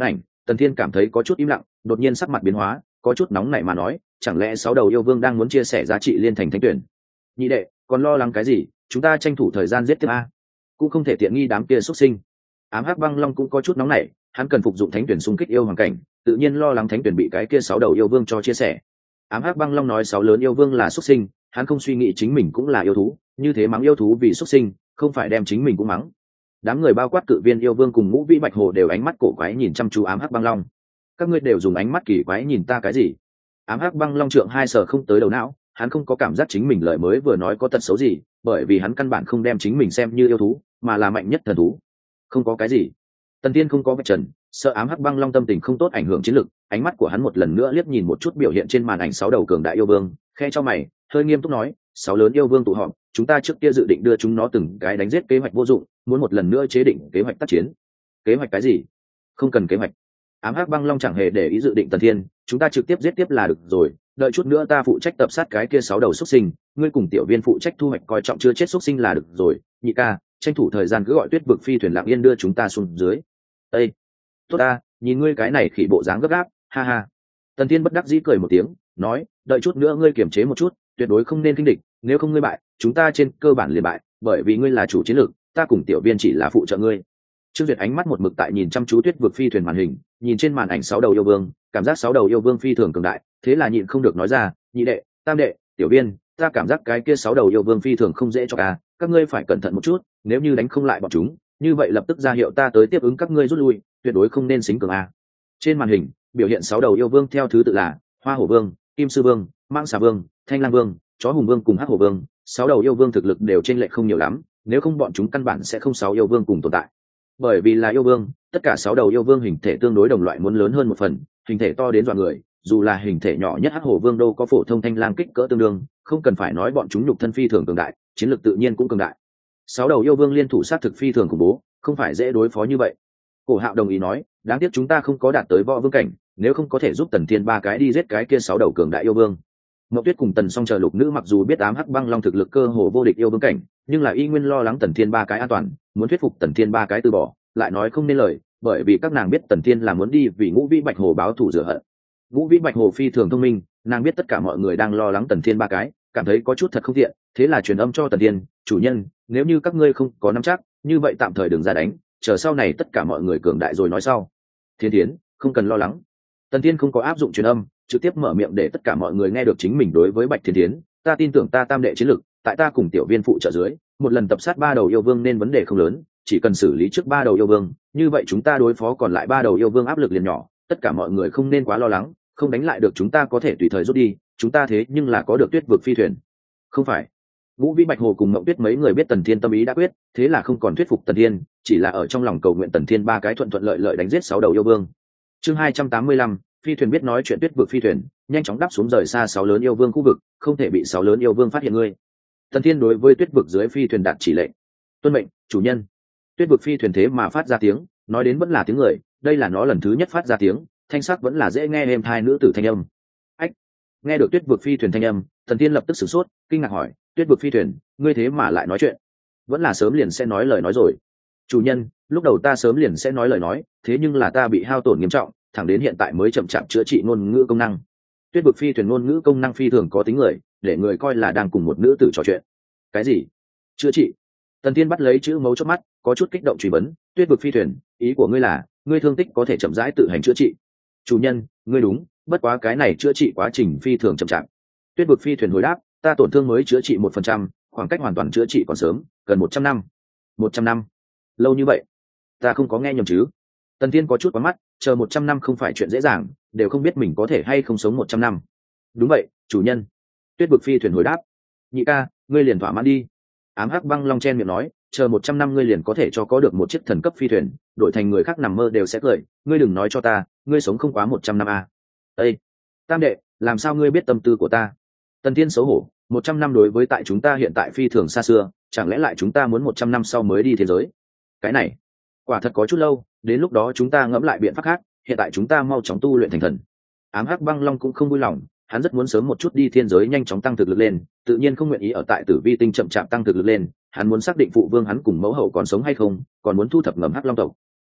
Tần Thiên cảm thấy có chút im lặng, đột nhiên sắc mặt biến hóa, có chút nóng nảy mà nói, chẳng lẽ sáu đầu yêu vương đang muốn chia sẻ giá trị liên thành thánh tuyển? Nhị đệ, còn lo lắng cái gì? Chúng ta tranh thủ thời gian giết tiếp a, cũng không thể tiện nghi đám kia xuất sinh. Ám Hắc Băng Long cũng có chút nóng nảy, hắn cần phục dụng thánh tuyển xung kích yêu hoàng cảnh, tự nhiên lo lắng thánh tuyển bị cái kia sáu đầu yêu vương cho chia sẻ. Ám Hắc Băng Long nói sáu lớn yêu vương là xuất sinh, hắn không suy nghĩ chính mình cũng là yêu thú, như thế mắng yêu thú vì xuất sinh, không phải đem chính mình cũng mắng. Đám người bao quát cự viên yêu vương cùng ngũ vĩ bạch hồ đều ánh mắt cổ quái nhìn chăm chú Ám Hắc Băng Long. Các ngươi đều dùng ánh mắt kỳ quái nhìn ta cái gì? Ám Hắc Băng Long trượng hai sở không tới đầu não, hắn không có cảm giác chính mình lời mới vừa nói có tật xấu gì, bởi vì hắn căn bản không đem chính mình xem như yêu thú, mà là mạnh nhất thần thú. Không có cái gì. Tần Tiên không có vạch trần, sợ Ám Hắc Băng Long tâm tình không tốt ảnh hưởng chiến lực, ánh mắt của hắn một lần nữa liếc nhìn một chút biểu hiện trên màn ảnh sáu đầu cường đại yêu vương, khe cho mày, hơi nghiêm túc nói, sáu lớn yêu vương tụ họp, chúng ta trước kia dự định đưa chúng nó từng cái đánh giết kế hoạch vô dụng, muốn một lần nữa chế định kế hoạch tác chiến. Kế hoạch cái gì? Không cần kế hoạch. Ám Hắc Băng Long chẳng hề để ý dự định Tần Thiên, chúng ta trực tiếp giết tiếp là được rồi, đợi chút nữa ta phụ trách tập sát cái kia sáu đầu xuất sinh, ngươi cùng tiểu viên phụ trách thu hoạch coi trọng chưa chết xuất sinh là được rồi. Nhị ca, tranh thủ thời gian cứ gọi Tuyết Vực phi thuyền lặng yên đưa chúng ta xuống dưới. Ê, tốt ta, nhìn ngươi cái này khỉ bộ dáng gấp gáp, ha ha. Tần Thiên bất đắc dĩ cười một tiếng, nói, đợi chút nữa ngươi kiềm chế một chút, tuyệt đối không nên kinh địch, nếu không ngươi bại, chúng ta trên cơ bản liền bại, bởi vì ngươi là chủ chiến lược, ta cùng tiểu viên chỉ là phụ trợ ngươi. Trương Duyệt ánh mắt một mực tại nhìn chăm chú Tuyết Vực phi thuyền màn hình, nhìn trên màn ảnh sáu đầu yêu vương, cảm giác sáu đầu yêu vương phi thường cường đại, thế là nhịn không được nói ra, nhị đệ, tam đệ, tiểu viên, ta cảm giác cái kia sáu đầu yêu vương phi thường không dễ cho cả, các ngươi phải cẩn thận một chút, nếu như đánh không lại bọn chúng, như vậy lập tức ra hiệu ta tới tiếp ứng các ngươi rút lui, tuyệt đối không nên xính cường a. Trên màn hình biểu hiện sáu đầu yêu vương theo thứ tự là Hoa Hổ Vương, Kim Sư Vương, Mãng Xà Vương, Thanh Lang Vương, Chó Hùng Vương cùng Hắc Hổ Vương. Sáu đầu yêu vương thực lực đều chênh lệch không nhiều lắm, nếu không bọn chúng căn bản sẽ không sáu yêu vương cùng tồn tại. Bởi vì là yêu vương, tất cả sáu đầu yêu vương hình thể tương đối đồng loại muốn lớn hơn một phần, hình thể to đến dọa người, dù là hình thể nhỏ nhất Hắc Hổ Vương đâu có phổ thông Thanh Lang kích cỡ tương đương, không cần phải nói bọn chúng nhục thân phi thường cường đại, chiến lược tự nhiên cũng cường đại. Sáu đầu yêu vương liên thủ sát thực phi thường khủng bố, không phải dễ đối phó như vậy. Cổ Hạo đồng ý nói, đáng tiếc chúng ta không có đạt tới võ vương cảnh, nếu không có thể giúp Tần Thiên ba cái đi giết cái kia sáu đầu cường đại yêu vương. Ngọc Tuyết cùng Tần Song chờ lục nữ mặc dù biết Ám Hắc Băng Long thực lực cơ hồ vô địch yêu vương cảnh, nhưng là y nguyên lo lắng Tần Thiên ba cái an toàn, muốn thuyết phục Tần Thiên ba cái từ bỏ, lại nói không nên lời, bởi vì các nàng biết Tần Thiên là muốn đi vì Ngũ Vĩ Bạch Hồ báo thù rửa hận. Ngũ Vĩ Bạch Hồ phi thường thông minh, nàng biết tất cả mọi người đang lo lắng Tần Thiên ba cái, cảm thấy có chút thật không tiện, thế là truyền âm cho Tần Thiên, chủ nhân, nếu như các ngươi không có nắm chắc, như vậy tạm thời đừng ra đánh, chờ sau này tất cả mọi người cường đại rồi nói sau. Thiên Thiến, không cần lo lắng. Tần Thiên không có áp dụng truyền âm, trực tiếp mở miệng để tất cả mọi người nghe được chính mình đối với Bạch Thiên Thiến, ta tin tưởng ta tam đệ chiến lực, tại ta cùng tiểu viên phụ trợ dưới, một lần tập sát ba đầu yêu vương nên vấn đề không lớn, chỉ cần xử lý trước ba đầu yêu vương, như vậy chúng ta đối phó còn lại ba đầu yêu vương áp lực liền nhỏ, tất cả mọi người không nên quá lo lắng, không đánh lại được chúng ta có thể tùy thời rút đi, chúng ta thế nhưng là có được Tuyết Vực phi thuyền. Không phải. Vũ Vĩ Bạch Hồ cùng Mộng Tuyết mấy người biết Tần Thiên tâm ý đã quyết, thế là không còn thuyết phục Tần Thiên, chỉ là ở trong lòng cầu nguyện Tần Thiên ba cái thuận thuận lợi lợi đánh giết sáu đầu yêu vương. Chương hai trăm tám mươi lăm, phi thuyền biết nói chuyện Tuyết Vực phi thuyền, nhanh chóng đáp xuống rời xa sáu lớn yêu vương khu vực, không thể bị sáu lớn yêu vương phát hiện ngươi. Tần Thiên đối với Tuyết Vực dưới phi thuyền đạt chỉ lệnh. Tuân mệnh, chủ nhân. Tuyết Vực phi thuyền thế mà phát ra tiếng, nói đến vẫn là tiếng người, đây là nó lần thứ nhất phát ra tiếng, thanh sắc vẫn là dễ nghe êm tai nữ tử thanh âm. Ách. Nghe được Tuyết Vực phi thuyền thanh âm, Tần Thiên lập tức sửng sốt, kinh ngạc hỏi, Tuyết Vực phi thuyền, ngươi thế mà lại nói chuyện? Vẫn là sớm liền sẽ nói lời nói rồi. Chủ nhân, lúc đầu ta sớm liền sẽ nói lời nói, thế nhưng là ta bị hao tổn nghiêm trọng, thẳng đến hiện tại mới chậm chạp chữa trị ngôn ngữ công năng. Tuyết Vực phi thuyền ngôn ngữ công năng phi thường có tính người, để người coi là đang cùng một nữ tử trò chuyện. Cái gì? Chữa trị? Tần Thiên bắt lấy chữ mấu chốt mắt, có chút kích động truy vấn, Tuyết Vực phi thuyền, ý của ngươi là, ngươi thương tích có thể chậm rãi tự hành chữa trị? Chủ nhân, ngươi đúng, bất quá cái này chữa trị quá trình phi thường chậm chạp. Tuyết Vực phi thuyền hồi đáp, ta tổn thương mới chữa trị một phần trăm, khoảng cách hoàn toàn chữa trị còn sớm, cần một trăm năm. Một trăm năm? Lâu như vậy? Ta không có nghe nhầm chứ? Tần Thiên có chút quá mắt, chờ một trăm năm không phải chuyện dễ dàng, đều không biết mình có thể hay không sống một trăm năm. Đúng vậy, chủ nhân. Tuyết Vực phi thuyền hồi đáp. Nhị ca, ngươi liền thỏa mãn đi. Ám Hắc Băng Long chen miệng nói, chờ một trăm năm ngươi liền có thể cho có được một chiếc thần cấp phi thuyền, đổi thành người khác nằm mơ đều sẽ cười, ngươi đừng nói cho ta, ngươi sống không quá một trăm năm à. Ê, tam đệ, làm sao ngươi biết tâm tư của ta? Tần Thiên xấu hổ, một trăm năm đối với tại chúng ta hiện tại phi thường xa xưa, chẳng lẽ lại chúng ta muốn một trăm năm sau mới đi thế giới? Cái này, quả thật có chút lâu, đến lúc đó chúng ta ngẫm lại biện pháp khác, hiện tại chúng ta mau chóng tu luyện thành thần. Ám Hắc Băng Long cũng không vui lòng, hắn rất muốn sớm một chút đi thiên giới nhanh chóng tăng thực lực lên, tự nhiên không nguyện ý ở tại Tử Vi tinh chậm chạp tăng thực lực lên, hắn muốn xác định phụ vương hắn cùng mẫu hậu còn sống hay không, còn muốn thu thập ngầm Hắc Long tộc.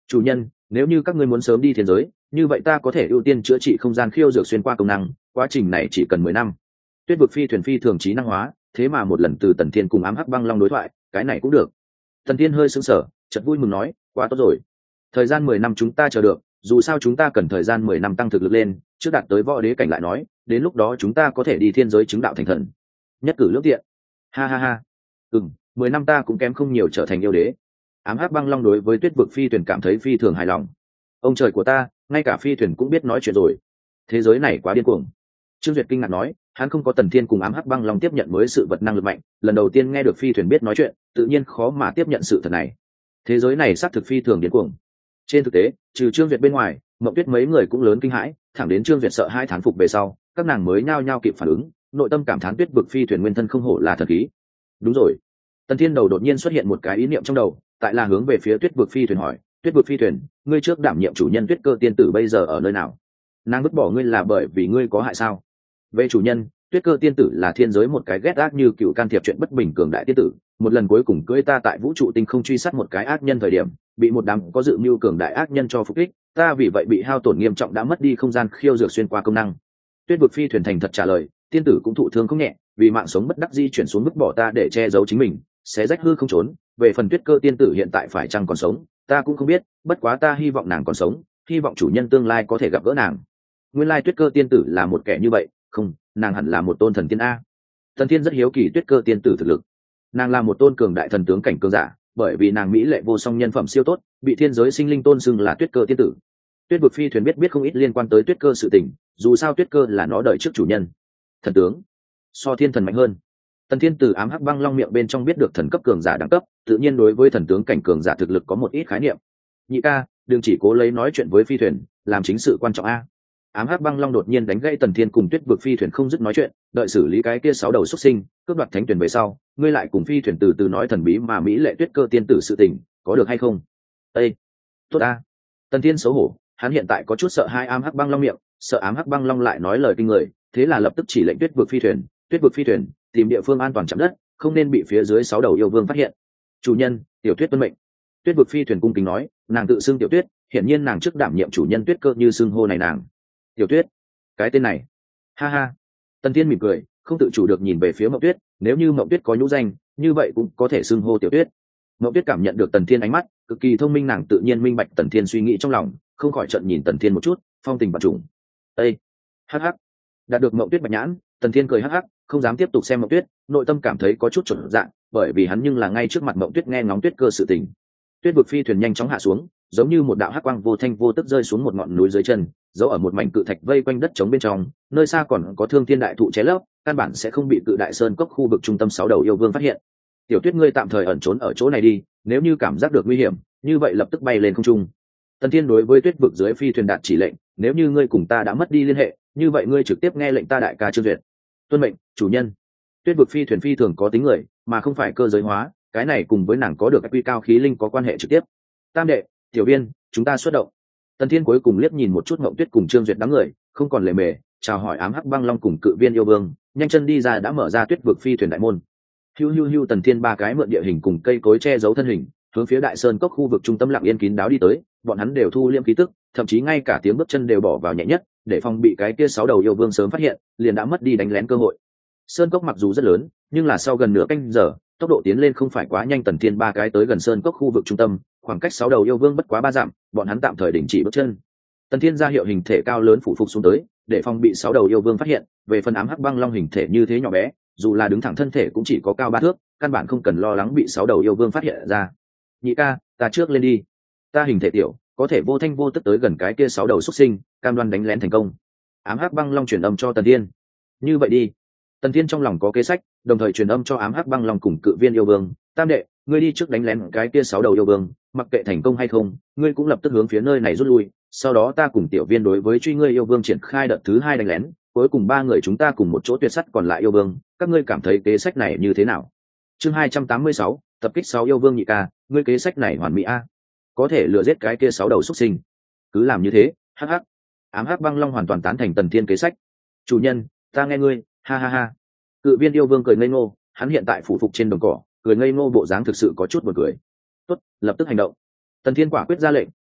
Chủ nhân, nếu như các ngươi muốn sớm đi thiên giới, như vậy ta có thể ưu tiên chữa trị không gian khiêu dược xuyên qua công năng, quá trình này chỉ cần mười năm. Tuyết vực phi thuyền phi thường trí năng hóa, thế mà một lần từ Tần Thiên cùng ám hắc băng long đối thoại, cái này cũng được. Tần Thiên hơi sững sờ, chợt vui mừng nói, quá tốt rồi. Thời gian mười năm chúng ta chờ được, dù sao chúng ta cần thời gian mười năm tăng thực lực lên, trước đạt tới võ đế cảnh lại nói, đến lúc đó chúng ta có thể đi thiên giới chứng đạo thành thần. Nhất cử lưỡng tiện. Ha ha ha. Ừm, mười năm ta cũng kém không nhiều trở thành yêu đế. Ám hắc băng long đối với Tuyết vực phi thuyền cảm thấy phi thường hài lòng. Ông trời của ta, ngay cả phi thuyền cũng biết nói chuyện rồi. Thế giới này quá điên cuồng. Trương Duyệt kinh ngạc nói, hắn không có Tần Thiên cùng ám hắc băng long tiếp nhận mới sự vật năng lực mạnh, lần đầu tiên nghe được phi thuyền biết nói chuyện, tự nhiên khó mà tiếp nhận sự thật này. Thế giới này xác thực phi thường điên cuồng. Trên thực tế, trừ Trương Duyệt bên ngoài, Mộng Tuyết mấy người cũng lớn kinh hãi, thẳng đến Trương Duyệt sợ hai thán phục về sau, các nàng mới nhao nhao kịp phản ứng, nội tâm cảm thán Tuyết vực phi thuyền nguyên thân không hổ là thần khí. Đúng rồi. Tần Thiên đầu đột nhiên xuất hiện một cái ý niệm trong đầu, tại là hướng về phía Tuyết vực phi thuyền hỏi, Tuyết vực phi thuyền, ngươi trước đảm nhiệm chủ nhân Tuyết cơ tiên tử bây giờ ở nơi nào? Nàng vứt bỏ ngươi là bởi vì ngươi có hại sao? Về chủ nhân, Tuyết cơ tiên tử là thiên giới một cái ghét ác như cựu can thiệp chuyện bất bình cường đại tiên tử, một lần cuối cùng cưỡi ta tại vũ trụ tinh không truy sát một cái ác nhân thời điểm, bị một đám có dự mưu cường đại ác nhân cho phục kích, ta vì vậy bị hao tổn nghiêm trọng, đã mất đi không gian khiêu dược xuyên qua công năng. Tuyết vực phi thuyền thành thật trả lời, tiên tử cũng thụ thương không nhẹ, vì mạng sống bất đắc dĩ chuyển xuống vứt bỏ ta để che giấu chính mình, xé rách hư không trốn. Về phần Tuyết cơ tiên tử hiện tại phải chăng còn sống, ta cũng không biết, bất quá ta hy vọng nàng còn sống, hy vọng chủ nhân tương lai có thể gặp gỡ nàng. Nguyên lai Tuyết cơ tiên tử là một kẻ như vậy, không, nàng hẳn là một tôn thần tiên a. Thần Thiên rất hiếu kỳ Tuyết cơ tiên tử thực lực. Nàng là một tôn cường đại thần tướng cảnh cường giả, bởi vì nàng mỹ lệ vô song, nhân phẩm siêu tốt, bị thiên giới sinh linh tôn xưng là Tuyết cơ tiên tử. Tuyết vực phi thuyền biết biết không ít liên quan tới Tuyết cơ sự tình, dù sao Tuyết cơ là nó đợi trước chủ nhân. Thần tướng so thiên thần mạnh hơn. Tần Thiên từ ám hắc băng long miệng bên trong biết được thần cấp cường giả đẳng cấp, tự nhiên đối với thần tướng cảnh cường giả thực lực có một ít khái niệm. Nhị ca, đừng chỉ cố lấy nói chuyện với phi thuyền, làm chính sự quan trọng a. Ám hắc băng long đột nhiên đánh gãy Tần Thiên cùng Tuyết vực phi thuyền không dứt nói chuyện, đợi xử lý cái kia sáu đầu xuất sinh, cướp đoạt thánh tuyển về sau, ngươi lại cùng phi thuyền từ từ nói thần bí mà mỹ lệ Tuyết cơ tiên tử sự tình, có được hay không? Ê, tốt a. Tần Thiên xấu hổ, hắn hiện tại có chút sợ hai ám hắc băng long miệng, sợ ám hắc băng long lại nói lời kinh người, thế là lập tức chỉ lệnh Tuyết vực phi thuyền, Tuyết vực phi thuyền, tìm địa phương an toàn chạm đất, không nên bị phía dưới sáu đầu yêu vương phát hiện. Chủ nhân, Tiểu Tuyết tuân mệnh. Tuyết vực phi thuyền cung kính nói, nàng tự xưng Tiểu Tuyết, hiển nhiên nàng trước đảm nhiệm chủ nhân Tuyết cơ như xưng hô này nàng. Tiểu Tuyết, cái tên này. Ha ha. Tần Thiên mỉm cười, không tự chủ được nhìn về phía Mộng Tuyết, nếu như Mộng Tuyết có nhũ danh, như vậy cũng có thể xưng hô Tiểu Tuyết. Mộng Tuyết cảm nhận được Tần Thiên ánh mắt, cực kỳ thông minh, nàng tự nhiên minh bạch Tần Thiên suy nghĩ trong lòng, không khỏi trợn nhìn Tần Thiên một chút, phong tình vạn trùng. Ê, hắc hắc. Đạt được Mộng Tuyết bạch nhãn, Tần Thiên cười hắc hắc, không dám tiếp tục xem Mộng Tuyết, nội tâm cảm thấy có chút chột dạ, bởi vì hắn nhưng là ngay trước mặt Mộng Tuyết nghe ngóng Tuyết cơ sự tình. Tuyết vực phi thuyền nhanh chóng hạ xuống, giống như một đạo hắc quang vô thanh vô tức rơi xuống một ngọn núi dưới chân, giấu ở một mảnh cự thạch vây quanh đất trống bên trong, nơi xa còn có Thương Thiên đại thụ che lấp, căn bản sẽ không bị cự đại sơn cốc khu vực trung tâm sáu đầu yêu vương phát hiện. Tiểu Tuyết, ngươi tạm thời ẩn trốn ở chỗ này đi, nếu như cảm giác được nguy hiểm, như vậy lập tức bay lên không trung. Tần Thiên đối với Tuyết vực dưới phi thuyền đạt chỉ lệnh, nếu như ngươi cùng ta đã mất đi liên hệ, như vậy ngươi trực tiếp nghe lệnh ta đại ca Trương Duyệt. Tuân mệnh, chủ nhân. Tuyết vực phi thuyền phi thường có tính người, mà không phải cơ giới hóa, cái này cùng với nàng có được quy cao khí linh có quan hệ trực tiếp. Tam đệ, Tiểu Viên, chúng ta xuất động. Tần Thiên cuối cùng liếc nhìn một chút Mộng Tuyết cùng Trương Duyệt đám người, không còn lề mề, chào hỏi ám hắc băng long cùng cự viên yêu vương, nhanh chân đi ra đã mở ra Tuyết vực phi thuyền đại môn. Hiu hiu hiu, Tần Thiên ba cái mượn địa hình cùng cây cối che giấu thân hình, hướng phía đại sơn cốc khu vực trung tâm lặng yên kín đáo đi tới, bọn hắn đều thu liễm khí tức, thậm chí ngay cả tiếng bước chân đều bỏ vào nhẹ nhất, để phòng bị cái kia sáu đầu yêu vương sớm phát hiện, liền đã mất đi đánh lén cơ hội. Sơn cốc mặc dù rất lớn, nhưng là sau gần nửa canh giờ, tốc độ tiến lên không phải quá nhanh. Tần Thiên ba cái tới gần sơn cốc khu vực trung tâm, khoảng cách sáu đầu yêu vương bất quá ba dặm, bọn hắn tạm thời đình chỉ bước chân. Tần Thiên ra hiệu hình thể cao lớn phủ phục xuống tới, để phòng bị sáu đầu yêu vương phát hiện. Về phần ám hắc băng long hình thể như thế nhỏ bé, dù là đứng thẳng thân thể cũng chỉ có cao ba thước, căn bản không cần lo lắng bị sáu đầu yêu vương phát hiện ra. Nhị ca, ta trước lên đi. Ta hình thể tiểu, có thể vô thanh vô tức tới gần cái kia sáu đầu xuất sinh, cam đoan đánh lén thành công. Ám hắc băng long truyền âm cho Tần Thiên. Như vậy đi. Tần Thiên trong lòng có kế sách, đồng thời truyền âm cho ám hắc băng long cùng cự viên yêu vương. Tam đệ, ngươi đi trước đánh lén cái kia sáu đầu yêu vương, mặc kệ thành công hay không, ngươi cũng lập tức hướng phía nơi này rút lui. Sau đó ta cùng Tiểu Viên đối với truy ngươi yêu vương triển khai đợt thứ hai đánh lén, cuối cùng ba người chúng ta cùng một chỗ tuyệt sắt còn lại yêu vương. Các ngươi cảm thấy kế sách này như thế nào? Chương hai trăm tám mươi sáu, tập kích sáu yêu vương nhị ca, ngươi kế sách này hoàn mỹ a, có thể lừa giết cái kia sáu đầu xuất sinh. Cứ làm như thế. Hắc hắc. Ám hắc băng long hoàn toàn tán thành Tần Thiên kế sách. Chủ nhân, ta nghe ngươi. Ha ha ha. Cự viên yêu vương cười ngây ngô, hắn hiện tại phủ phục trên đồng cỏ, cười ngây ngô bộ dáng thực sự có chút buồn cười. Tốt, lập tức hành động. Tần Thiên quả quyết ra lệnh,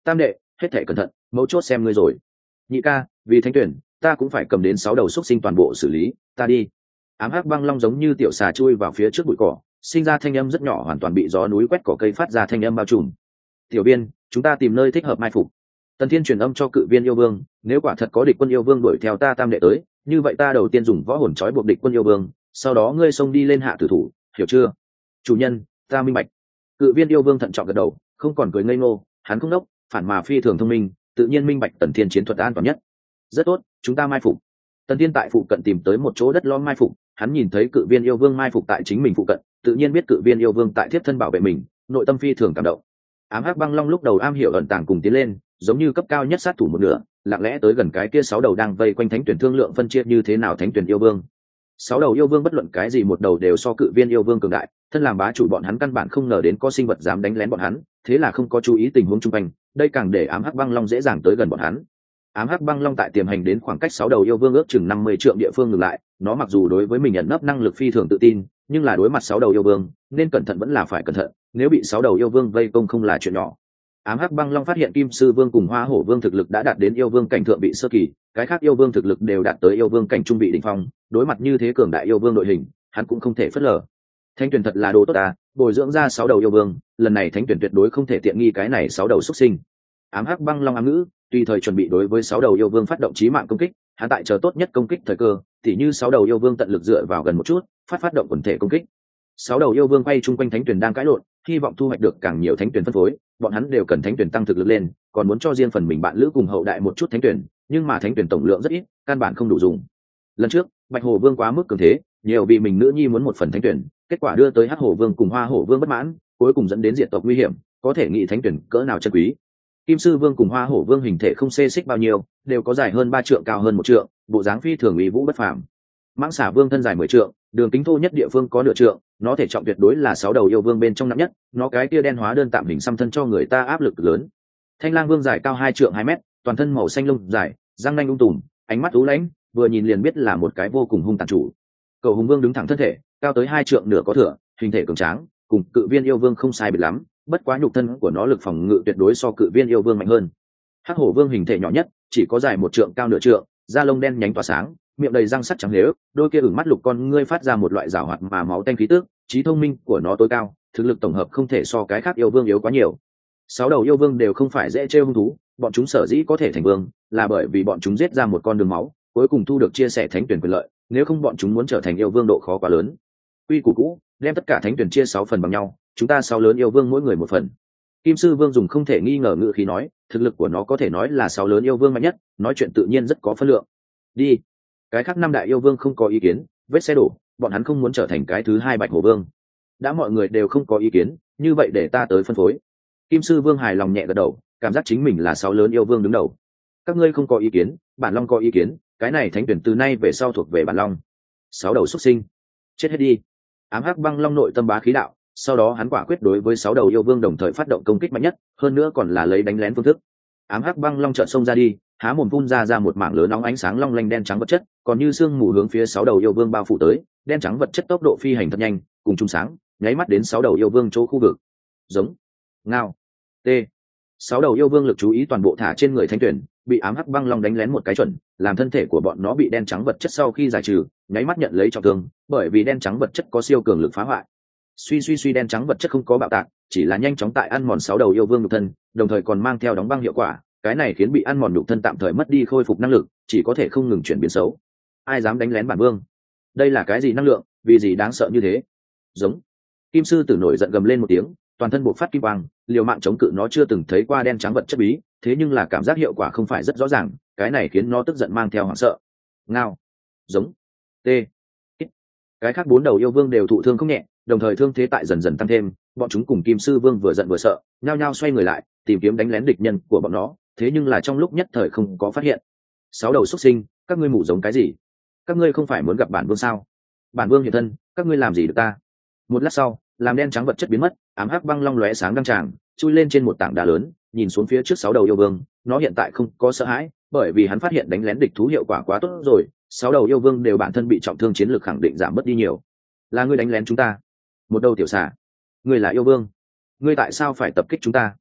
tam đệ hết thể cẩn thận, mấu chốt xem ngươi rồi. Nhị ca, vì thánh tuyển ta cũng phải cầm đến sáu đầu xúc sinh toàn bộ xử lý, ta đi. Ám hắc băng long giống như tiểu xà chui vào phía trước bụi cỏ, sinh ra thanh âm rất nhỏ, hoàn toàn bị gió núi quét cỏ cây phát ra thanh âm bao trùm. Tiểu biên, chúng ta tìm nơi thích hợp mai phục. Tần Thiên truyền âm cho cự viên yêu vương, nếu quả thật có địch quân yêu vương đuổi theo ta tam đệ tới, như vậy ta đầu tiên dùng võ hồn trói buộc địch quân yêu vương, sau đó ngươi xông đi lên hạ tử thủ, hiểu chưa? Chủ nhân, ta minh bạch. Cự viên yêu vương thận trọng gật đầu, không còn cười ngây ngô, hắn không đốc, phản mà phi thường thông minh, tự nhiên minh bạch Tần Thiên chiến thuật an toàn nhất. Rất tốt, chúng ta mai phục. Tần Thiên tại phụ cận tìm tới một chỗ đất lõm mai phục, hắn nhìn thấy cự viên yêu vương mai phục tại chính mình phụ cận, tự nhiên biết cự viên yêu vương tại tiếp thân bảo vệ mình, nội tâm phi thường cảm động. Ám hắc băng long lúc đầu am hiểu ẩn tàng cùng tiến lên, giống như cấp cao nhất sát thủ một nửa, lặng lẽ tới gần cái kia sáu đầu đang vây quanh thánh tuyển thương lượng phân chia như thế nào thánh tuyển yêu vương. Sáu đầu yêu vương bất luận cái gì một đầu đều so cự viên yêu vương cường đại, thân làm bá chủ bọn hắn căn bản không ngờ đến có sinh vật dám đánh lén bọn hắn, thế là không có chú ý tình huống chung quanh, đây càng để ám hắc băng long dễ dàng tới gần bọn hắn. Ám hắc băng long tại tiềm hành đến khoảng cách sáu đầu yêu vương ước chừng năm mươi trượng địa phương ngừng lại, nó mặc dù đối với mình nhận nấp năng lực phi thường tự tin, nhưng là đối mặt sáu đầu yêu vương, nên cẩn thận vẫn là phải cẩn thận, nếu bị sáu đầu yêu vương vây công không là chuyện nhỏ. Ám hắc băng long phát hiện kim sư vương cùng hoa hổ vương thực lực đã đạt đến yêu vương cảnh thượng vị sơ kỳ, cái khác yêu vương thực lực đều đạt tới yêu vương cảnh trung vị đỉnh phong, đối mặt như thế cường đại yêu vương đội hình, hắn cũng không thể phớt lờ. Thánh tuyển thật là đồ tốt à, bồi dưỡng ra sáu đầu yêu vương, lần này thánh tuyển tuyệt đối không thể tiện nghi cái này sáu đầu xuất sinh. Ám hắc băng long ám ngữ, tùy thời chuẩn bị đối với sáu đầu yêu vương phát động chí mạng công kích, hắn tại chờ tốt nhất công kích thời cơ, tỉ như sáu đầu yêu vương tận lực dựa vào gần một chút, phát phát động quần thể công kích. Sáu đầu yêu vương quay chung quanh thánh tuyển đang cãi lộn, hy vọng thu hoạch được càng nhiều thánh tuyển phân phối, bọn hắn đều cần thánh tuyển tăng thực lực lên, còn muốn cho riêng phần mình bạn lữ cùng hậu đại một chút thánh tuyển, nhưng mà thánh tuyển tổng lượng rất ít, căn bản không đủ dùng. Lần trước, Bạch Hổ Vương quá mức cường thế, nhiều vì mình nữ nhi muốn một phần thánh tuyển, kết quả đưa tới Hắc Hổ Vương cùng Hoa Hổ Vương bất mãn, cuối cùng dẫn đến diệt tộc nguy hiểm, có thể nghĩ thánh tuyển cỡ nào chân quý. Kim Sư Vương cùng Hoa Hổ Vương hình thể không xê xích bao nhiêu, đều có dài hơn ba trượng cao hơn một trượng, bộ dáng phi thường uy vũ bất phàm. Mãng Xà Vương thân dài mười trượng, đường kính thô nhất địa phương có nửa trượng, nó thể trọng tuyệt đối là sáu đầu yêu vương bên trong nặng nhất, nó cái tia đen hóa đơn tạm hình xăm thân cho người ta áp lực lớn. Thanh Lang Vương dài cao hai trượng hai mét, toàn thân màu xanh lông dài, răng nanh ung tùm, ánh mắt u lãnh, vừa nhìn liền biết là một cái vô cùng hung tàn chủ. Cầu Hùng Vương đứng thẳng thân thể, cao tới hai trượng nửa có thừa, hình thể cường tráng, cùng Cự Viên yêu vương không sai biệt lắm, bất quá nhục thân của nó lực phòng ngự tuyệt đối so Cự Viên yêu vương mạnh hơn. Hắc Hổ Vương hình thể nhỏ nhất, chỉ có dài một trượng cao nửa trượng, da lông đen nhánh tỏa sáng, miệng đầy răng sắt trắng lếu, đôi kia ửng mắt lục con ngươi phát ra một loại rào hoạt mà máu tanh khí tức, trí thông minh của nó tối cao, thực lực tổng hợp không thể so cái khác yêu vương yếu quá nhiều. Sáu đầu yêu vương đều không phải dễ trêu hung thú, bọn chúng sở dĩ có thể thành vương, là bởi vì bọn chúng giết ra một con đường máu, cuối cùng thu được chia sẻ thánh tuyển quyền lợi, nếu không bọn chúng muốn trở thành yêu vương độ khó quá lớn. Quy củ cũ, đem tất cả thánh tuyển chia sáu phần bằng nhau, chúng ta sáu lớn yêu vương mỗi người một phần. Kim Sư Vương dùng không thể nghi ngờ ngữ khí nói, thực lực của nó có thể nói là sáu lớn yêu vương mạnh nhất, nói chuyện tự nhiên rất có phân lượng. Đi. Cái khác năm đại yêu vương không có ý kiến, vết xe đổ, bọn hắn không muốn trở thành cái thứ hai Bạch Hổ Vương. Đã mọi người đều không có ý kiến, như vậy để ta tới phân phối. Kim Sư Vương hài lòng nhẹ gật đầu, cảm giác chính mình là sáu lớn yêu vương đứng đầu. Các ngươi không có ý kiến, bản long có ý kiến, cái này thánh tuyển từ nay về sau thuộc về bản long. Sáu đầu xuất sinh, chết hết đi. Ám hắc băng long nội tâm bá khí đạo, sau đó hắn quả quyết đối với sáu đầu yêu vương đồng thời phát động công kích mạnh nhất, hơn nữa còn là lấy đánh lén phương thức. Ám hắc băng long chợt xông ra đi, há mồm phun ra ra một mảng lớn nóng ánh sáng long lanh đen trắng vật chất, còn như sương mù hướng phía sáu đầu yêu vương bao phủ tới, đen trắng vật chất tốc độ phi hành thật nhanh, cùng chung sáng, nháy mắt đến sáu đầu yêu vương chỗ khu vực. Giống, ngao, t. Sáu đầu yêu vương lực chú ý toàn bộ thả trên người thanh tuyển, bị ám hắc băng long đánh lén một cái chuẩn, làm thân thể của bọn nó bị đen trắng vật chất sau khi giải trừ, nháy mắt nhận lấy trọng thương, bởi vì đen trắng vật chất có siêu cường lực phá hoại. Suy suy suy đen trắng vật chất không có bạo tạc, chỉ là nhanh chóng tại ăn mòn sáu đầu yêu vương nhục thân, đồng thời còn mang theo đóng băng hiệu quả, cái này khiến bị ăn mòn nhục thân tạm thời mất đi khôi phục năng lực, chỉ có thể không ngừng chuyển biến xấu. Ai dám đánh lén bản vương? Đây là cái gì năng lượng, vì gì đáng sợ như thế? Giống. Kim sư tử nổi giận gầm lên một tiếng, toàn thân bộc phát kim quang, liều mạng chống cự nó chưa từng thấy qua đen trắng vật chất bí, thế nhưng là cảm giác hiệu quả không phải rất rõ ràng, cái này khiến nó tức giận mang theo hoảng sợ. Ngao. Giống. T. Cái khác bốn đầu yêu vương đều thụ thương không nhẹ, đồng thời thương thế tại dần dần tăng thêm, bọn chúng cùng Kim sư vương vừa giận vừa sợ, nhao nhao xoay người lại, tìm kiếm đánh lén địch nhân của bọn nó, thế nhưng là trong lúc nhất thời không có phát hiện. Sáu đầu xuất sinh, các ngươi mù giống cái gì? Các ngươi không phải muốn gặp bản vương sao? Bản vương hiện thân, các ngươi làm gì được ta? Một lát sau, làm đen trắng vật chất biến mất, ám hắc băng long lóe sáng đăng tràng, chui lên trên một tảng đá lớn, nhìn xuống phía trước sáu đầu yêu vương, nó hiện tại không có sợ hãi, bởi vì hắn phát hiện đánh lén địch thú hiệu quả quá tốt rồi, sáu đầu yêu vương đều bản thân bị trọng thương, chiến lược khẳng định giảm mất đi nhiều. Là ngươi đánh lén chúng ta? Một đầu tiểu xà, ngươi là yêu vương, ngươi tại sao phải tập kích chúng ta?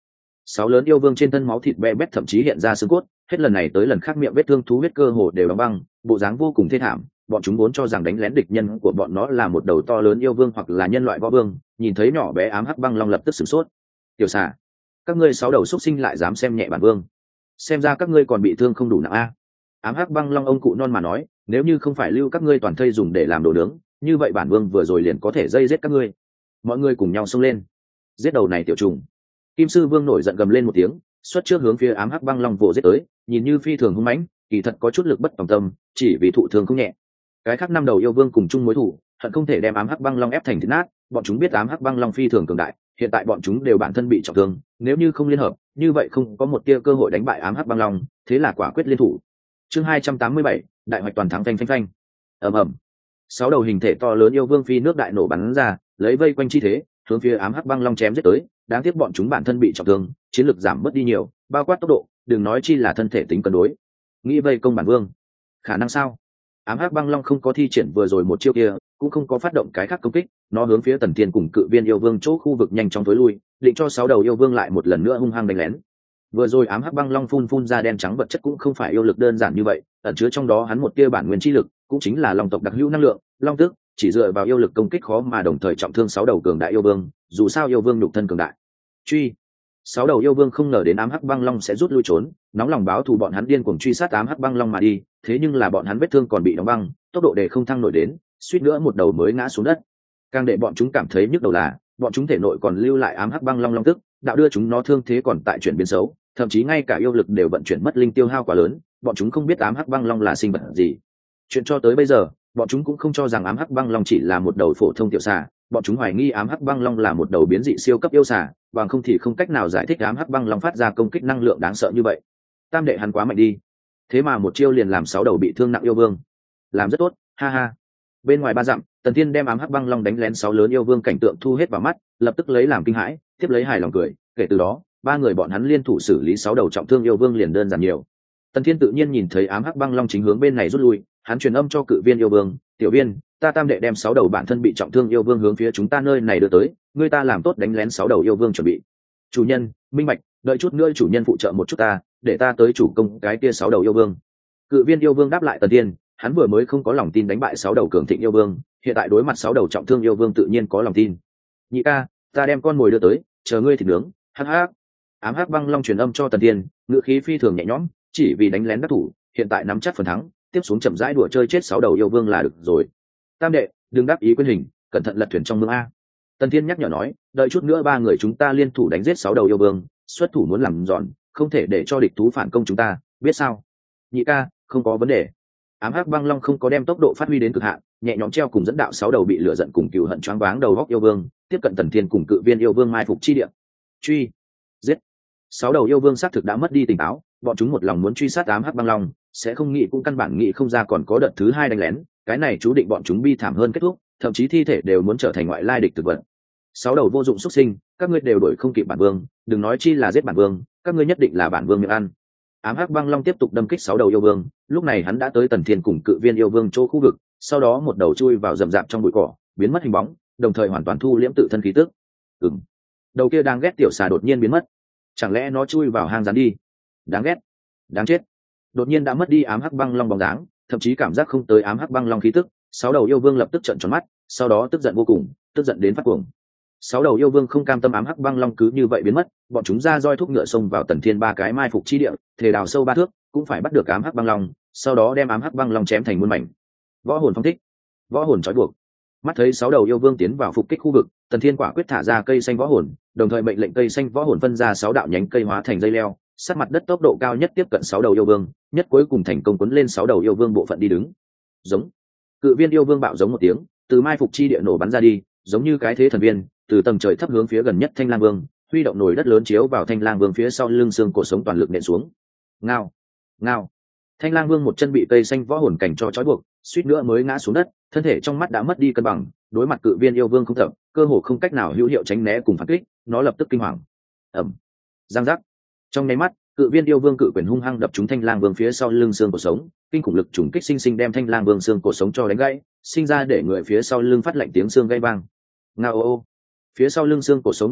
Sáu lớn yêu vương trên thân máu thịt be bét, thậm chí hiện ra xương cốt, hết lần này tới lần khác miệng vết thương thú huyết cơ hồ đều đóng băng, bộ dáng vô cùng thê thảm. Bọn chúng vốn cho rằng đánh lén địch nhân của bọn nó là một đầu to lớn yêu vương hoặc là nhân loại võ vương, nhìn thấy nhỏ bé ám hắc băng long lập tức sửng sốt. Tiểu xà, các ngươi sáu đầu xuất sinh lại dám xem nhẹ bản vương, xem ra các ngươi còn bị thương không đủ nặng a. Ám hắc băng long ông cụ non mà nói, nếu như không phải lưu các ngươi toàn thây dùng để làm đồ nướng, như vậy bản vương vừa rồi liền có thể dây giết các ngươi. Mọi người cùng nhau xông lên, giết đầu này tiểu trùng. Kim sư vương nổi giận gầm lên một tiếng, xuất trước hướng phía ám hắc băng long vồ giết tới, nhìn như phi thường hung mãnh, kỳ thật có chút lực bất tòng tâm, chỉ vì thụ thương không nhẹ. Cái khác năm đầu yêu vương cùng chung mối thù, hận không thể đem ám hắc băng long ép thành thịt nát. Bọn chúng biết ám hắc băng long phi thường cường đại, hiện tại bọn chúng đều bản thân bị trọng thương, nếu như không liên hợp, như vậy không có một tia cơ hội đánh bại ám hắc băng long, thế là quả quyết liên thủ. Chương hai trăm tám mươi bảy, đại hoạch toàn thắng. Phanh phanh phanh. Ầm ầm. Sáu đầu hình thể to lớn yêu vương phi nước đại nổ bắn ra, lấy vây quanh chi thế, hướng phía ám hắc băng long chém giết tới. Đáng tiếc bọn chúng bản thân bị trọng thương, chiến lực giảm mất đi nhiều, bao quát tốc độ, đừng nói chi là thân thể tính cân đối. Nghĩ vây công bản vương, khả năng sao? Ám hắc băng long không có thi triển vừa rồi một chiêu kia, cũng không có phát động cái khác công kích, nó hướng phía Tần Thiên cùng Cự Viên yêu vương chỗ khu vực nhanh chóng tối lui, định cho sáu đầu yêu vương lại một lần nữa hung hăng đánh lén. Vừa rồi ám hắc băng long phun phun ra đen trắng vật chất cũng không phải yêu lực đơn giản như vậy, ẩn chứa trong đó hắn một tia bản nguyên chi lực, cũng chính là long tộc đặc hữu năng lượng, long tức, chỉ dựa vào yêu lực công kích khó mà đồng thời trọng thương sáu đầu cường đại yêu vương, dù sao yêu vương nhục thân cường đại. Truy, sáu đầu yêu vương không ngờ đến ám hắc băng long sẽ rút lui trốn, nóng lòng báo thù bọn hắn điên cuồng truy sát ám hắc băng long mà đi, thế nhưng là bọn hắn vết thương còn bị đóng băng, tốc độ để không thăng nổi đến, suýt nữa một đầu mới ngã xuống đất. Càng để bọn chúng cảm thấy nhức đầu là, bọn chúng thể nội còn lưu lại ám hắc băng long long tức, đạo đưa chúng nó thương thế còn tại chuyển biến xấu, thậm chí ngay cả yêu lực đều vận chuyển mất linh tiêu hao quá lớn, bọn chúng không biết ám hắc băng long là sinh vật gì. Chuyện cho tới bây giờ, bọn chúng cũng không cho rằng ám hắc băng long chỉ là một đầu phổ thông tiểu xà, bọn chúng hoài nghi ám hắc băng long là một đầu biến dị siêu cấp yêu xà, bằng không thì không cách nào giải thích ám hắc băng long phát ra công kích năng lượng đáng sợ như vậy. Tam đệ hắn quá mạnh đi, thế mà một chiêu liền làm sáu đầu bị thương nặng yêu vương, làm rất tốt, ha ha. Bên ngoài ba dặm, Tần Thiên đem ám hắc băng long đánh lén sáu lớn yêu vương cảnh tượng thu hết vào mắt, lập tức lấy làm kinh hãi, tiếp lấy hài lòng cười, kể từ đó, ba người bọn hắn liên thủ xử lý sáu đầu trọng thương yêu vương liền đơn giản nhiều. Tần Thiên tự nhiên nhìn thấy ám hắc băng long chính hướng bên này rút lui, hắn truyền âm cho Cự Viên yêu vương, "Tiểu Viên, ta tam đệ đem sáu đầu bản thân bị trọng thương yêu vương hướng phía chúng ta nơi này đưa tới, ngươi ta làm tốt đánh lén sáu đầu yêu vương chuẩn bị." "Chủ nhân, minh bạch, đợi chút nữa chủ nhân phụ trợ một chút ta, để ta tới chủ công cái kia sáu đầu yêu vương." Cự Viên yêu vương đáp lại Tần Thiên, hắn vừa mới không có lòng tin đánh bại sáu đầu cường thịnh yêu vương, hiện tại đối mặt sáu đầu trọng thương yêu vương tự nhiên có lòng tin. "Nhị ca, ta đem con mồi đưa tới, chờ ngươi thịt nướng." Hắc hắc. Ám hắc băng long truyền âm cho Tần Thiên, ngữ khí phi thường nhẹ nhõm, chỉ vì đánh lén đắc thủ, hiện tại nắm chắc phần thắng, tiếp xuống chậm rãi đùa chơi chết sáu đầu yêu vương là được rồi. "Tam đệ, đừng đáp ý quyên hình, cẩn thận lật thuyền trong mương a." Tần Thiên nhắc nhở nói, đợi chút nữa ba người chúng ta liên thủ đánh giết sáu đầu yêu vương, xuất thủ muốn làm giòn, không thể để cho địch thú phản công chúng ta, biết sao? "Nhị ca, không có vấn đề." Ám hắc băng long không có đem tốc độ phát huy đến cực hạn, nhẹ nhõm treo cùng dẫn đạo sáu đầu bị lửa giận cùng cừu hận choáng váng đầu góc yêu vương, tiếp cận Tần Thiên cùng Cự Viên yêu vương mai phục chi địa. Truy, giết. Sáu đầu yêu vương xác thực đã mất đi tỉnh táo, bọn chúng một lòng muốn truy sát ám hắc băng long, sẽ không nghĩ cũng căn bản nghĩ không ra còn có đợt thứ hai đánh lén, cái này chú định bọn chúng bi thảm hơn kết thúc, thậm chí thi thể đều muốn trở thành ngoại lai địch thực vật. Sáu đầu vô dụng xuất sinh, các ngươi đều đuổi không kịp bản vương, đừng nói chi là giết bản vương, các ngươi nhất định là bản vương miệng ăn. Ám hắc băng long tiếp tục đâm kích sáu đầu yêu vương, lúc này hắn đã tới Tần Thiên cùng Cự Viên yêu vương chỗ khu vực, sau đó một đầu chui vào rậm rạp trong bụi cỏ, biến mất hình bóng, đồng thời hoàn toàn thu liễm tự thân khí tức. Ừm, đầu kia đang ghét tiểu xà đột nhiên biến mất, chẳng lẽ nó chui vào hang rắn đi? Đáng ghét, đáng chết. Đột nhiên đã mất đi ám hắc băng long bóng dáng, thậm chí cảm giác không tới ám hắc băng long khí tức, sáu đầu yêu vương lập tức trợn tròn mắt, sau đó tức giận vô cùng, tức giận đến phát cuồng. Sáu đầu yêu vương không cam tâm ám hắc băng long cứ như vậy biến mất, bọn chúng ra roi thúc ngựa xông vào Tần Thiên ba cái mai phục chi địa, thề đào sâu ba thước, cũng phải bắt được ám hắc băng long, sau đó đem ám hắc băng long chém thành muôn mảnh. Võ hồn phong thích, võ hồn trói buộc. Mắt thấy sáu đầu yêu vương tiến vào phục kích khu vực, Tần Thiên quả quyết thả ra cây xanh võ hồn, đồng thời mệnh lệnh cây xanh võ hồn phân ra sáu đạo nhánh cây hóa thành dây leo, sát mặt đất tốc độ cao nhất tiếp cận sáu đầu yêu vương, nhất cuối cùng thành công cuốn lên sáu đầu yêu vương bộ phận đi đứng. Giống. Cự Viên yêu vương bạo giống một tiếng, từ mai phục chi địa nổ bắn ra đi, giống như cái thế thần viên, từ tầng trời thấp hướng phía gần nhất Thanh Lang Vương, huy động nồi đất lớn chiếu vào Thanh Lang Vương phía sau lưng xương cổ sống toàn lực nện xuống. Ngao, ngao. Thanh Lang Vương một chân bị cây xanh võ hồn cảnh cho trói buộc, suýt nữa mới ngã xuống đất, thân thể trong mắt đã mất đi cân bằng, đối mặt Cự Viên yêu vương không thập, cơ hồ không cách nào hữu hiệu tránh né cùng phản kích, nó lập tức kinh hoàng. Ầm. Giang giác. Trong nháy mắt, Cự Viên yêu vương cự quyền hung hăng đập trúng Thanh Lang Vương phía sau lưng xương cổ sống, kinh khủng lực trùng kích sinh sinh đem Thanh Lang Vương xương cổ sống cho đánh gãy, sinh ra để người phía sau lưng phát lạnh tiếng xương gãy vang. Ngao ô ô. Phía sau lưng xương cổ sống bị đoạn,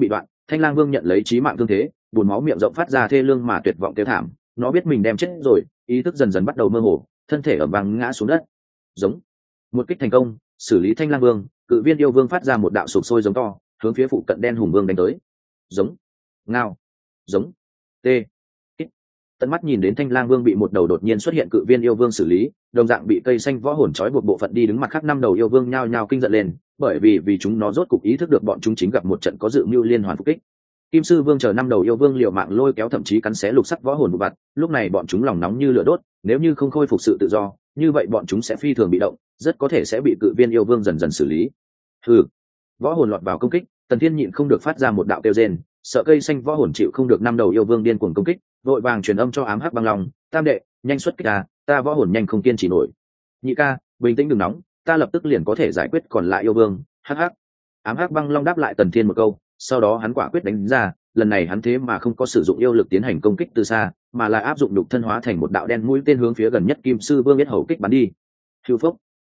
Thanh Lang Vương nhận lấy chí mạng thương thế, buồn máu miệng rộng phát ra thê lương mà tuyệt vọng kêu thảm, nó biết mình đem chết rồi, ý thức dần dần bắt đầu mơ hồ, thân thể ầm vang ngã xuống đất. Giống. Một kích thành công, xử lý Thanh Lang Vương, Cự Viên yêu vương phát ra một đạo sụp sôi giống to, hướng phía phụ cận đen hùng vương đánh tới. Giống. Ngao. Giống. T. Tận mắt nhìn đến Thanh Lang Vương bị một đầu đột nhiên xuất hiện Cự Viên yêu vương xử lý, đồng dạng bị cây xanh võ hồn trói buộc bộ phận đi đứng mặt khác năm đầu yêu vương nhao nhao kinh giận lên, bởi vì vì chúng nó rốt cục ý thức được bọn chúng chính gặp một trận có dự mưu liên hoàn phục kích. Kim Sư Vương chờ năm đầu yêu vương liều mạng lôi kéo thậm chí cắn xé lục sắc võ hồn vụ vặt, lúc này bọn chúng lòng nóng như lửa đốt, nếu như không khôi phục sự tự do, như vậy bọn chúng sẽ phi thường bị động, rất có thể sẽ bị Cự Viên yêu vương dần dần xử lý. Hừ. Võ hồn lọt vào công kích, Tần Thiên nhịn không được phát ra một đạo kêu rên, sợ cây xanh võ hồn chịu không được năm đầu yêu vương điên cuồng công kích, vội vàng truyền âm cho ám hắc băng long, tam đệ, nhanh xuất kích ta, ta võ hồn nhanh không kiên trì nổi. Nhị ca, bình tĩnh đừng nóng, ta lập tức liền có thể giải quyết còn lại yêu vương. Hắc hắc. Ám hắc băng long đáp lại Tần Thiên một câu, sau đó hắn quả quyết đánh ra, lần này hắn thế mà không có sử dụng yêu lực tiến hành công kích từ xa, mà là áp dụng đục thân hóa thành một đạo đen mũi tên hướng phía gần nhất Kim Sư Vương biết hầu kích bắn đi. Hưu phốc.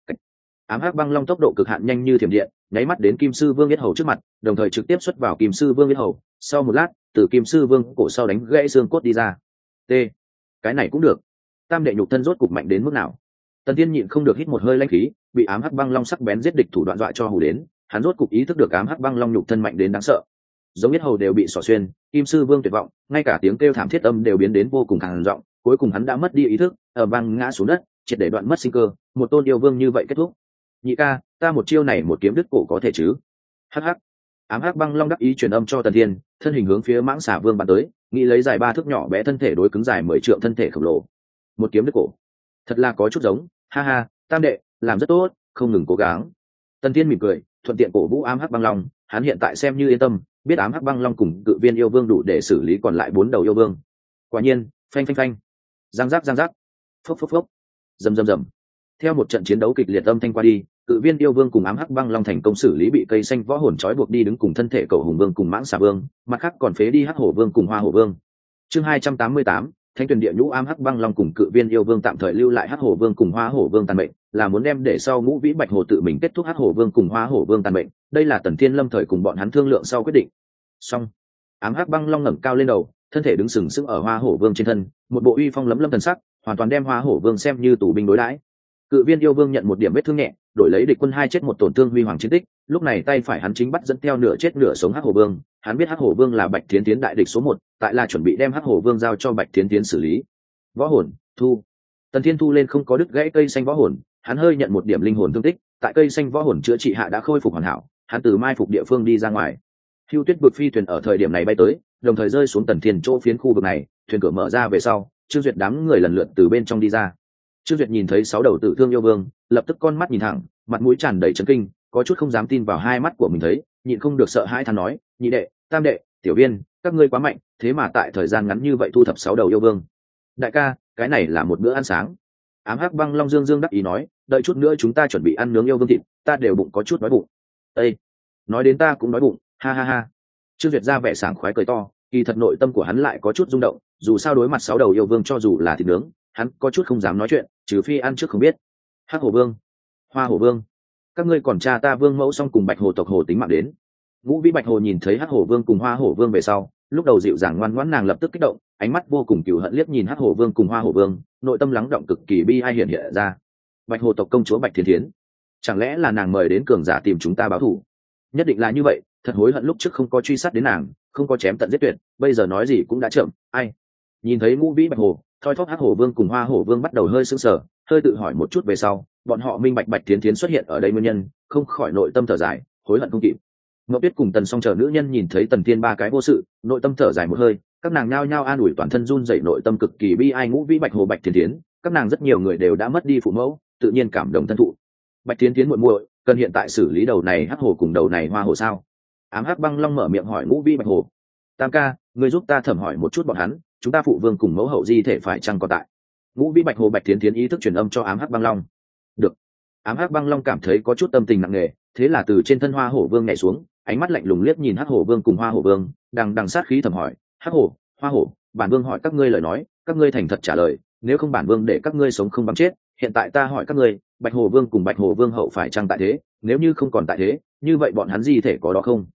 Ám hắc băng long tốc độ cực hạn nhanh như thiểm điện, nháy mắt đến Kim Sư Vương biết hầu trước mặt, đồng thời trực tiếp xuất vào Kim Sư Vương biết hầu, sau một lát, từ Kim Sư Vương cổ sau đánh gãy xương cốt đi ra. T. Cái này cũng được. Tam đệ nhục thân rốt cục mạnh đến mức nào? Tần Thiên nhịn không được hít một hơi lãnh khí, bị ám hắc băng long sắc bén giết địch thủ đoạn dọa cho hù đến, hắn rốt cục ý thức được ám hắc băng long nhục thân mạnh đến đáng sợ. Giống biết hầu đều bị xỏ xuyên, Kim Sư Vương tuyệt vọng, ngay cả tiếng kêu thảm thiết âm đều biến đến vô cùng khàn giọng, cuối cùng hắn đã mất đi ý thức, ở băng ngã xuống đất, triệt để đoạn mất sinh cơ, một tôn yêu vương như vậy kết thúc. Nhị ca, ta một chiêu này một kiếm đứt cổ có thể chứ? Hắc hắc. Ám hắc băng long đắc ý truyền âm cho Tần Thiên, thân hình hướng phía mãng xà vương bắn tới, nghĩ lấy dài ba thước nhỏ bé thân thể đối cứng dài mười trượng thân thể khổng lồ. Một kiếm đứt cổ. Thật là có chút giống, ha ha, tam đệ, làm rất tốt, không ngừng cố gắng. Tần Thiên mỉm cười, thuận tiện cổ vũ ám hắc băng long, hắn hiện tại xem như yên tâm, biết ám hắc băng long cùng Cự Viên yêu vương đủ để xử lý còn lại bốn đầu yêu vương. Quả nhiên, phanh phanh phanh, giang giác giang giác, phốc phốc phốc, rầm rầm rầm. Theo một trận chiến đấu kịch liệt âm thanh qua đi, Cự Viên yêu vương cùng ám hắc băng long thành công xử lý bị cây xanh võ hồn trói buộc đi đứng cùng thân thể cầu hùng vương cùng mãng xà vương, mặt khác còn phế đi hắc hổ vương cùng hoa hổ vương. Chương hai trăm tám mươi tám, Thánh Tuyền Địa Nhũ ám hắc băng long cùng Cự Viên yêu vương tạm thời lưu lại hắc hổ vương cùng hoa hổ vương tàn mệnh, là muốn đem để sau Ngũ Vĩ Bạch Hồ tự mình kết thúc hắc hổ vương cùng hoa hổ vương tàn mệnh, đây là Tần Thiên lâm thời cùng bọn hắn thương lượng sau quyết định. Xong, ám hắc băng long ngẩng cao lên đầu, thân thể đứng sừng sững ở hoa hổ vương trên thân, một bộ uy phong lấm lâm thần sắc, hoàn toàn đem hoa hổ vương xem như tù binh đối đãi. Cự Viên yêu vương nhận một điểm vết thương nhẹ, đổi lấy địch quân hai chết một tổn thương huy hoàng chiến tích, lúc này tay phải hắn chính bắt dẫn theo nửa chết nửa sống hắc hổ vương, hắn biết hắc hổ vương là Bạch Thiến Tiến đại địch số một, tại là chuẩn bị đem hắc hổ vương giao cho Bạch Thiến Tiến xử lý. Võ hồn thu. Tần Thiên thu lên không có đứt gãy cây xanh võ hồn, hắn hơi nhận một điểm linh hồn thương tích, tại cây xanh võ hồn chữa trị hạ đã khôi phục hoàn hảo, hắn từ mai phục địa phương đi ra ngoài. Hưu Tuyết vực phi thuyền ở thời điểm này bay tới, đồng thời rơi xuống Tần Thiên chỗ phiến khu vực này, thuyền cửa mở ra về sau, Trương Duyệt đám người lần lượt từ bên trong đi ra. Trương Duyệt nhìn thấy sáu đầu tử thương yêu vương, lập tức con mắt nhìn thẳng, mặt mũi tràn đầy chấn kinh, có chút không dám tin vào hai mắt của mình thấy, nhịn không được sợ hãi than nói, nhị đệ, tam đệ, tiểu viên, các ngươi quá mạnh, thế mà tại thời gian ngắn như vậy thu thập sáu đầu yêu vương. Đại ca, cái này là một bữa ăn sáng. Ám hắc băng long dương dương đắc ý nói, đợi chút nữa chúng ta chuẩn bị ăn nướng yêu vương thịt, ta đều bụng có chút đói bụng. Ê, nói đến ta cũng đói bụng, ha ha ha. Trương Duyệt ra vẻ sảng khoái cười to, kỳ thật nội tâm của hắn lại có chút rung động, dù sao đối mặt sáu đầu yêu vương cho dù là thịt nướng, hắn có chút không dám nói chuyện, trừ phi ăn trước không biết. Hắc hổ vương, hoa hổ vương, các ngươi còn cha ta vương mẫu xong cùng bạch hồ tộc hồ tính mạng đến. Ngũ Vĩ Bạch Hồ nhìn thấy hắc hổ vương cùng hoa hổ vương về sau, lúc đầu dịu dàng ngoan ngoãn nàng lập tức kích động, ánh mắt vô cùng cừu hận liếc nhìn hắc hổ vương cùng hoa hổ vương, nội tâm lắng động cực kỳ bi ai hiện hiện ra. Bạch hồ tộc công chúa Bạch Thiên Thiến, chẳng lẽ là nàng mời đến cường giả tìm chúng ta báo thù? Nhất định là như vậy, thật hối hận lúc trước không có truy sát đến nàng, không có chém tận giết tuyệt, bây giờ nói gì cũng đã chậm. Ai? Nhìn thấy Ngũ Vĩ Bạch Hồ, thoi thóp hắc hổ vương cùng hoa hổ vương bắt đầu hơi sững sờ, hơi tự hỏi một chút về sau, bọn họ minh bạch Bạch Thiến Thiến xuất hiện ở đây nguyên nhân, không khỏi nội tâm thở dài, hối hận không kịp. Ngọc Tuyết cùng Tần Song chờ nữ nhân nhìn thấy Tần Thiên ba cái vô sự, nội tâm thở dài một hơi, các nàng nhao nhao an ủi toàn thân run rẩy nội tâm cực kỳ bi ai Ngũ Vĩ Bạch Hồ Bạch Thiến Thiến, các nàng rất nhiều người đều đã mất đi phụ mẫu, tự nhiên cảm động thân thụ. Bạch Thiến Thiến muội muội, cần hiện tại xử lý đầu này hắc hồ cùng đầu này hoa hồ sao? Ám hắc băng long mở miệng hỏi Ngũ Vĩ Bạch Hồ. Tam ca, người giúp ta thẩm hỏi một chút bọn hắn, chúng ta phụ vương cùng mẫu hậu di thể phải chăng còn tại? Ngũ Vĩ Bạch Hồ Bạch Thiến Thiến ý thức truyền âm cho ám hắc băng long. Được. Ám hắc băng long cảm thấy có chút tâm tình nặng nề, thế là từ trên thân hoa hổ vương nhảy xuống, ánh mắt lạnh lùng liếc nhìn hắc hổ vương cùng hoa hổ vương, đằng đằng sát khí thầm hỏi, hắc hổ, hoa hổ, bản vương hỏi các ngươi lời nói, các ngươi thành thật trả lời, nếu không bản vương để các ngươi sống không bằng chết. Hiện tại ta hỏi các ngươi, bạch hổ vương cùng bạch hổ vương hậu phải chăng tại thế, nếu như không còn tại thế, như vậy bọn hắn di thể có đó không?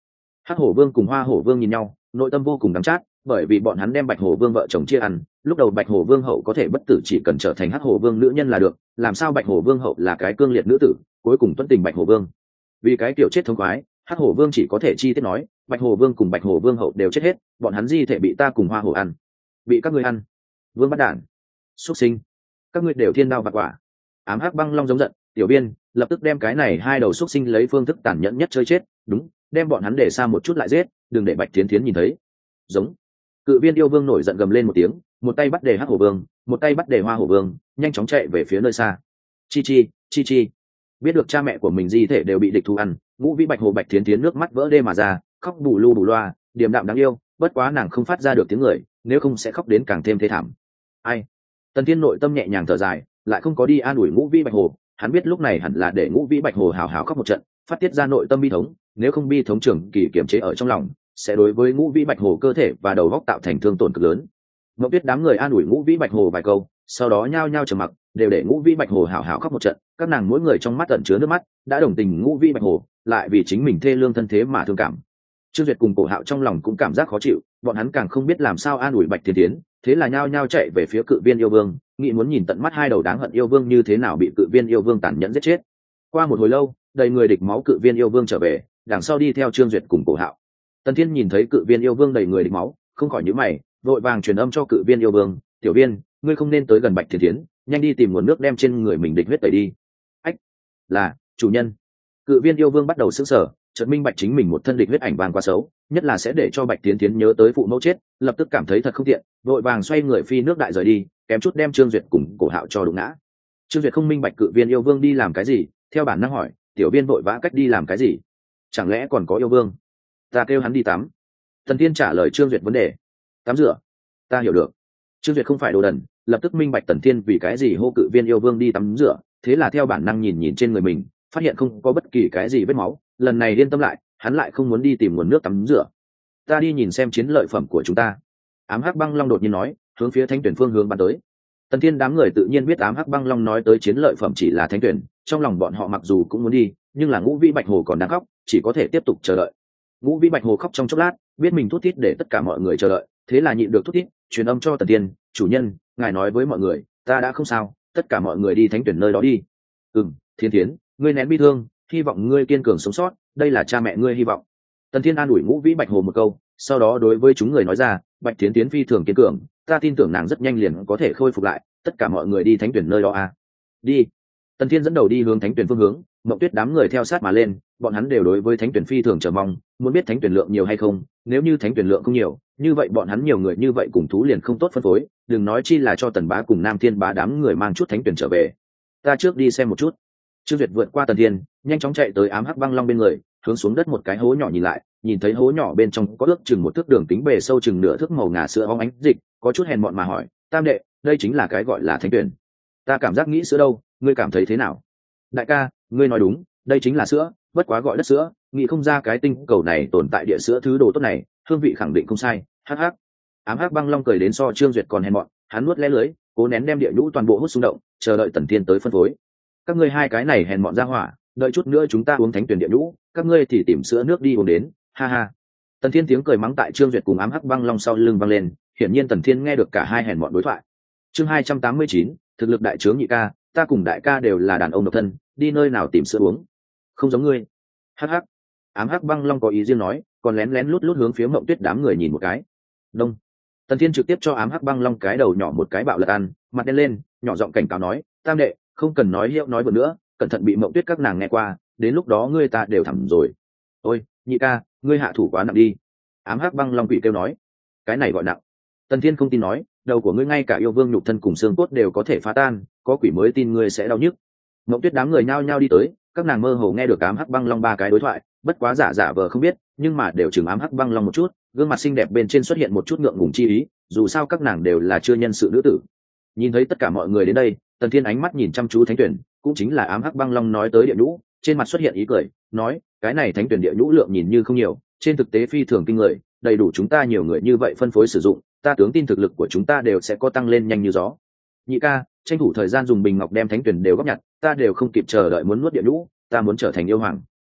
Hắc hổ vương cùng hoa hổ vương nhìn nhau, nội tâm vô cùng đắng chát, bởi vì bọn hắn đem bạch hổ vương vợ chồng chia ăn. Lúc đầu bạch hổ vương hậu có thể bất tử, chỉ cần trở thành hắc hổ vương nữ nhân là được, làm sao bạch hổ vương hậu là cái cương liệt nữ tử, cuối cùng tuân tình bạch hổ vương. Vì cái kiểu chết thống khoái, hắc hổ vương chỉ có thể chi tiết nói, bạch hổ vương cùng bạch hổ vương hậu đều chết hết, bọn hắn di thể bị ta cùng hoa hổ ăn, bị các ngươi ăn. Vương bắt đản, xuất sinh, các ngươi đều thiên đao vặt quả. Ám hắc băng long giống giận, tiểu biên lập tức đem cái này hai đầu xuất sinh lấy phương thức tàn nhẫn nhất chơi chết, đúng, đem bọn hắn để xa một chút lại giết, đừng để bạch thiến thiến nhìn thấy. Giống. Cự viên yêu vương nổi giận gầm lên một tiếng, một tay bắt đề hắc hổ vương, một tay bắt đề hoa hổ vương, nhanh chóng chạy về phía nơi xa. Chi chi, chi chi. Biết được cha mẹ của mình di thể đều bị địch thu ăn, Ngũ Vĩ Bạch Hồ Bạch Thiến Thiến nước mắt vỡ đê mà ra, khóc bù lu bù loa, điềm đạm đáng yêu, bất quá nàng không phát ra được tiếng người, nếu không sẽ khóc đến càng thêm thê thảm. Ai? Tần Thiên nội tâm nhẹ nhàng thở dài, lại không có đi an ủi Ngũ Vĩ Bạch Hồ, hắn biết lúc này hẳn là để Ngũ Vĩ Bạch Hồ hào hào khóc một trận, phát tiết ra nội tâm bi thống, nếu không bi thống trưởng kỳ kiềm chế ở trong lòng, sẽ đối với Ngũ Vĩ Bạch Hồ cơ thể và đầu óc tạo thành thương tổn cực lớn. Ngọc Tuyết đám người an ủi Ngũ Vĩ Bạch Hồ vài câu, sau đó nhao nhao trầm mặc, đều để Ngũ Vĩ Bạch Hồ hào hào khóc một trận, các nàng mỗi người trong mắt ẩn chứa nước mắt, đã đồng tình Ngũ Vĩ Bạch Hồ, lại vì chính mình thê lương thân thế mà thương cảm. Trương Duyệt cùng Cổ Hạo trong lòng cũng cảm giác khó chịu, bọn hắn càng không biết làm sao an ủi Bạch Thiến Thiến, thế là nhao nhao chạy về phía Cự Viên yêu vương, nghĩ muốn nhìn tận mắt hai đầu đáng hận yêu vương như thế nào bị Cự Viên yêu vương tàn nhẫn giết chết. Qua một hồi lâu, đầy người địch máu Cự Viên yêu vương trở về, đằng sau đi theo Trương Duyệt cùng Cổ Hạo. Tần Thiên nhìn thấy Cự Viên yêu vương đầy người địch máu, không khỏi nhíu mày, vội vàng truyền âm cho Cự Viên yêu vương, "Tiểu Viên, ngươi không nên tới gần Bạch Thiến Thiến, nhanh đi tìm nguồn nước đem trên người mình địch huyết tẩy đi." "Ách, là chủ nhân." Cự Viên yêu vương bắt đầu sững sờ, chợt minh bạch chính mình một thân địch huyết ảnh vàng quá xấu, nhất là sẽ để cho Bạch Thiến Thiến nhớ tới phụ mẫu chết, lập tức cảm thấy thật không tiện, vội vàng xoay người phi nước đại rời đi, kém chút đem Trương Duyệt cùng Cổ Hạo cho đụng ngã. Trương Duyệt không minh bạch Cự Viên yêu vương đi làm cái gì, theo bản năng hỏi, "Tiểu Viên vội vã cách đi làm cái gì? Chẳng lẽ còn có yêu vương?" "Ta kêu hắn đi tắm." Thần Thiên trả lời Trương Duyệt vấn đề. "Tắm rửa?" "Ta hiểu được." Trương Duyệt không phải đồ đần, lập tức minh bạch Tần Thiên vì cái gì hô Cự Viên yêu vương đi tắm rửa, thế là theo bản năng nhìn nhìn trên người mình, phát hiện không có bất kỳ cái gì vết máu, lần này yên tâm lại, hắn lại không muốn đi tìm nguồn nước tắm rửa. "Ta đi nhìn xem chiến lợi phẩm của chúng ta." Ám hắc băng long đột nhiên nói, hướng phía Thánh Tuyển phương hướng bắn tới. Tần Thiên đám người tự nhiên biết Ám hắc băng long nói tới chiến lợi phẩm chỉ là Thánh Tuyển, trong lòng bọn họ mặc dù cũng muốn đi, nhưng là Ngũ Vĩ Bạch Hồ còn đang khóc, chỉ có thể tiếp tục chờ đợi. Ngũ Vĩ Bạch Hồ khóc trong chốc lát, biết mình thút thít để tất cả mọi người chờ đợi, thế là nhịn được thút thít, truyền âm cho Tần Thiên, "Chủ nhân, ngài nói với mọi người, ta đã không sao, tất cả mọi người đi Thánh Tuyển nơi đó đi." "Ừm, Thiên Thiến, ngươi nén bi thương, hy vọng ngươi kiên cường sống sót, đây là cha mẹ ngươi hy vọng." Tần Thiên an ủi Ngũ Vĩ Bạch Hồ một câu, sau đó đối với chúng người nói ra, "Bạch Thiến Thiến phi thường kiên cường, ta tin tưởng nàng rất nhanh liền có thể khôi phục lại, tất cả mọi người đi Thánh Tuyển nơi đó à?" "Đi." Tần Thiên dẫn đầu đi hướng Thánh Tuyển phương hướng, Mộng Tuyết đám người theo sát mà lên, bọn hắn đều đối với Thánh Tuyển phi thường chờ mong, muốn biết Thánh Tuyển lượng nhiều hay không, nếu như Thánh Tuyển lượng không nhiều, như vậy bọn hắn nhiều người như vậy cùng thú liền không tốt phân phối, đừng nói chi là cho Tần Bá cùng Nam Thiên Bá đám người mang chút Thánh Tuyển trở về. "Ta trước đi xem một chút." Trương Duyệt vượt qua Tần Thiên, nhanh chóng chạy tới Ám hắc băng long bên người, hướng xuống đất một cái hố nhỏ nhìn lại, nhìn thấy hố nhỏ bên trong có ước chừng một thước đường kính bề sâu chừng nửa thước màu ngà sữa óng ánh dịch, có chút hèn mọn mà hỏi, "Tam đệ, đây chính là cái gọi là Thánh Tuyển?" "Ta cảm giác nghĩ sữa đâu, ngươi cảm thấy thế nào?" "Đại ca, ngươi nói đúng, đây chính là sữa, bất quá gọi đất sữa, nghĩ không ra cái tinh cầu này tồn tại địa sữa thứ đồ tốt này, hương vị khẳng định không sai." Hắc hắc. Ám hắc băng long cười đến so Trương Duyệt còn hèn mọn, hắn nuốt lẽ lưới, cố nén đem địa nhũ toàn bộ hút xung động, chờ đợi Tần Thiên tới phân phối. "Các ngươi hai cái này hèn mọn ra hỏa, đợi chút nữa chúng ta uống Thánh Tuyển địa nhũ, các ngươi thì tìm sữa nước đi uống đến, ha ha." Tần Thiên tiếng cười mắng tại Trương Duyệt cùng Ám hắc băng long sau lưng vang lên, hiển nhiên Tần Thiên nghe được cả hai hèn mọn đối thoại. Chương hai trăm tám mươi chín, thực lực đại trướng nhị ca, ta cùng đại ca đều là đàn ông độc thân, đi nơi nào tìm sữa uống? Không giống ngươi. Hắc hắc. Ám hắc băng long có ý riêng nói, còn lén lén lút lút hướng phía Mộng Tuyết đám người nhìn một cái. Đông. Tần Thiên trực tiếp cho Ám hắc băng long cái đầu nhỏ một cái bạo lật ăn, mặt đen lên, nhỏ giọng cảnh cáo nói, "Tam đệ, không cần nói hiệu nói vượt nữa, cẩn thận bị Mộng Tuyết các nàng nghe qua, đến lúc đó ngươi ta đều thẳm rồi." "Ôi, nhị ca, ngươi hạ thủ quá nặng đi." Ám hắc băng long quỷ kêu nói. "Cái này gọi nặng?" Tần Thiên không tin nói, "Đầu của ngươi ngay cả yêu vương nhục thân cùng xương cốt đều có thể phá tan, có quỷ mới tin ngươi sẽ đau nhức." Mộng Tuyết đám người nhao nhao đi tới, các nàng mơ hồ nghe được Ám hắc băng long ba cái đối thoại, bất quá giả giả vờ không biết, nhưng mà đều chừng Ám hắc băng long một chút, gương mặt xinh đẹp bên trên xuất hiện một chút ngượng ngùng chi ý, dù sao các nàng đều là chưa nhân sự nữ tử. Nhìn thấy tất cả mọi người đến đây, Tần Thiên ánh mắt nhìn chăm chú Thánh Tuyển, cũng chính là Ám hắc băng long nói tới địa nhũ, trên mặt xuất hiện ý cười, nói, "Cái này Thánh Tuyển địa nhũ lượng nhìn như không nhiều, trên thực tế phi thường kinh người, đầy đủ chúng ta nhiều người như vậy phân phối sử dụng, ta tướng tin thực lực của chúng ta đều sẽ có tăng lên nhanh như gió." "Nhị ca, tranh thủ thời gian dùng bình ngọc đem Thánh Tuyển đều góp nhặt, ta đều không kịp chờ đợi muốn nuốt địa nhũ, ta muốn trở thành yêu hoàng."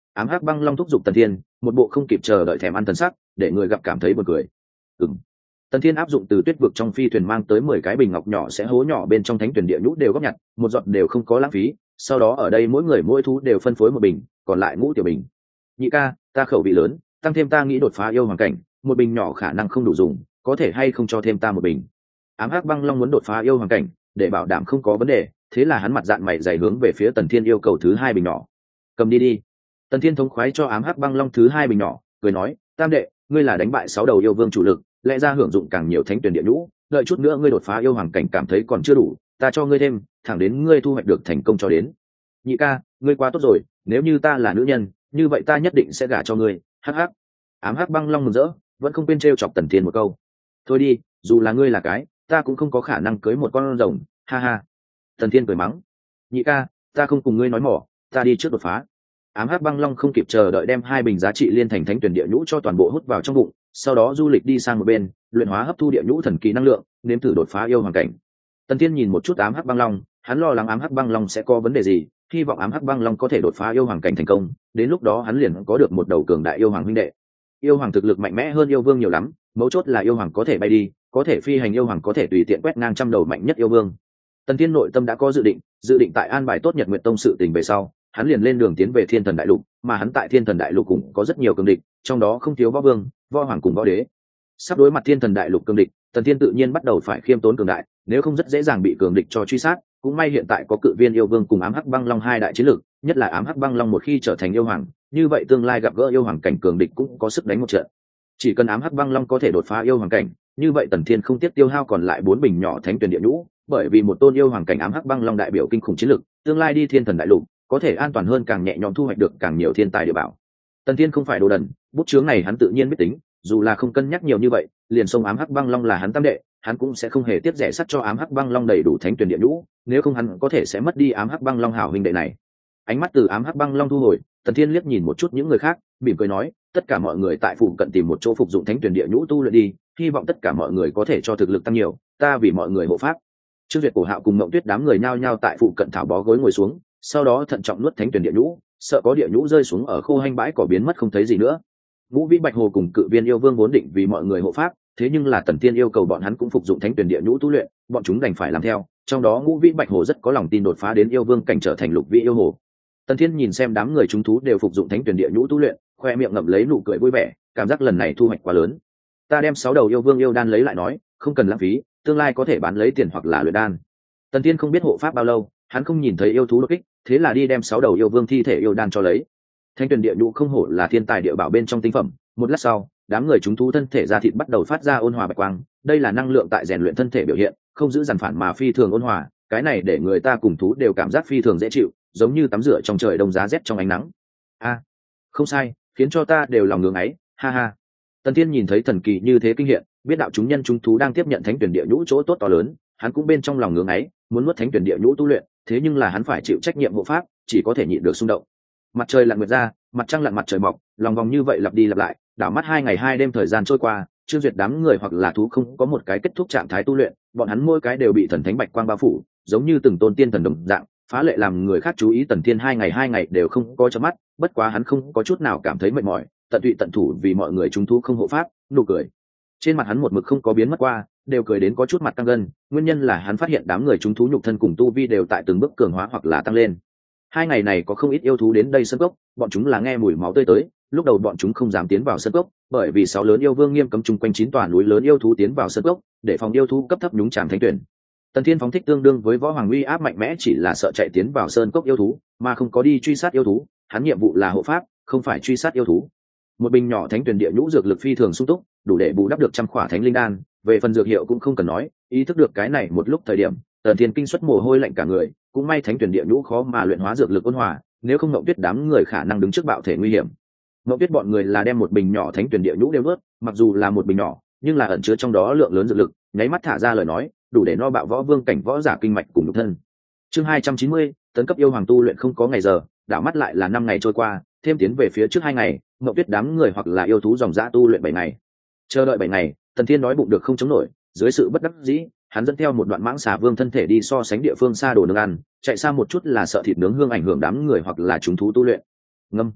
Ám hắc băng long thúc giục Tần Thiên, một bộ không kịp chờ đợi thèm ăn thần sắc, để người gặp cảm thấy buồn cười. Ừm. Tần Thiên áp dụng từ tuyết vực trong phi thuyền mang tới mười cái bình ngọc nhỏ sẽ hố nhỏ bên trong thánh tuyển địa nhũ đều góp nhặt, một giọt đều không có lãng phí, sau đó ở đây mỗi người mỗi thú đều phân phối một bình, còn lại ngũ tiểu bình. Nhị ca, ta khẩu vị lớn, tăng thêm ta nghĩ đột phá yêu hoàng cảnh, một bình nhỏ khả năng không đủ dùng, có thể hay không cho thêm ta một bình. Ám hắc băng long muốn đột phá yêu hoàng cảnh, để bảo đảm không có vấn đề, thế là hắn mặt dạn mày dày hướng về phía Tần Thiên yêu cầu thứ hai bình nhỏ. Cầm đi đi. Tần Thiên thống khoái cho ám hắc băng long thứ hai bình nhỏ, cười nói, tam đệ, ngươi là đánh bại sáu đầu yêu vương chủ lực, lẽ ra hưởng dụng càng nhiều thánh tuyển địa nhũ, đợi chút nữa ngươi đột phá yêu hoàng cảnh cảm thấy còn chưa đủ, ta cho ngươi thêm, thẳng đến ngươi thu hoạch được thành công cho đến. Nhị ca, ngươi quá tốt rồi, nếu như ta là nữ nhân, như vậy ta nhất định sẽ gả cho ngươi. Hắc hắc. Ám hắc băng long mừng rỡ, vẫn không quên trêu chọc Tần Thiên một câu. Thôi đi, dù là ngươi là cái, ta cũng không có khả năng cưới một con rồng, ha ha. Tần Thiên cười mắng. Nhị ca, ta không cùng ngươi nói mỏ, ta đi trước đột phá. Ám hắc băng long không kịp chờ đợi đem hai bình giá trị liên thành thánh tuyển địa nhũ cho toàn bộ hút vào trong bụng, sau đó du lịch đi sang một bên, luyện hóa hấp thu địa nhũ thần kỳ năng lượng, nếm thử đột phá yêu hoàng cảnh. Tần Thiên nhìn một chút ám hắc băng long, hắn lo lắng ám hắc băng long sẽ có vấn đề gì, hy vọng ám hắc băng long có thể đột phá yêu hoàng cảnh thành công, đến lúc đó hắn liền có được một đầu cường đại yêu hoàng huynh đệ. Yêu hoàng thực lực mạnh mẽ hơn yêu vương nhiều lắm, mấu chốt là yêu hoàng có thể bay đi, có thể phi hành, yêu hoàng có thể tùy tiện quét ngang trăm đầu mạnh nhất yêu vương. Tần Thiên nội tâm đã có dự định, dự định tại an bài tốt Nhật Nguyệt Tông sự tình về sau, hắn liền lên đường tiến về Thiên Thần Đại Lục, mà hắn tại Thiên Thần Đại Lục cũng có rất nhiều cường địch, trong đó không thiếu võ vương, võ hoàng cùng võ đế. Sắp đối mặt Thiên Thần Đại Lục cường địch, Tần Thiên tự nhiên bắt đầu phải khiêm tốn cường đại, nếu không rất dễ dàng bị cường địch cho truy sát. Cũng may hiện tại có Cự Viên yêu vương cùng ám hắc băng long hai đại chiến lược, nhất là ám hắc băng long một khi trở thành yêu hoàng, như vậy tương lai gặp gỡ yêu hoàng cảnh cường địch cũng có sức đánh một trận. Chỉ cần ám hắc băng long có thể đột phá yêu hoàng cảnh, như vậy Tần Thiên không tiếc tiêu hao còn lại bốn bình nhỏ thánh tuyển địa nhũ, bởi vì một tôn yêu hoàng cảnh ám hắc băng long đại biểu kinh khủng chiến lực, tương lai đi Thiên Thần Đại Lục có thể an toàn hơn, càng nhẹ nhõm thu hoạch được càng nhiều thiên tài địa bảo. Tần Thiên không phải đồ đần, bút chướng này hắn tự nhiên biết tính, dù là không cân nhắc nhiều như vậy, liền xông ám hắc băng long là hắn tam đệ, hắn cũng sẽ không hề tiếc rẻ sắt cho ám hắc băng long đầy đủ thánh tuyển địa nhũ, nếu không hắn có thể sẽ mất đi ám hắc băng long hảo huynh đệ này. Ánh mắt từ ám hắc băng long thu hồi, Tần Thiên liếc nhìn một chút những người khác, mỉm cười nói, tất cả mọi người tại phụ cận tìm một chỗ phục dụng thánh tuyển địa nhũ tu luyện đi, hy vọng tất cả mọi người có thể cho thực lực tăng nhiều, ta vì mọi người hộ pháp. Trương Duyệt, Cổ Hạo cùng Mộng Tuyết đám người nhao nhao tại phụ cận thảo bó gối ngồi xuống, sau đó thận trọng nuốt thánh tuyển địa nhũ, sợ có địa nhũ rơi xuống ở khô hanh bãi cỏ biến mất không thấy gì nữa. Ngũ Vĩ Bạch Hồ cùng Cự Viên yêu vương vốn định vì mọi người hộ pháp, thế nhưng là Tần Thiên yêu cầu bọn hắn cũng phục dụng thánh tuyển địa nhũ tu luyện, bọn chúng đành phải làm theo, trong đó Ngũ Vĩ Bạch Hồ rất có lòng tin đột phá đến yêu vương cảnh trở thành lục vị yêu hồ. Tần Thiên nhìn xem đám người chúng thú đều phục dụng thánh tuyển địa nhũ tu luyện, khoe miệng ngậm lấy nụ cười vui vẻ, cảm giác lần này thu hoạch quá lớn. Ta đem sáu đầu yêu vương yêu đan lấy lại nói, không cần lãng phí, tương lai có thể bán lấy tiền hoặc là luyện đan. Tần Thiên không biết hộ pháp bao lâu, hắn không nhìn thấy yêu thú đột kích, thế là đi đem sáu đầu yêu vương thi thể yêu đan cho lấy. Thanh tuyển địa nhũ không hổ là thiên tài địa bảo bên trong tinh phẩm, một lát sau, đám người chúng thú thân thể da thịt bắt đầu phát ra ôn hòa bạch quang, đây là năng lượng tại rèn luyện thân thể biểu hiện, không giữ dằn phản mà phi thường ôn hòa, cái này để người ta cùng thú đều cảm giác phi thường dễ chịu, giống như tắm rửa trong trời đông giá rét trong ánh nắng. A, à, không sai, khiến cho ta đều lòng ngưỡng ấy, ha ha. Tần Thiên nhìn thấy thần kỳ như thế kinh hiện, biết đạo chúng nhân chúng thú đang tiếp nhận thánh tuyển địa nhũ chỗ tốt to lớn, hắn cũng bên trong lòng ngưỡng ấy, muốn nuốt thánh tuyển địa nhũ tu luyện, thế nhưng là hắn phải chịu trách nhiệm hộ pháp, chỉ có thể nhịn được xung động. Mặt trời lặn nguyệt ra, mặt trăng lặn mặt trời mọc, lòng vòng như vậy lặp đi lặp lại, đảo mắt hai ngày hai đêm thời gian trôi qua, Trương Duyệt đám người hoặc là thú không có một cái kết thúc trạng thái tu luyện, bọn hắn mỗi cái đều bị thần thánh bạch quang bao phủ, giống như từng tôn tiên thần đồng dạng, phá lệ làm người khác chú ý. Tần Thiên hai ngày hai ngày đều không có chớp mắt, bất quá hắn không có chút nào cảm thấy mệt mỏi, tận tụy tận thủ vì mọi người chúng thú không hộ pháp, nụ cười trên mặt hắn một mực không có biến mất qua, đều cười đến có chút mặt căng gân, nguyên nhân là hắn phát hiện đám người chúng thú nhục thân cùng tu vi đều tại từng bước cường hóa hoặc là tăng lên. Hai ngày này có không ít yêu thú đến đây sân cốc, bọn chúng là nghe mùi máu tươi tới, lúc đầu bọn chúng không dám tiến vào sân cốc, bởi vì sáu lớn yêu vương nghiêm cấm chung quanh chín tòa núi lớn yêu thú tiến vào sân cốc, để phòng yêu thú cấp thấp nhúng chàm thánh tuyển. Tần Thiên phóng thích tương đương với võ hoàng uy áp mạnh mẽ, chỉ là sợ chạy tiến vào sơn cốc yêu thú, mà không có đi truy sát yêu thú, hắn nhiệm vụ là hộ pháp, không phải truy sát yêu thú. Một bình nhỏ thánh tuyển địa nhũ dược lực phi thường sung túc, đủ để bù đắp được trăm khỏa thánh linh đan, về phần dược hiệu cũng không cần nói, ý thức được cái này một lúc thời điểm, Tần Thiên kinh xuất mồ hôi lạnh cả người, cũng may thánh tuyển địa nhũ khó mà luyện hóa dược lực ôn hòa, nếu không Ngộng Tuyết đám người khả năng đứng trước bạo thể nguy hiểm. Ngộng Tuyết bọn người là đem một bình nhỏ thánh tuyển địa nhũ đều nuốt, mặc dù là một bình nhỏ, nhưng là ẩn chứa trong đó lượng lớn dược lực, nháy mắt thả ra lời nói, đủ để no bạo võ vương cảnh võ giả kinh mạch cùng nhục thân. Chương hai trăm chín mươi, tấn cấp yêu hoàng tu luyện không có ngày giờ, đảo mắt lại là năm ngày trôi qua, thêm tiến về phía trước hai ngày, Ngộng Tuyết đám người hoặc là yêu thú dòng dã tu luyện bảy ngày. Chờ đợi bảy ngày, Tần Thiên nói bụng được không chống nổi, dưới sự bất đắc dĩ, hắn dẫn theo một đoạn mãng xà vương thân thể đi so sánh địa phương xa đồ nướng ăn, chạy xa một chút là sợ thịt nướng hương ảnh hưởng đám người hoặc là chúng thú tu luyện. Ngâm.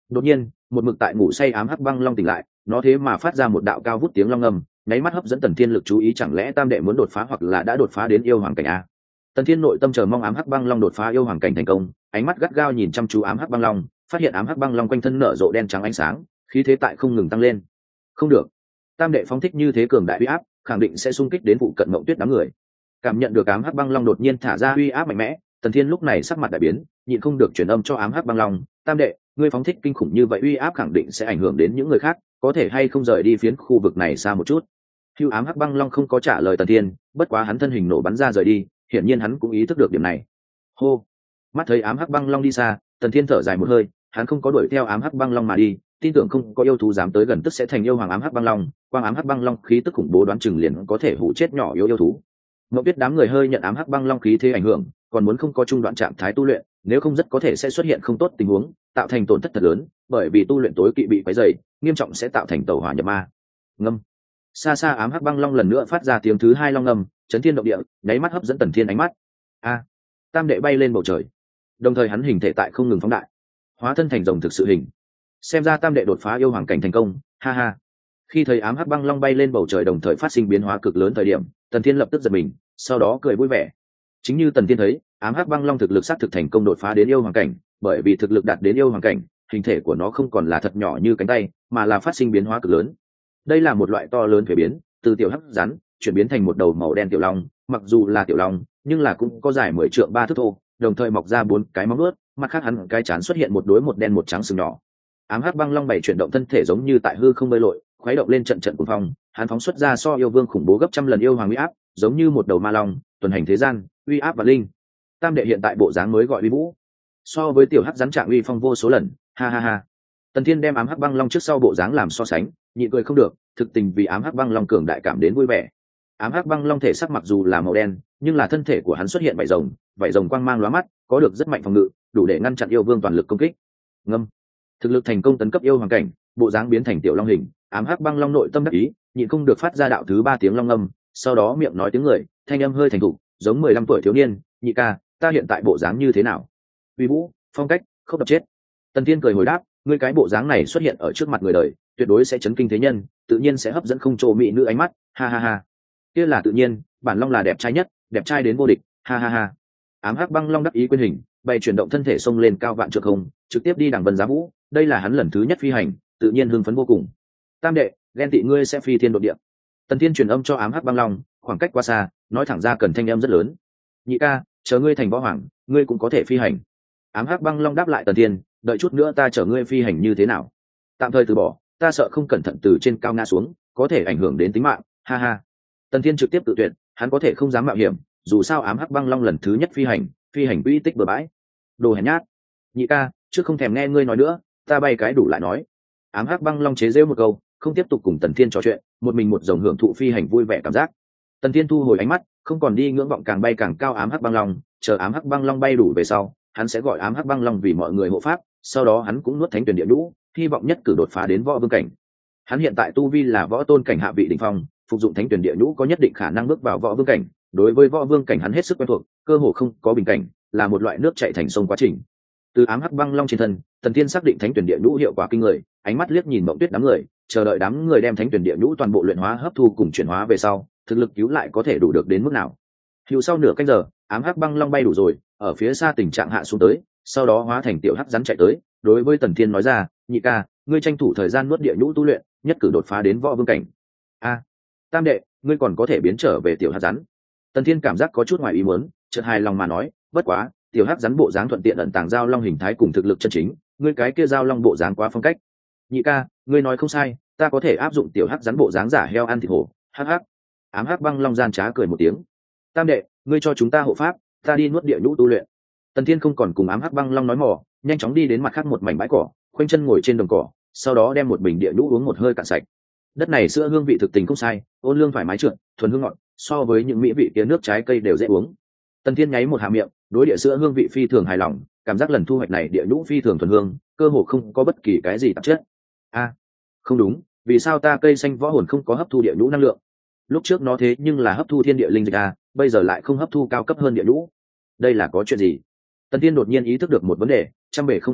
Đột nhiên, một mực tại ngủ say ám hắc băng long tỉnh lại, nó thế mà phát ra một đạo cao vút tiếng long ngầm, nháy mắt hấp dẫn Tần Thiên lực chú ý, chẳng lẽ Tam đệ muốn đột phá hoặc là đã đột phá đến yêu hoàng cảnh a? Tần Thiên nội tâm chờ mong ám hắc băng long đột phá yêu hoàng cảnh thành công, ánh mắt gắt gao nhìn chăm chú ám hắc băng long, phát hiện ám hắc băng long quanh thân nở rộ đen trắng ánh sáng, khí thế tại không ngừng tăng lên. Không được, Tam đệ phóng thích như thế cường đại uy áp, khẳng định sẽ xung kích đến vụ cận Mộng Tuyết đám người. Cảm nhận được ám hắc băng long đột nhiên thả ra uy áp mạnh mẽ, Tần Thiên lúc này sắc mặt đại biến, nhịn không được truyền âm cho ám hắc băng long, Tam đệ, ngươi phóng thích kinh khủng như vậy uy áp khẳng định sẽ ảnh hưởng đến những người khác, có thể hay không rời đi phiến khu vực này xa một chút. Hưu ám hắc băng long không có trả lời Tần Thiên, bất quá hắn thân hình nổ bắn ra rời đi, hiển nhiên hắn cũng ý thức được điểm này. Hô, mắt thấy ám hắc băng long đi xa, Tần Thiên thở dài một hơi, hắn không có đuổi theo ám hắc băng long mà đi, tin tưởng không có yêu thú dám tới gần tức sẽ thành yêu hoàng ám hắc băng long, quang ám hắc băng long khí tức khủng bố đoán chừng liền có thể hủ chết nhỏ yếu yêu thú. Mộng Tuyết đám người hơi nhận ám hắc băng long khí thế ảnh hưởng, còn muốn không có trung đoạn trạng thái tu luyện, nếu không rất có thể sẽ xuất hiện không tốt tình huống, tạo thành tổn thất thật lớn, bởi vì tu luyện tối kỵ bị quấy rầy, nghiêm trọng sẽ tạo thành tẩu hỏa nhập ma. Ngâm. Xa xa ám hắc băng long lần nữa phát ra tiếng thứ hai long ngâm, chấn thiên động địa, nháy mắt hấp dẫn Tần Thiên ánh mắt. A, Tam đệ bay lên bầu trời, đồng thời hắn hình thể tại không ngừng phóng đại, hóa thân thành rồng thực sự hình. Xem ra Tam đệ đột phá yêu hoàng cảnh thành công, ha ha. Khi thấy ám hắc băng long bay lên bầu trời đồng thời phát sinh biến hóa cực lớn thời điểm, Tần Thiên lập tức giật mình, sau đó cười vui vẻ. Chính như Tần Thiên thấy, ám hắc băng long thực lực xác thực thành công đột phá đến yêu hoàng cảnh, bởi vì thực lực đạt đến yêu hoàng cảnh, hình thể của nó không còn là thật nhỏ như cánh tay, mà là phát sinh biến hóa cực lớn. Đây là một loại to lớn thuế biến, từ tiểu hắc rắn chuyển biến thành một đầu màu đen tiểu long, mặc dù là tiểu long, nhưng là cũng có dài mười trượng ba thước thô, đồng thời mọc ra bốn cái móng vuốt, mặt khác hắn cái trán xuất hiện một đối một đen một trắng sừng nhỏ. Ám hắc băng long bảy chuyển động thân thể giống như tại hư không bơi lội, khuấy động lên trận trận cuồng phong, hắn phóng xuất ra so yêu vương khủng bố gấp trăm lần yêu hoàng uy áp, giống như một đầu ma long, tuần hành thế gian, uy áp và linh. Tam đệ hiện tại bộ dáng mới gọi uy vũ, so với tiểu hắc rắn trạng uy phong vô số lần, ha ha ha. Tần Thiên đem ám hắc băng long trước sau bộ dáng làm so sánh, nhịn cười không được, thực tình vì ám hắc băng long cường đại cảm đến vui vẻ. Ám hắc băng long thể sắc mặc dù là màu đen, nhưng là thân thể của hắn xuất hiện vảy rồng, vảy rồng quang mang lóa mắt, có được rất mạnh phòng ngự, đủ để ngăn chặn yêu vương toàn lực công kích. Ngâm. Thực lực thành công tấn cấp yêu hoàng cảnh, bộ dáng biến thành tiểu long hình, ám hắc băng long nội tâm đắc ý, nhịn không được phát ra đạo thứ ba tiếng long ngâm, sau đó miệng nói tiếng người, thanh âm hơi thành thục, giống mười lăm tuổi thiếu niên, nhị ca, ta hiện tại bộ dáng như thế nào? Uy vũ, phong cách, không đập chết. Tần Thiên cười hồi đáp, ngươi cái bộ dáng này xuất hiện ở trước mặt người đời, tuyệt đối sẽ chấn kinh thế nhân, tự nhiên sẽ hấp dẫn không trô mỹ nữ ánh mắt, ha ha ha. Kia là tự nhiên, bản long là đẹp trai nhất, đẹp trai đến vô địch, ha ha ha. Ám hắc băng long đắc ý quyên hình, bày chuyển động thân thể xông lên cao vạn trượng không, trực tiếp đi đằng vân giá vũ, đây là hắn lần thứ nhất phi hành, tự nhiên hưng phấn vô cùng. Tam đệ, ghen tị ngươi sẽ phi thiên đột địa. Tần Thiên truyền âm cho ám hắc băng long, khoảng cách quá xa, nói thẳng ra cần thanh âm rất lớn. Nhị ca, chờ ngươi thành võ hoàng, ngươi cũng có thể phi hành. Ám hắc băng long đáp lại Tần Thiên, đợi chút nữa ta chở ngươi phi hành như thế nào? Tạm thời từ bỏ, ta sợ không cẩn thận từ trên cao ngã xuống, có thể ảnh hưởng đến tính mạng, ha ha. Tần Thiên trực tiếp tự tuyệt, hắn có thể không dám mạo hiểm, dù sao ám hắc băng long lần thứ nhất phi hành, phi hành uy tích bừa bãi. Đồ hèn nhát. Nhị ca, trước không thèm nghe ngươi nói nữa, ta bay cái đủ lại nói. Ám hắc băng long chế giễu một câu, không tiếp tục cùng Tần Thiên trò chuyện, một mình một dòng hưởng thụ phi hành vui vẻ cảm giác. Tần Thiên thu hồi ánh mắt, không còn đi ngưỡng vọng càng bay càng cao ám hắc băng long, chờ ám hắc băng long bay đủ về sau, hắn sẽ gọi ám hắc băng long vì mọi người hộ pháp, sau đó hắn cũng nuốt thánh tuyển địa nhũ, hy vọng nhất cử đột phá đến võ vương cảnh. Hắn hiện tại tu vi là võ tôn cảnh hạ vị đỉnh phong, phục dụng thánh tuyển địa nhũ có nhất định khả năng bước vào võ vương cảnh. Đối với võ vương cảnh hắn hết sức quen thuộc, cơ hồ không có bình cảnh, là một loại nước chảy thành sông quá trình. Từ ám hắc băng long trên thân, Tần Thiên xác định thánh tuyển địa nhũ hiệu quả kinh người, ánh mắt liếc nhìn Mộng Tuyết đám người, chờ đợi đám người đem thánh tuyển địa nhũ toàn bộ luyện hóa hấp thu cùng chuyển hóa về sau, thực lực cứu lại có thể đủ được đến mức nào. Hiệu sau nửa canh giờ, ám hắc băng long bay đủ rồi, ở phía xa tình trạng hạ xuống tới, sau đó hóa thành tiểu hắc rắn chạy tới, đối với Tần Thiên nói ra, nhị ca, ngươi tranh thủ thời gian nuốt địa nhũ tu luyện, nhất cử đột phá đến võ vương cảnh. A, Tam đệ, ngươi còn có thể biến trở về tiểu hắc rắn. Tần Thiên cảm giác có chút ngoài ý muốn, chợt hài lòng mà nói, bất quá, tiểu hắc rắn bộ dáng thuận tiện ẩn tàng giao long hình thái cùng thực lực chân chính, ngươi cái kia giao long bộ dáng quá phong cách. Nhị ca, ngươi nói không sai, ta có thể áp dụng tiểu hắc rắn bộ dáng giả heo ăn thịt hổ. Hắc hắc. Ám hắc băng long gian trá cười một tiếng. Tam đệ, ngươi cho chúng ta hộ pháp, ta đi nuốt địa nhũ tu luyện. Tần Thiên không còn cùng ám hắc băng long nói mỏ, nhanh chóng đi đến mặt khác một mảnh bãi cỏ, khoanh chân ngồi trên đồng cỏ, sau đó đem một bình địa nhũ uống một hơi cạn sạch. Đất này sữa hương vị thực tình không sai, ôn lương thoải mái trượt, thuần hương ngọt, so với những mỹ vị kia nước trái cây đều dễ uống. Tần Thiên nháy một hạ miệng, đối địa sữa hương vị phi thường hài lòng, cảm giác lần thu hoạch này địa nhũ phi thường thuần hương, cơ hồ không có bất kỳ cái gì tạp chất. A, không đúng, vì sao ta cây xanh võ hồn không có hấp thu địa nhũ năng lượng? Lúc trước nó thế nhưng là hấp thu thiên địa linh dịch a, bây giờ lại không hấp thu cao cấp hơn địa nhũ. Đây là có chuyện gì? Tần Thiên đột nhiên ý thức được một vấn đề, trăm bề không được giải,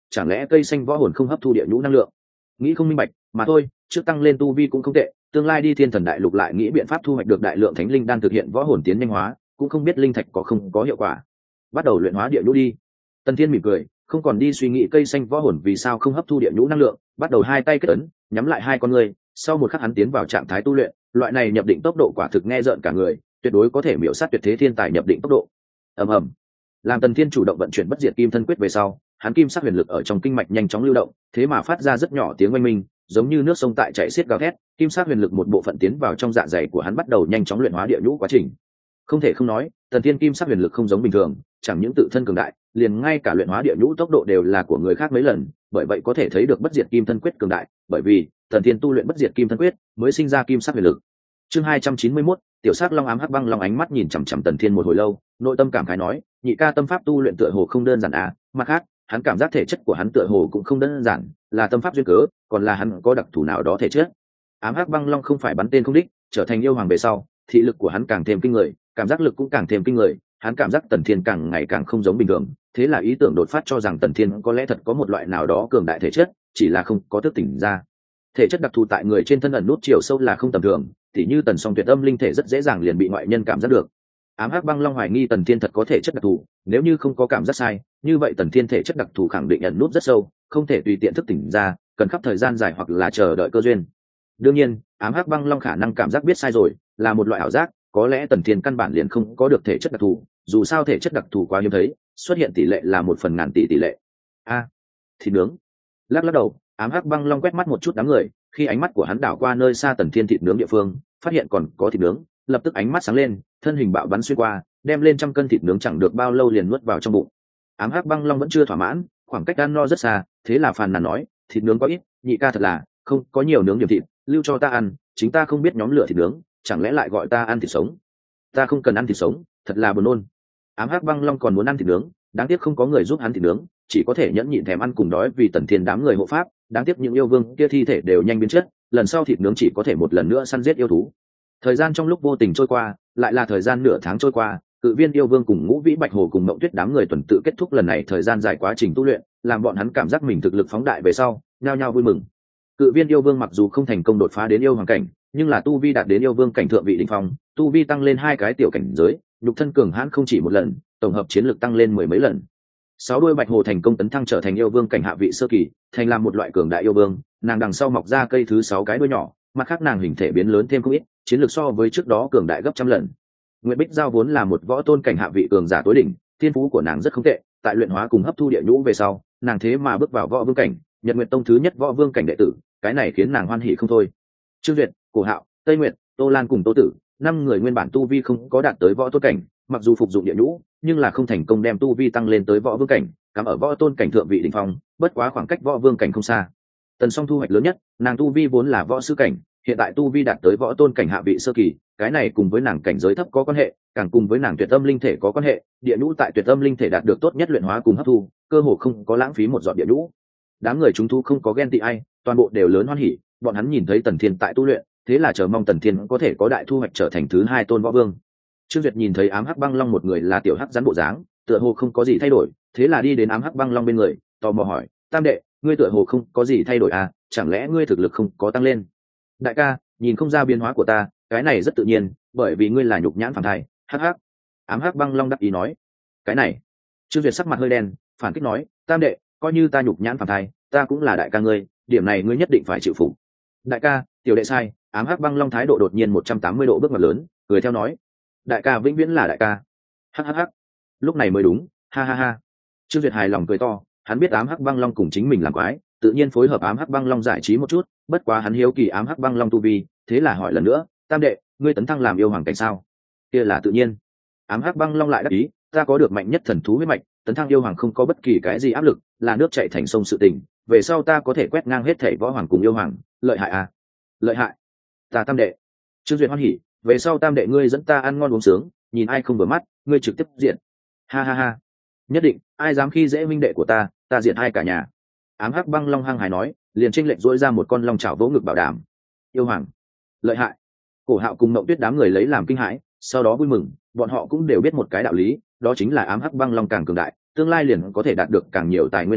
chẳng lẽ cây xanh võ hồn không hấp thu địa nhũ năng lượng? Nghĩ không minh bạch mà thôi, trước tăng lên tu vi cũng không tệ, tương lai đi thiên thần đại lục lại nghĩ biện pháp thu hoạch được đại lượng thánh linh đang thực hiện võ hồn tiến nhanh hóa, cũng không biết linh thạch có không có hiệu quả. Bắt đầu luyện hóa địa nhũ đi. Tần Thiên mỉm cười, không còn đi suy nghĩ cây xanh võ hồn vì sao không hấp thu địa nhũ năng lượng, bắt đầu hai tay kết ấn, nhắm lại hai con người, sau một khắc hắn tiến vào trạng thái tu luyện, loại này nhập định tốc độ quả thực nghe rợn cả người, tuyệt đối có thể miểu sát tuyệt thế thiên tài nhập định tốc độ. Ầm ầm. Làm Tần Thiên chủ động vận chuyển bất diệt kim thân quyết về sau, hắn kim sắc huyền lực ở trong kinh mạch nhanh chóng lưu động, thế mà phát ra rất nhỏ tiếng oanh minh, giống như nước sông tại chảy xiết gào thét, kim sắc huyền lực một bộ phận tiến vào trong dạ dày của hắn, bắt đầu nhanh chóng luyện hóa địa nhũ quá trình. Không thể không nói, Tần Thiên kim sắc huyền lực không giống bình thường, chẳng những tự thân cường đại, liền ngay cả luyện hóa địa nhũ tốc độ đều là của người khác mấy lần, bởi vậy có thể thấy được bất diệt kim thân quyết cường đại, bởi vì Tần Thiên tu luyện bất diệt kim thân quyết mới sinh ra kim sắc huyền lực. Chương hai trăm chín mươi mốt, tiểu sắc long ám hắc băng long ánh mắt nhìn chằm chằm Tần Thiên một hồi lâu, nội tâm cảm khái nói, nhị ca tâm pháp tu luyện tựa hồ không đơn giản à, mặt khác, hắn cảm giác thể chất của hắn tựa hồ cũng không đơn giản, là tâm pháp duyên cớ, còn là hắn có đặc thù nào đó thể chất. Ám hắc băng long không phải bắn tên không đích, trở thành yêu hoàng về sau, thị lực của hắn càng thêm kinh người, cảm giác lực cũng càng thêm kinh người, hắn cảm giác Tần Thiên càng ngày càng không giống bình thường, thế là ý tưởng đột phát cho rằng Tần Thiên có lẽ thật có một loại nào đó cường đại thể chất, chỉ là không có thức tỉnh ra. Thể chất đặc thù tại người trên thân ẩn nút chiều sâu là không tầm thường, tỉ như Tần Song tuyệt âm linh thể rất dễ dàng liền bị ngoại nhân cảm giác được. Ám hắc băng long hoài nghi Tần Thiên thật có thể chất đặc thù, nếu như không có cảm giác sai, như vậy Tần Thiên thể chất đặc thù khẳng định ẩn nút rất sâu, không thể tùy tiện thức tỉnh ra, cần khắp thời gian dài hoặc là chờ đợi cơ duyên. Đương nhiên, ám hắc băng long khả năng cảm giác biết sai rồi, là một loại ảo giác, có lẽ Tần Thiên căn bản liền không có được thể chất đặc thù, dù sao thể chất đặc thù quá hiếm thấy, xuất hiện tỷ lệ là một phần ngàn tỷ tỷ lệ. A, à, thịt nướng. Lắc lắc đầu, ám hắc băng long quét mắt một chút đám người, khi ánh mắt của hắn đảo qua nơi xa Tần Thiên thịt nướng địa phương, phát hiện còn có thịt nướng, lập tức ánh mắt sáng lên, thân hình bạo bắn xuyên qua, đem lên trăm cân thịt nướng chẳng được bao lâu liền nuốt vào trong bụng. Ám hắc băng long vẫn chưa thỏa mãn, khoảng cách ăn no rất xa, thế là phàn nàn nói, thịt nướng có ít, nhị ca thật là không có nhiều nướng điểm thịt, lưu cho ta ăn, chính ta không biết nhóm lửa thịt nướng, chẳng lẽ lại gọi ta ăn thịt sống? Ta không cần ăn thịt sống, thật là buồn nôn. Ám hắc băng long còn muốn ăn thịt nướng, đáng tiếc không có người giúp hắn thịt nướng, chỉ có thể nhẫn nhịn thèm ăn cùng đói vì Tần Thiên đám người hộ pháp, đáng tiếc những yêu vương kia thi thể đều nhanh biến chất, lần sau thịt nướng chỉ có thể một lần nữa săn giết yêu thú. Thời gian trong lúc vô tình trôi qua, lại là thời gian nửa tháng trôi qua, Cự Viên yêu vương cùng Ngũ Vĩ Bạch Hồ cùng Mộng Tuyết đám người tuần tự kết thúc lần này thời gian dài quá trình tu luyện, làm bọn hắn cảm giác mình thực lực phóng đại về sau, nhao nhao vui mừng. Cự Viên yêu vương mặc dù không thành công đột phá đến yêu hoàng cảnh, nhưng là tu vi đạt đến yêu vương cảnh thượng vị đỉnh phong, tu vi tăng lên hai cái tiểu cảnh giới, nhục thân cường hãn không chỉ một lần, tổng hợp chiến lược tăng lên mười mấy lần. Sáu đuôi Bạch Hồ thành công tấn thăng trở thành yêu vương cảnh hạ vị sơ kỳ, thành làm một loại cường đại yêu vương, nàng đằng sau mọc ra cây thứ sáu cái đuôi nhỏ, mặt khác nàng hình thể biến lớn thêm không ít, chiến lược so với trước đó cường đại gấp trăm lần. Nguyệt Bích Giao vốn là một võ tôn cảnh hạ vị cường giả tối đỉnh, thiên phú của nàng rất không tệ, tại luyện hóa cùng hấp thu địa nhũ về sau, nàng thế mà bước vào võ vương cảnh, Nhật Nguyệt Tông thứ nhất võ vương cảnh đệ tử, cái này khiến nàng hoan hỉ không thôi. Trương Duyệt, Cổ Hạo, Tây Nguyệt, Tô Lan cùng Tô Tử, năm người nguyên bản tu vi không có đạt tới võ tôn cảnh, mặc dù phục dụng địa nhũ, nhưng là không thành công đem tu vi tăng lên tới võ vương cảnh, cắm ở võ tôn cảnh thượng vị đỉnh phong, bất quá khoảng cách võ vương cảnh không xa. Tần Song thu hoạch lớn nhất, nàng tu vi vốn là võ sư cảnh, hiện tại tu vi đạt tới võ tôn cảnh hạ vị sơ kỳ, cái này cùng với nàng cảnh giới thấp có quan hệ, càng cùng với nàng tuyệt âm linh thể có quan hệ, địa nhũ tại tuyệt âm linh thể đạt được tốt nhất luyện hóa cùng hấp thu, cơ hồ không có lãng phí một giọt địa nhũ. Đám người chúng thu không có ghen tị ai, toàn bộ đều lớn hoan hỉ, bọn hắn nhìn thấy Tần Thiên tại tu luyện, thế là chờ mong Tần Thiên có thể có đại thu hoạch trở thành thứ hai tôn võ vương. Trương Duyệt nhìn thấy ám hắc băng long một người là tiểu hắc rắn bộ dáng, tựa hồ không có gì thay đổi, thế là đi đến ám hắc băng long bên người, tò mò hỏi, tam đệ, ngươi tựa hồ không có gì thay đổi à, chẳng lẽ ngươi thực lực không có tăng lên? Đại ca, nhìn không ra biến hóa của ta, cái này rất tự nhiên, bởi vì ngươi là nhục nhãn phàm thai. Hắc hắc. Ám hắc băng long đắc ý nói, cái này. Trương Duyệt sắc mặt hơi đen, phản kích nói, tam đệ, coi như ta nhục nhãn phàm thai, ta cũng là đại ca ngươi, điểm này ngươi nhất định phải chịu phục. Đại ca, tiểu đệ sai. Ám hắc băng long thái độ đột nhiên một trăm tám mươi độ bước ngoặt lớn, cười theo nói, đại ca vĩnh viễn là đại ca. Hắc hắc hắc. Lúc này mới đúng, ha ha ha. Trương Duyệt hài lòng cười to, hắn biết ám hắc băng long cùng chính mình làm quái, tự nhiên phối hợp ám hắc băng long giải trí một chút, bất quá hắn hiếu kỳ ám hắc băng long tu vi, thế là hỏi lần nữa, tam đệ, ngươi tấn thăng làm yêu hoàng cảnh sao? Kia là tự nhiên. Ám hắc băng long lại đáp ý, ta có được mạnh nhất thần thú huyết mạch, tấn thăng yêu hoàng không có bất kỳ cái gì áp lực, là nước chảy thành sông sự tình, về sau ta có thể quét ngang hết thảy võ hoàng cùng yêu hoàng, lợi hại à? Lợi hại. Ta tam đệ. Trương Duyệt hoan hỉ, về sau tam đệ ngươi dẫn ta ăn ngon uống sướng, nhìn ai không vừa mắt, ngươi trực tiếp diện. Ha ha ha. Nhất định, ai dám khi dễ minh đệ của ta, ta diện hai cả nhà. Ám hắc băng long hăng hài nói, liền tranh lệch dỗi ra một con long chảo vỗ ngực bảo đảm. Yêu hoàng. Lợi hại. Cổ Hạo cùng Mộng Tuyết đám người lấy làm kinh hãi, sau đó vui mừng, bọn họ cũng đều biết một cái đạo lý, đó chính là ám hắc băng long càng cường đại, tương lai liền có thể đạt được càng nhiều tài nguyên tu luyện,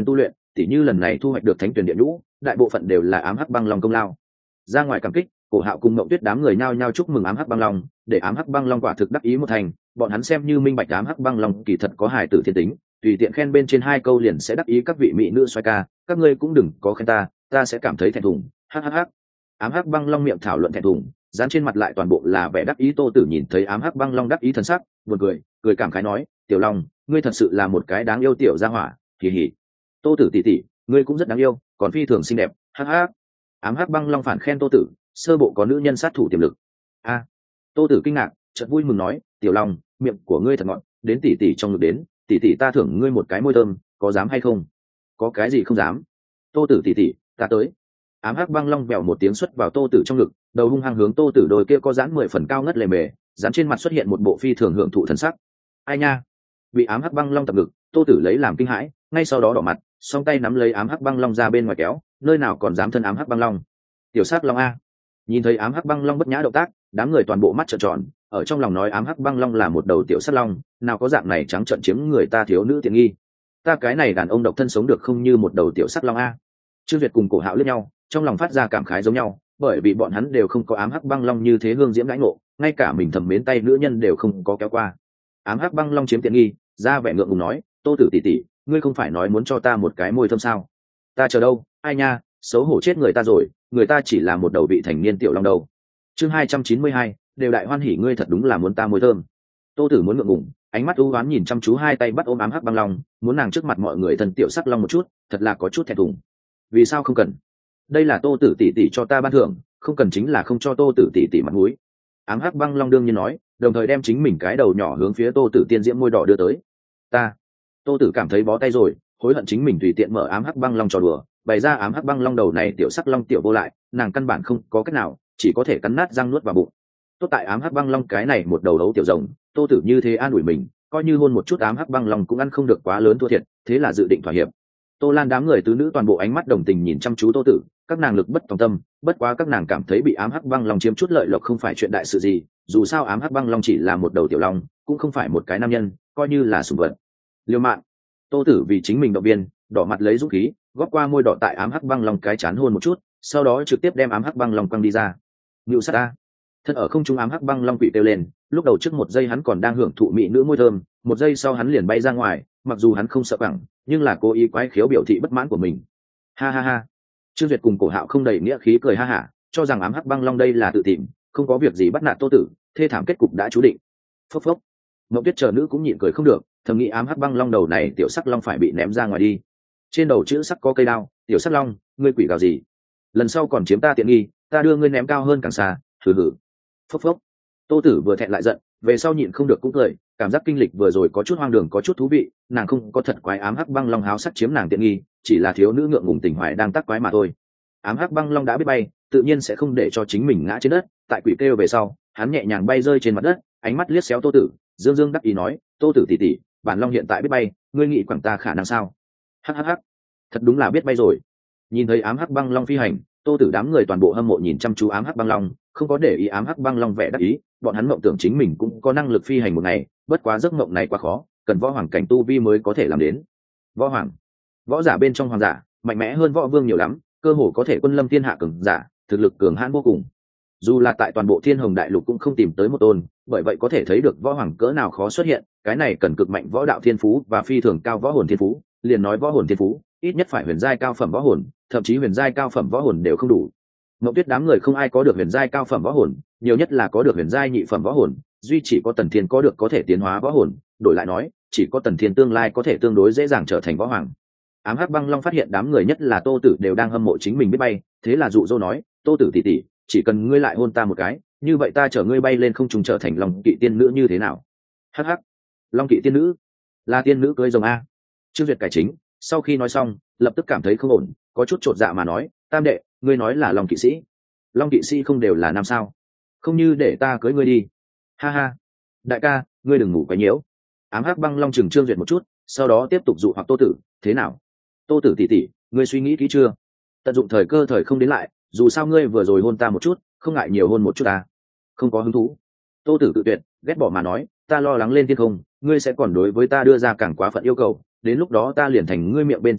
tỉ như lần này thu hoạch được thánh tuyển điện nhũ, đại bộ phận đều là ám hắc băng long công lao. Ra ngoài cảm kích, Cổ Hạo cùng Mộng Tuyết đám người nhao nhao chúc mừng ám hắc băng long, để ám hắc băng long quả thực đắc ý một thành, bọn hắn xem như minh bạch ám hắc băng long kỳ thật có hài tử thiên tính, tùy tiện khen bên trên hai câu liền sẽ đắc ý các vị mỹ nữ xoay ca, các ngươi cũng đừng có khen ta, ta sẽ cảm thấy thẹn thùng. Hắc hắc hắc. Ám hắc băng long miệng thảo luận thẹn thùng, dán trên mặt lại toàn bộ là vẻ đắc ý. Tô Tử nhìn thấy ám hắc băng long đắc ý thần sắc, buồn cười, cười cảm khái nói, "Tiểu Long, ngươi thật sự là một cái đáng yêu tiểu gia hỏa." Kỳ hỉ. "Tô Tử tỷ tỷ, ngươi cũng rất đáng yêu, còn phi thường xinh đẹp." Hắc hắc. Ám hắc băng long phản khen Tô Tử, sơ bộ có nữ nhân sát thủ tiềm lực. A. Tô Tử kinh ngạc, chợt vui mừng nói, "Tiểu Long, miệng của ngươi thật ngọt, đến tỷ tỷ trong ngực đến, tỷ tỷ ta thưởng ngươi một cái môi thơm, có dám hay không?" "Có cái gì không dám?" "Tô Tử tỷ tỷ, ta tới." Ám hắc băng long vèo một tiếng xuất vào Tô Tử trong ngực, đầu hung hăng hướng Tô Tử đôi kia có dán mười phần cao ngất lề mề, dán trên mặt xuất hiện một bộ phi thường hưởng thụ thần sắc. "Ai nha." Bị ám hắc băng long tập ngực, Tô Tử lấy làm kinh hãi, ngay sau đó đỏ mặt, song tay nắm lấy ám hắc băng long ra bên ngoài kéo, nơi nào còn dám thân ám hắc băng long. "Tiểu sát long a." Nhìn thấy ám hắc băng long bất nhã động tác, đám người toàn bộ mắt trợn tròn, ở trong lòng nói ám hắc băng long là một đầu tiểu sát long, nào có dạng này trắng trợn chiếm người ta thiếu nữ tiện nghi. Ta cái này đàn ông độc thân sống được không như một đầu tiểu sát long a. Trương Việt cùng Cổ Hạo liếc nhau, trong lòng phát ra cảm khái giống nhau, bởi vì bọn hắn đều không có ám hắc băng long như thế hương diễm đãi ngộ, ngay cả mình thầm mến tay nữ nhân đều không có kéo qua. Ám hắc băng long chiếm tiện nghi, ra vẻ ngượng ngùng nói, "Tô Tử tỷ tỷ, ngươi không phải nói muốn cho ta một cái môi thơm sao? Ta chờ đâu, ai nha, xấu hổ chết người ta rồi, người ta chỉ là một đầu vị thành niên tiểu long đầu." Chương hai trăm chín mươi hai, đều đại hoan hỉ, ngươi thật đúng là muốn ta môi thơm. Tô Tử muốn ngượng ngùng, ánh mắt u ám nhìn chăm chú hai tay bắt ôm ám hắc băng long, muốn nàng trước mặt mọi người thân tiểu sắc long một chút, thật là có chút thẹn thùng. Vì sao không cần? Đây là Tô Tử tỷ tỷ cho ta ban thưởng, không cần chính là không cho Tô Tử tỷ tỷ mặt mũi. Ám hắc băng long đương nhiên nói, đồng thời đem chính mình cái đầu nhỏ hướng phía Tô Tử tiên diễm môi đỏ đưa tới. Ta. Tô Tử cảm thấy bó tay rồi, hối hận chính mình tùy tiện mở ám hắc băng long trò đùa, bày ra ám hắc băng long đầu này tiểu sắc long tiểu vô lại, nàng căn bản không có cách nào, chỉ có thể cắn nát răng nuốt vào bụng. Tốt tại ám hắc băng long cái này một đầu đấu tiểu rồng, Tô Tử như thế an ủi mình, coi như hôn một chút ám hắc băng long cũng ăn không được quá lớn thua thiệt, thế là dự định thỏa hiệp. Tô Lan đám người tứ nữ toàn bộ ánh mắt đồng tình nhìn chăm chú Tô Tử, các nàng lực bất tòng tâm, bất quá các nàng cảm thấy bị ám hắc băng long chiếm chút lợi lộc không phải chuyện đại sự gì, dù sao ám hắc băng long chỉ là một đầu tiểu long, cũng không phải một cái nam nhân, coi như là sủng vật. Liêu mạng. Tô Tử vì chính mình động viên, đỏ mặt lấy dũng khí, góp qua môi đỏ tại ám hắc băng long cái chán hôn một chút, sau đó trực tiếp đem ám hắc băng long quăng đi ra. Ngưu sát ta. Thân ở không trung ám hắc băng long quỷ kêu lên, lúc đầu trước một giây hắn còn đang hưởng thụ mỹ nữ môi thơm, một giây sau hắn liền bay ra ngoài, mặc dù hắn không sợ quẳng, nhưng là cố ý quái khiếu biểu thị bất mãn của mình. Ha ha ha. Trương Duyệt cùng Cổ Hạo không đầy nghĩa khí cười ha hả, cho rằng ám hắc băng long đây là tự tìm, không có việc gì bắt nạt Tô Tử, thê thảm kết cục đã chú định. Phốc phốc. Mộng Tuyết chờ nữ cũng nhịn cười không được, thầm nghĩ ám hắc băng long đầu này tiểu sắc long phải bị ném ra ngoài đi. Trên đầu chữ sắc có cây đao, tiểu sắc long, ngươi quỷ gào gì? Lần sau còn chiếm ta tiện nghi, ta đưa ngươi ném cao hơn càng xa, thử hử. Phốc phốc. Tô Tử vừa thẹn lại giận, về sau nhịn không được cũng cười, cảm giác kinh lịch vừa rồi có chút hoang đường có chút thú vị, nàng không có thật quái ám hắc băng long háo sắc chiếm nàng tiện nghi, chỉ là thiếu nữ ngượng ngùng tình hoài đang tác quái mà thôi. Ám hắc băng long đã biết bay, tự nhiên sẽ không để cho chính mình ngã trên đất, tại quỷ kêu về sau, hắn nhẹ nhàng bay rơi trên mặt đất, ánh mắt liếc xéo Tô Tử, dương dương đắc ý nói, Tô Tử tỷ tỷ, bản long hiện tại biết bay, ngươi nghĩ quẳng ta khả năng sao? Hắc hắc hắc. Thật đúng là biết bay rồi. Nhìn thấy ám hắc băng long phi hành, Tô Tử đám người toàn bộ hâm mộ nhìn chăm chú ám hắc băng long, không có để ý ám hắc băng long vẻ đắc ý, bọn hắn mộng tưởng chính mình cũng có năng lực phi hành một ngày, bất quá giấc mộng này quá khó, cần võ hoàng cảnh tu vi mới có thể làm đến. Võ hoàng, võ giả bên trong hoàng giả, mạnh mẽ hơn võ vương nhiều lắm, cơ hồ có thể quân lâm thiên hạ cường giả, thực lực cường hãn vô cùng. Dù là tại toàn bộ Thiên Hồng Đại Lục cũng không tìm tới một tôn, bởi vậy có thể thấy được võ hoàng cỡ nào khó xuất hiện, cái này cần cực mạnh võ đạo thiên phú và phi thường cao võ hồn thiên phú, liền nói võ hồn thiên phú, ít nhất phải huyền giai cao phẩm võ hồn, thậm chí huyền giai cao phẩm võ hồn đều không đủ. Mộng Tuyết đám người không ai có được huyền giai cao phẩm võ hồn, nhiều nhất là có được huyền giai nhị phẩm võ hồn, duy chỉ có Tần Thiên có được có thể tiến hóa võ hồn, đổi lại nói, chỉ có Tần Thiên tương lai có thể tương đối dễ dàng trở thành võ hoàng. Ám hắc băng long phát hiện đám người nhất là Tô Tử đều đang hâm mộ chính mình biết bay, thế là dụ dỗ nói, Tô Tử tỷ tỷ, chỉ cần ngươi lại hôn ta một cái, như vậy ta chở ngươi bay lên không trung trở thành Long Kỵ tiên nữ như thế nào? Hắc hắc. Long Kỵ tiên nữ? Là tiên nữ cưới rồng a? Trương Duyệt cải chính, sau khi nói xong, lập tức cảm thấy không ổn, có chút chột dạ mà nói, Tam đệ, ngươi nói là Long Kỵ sĩ? Long Kỵ sĩ không đều là nam sao? Không như để ta cưới ngươi đi. Ha ha. Đại ca, ngươi đừng ngủ quá nhiễu. Ám hắc băng long chừng Trương Duyệt một chút, sau đó tiếp tục dụ hoặc Tô Tử, thế nào? Tô Tử tỷ tỷ, ngươi suy nghĩ kỹ chưa? Tận dụng thời cơ thời không đến lại, dù sao ngươi vừa rồi hôn ta một chút, không ngại nhiều hôn một chút ta. Không có hứng thú. Tô Tử tự tuyệt, ghét bỏ mà nói, ta lo lắng lên thiên không, ngươi sẽ còn đối với ta đưa ra càng quá phận yêu cầu, đến lúc đó ta liền thành ngươi miệng bên trong thịt,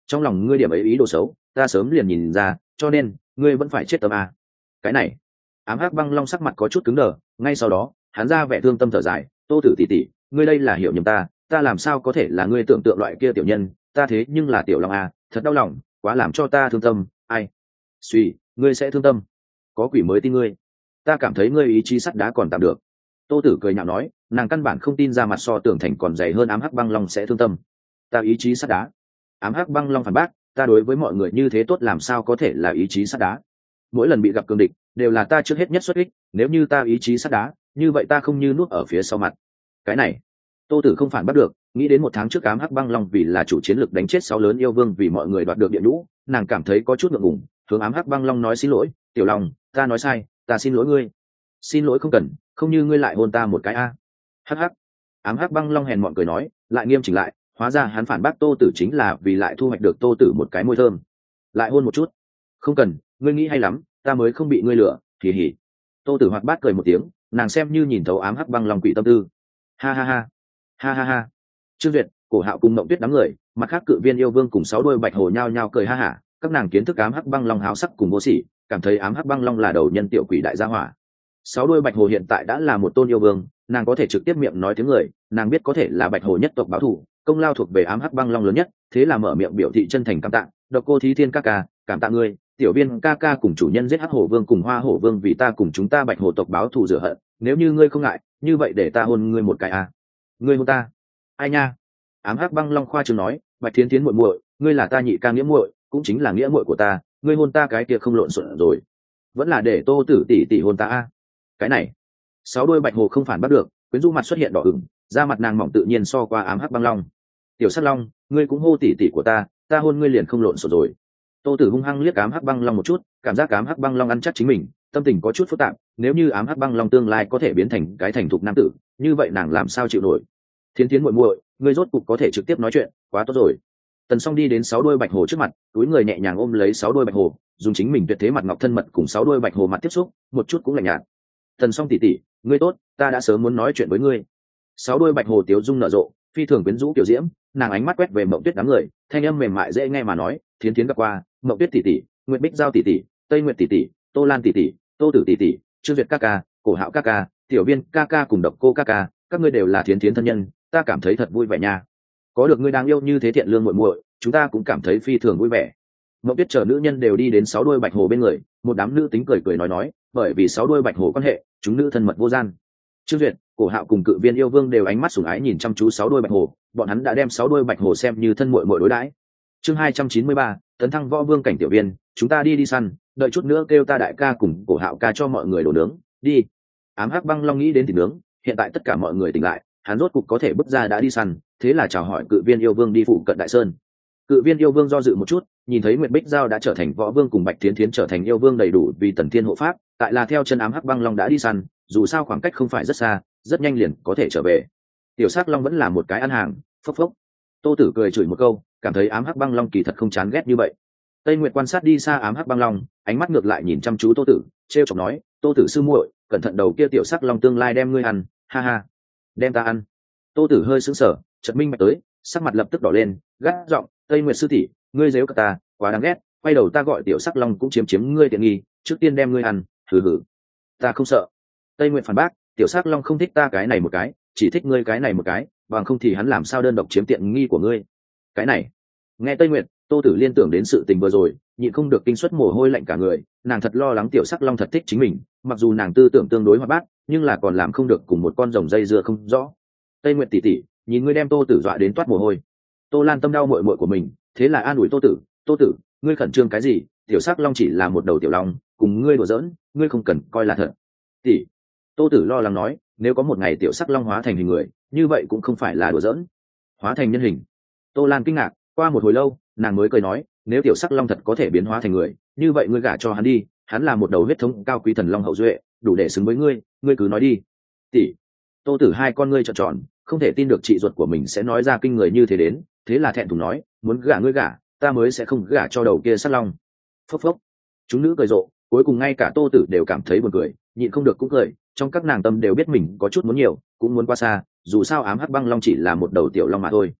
trong lòng ngươi điểm ấy ý đồ xấu ta sớm liền nhìn ra, cho nên ngươi vẫn phải chết tâm à. Cái này ám hắc băng long sắc mặt có chút cứng đờ, ngay sau đó hắn ra vẻ thương tâm thở dài, Tô tử tỷ tỷ, ngươi đây là hiểu nhầm ta, ta làm sao có thể là ngươi tưởng tượng loại kia tiểu nhân, ta thế nhưng là tiểu long à, thật đau lòng, quá làm cho ta thương tâm. Ai suy, ngươi sẽ thương tâm? Có quỷ mới tin ngươi. Ta cảm thấy ngươi ý chí sắt đá còn tạm được. Tô tử cười nhạo nói, nàng căn bản không tin ra mặt so tưởng thành còn dày hơn ám hắc băng long sẽ thương tâm. Ta ý chí sắt đá? Ám hắc băng long phản bác, ta đối với mọi người như thế tốt làm sao có thể là ý chí sắt đá? Mỗi lần bị gặp cường địch đều là ta trước hết nhất xuất kích, nếu như ta ý chí sắt đá như vậy ta không như nuốt ở phía sau mặt. Cái này Tô tử không phản bắt được, nghĩ đến một tháng trước ám hắc băng long vì là chủ chiến lực đánh chết sáu lớn yêu vương vì mọi người đoạt được địa nhũ, nàng cảm thấy có chút ngượng ngùng, hướng ám hắc băng long nói xin lỗi, tiểu long, ta nói sai, ta xin lỗi ngươi. Xin lỗi không cần, không như ngươi lại hôn ta một cái a. Hắc hắc. Ám hắc băng long hèn mọn cười nói, lại nghiêm chỉnh lại, hóa ra hắn phản bác Tô tử chính là vì lại thu hoạch được Tô tử một cái môi thơm. Lại hôn một chút. Không cần, ngươi nghĩ hay lắm, ta mới không bị ngươi lừa, kỳ hỉ. Tô tử hoạt bát cười một tiếng, nàng xem như nhìn thấu ám hắc băng long quỷ tâm tư. Ha ha ha. Ha ha ha. Trương Duyệt, Cổ Hạo cùng Mộng Tuyết đám người, mặt khác cự viên yêu vương cùng sáu đuôi bạch hồ nhao nhao cười ha hả, các nàng kiến thức ám hắc băng long háo sắc cùng vô sỉ, cảm thấy ám hắc băng long là đầu nhân tiểu quỷ đại gia hỏa. Sáu đuôi bạch hồ hiện tại đã là một tôn yêu vương, nàng có thể trực tiếp miệng nói tiếng người, nàng biết có thể là bạch hồ nhất tộc báo thù, công lao thuộc về ám hắc băng long lớn nhất, thế là mở miệng biểu thị chân thành cảm tạ, độc cô thí thiên ca ca, cảm tạ ngươi, tiểu viên ca ca cùng chủ nhân giết hắc hổ vương cùng hoa hổ vương vì ta cùng chúng ta bạch hồ tộc báo thù rửa hận, nếu như ngươi không ngại, như vậy để ta hôn ngươi một cái à. Ngươi hôn ta? Ai nha? Ám hắc băng long khoa trương nói, bạch thiến thiến muội muội, ngươi là ta nhị ca nghĩa muội, cũng chính là nghĩa muội của ta, ngươi hôn ta cái kia không lộn xộn rồi, vẫn là để Tô tử tỷ tỷ hôn ta a. Cái này sáu đuôi bạch hồ không phản bắt được, quyến rũ mặt xuất hiện đỏ ửng, da mặt nàng mỏng tự nhiên so qua ám hắc băng long. Tiểu sắt long, ngươi cũng hô tỷ tỷ của ta, ta hôn ngươi liền không lộn xộn rồi. Tô tử hung hăng liếc ám hắc băng long một chút, cảm giác ám hắc băng long ăn chắc chính mình, tâm tình có chút phức tạp, nếu như ám hắc băng long tương lai có thể biến thành cái thành thục nam tử, như vậy nàng làm sao chịu nổi. Thiến thiến muội muội, ngươi rốt cục có thể trực tiếp nói chuyện, quá tốt rồi. Tần Song đi đến sáu đuôi bạch hồ trước mặt, túi người nhẹ nhàng ôm lấy sáu đuôi bạch hồ, dùng chính mình tuyệt thế mặt ngọc thân mật cùng sáu đuôi bạch hồ mặt tiếp xúc, một chút cũng lạnh nhạt. Tần Song tỷ tỷ, ngươi tốt, ta đã sớm muốn nói chuyện với ngươi. Sáu đuôi bạch hồ tiếu dung nở rộ, phi thường quyến rũ tiểu diễm, nàng ánh mắt quét về Mộng Tuyết đám người, thanh âm mềm mại dễ nghe mà nói, thiến thiến gặp qua, Mộng Tuyết tỷ tỷ, Nguyệt Bích Giao tỷ tỷ, Tây Nguyệt tỷ tỷ, Tô Lan tỷ tỷ, Tô tử tỷ tỷ, Trương Duyệt ca ca, Cổ Hạo ca ca, Tiểu Viên ca ca cùng Độc cô ca ca, các ngươi đều là thiến thiến thân nhân, ta cảm thấy thật vui vẻ nha. Có được ngươi đáng yêu như thế thiện lương muội muội, chúng ta cũng cảm thấy phi thường vui vẻ. Mộng Tuyết chờ nữ nhân đều đi đến sáu đuôi bạch hồ bên người, một đám nữ tính cười cười nói nói, bởi vì sáu đuôi bạch hồ quan hệ, chúng nữ thân mật vô gian. Trương Duyệt, Cổ Hạo cùng cự viên yêu vương đều ánh mắt sủng ái nhìn chăm chú sáu đuôi bạch hồ, bọn hắn đã đem sáu đuôi bạch hồ xem như thân muội muội đối đãi. Chương hai trăm chín mươi ba, tấn thăng võ vương cảnh tiểu viên, chúng ta đi đi săn, đợi chút nữa kêu ta đại ca cùng Cổ Hạo ca cho mọi người đồ nướng, đi. Ám hắc băng long nghĩ đến thịt nướng, hiện tại tất cả mọi người tỉnh lại, hắn rốt cục có thể bước ra đã đi săn, thế là chào hỏi cự viên yêu vương đi phụ cận đại sơn. Cự viên yêu vương do dự một chút, nhìn thấy Nguyệt Bích Giao đã trở thành võ vương cùng Bạch Thiến Thiến trở thành yêu vương đầy đủ vì Tần Thiên hộ pháp, tại là theo chân ám hắc băng long đã đi săn, dù sao khoảng cách không phải rất xa, rất nhanh liền có thể trở về. Tiểu Sắc Long vẫn là một cái ăn hàng, phốc phốc. Tô Tử cười chửi một câu, cảm thấy ám hắc băng long kỳ thật không chán ghét như vậy. Tây Nguyệt quan sát đi xa ám hắc băng long, ánh mắt ngược lại nhìn chăm chú Tô Tử, trêu chọc nói, Tô Tử sư muội, cẩn thận đầu kia tiểu Sắc Long tương lai đem ngươi ăn, ha ha. Đem ta ăn. Tô Tử hơi sững sờ, chợt minh bạch tới, sắc mặt lập tức đỏ lên, gắt giọng, Tây Nguyệt sư tỷ, ngươi giễu cả ta, quá đáng ghét, quay đầu ta gọi tiểu Sắc Long cũng chiếm chiếm ngươi tiện nghi, trước tiên đem ngươi ăn, hừ hừ. Ta không sợ. Tây Nguyệt phản bác, tiểu Sắc Long không thích ta cái này một cái, chỉ thích ngươi cái này một cái, bằng không thì hắn làm sao đơn độc chiếm tiện nghi của ngươi. Cái này. Nghe Tây Nguyệt, Tô Tử liên tưởng đến sự tình vừa rồi, nhịn không được kinh suất mồ hôi lạnh cả người, nàng thật lo lắng tiểu Sắc Long thật thích chính mình, mặc dù nàng tư tưởng tương đối hoạt bát, nhưng là còn làm không được cùng một con rồng dây dưa không rõ. Tây Nguyệt tỷ tỷ, nhìn ngươi đem Tô Tử dọa đến toát mồ hôi. Tô Lan tâm đau muội muội của mình, thế là an ủi Tô Tử, Tô Tử, ngươi khẩn trương cái gì, tiểu Sắc Long chỉ là một đầu tiểu long, cùng ngươi đùa giỡn, ngươi không cần coi là thật. Tỷ. Tô Tử lo lắng nói, nếu có một ngày tiểu Sắc Long hóa thành hình người, như vậy cũng không phải là đùa giỡn. Hóa thành nhân hình. Tô Lan kinh ngạc, qua một hồi lâu, nàng mới cười nói, nếu tiểu Sắc Long thật có thể biến hóa thành người, như vậy ngươi gả cho hắn đi, hắn là một đầu huyết thống cao quý thần long hậu duệ, đủ để xứng với ngươi, ngươi cứ nói đi. Tỷ. Tô Tử hai con ngươi trợn tròn, không thể tin được chị ruột của mình sẽ nói ra kinh người như thế đến, thế là thẹn thùng nói, muốn gả ngươi gả, ta mới sẽ không gả cho đầu kia Sắc Long. Phốc phốc. Chúng nữ cười rộ, cuối cùng ngay cả Tô Tử đều cảm thấy buồn cười, nhịn không được cũng cười, trong các nàng tâm đều biết mình có chút muốn nhiều, cũng muốn qua xa, dù sao ám hắc băng long chỉ là một đầu tiểu long mà thôi.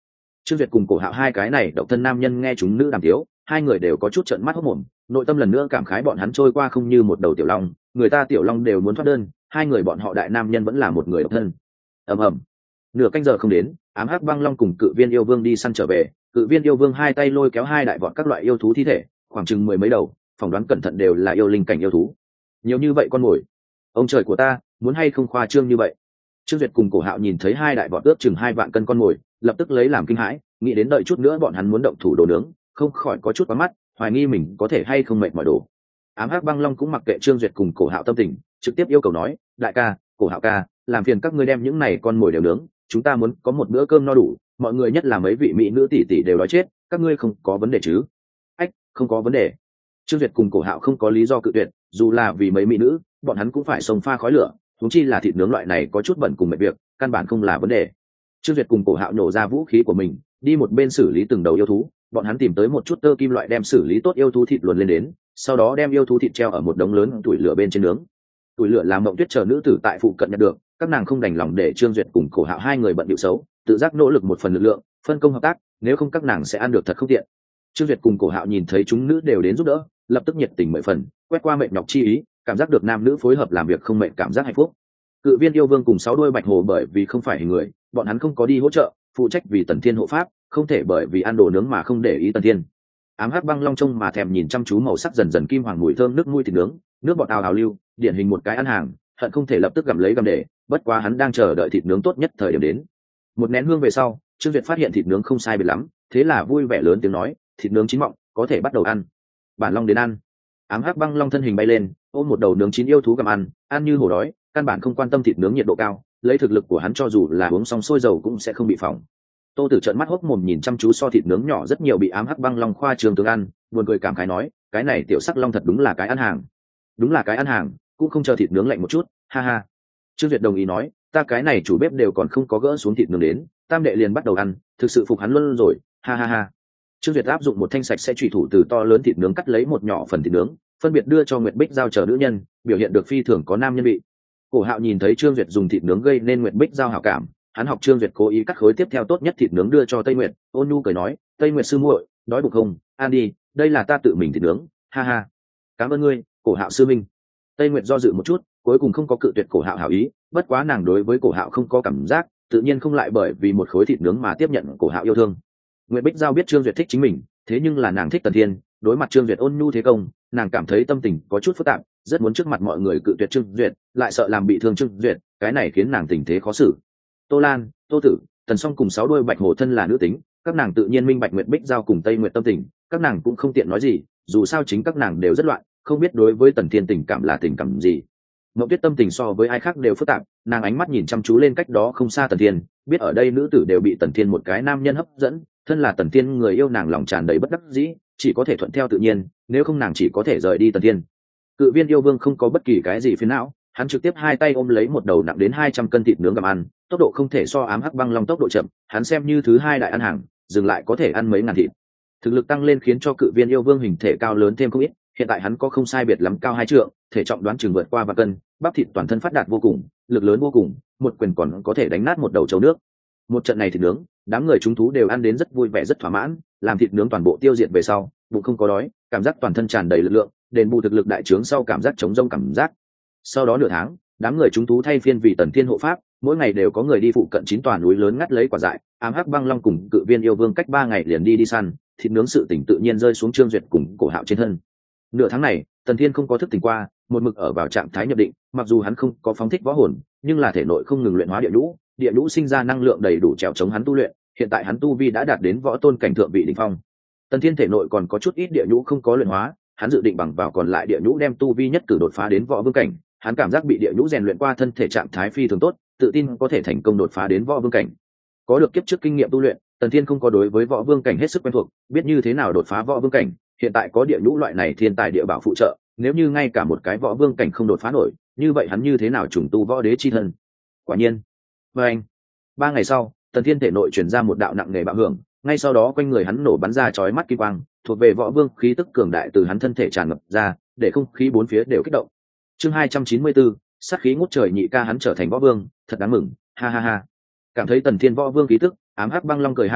Trương Duyệt cùng Cổ Hạo hai cái này độc thân nam nhân nghe chúng nữ đàm tiếu, hai người đều có chút trợn mắt hốt mồm, nội tâm lần nữa cảm khái bọn hắn trôi qua không như một đầu tiểu long, người ta tiểu long đều muốn thoát đơn, hai người bọn họ đại nam nhân vẫn là một người độc thân. Ầm ầm. Nửa canh giờ không đến, ám hắc băng long cùng cự viên yêu vương đi săn trở về, cự viên yêu vương hai tay lôi kéo hai đại vọt các loại yêu thú thi thể, khoảng chừng mười mấy đầu, phỏng đoán cẩn thận đều là yêu linh cảnh yêu thú. Nhiều như vậy con mồi, ông trời của ta, muốn hay không khoa trương như vậy. Trương Duyệt cùng Cổ Hạo nhìn thấy hai đại vọt ước chừng hai vạn cân con mồi, lập tức lấy làm kinh hãi, nghĩ đến đợi chút nữa bọn hắn muốn động thủ đồ nướng, không khỏi có chút quá mắt, hoài nghi mình có thể hay không mệt mỏi đồ. Ám hắc băng long cũng mặc kệ Trương Duyệt cùng Cổ Hạo tâm tình, trực tiếp yêu cầu nói, đại ca, Cổ Hạo ca, làm phiền các ngươi đem những này con mồi đều nướng, chúng ta muốn có một bữa cơm no đủ, mọi người nhất là mấy vị mỹ nữ tỷ tỷ đều đói chết, các ngươi không có vấn đề chứ? Ách, không có vấn đề. Trương Duyệt cùng Cổ Hạo không có lý do cự tuyệt, dù là vì mấy mỹ nữ, bọn hắn cũng phải xông pha khói lửa, huống chi là thịt nướng loại này có chút bẩn cùng mệt việc, căn bản không là vấn đề. Trương Duyệt cùng Cổ Hạo nổ ra vũ khí của mình, đi một bên xử lý từng đầu yêu thú, bọn hắn tìm tới một chút tơ kim loại đem xử lý tốt yêu thú thịt luồn lên đến, sau đó đem yêu thú thịt treo ở một đống lớn tuổi lửa bên trên nướng. Tuổi lửa làm Mộng Tuyết chờ nữ tử tại phụ cận nhận được, các nàng không đành lòng để Trương Duyệt cùng Cổ Hạo hai người bận điệu xấu, tự giác nỗ lực một phần lực lượng, phân công hợp tác, nếu không các nàng sẽ ăn được thật không tiện. Trương Duyệt cùng Cổ Hạo nhìn thấy chúng nữ đều đến giúp đỡ, lập tức nhiệt tình mười phần, quét qua mệt nhọc chi ý, cảm giác được nam nữ phối hợp làm việc không mệt, cảm giác hạnh phúc. Cự viên yêu vương cùng sáu đuôi bạch hồ bởi vì không phải hình người, bọn hắn không có đi hỗ trợ, phụ trách vì Tần Thiên hộ pháp, không thể bởi vì ăn đồ nướng mà không để ý Tần Thiên. Ám hắc băng long trông mà thèm nhìn chăm chú màu sắc dần dần kim hoàng mùi thơm nước nuôi thịt nướng, nước bọt ào ào lưu, điển hình một cái ăn hàng, hận không thể lập tức gặm lấy gặm để, bất quá hắn đang chờ đợi thịt nướng tốt nhất thời điểm đến. Một nén hương về sau, Trương Duyệt phát hiện thịt nướng không sai biệt lắm, thế là vui vẻ lớn tiếng nói, thịt nướng chín mọng, có thể bắt đầu ăn. Bản long đến ăn. Ám hắc băng long thân hình bay lên, ôm một đầu nướng chín yêu thú gặm ăn, ăn như hổ đói, căn bản không quan tâm thịt nướng nhiệt độ cao, lấy thực lực của hắn cho dù là uống xong sôi dầu cũng sẽ không bị phỏng. Tô Tử trợn mắt hốc mồm nhìn chăm chú so thịt nướng nhỏ rất nhiều bị ám hắc băng long khoa trường tướng ăn, buồn cười cảm khái nói, cái này tiểu sắc long thật đúng là cái ăn hàng. Đúng là cái ăn hàng, cũng không chờ thịt nướng lạnh một chút, ha ha. Trương Duyệt đồng ý nói, ta cái này chủ bếp đều còn không có gỡ xuống thịt nướng đến, tam đệ liền bắt đầu ăn, thực sự phục hắn luôn rồi, ha ha ha. Trương Duyệt áp dụng một thanh sạch sẽ chủy thủ từ to lớn thịt nướng cắt lấy một nhỏ phần thịt nướng, phân biệt đưa cho Nguyệt Bích giao chờ nữ nhân, biểu hiện được phi thường có nam nhân vị. Cổ Hạo nhìn thấy Trương Duyệt dùng thịt nướng gây nên Nguyệt Bích giao hảo cảm, hắn học Trương Duyệt cố ý cắt khối tiếp theo tốt nhất thịt nướng đưa cho Tây Nguyệt, ôn nhu cười nói, Tây Nguyệt sư muội, đói bụng không, ăn đi, đây là ta tự mình thịt nướng, ha ha. Cảm ơn ngươi, Cổ Hạo sư minh. Tây Nguyệt do dự một chút, cuối cùng không có cự tuyệt Cổ Hạo hảo ý, bất quá nàng đối với Cổ Hạo không có cảm giác, tự nhiên không lại bởi vì một khối thịt nướng mà tiếp nhận Cổ Hạo yêu thương. Nguyệt Bích giao biết Trương Duyệt thích chính mình, thế nhưng là nàng thích Tần Thiên, đối mặt Trương Duyệt ôn nhu thế công, nàng cảm thấy tâm tình có chút phức tạp, rất muốn trước mặt mọi người cự tuyệt Trương Duyệt, lại sợ làm bị thương Trương Duyệt, cái này khiến nàng tình thế khó xử. Tô Lan, Tô Tử, Tần Song cùng sáu đuôi bạch hổ thân là nữ tính, các nàng tự nhiên minh bạch Nguyệt Bích giao cùng Tây Nguyệt tâm tình, các nàng cũng không tiện nói gì, dù sao chính các nàng đều rất loạn, không biết đối với Tần Thiên tình cảm là tình cảm gì. Ngọc Tuyết tâm tình so với ai khác đều phức tạp, nàng ánh mắt nhìn chăm chú lên cách đó không xa Tần Thiên, biết ở đây nữ tử đều bị Tần Thiên một cái nam nhân hấp dẫn, thân là Tần Thiên người yêu nàng lòng tràn đầy bất đắc dĩ, chỉ có thể thuận theo tự nhiên, nếu không nàng chỉ có thể rời đi Tần Thiên. Cự viên yêu vương không có bất kỳ cái gì phiền não, hắn trực tiếp hai tay ôm lấy một đầu nặng đến hai trăm cân thịt nướng gặm ăn, tốc độ không thể so ám hắc băng long tốc độ chậm, hắn xem như thứ hai đại ăn hàng, dừng lại có thể ăn mấy ngàn thịt. Thực lực tăng lên khiến cho cự viên yêu vương hình thể cao lớn thêm không ít, hiện tại hắn có không sai biệt lắm cao hai trượng, thể trọng đoán chừng vượt qua vạn cân, bắp thịt toàn thân phát đạt vô cùng, lực lớn vô cùng, một quyền còn có thể đánh nát một đầu trâu nước. Một trận này thịt nướng, đám người chúng thú đều ăn đến rất vui vẻ rất thỏa mãn, làm thịt nướng toàn bộ tiêu diệt về sau, bụng không có đói, cảm giác toàn thân tràn đầy lực lượng, đền bù thực lực đại trướng sau cảm giác chống rông cảm giác. Sau đó nửa tháng, đám người chúng thú thay phiên vì Tần Thiên hộ pháp, mỗi ngày đều có người đi phụ cận chín tòa núi lớn ngắt lấy quả dại, ám hắc băng long cùng cự viên yêu vương cách ba ngày liền đi đi săn, thịt nướng sự tỉnh tự nhiên rơi xuống Trương Duyệt cùng Cổ Hạo trên thân. Nửa tháng này, Tần Thiên không có thức tỉnh qua, một mực ở vào trạng thái nhập định, mặc dù hắn không có phóng thích võ hồn, nhưng là thể nội không ngừng luyện hóa địa nhũ, địa nhũ sinh ra năng lượng đầy đủ trèo chống hắn tu luyện, hiện tại hắn tu vi đã đạt đến võ tôn cảnh thượng vị đỉnh phong. Tần Thiên thể nội còn có chút ít địa nhũ không có luyện hóa, hắn dự định bằng vào còn lại địa nhũ đem tu vi nhất cử đột phá đến võ vương cảnh, hắn cảm giác bị địa nhũ rèn luyện qua thân thể trạng thái phi thường tốt, tự tin có thể thành công đột phá đến võ vương cảnh. Có được kiếp trước kinh nghiệm tu luyện, Tần Thiên không có đối với võ vương cảnh hết sức quen thuộc, biết như thế nào đột phá võ vương cảnh, hiện tại có địa nhũ loại này thiên tài địa bảo phụ trợ, nếu như ngay cả một cái võ vương cảnh không đột phá nổi, như vậy hắn như thế nào trùng tu võ đế chi thân. Quả nhiên. Và anh. Ba ngày sau, Tần Thiên thể nội truyền ra một đạo nặng nề bạo hưởng, ngay sau đó quanh người hắn nổ bắn ra chói mắt kim quang, thuộc về võ vương khí tức cường đại từ hắn thân thể tràn ngập ra, để không khí bốn phía đều kích động. Chương hai trăm chín mươi bốn, sát khí ngút trời nhị ca hắn trở thành võ vương, thật đáng mừng, ha ha ha. Cảm thấy Tần Thiên võ vương khí tức, ám hắc băng long cười ha hả,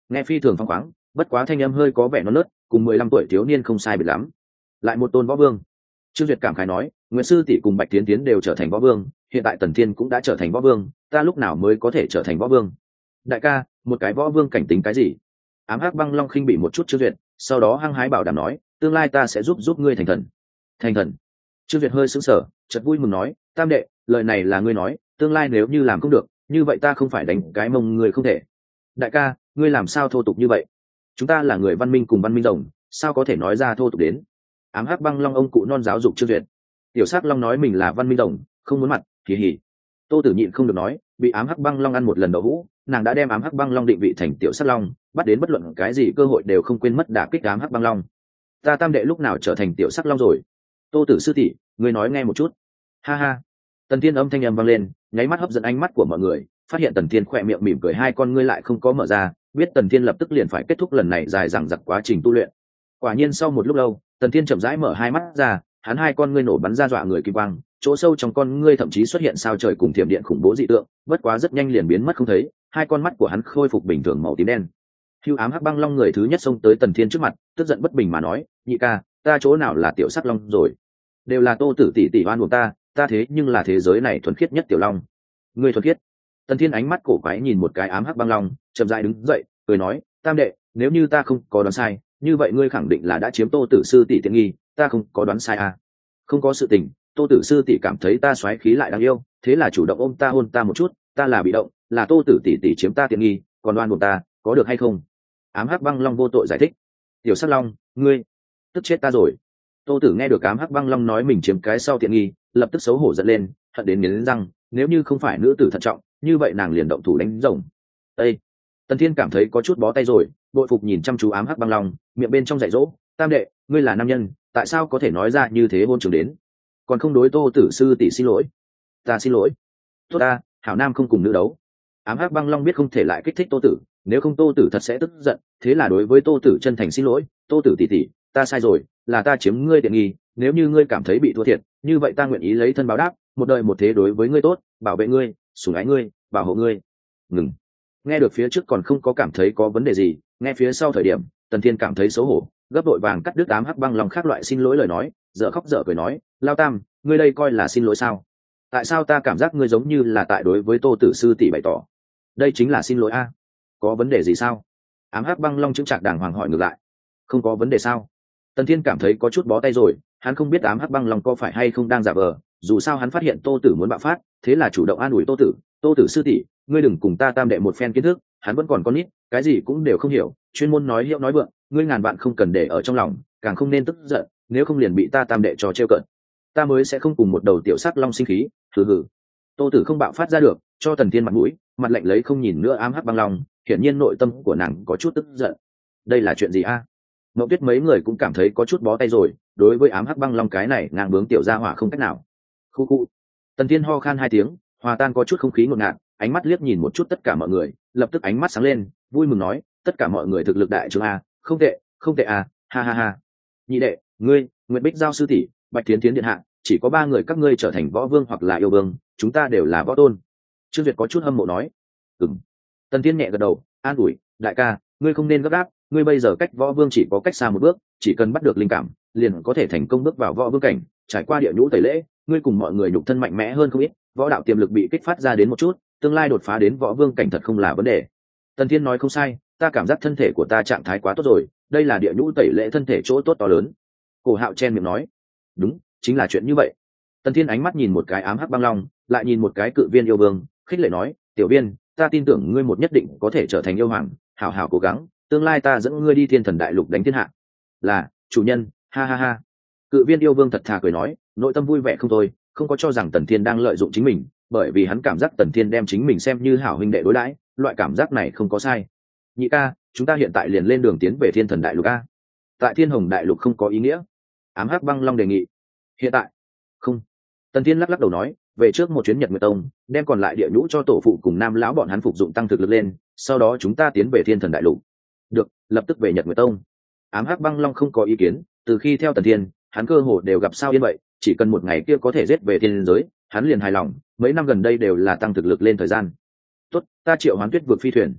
nghe phi thường phăng khoáng, bất quá thanh âm hơi có vẻ non nớt, cùng mười lăm tuổi thiếu niên không sai biệt lắm. Lại một tôn võ vương. Trương Duyệt cảm khái nói, Nguyệt sư tỷ cùng Bạch Tiến Tiến đều trở thành võ vương, hiện tại Tần Thiên cũng đã trở thành võ vương, ta lúc nào mới có thể trở thành võ vương? Đại ca, một cái võ vương cảnh tính cái gì? Ám Hắc Băng Long khinh bị một chút Trương Duyệt, sau đó hăng hái bảo đảm nói, tương lai ta sẽ giúp giúp ngươi thành thần. Thành thần? Trương Duyệt hơi sững sờ, chợt vui mừng nói, tam đệ, lời này là ngươi nói, tương lai nếu như làm không được, như vậy ta không phải đánh cái mông ngươi không thể. Đại ca, ngươi làm sao thô tục như vậy? Chúng ta là người văn minh cùng văn minh rồng, sao có thể nói ra thô tục đến? Ám Hắc Băng Long ông cụ non giáo dục Trương Duyệt. Tiểu Sắc Long nói mình là văn minh rồng, không muốn mặt, kỳ hỉ. Tô Tử nhịn không được nói, bị Ám Hắc Băng Long ăn một lần đậu hũ, nàng đã đem Ám Hắc Băng Long định vị thành Tiểu Sắc Long, bắt đến bất luận cái gì cơ hội đều không quên mất đả kích Ám Hắc Băng Long. Ta tam đệ lúc nào trở thành Tiểu Sắc Long rồi? Tô Tử sư tỷ, ngươi nói nghe một chút. Ha ha. Tần Thiên âm thanh âm vang lên, nháy mắt hấp dẫn ánh mắt của mọi người, phát hiện Tần Thiên khỏe miệng mỉm cười, hai con ngươi lại không có mở ra, biết Tần Thiên lập tức liền phải kết thúc lần này dài dằng dặc quá trình tu luyện. Quả nhiên sau một lúc lâu, Tần Thiên chậm rãi mở hai mắt ra, hắn hai con ngươi nổ bắn ra dọa người kim quang, chỗ sâu trong con ngươi thậm chí xuất hiện sao trời cùng thiểm điện khủng bố dị tượng, bất quá rất nhanh liền biến mất không thấy, hai con mắt của hắn khôi phục bình thường màu tím đen. Hưu Ám Hắc Băng Long người thứ nhất xông tới Tần Thiên trước mặt, tức giận bất bình mà nói, nhị ca, ta chỗ nào là Tiểu Sắc Long rồi? Đều là Tô Tử tỷ tỷ oan uổng ta, ta thế nhưng là thế giới này thuần khiết nhất tiểu long. Ngươi thuần khiết? Tần Thiên ánh mắt cổ quái nhìn một cái Ám Hắc Băng Long, chậm rãi đứng dậy, cười nói, tam đệ, nếu như ta không có đoán sai, như vậy ngươi khẳng định là đã chiếm Tô Tử sư tỷ tiện nghi, ta không có đoán sai à? Không có sự tình, Tô Tử sư tỷ cảm thấy ta xoáy khí lại đáng yêu, thế là chủ động ôm ta hôn ta một chút, ta là bị động, là Tô Tử tỷ tỷ chiếm ta tiện nghi, còn đoan buộc ta, có được hay không? Ám Hắc Băng Long vô tội giải thích. Tiểu Sắc Long, ngươi tức chết ta rồi. Tô Tử nghe được Ám Hắc Băng Long nói mình chiếm cái sau tiện nghi, lập tức xấu hổ giận lên, hận đến nghiến răng, nếu như không phải nữ tử thận trọng, như vậy nàng liền động thủ đánh rồng. Ê! Tần Thiên cảm thấy có chút bó tay rồi, bội phục nhìn chăm chú Ám Hắc Băng Long, miệng bên trong dạy dỗ, tam đệ, ngươi là nam nhân, tại sao có thể nói ra như thế hôn trường đến? Còn không đối Tô Tử sư tỷ xin lỗi. Ta xin lỗi. Tốt ta, hảo nam không cùng nữ đấu. Ám Hắc Băng Long biết không thể lại kích thích Tô Tử, nếu không Tô Tử thật sẽ tức giận, thế là đối với Tô Tử chân thành xin lỗi, Tô Tử tỷ tỷ, ta sai rồi, là ta chiếm ngươi tiện nghi, nếu như ngươi cảm thấy bị thua thiệt, như vậy ta nguyện ý lấy thân báo đáp, một đời một thế đối với ngươi tốt, bảo vệ ngươi, sủng ái ngươi, bảo hộ ngươi. Ngừng. Nghe được phía trước còn không có cảm thấy có vấn đề gì, nghe phía sau thời điểm, Tần Thiên cảm thấy xấu hổ, gấp đội vàng cắt đứt Ám Hắc Băng Long khác loại xin lỗi lời nói, dở khóc dở cười nói, lao tam, ngươi đây coi là xin lỗi sao? Tại sao ta cảm giác ngươi giống như là tại đối với Tô Tử sư tỷ bày tỏ? Đây chính là xin lỗi a. Có vấn đề gì sao? Ám Hắc Băng Long chứng trạc đàng hoàng hỏi ngược lại. Không có vấn đề sao? Tần Thiên cảm thấy có chút bó tay rồi, hắn không biết Ám Hắc Băng Long có phải hay không đang giả vờ, dù sao hắn phát hiện Tô Tử muốn bạo phát, thế là chủ động an ủi Tô Tử, Tô Tử sư tỷ, ngươi đừng cùng ta tam đệ một phen kiến thức, hắn vẫn còn con nít, cái gì cũng đều không hiểu, chuyên môn nói hiệu nói vượng, ngươi ngàn vạn không cần để ở trong lòng, càng không nên tức giận, nếu không liền bị ta tam đệ trò trêu cợt. Ta mới sẽ không cùng một đầu Tiểu Sắc Long sinh khí, hừ hừ. Tô Tử không bạo phát ra được, cho Tần Thiên mặt mũi, mặt lạnh lấy không nhìn nữa Ám Hắc Băng Long, hiển nhiên nội tâm của nàng có chút tức giận. Đây là chuyện gì a? Ngộ Tuyết mấy người cũng cảm thấy có chút bó tay rồi, đối với Ám Hắc Băng Long cái này ngang bướng tiểu gia hỏa không cách nào. Khu khu. Tần Thiên ho khan hai tiếng, hòa tan có chút không khí ngột ngạt, ánh mắt liếc nhìn một chút tất cả mọi người, lập tức ánh mắt sáng lên, vui mừng nói, tất cả mọi người thực lực đại trượng a, không tệ, không tệ a, ha ha ha. Nhị đệ, ngươi, Nguyệt Bích Giao sư tỷ, Bạch Thiến Thiến điện hạ, chỉ có ba người các ngươi trở thành võ vương hoặc là yêu vương, chúng ta đều là võ tôn. Trương Duyệt có chút hâm mộ nói. Ừm. Tần Thiên nhẹ gật đầu, an ủi, đại ca, ngươi không nên gấp gáp, ngươi bây giờ cách võ vương chỉ có cách xa một bước, chỉ cần bắt được linh cảm, liền có thể thành công bước vào võ vương cảnh, trải qua địa nhũ tẩy lễ, ngươi cùng mọi người nhục thân mạnh mẽ hơn không ít, võ đạo tiềm lực bị kích phát ra đến một chút, tương lai đột phá đến võ vương cảnh thật không là vấn đề. Tần Thiên nói không sai, ta cảm giác thân thể của ta trạng thái quá tốt rồi, đây là địa nhũ tẩy lễ thân thể chỗ tốt to lớn. Cổ Hạo chen miệng nói, đúng, chính là chuyện như vậy. Tần Thiên ánh mắt nhìn một cái Ám Hắc Băng Long, lại nhìn một cái Cự Viên yêu vương, khích lệ nói, tiểu Viên, ta tin tưởng ngươi một nhất định có thể trở thành yêu hoàng, hảo hảo cố gắng, tương lai ta dẫn ngươi đi Thiên Thần Đại Lục đánh thiên hạ. Là, chủ nhân, ha ha ha. Cự Viên yêu vương thật thà cười nói, nội tâm vui vẻ không thôi, không có cho rằng Tần Thiên đang lợi dụng chính mình, bởi vì hắn cảm giác Tần Thiên đem chính mình xem như hảo huynh đệ đối đãi, loại cảm giác này không có sai. Nhị ca, chúng ta hiện tại liền lên đường tiến về Thiên Thần Đại Lục a. Tại Thiên Hồng Đại Lục không có ý nghĩa. Ám Hắc Băng Long đề nghị. Hiện tại, không. Tần Thiên lắc lắc đầu nói, về trước một chuyến Nhật Nguyệt Tông, đem còn lại địa nhũ cho tổ phụ cùng Nam lão bọn hắn phục dụng tăng thực lực lên, sau đó chúng ta tiến về Thiên Thần Đại Lục. Được, lập tức về Nhật Nguyệt Tông. Ám Hắc Băng Long không có ý kiến, từ khi theo Tần Thiên, hắn cơ hồ đều gặp sao yên vậy, chỉ cần một ngày kia có thể giết về thiên giới, hắn liền hài lòng, mấy năm gần đây đều là tăng thực lực lên thời gian. Tốt, ta triệu hoán Tuyết Vực phi thuyền.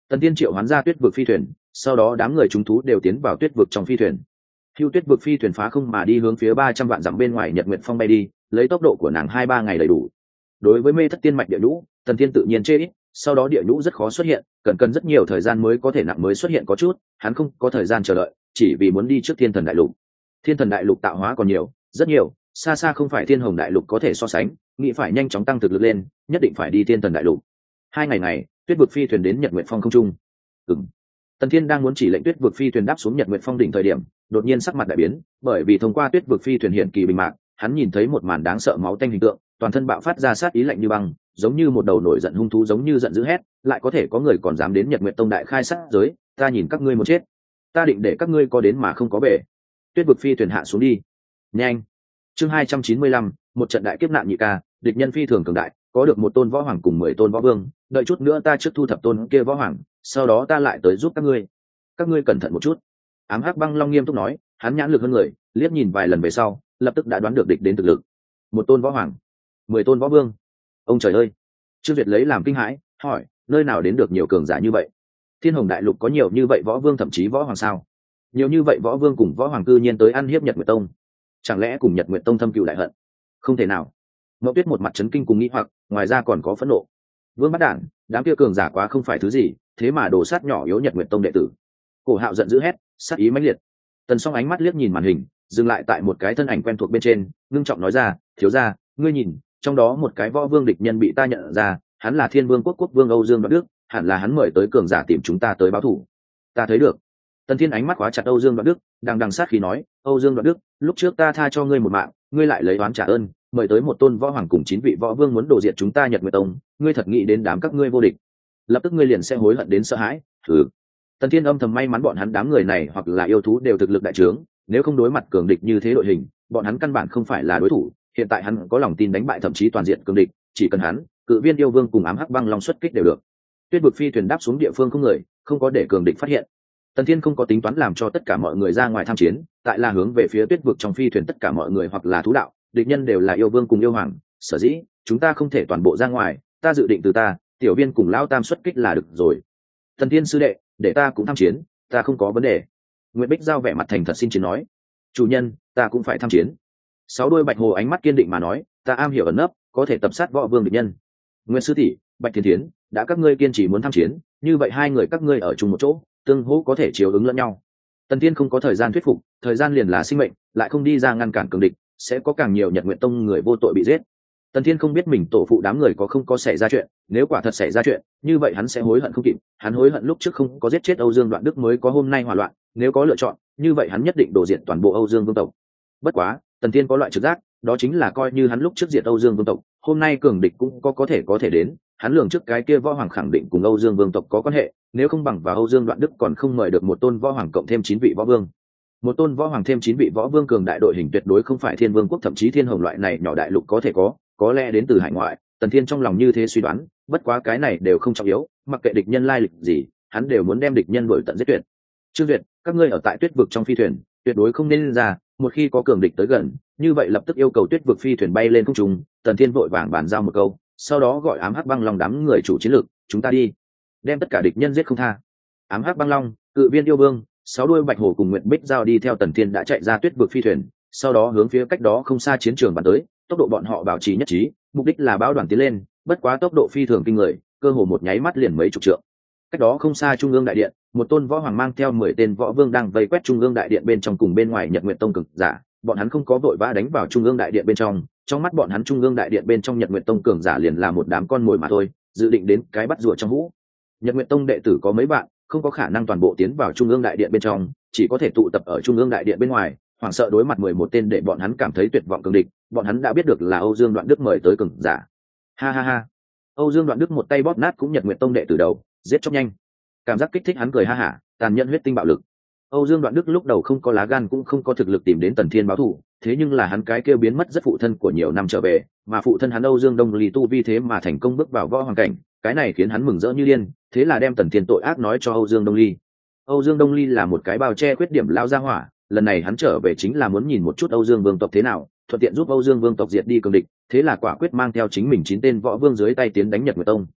Tần Thiên triệu hoán ra tuyết vực phi thuyền, sau đó đám người chúng thú đều tiến vào tuyết vực trong phi thuyền. Hưu tuyết vực phi thuyền phá không mà đi hướng phía ba trăm vạn dặm bên ngoài Nhật Nguyệt Phong bay đi, lấy tốc độ của nàng hai ba ngày đầy đủ. Đối với mê thất tiên mạch địa nhũ, Tần Thiên tự nhiên chê ít, sau đó địa nhũ rất khó xuất hiện, cần cần rất nhiều thời gian mới có thể nặng mới xuất hiện có chút, hắn không có thời gian chờ đợi, chỉ vì muốn đi trước Thiên Thần Đại Lục. Thiên Thần Đại Lục tạo hóa còn nhiều, rất nhiều, xa xa không phải Thiên Hồng Đại Lục có thể so sánh, nghĩ phải nhanh chóng tăng thực lực lên, nhất định phải đi Thiên Thần Đại Lục. Hai ngày này, tuyết vực phi thuyền đến Nhật Nguyệt Phong không trung. Ừm. Tần Thiên đang muốn chỉ lệnh tuyết vực phi thuyền đáp xuống Nhật Nguyệt Phong đỉnh thời điểm, đột nhiên sắc mặt đại biến, bởi vì thông qua tuyết vực phi thuyền hiện kỳ bình mạc, hắn nhìn thấy một màn đáng sợ máu tanh hình tượng, toàn thân bạo phát ra sát ý lạnh như băng, giống như một đầu nổi giận hung thú, giống như giận dữ hét, lại có thể có người còn dám đến Nhật Nguyệt Tông đại khai sát giới, ta nhìn các ngươi một chết, ta định để các ngươi có đến mà không có về. Tuyết vực phi thuyền hạ xuống đi. Nhanh. Chương hai trăm chín mươi lăm, một trận đại kiếp nạn nhị ca, địch nhân phi thường cường đại, có được một tôn võ hoàng cùng mười tôn võ vương, đợi chút nữa ta trước thu thập tôn kia võ hoàng, sau đó ta lại tới giúp các ngươi. Các ngươi cẩn thận một chút. Ám Hắc Băng Long nghiêm túc nói, hắn nhãn lực hơn người, liếc nhìn vài lần về sau, lập tức đã đoán được địch đến thực lực. Một tôn võ hoàng, mười tôn võ vương. Ông trời ơi! Trương Duyệt lấy làm kinh hãi, hỏi, nơi nào đến được nhiều cường giả như vậy? Thiên Hồng Đại Lục có nhiều như vậy võ vương thậm chí võ hoàng sao? Nhiều như vậy võ vương cùng võ hoàng cư nhiên tới ăn hiếp Nhật Nguyệt Tông, chẳng lẽ cùng Nhật Nguyệt Tông thâm cừu đại hận? Không thể nào. Ngọc Tuyết một mặt chấn kinh cùng nghĩ hoặc, ngoài ra còn có phẫn nộ. Vương Bát Đản, đám kia cường giả quá không phải thứ gì, thế mà đổ sát nhỏ yếu Nhật Nguyệt Tông đệ tử. Cổ Hạo giận dữ hét, sát ý mãnh liệt. Tần Song ánh mắt liếc nhìn màn hình, dừng lại tại một cái thân ảnh quen thuộc bên trên, ngưng trọng nói ra, thiếu gia, ngươi nhìn, trong đó một cái võ vương địch nhân bị ta nhận ra, hắn là Thiên Vương quốc quốc vương Âu Dương Đoạt Đức, hẳn là hắn mời tới cường giả tìm chúng ta tới báo thù. Ta thấy được. Tần Thiên ánh mắt khóa chặt Âu Dương Đoạt Đức, đang đằng sát khí nói, Âu Dương Đoạt Đức, lúc trước ta tha cho ngươi một mạng, ngươi lại lấy oán trả ơn, mời tới một tôn võ hoàng cùng chín vị võ vương muốn đổ diệt chúng ta Nhật Nguyệt Tông, ngươi thật nghĩ đến đám các ngươi vô địch, lập tức ngươi liền sẽ hối hận đến sợ hãi. Ừ. Tần Thiên âm thầm may mắn bọn hắn đám người này hoặc là yêu thú đều thực lực đại trướng, nếu không đối mặt cường địch như thế đội hình, bọn hắn căn bản không phải là đối thủ. Hiện tại hắn có lòng tin đánh bại thậm chí toàn diện cường địch, chỉ cần hắn, Cự Viên yêu vương cùng Ám Hắc Băng Long xuất kích đều được. Tuyết vực phi thuyền đáp xuống địa phương không người, không có để cường địch phát hiện. Tần Thiên không có tính toán làm cho tất cả mọi người ra ngoài tham chiến, tại là hướng về phía tuyết vực trong phi thuyền tất cả mọi người hoặc là thú đạo, địch nhân đều là yêu vương cùng yêu hoàng, sở dĩ chúng ta không thể toàn bộ ra ngoài, ta dự định từ ta, tiểu viên cùng lão tam xuất kích là được rồi. Tần Thiên sư đệ, để ta cũng tham chiến, ta không có vấn đề. Nguyệt Bích giao vẻ mặt thành thật xin chiến nói, chủ nhân, ta cũng phải tham chiến. Sáu đuôi bạch hồ ánh mắt kiên định mà nói, ta am hiểu ẩn nấp, có thể tập sát võ vương địch nhân. Nguyệt sư tỷ, Bạch Thiên Thiến, đã các ngươi kiên trì muốn tham chiến, như vậy hai người các ngươi ở chung một chỗ, tương hỗ có thể chiếu ứng lẫn nhau. Tần Thiên không có thời gian thuyết phục, thời gian liền là sinh mệnh, lại không đi ra ngăn cản cường địch, sẽ có càng nhiều Nhật Nguyện Tông người vô tội bị giết. Tần Thiên không biết mình tổ phụ đám người có không có xảy ra chuyện, nếu quả thật xảy ra chuyện, như vậy hắn sẽ hối hận không kịp. Hắn hối hận lúc trước không có giết chết Âu Dương Đoạn Đức mới có hôm nay hỏa loạn, nếu có lựa chọn, như vậy hắn nhất định đổ diệt toàn bộ Âu Dương vương tộc. Bất quá, Tần Thiên có loại trực giác, đó chính là coi như hắn lúc trước diệt Âu Dương vương tộc, hôm nay cường địch cũng có có thể có thể đến. Hắn lường trước cái kia võ hoàng khẳng định cùng Âu Dương vương tộc có quan hệ, nếu không bằng và Âu Dương Đoạn Đức còn không mời được một tôn võ hoàng cộng thêm chín vị võ vương. Một tôn võ hoàng thêm chín vị võ vương cường đại đội hình tuyệt đối không phải Thiên Vương quốc thậm chí Thiên Hồng loại này nhỏ đại lục có thể có, có lẽ đến từ hải ngoại. Tần Thiên trong lòng như thế suy đoán, bất quá cái này đều không trọng yếu, mặc kệ địch nhân lai lịch gì, hắn đều muốn đem địch nhân đuổi tận giết tuyệt. Trương Duyệt, các ngươi ở tại tuyết vực trong phi thuyền, tuyệt đối không nên ra, một khi có cường địch tới gần, như vậy lập tức yêu cầu tuyết vực phi thuyền bay lên không trung. Tần Thiên vội vàng bàn giao một câu, sau đó gọi Ám Hắc Băng Long đám người chủ chiến lược, chúng ta đi, đem tất cả địch nhân giết không tha. Ám Hắc Băng Long, Cự Viên yêu vương, sáu đuôi bạch hổ cùng Nguyệt Bích giao đi theo Tần Thiên đã chạy ra tuyết vực phi thuyền, sau đó hướng phía cách đó không xa chiến trường bắn tới, tốc độ bọn họ bảo trì nhất trí, mục đích là bão đoàn tiến lên, bất quá tốc độ phi thường kinh người, cơ hồ một nháy mắt liền mấy chục trượng. Cách đó không xa trung ương đại điện, một tôn võ hoàng mang theo mười tên võ vương đang vây quét trung ương đại điện bên trong cùng bên ngoài Nhật Nguyệt Tông cường giả, bọn hắn không có vội vã đánh vào trung ương đại điện bên trong, trong mắt bọn hắn trung ương đại điện bên trong Nhật Nguyệt Tông cường giả liền là một đám con mồi mà thôi, dự định đến cái bắt rùa trong hũ. Nhật Nguyệt Tông đệ tử có mấy bạn, không có khả năng toàn bộ tiến vào trung ương đại điện bên trong, chỉ có thể tụ tập ở trung ương đại điện bên ngoài, hoảng sợ đối mặt mười một tên để bọn hắn cảm thấy tuyệt vọng cường địch, bọn hắn đã biết được là Âu Dương Đoạn Đức mời tới cường giả. Ha ha ha. Âu Dương Đoạn Đức một tay bóp nát cũng Nhật Nguyệt Tông đệ tử đầu, giết chóc nhanh. Cảm giác kích thích hắn cười ha hả, tàn nhẫn huyết tinh bạo lực. Âu Dương Đoạn Đức lúc đầu không có lá gan cũng không có thực lực tìm đến Tần Thiên báo thù, thế nhưng là hắn cái kia biến mất rất phụ thân của nhiều năm trở về, mà phụ thân hắn Âu Dương Đông Ly tu vi thế mà thành công bước vào võ hoàng cảnh, cái này khiến hắn mừng rỡ như điên, thế là đem Tần Thiên tội ác nói cho Âu Dương Đông Ly. Âu Dương Đông Ly là một cái bao che khuyết điểm lao ra hỏa, lần này hắn trở về chính là muốn nhìn một chút Âu Dương vương tộc thế nào, thuận tiện giúp Âu Dương vương tộc diệt đi cường địch, thế là quả quyết mang theo chính mình chín tên võ vương dưới tay tiến đánh Nhật Nguyệt Tông.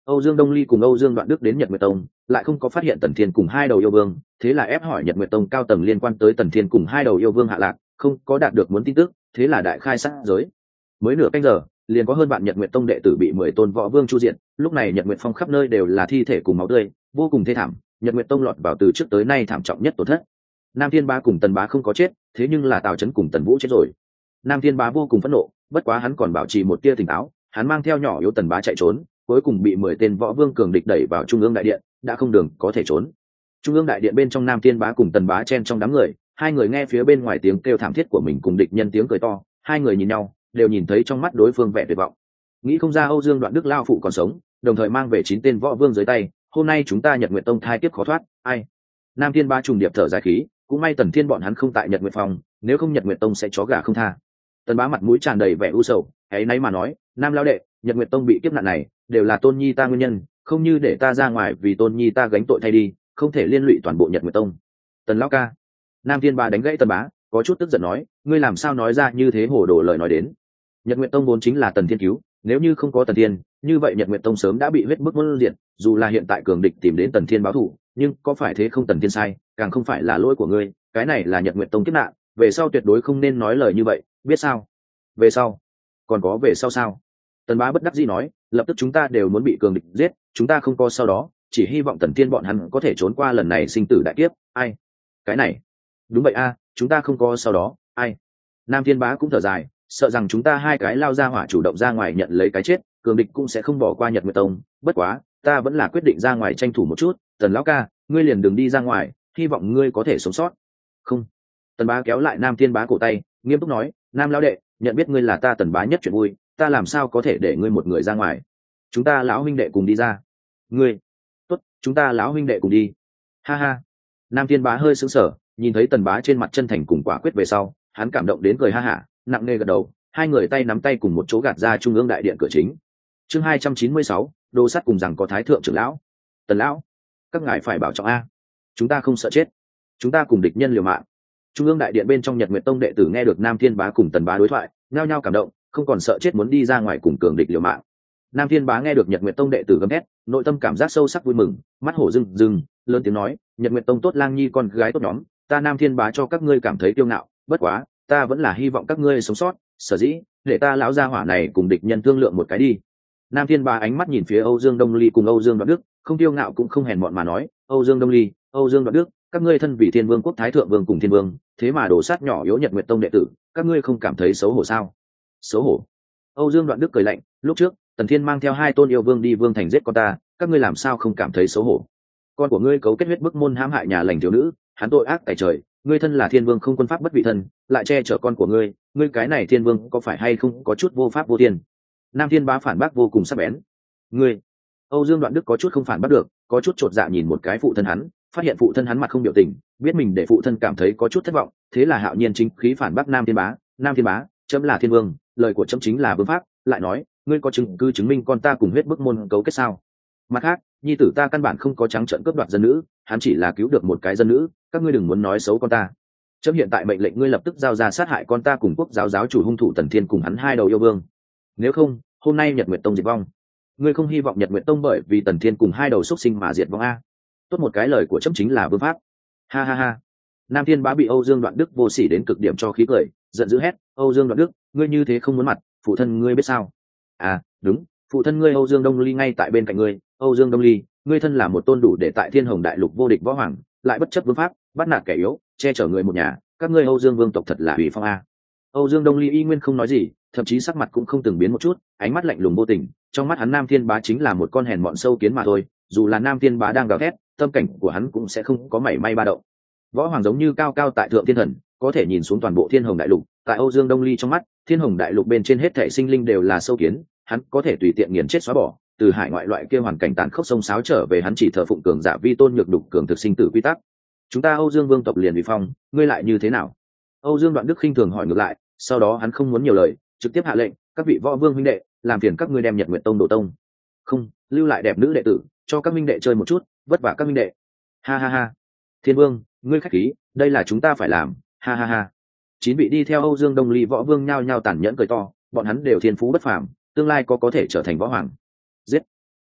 Âu Dương Đông Ly cùng Âu Dương Đoạn Đức đến Nhật Nguyệt Tông, lại không có phát hiện Tần Thiên cùng hai đầu yêu vương, thế là ép hỏi Nhật Nguyệt Tông cao tầng liên quan tới Tần Thiên cùng hai đầu yêu vương hạ lạc, không có đạt được muốn tin tức, thế là đại khai sát giới. Mới nửa canh giờ, liền có hơn bạn Nhật Nguyệt Tông đệ tử bị mười tôn võ vương chu diện, lúc này Nhật Nguyệt Phong khắp nơi đều là thi thể cùng máu tươi, vô cùng thê thảm, Nhật Nguyệt Tông lọt vào từ trước tới nay thảm trọng nhất tổn thất. Nam Thiên Bá cùng Tần Bá không có chết, thế nhưng là Tào Chấn cùng Tần Vũ chết rồi. Nam Thiên Bá vô cùng phẫn nộ, bất quá hắn còn bảo trì một tia tỉnh táo, hắn mang theo nhỏ yếu Tần Bá chạy trốn, cuối cùng bị mười tên võ vương cường địch đẩy vào trung ương đại điện, đã không đường có thể trốn. Trung ương đại điện bên trong Nam Thiên Bá cùng Tần Bá chen trong đám người, hai người nghe phía bên ngoài tiếng kêu thảm thiết của mình cùng địch nhân tiếng cười to, hai người nhìn nhau, đều nhìn thấy trong mắt đối phương vẻ tuyệt vọng. Nghĩ không ra Âu Dương Đoạn Đức lao phụ còn sống, đồng thời mang về chín tên võ vương dưới tay, hôm nay chúng ta Nhật Nguyệt Tông thai tiếp khó thoát, ai. Nam Thiên Bá trùng điệp thở dài khí, cũng may Tần Thiên bọn hắn không tại Nhật Nguyệt Phong, nếu không Nhật Nguyệt Tông sẽ chó gà không tha. Tần Bá mặt mũi tràn đầy vẻ u sầu, ấy nấy mà nói, Nam lão đệ, Nhật Nguyệt Tông bị kiếp nạn này, đều là Tôn Nhi ta nguyên nhân, không như để ta ra ngoài vì Tôn Nhi ta gánh tội thay đi, không thể liên lụy toàn bộ Nhật Nguyệt Tông. Tần lão ca. Nam Thiên Bá đánh gãy Tần Bá, có chút tức giận nói, ngươi làm sao nói ra như thế hồ đồ lời nói đến. Nhật Nguyệt Tông vốn chính là Tần Thiên cứu, nếu như không có Tần Thiên, như vậy Nhật Nguyệt Tông sớm đã bị huyết bức muôn diệt, dù là hiện tại cường địch tìm đến Tần Thiên báo thù, nhưng có phải thế không Tần Thiên sai, càng không phải là lỗi của ngươi, cái này là Nhật Nguyệt Tông kiếp nạn, về sau tuyệt đối không nên nói lời như vậy, biết sao? Về sau? Còn có về sau sao? Tần Bá bất đắc dĩ nói, lập tức chúng ta đều muốn bị cường địch giết, chúng ta không có sau đó, chỉ hy vọng Tần Thiên bọn hắn có thể trốn qua lần này sinh tử đại kiếp, ai? Cái này? Đúng vậy a, chúng ta không có sau đó, ai? Nam Thiên Bá cũng thở dài, sợ rằng chúng ta hai cái lao ra hỏa chủ động ra ngoài nhận lấy cái chết, cường địch cũng sẽ không bỏ qua Nhật Nguyệt Tông, bất quá, ta vẫn là quyết định ra ngoài tranh thủ một chút, Tần lão ca, ngươi liền đừng đi ra ngoài, hy vọng ngươi có thể sống sót. Không. Tần Bá kéo lại Nam Thiên Bá cổ tay, nghiêm túc nói, Nam lão đệ, nhận biết ngươi là ta Tần Bá nhất chuyện vui, ta làm sao có thể để ngươi một người ra ngoài. Chúng ta lão huynh đệ cùng đi ra. Ngươi? Tốt, chúng ta lão huynh đệ cùng đi. Ha ha. Nam Thiên Bá hơi sững sờ, nhìn thấy Tần Bá trên mặt chân thành cùng quả quyết về sau, hắn cảm động đến cười ha hả, nặng nề gật đầu, hai người tay nắm tay cùng một chỗ gạt ra trung ương đại điện cửa chính. Chương hai trăm chín mươi sáu, Đô Sắt cùng rằng có Thái thượng trưởng lão. Tần lão, các ngài phải bảo trọng a. Chúng ta không sợ chết, chúng ta cùng địch nhân liều mạng. Trung ương đại điện bên trong Nhật Nguyệt Tông đệ tử nghe được Nam Thiên Bá cùng Tần Bá đối thoại, nhao nhao cảm động, không còn sợ chết muốn đi ra ngoài cùng cường địch liều mạng. Nam Thiên Bá nghe được Nhật Nguyệt Tông đệ tử gầm thét, nội tâm cảm giác sâu sắc vui mừng, mắt hổ rừng rừng, lớn tiếng nói, Nhật Nguyệt Tông tốt lang nhi con gái tốt nhóm, ta Nam Thiên Bá cho các ngươi cảm thấy kiêu ngạo, bất quá, ta vẫn là hy vọng các ngươi sống sót, sở dĩ, để ta lão gia hỏa này cùng địch nhân thương lượng một cái đi. Nam Thiên Bá ánh mắt nhìn phía Âu Dương Đông Ly cùng Âu Dương Đoạn Đức, không kiêu ngạo cũng không hèn mọn mà nói, Âu Dương Đông Ly, Âu Dương Đoạn Đức, các ngươi thân vì Thiên Vương quốc Thái thượng vương cùng Thiên Vương, thế mà đổ sát nhỏ yếu Nhật Nguyệt Tông đệ tử, các ngươi không cảm thấy xấu hổ sao? Xấu hổ? Âu Dương Đoạn Đức cười lạnh, lúc trước, Tần Thiên mang theo hai tôn yêu vương đi vương thành giết con ta, các ngươi làm sao không cảm thấy xấu hổ? Con của ngươi cấu kết huyết bức môn hãm hại nhà lành thiếu nữ, hắn tội ác tày trời, ngươi thân là Thiên Vương không quân pháp bất vị thân, lại che chở con của ngươi, ngươi cái này Thiên Vương có phải hay không có chút vô pháp vô thiên? Nam Thiên Bá phản bác vô cùng sắc bén. Ngươi? Âu Dương Đoạn Đức có chút không phản bắt được, có chút chột dạ nhìn một cái phụ thân hắn, phát hiện phụ thân hắn mặt không biểu tình, biết mình để phụ thân cảm thấy có chút thất vọng, thế là hạo nhiên chính khí phản bác Nam Thiên Bá, Nam Thiên Bá, chấm là Thiên Vương, lời của chấm chính là vương pháp, lại nói, ngươi có chứng cứ chứng minh con ta cùng huyết bức môn cấu kết sao? Mặt khác, nhi tử ta căn bản không có trắng trợn cướp đoạt dân nữ, hắn chỉ là cứu được một cái dân nữ, các ngươi đừng muốn nói xấu con ta. Chấm hiện tại mệnh lệnh ngươi lập tức giao ra sát hại con ta cùng quốc giáo giáo chủ hung thủ Tần Thiên cùng hắn hai đầu yêu vương. Nếu không, hôm nay Nhật Nguyệt Tông diệt vong. Ngươi không hy vọng Nhật Nguyệt Tông bởi vì Tần Thiên cùng hai đầu xuất sinh mà diệt vong a? Tốt một cái lời của chấm chính là vương pháp. Ha ha ha. Nam Thiên Bá bị Âu Dương Đoạn Đức vô sỉ đến cực điểm cho khí cười, giận dữ hét, Âu Dương Đoạn Đức, ngươi như thế không muốn mặt, phụ thân ngươi biết sao? À, đúng, phụ thân ngươi Âu Dương Đông Ly ngay tại bên cạnh ngươi, Âu Dương Đông Ly, ngươi thân là một tôn đủ để tại Thiên Hồng Đại Lục vô địch võ hoàng, lại bất chấp vương pháp, bắt nạt kẻ yếu, che chở người một nhà, các ngươi Âu Dương vương tộc thật là hủy phong a. Âu Dương Đông Ly y nguyên không nói gì, thậm chí sắc mặt cũng không từng biến một chút, ánh mắt lạnh lùng vô tình, trong mắt hắn Nam Thiên Bá chính là một con hèn mọn sâu kiến mà thôi, dù là Nam Thiên Bá đang gào thét, tâm cảnh của hắn cũng sẽ không có mảy may ba động. Võ hoàng giống như cao cao tại thượng thiên thần, có thể nhìn xuống toàn bộ Thiên Hồng Đại Lục, tại Âu Dương Đông Ly trong mắt, Thiên Hồng Đại Lục bên trên hết thảy sinh linh đều là sâu kiến, hắn có thể tùy tiện nghiền chết xóa bỏ, từ hải ngoại loại kia hoàn cảnh tàn khốc sông sáo trở về hắn chỉ thờ phụng cường giả vi tôn nhược đục cường thực sinh tử quy tắc. Chúng ta Âu Dương vương tộc liền uy phong, ngươi lại như thế nào? Âu Dương Đoạn Đức khinh thường hỏi ngược lại, sau đó hắn không muốn nhiều lời, trực tiếp hạ lệnh, các vị võ vương huynh đệ, làm phiền các ngươi đem Nhật Nguyệt Tông đổ tông. Không, lưu lại đẹp nữ đệ tử, cho các minh đệ chơi một chút, vất vả các minh đệ. Ha ha ha. Thiên Vương, ngươi khách khí, đây là chúng ta phải làm, ha ha ha. Chín vị đi theo Âu Dương Đông Ly võ vương nhao nhao tàn nhẫn cười to, bọn hắn đều thiên phú bất phàm, tương lai có có thể trở thành võ hoàng. Giết.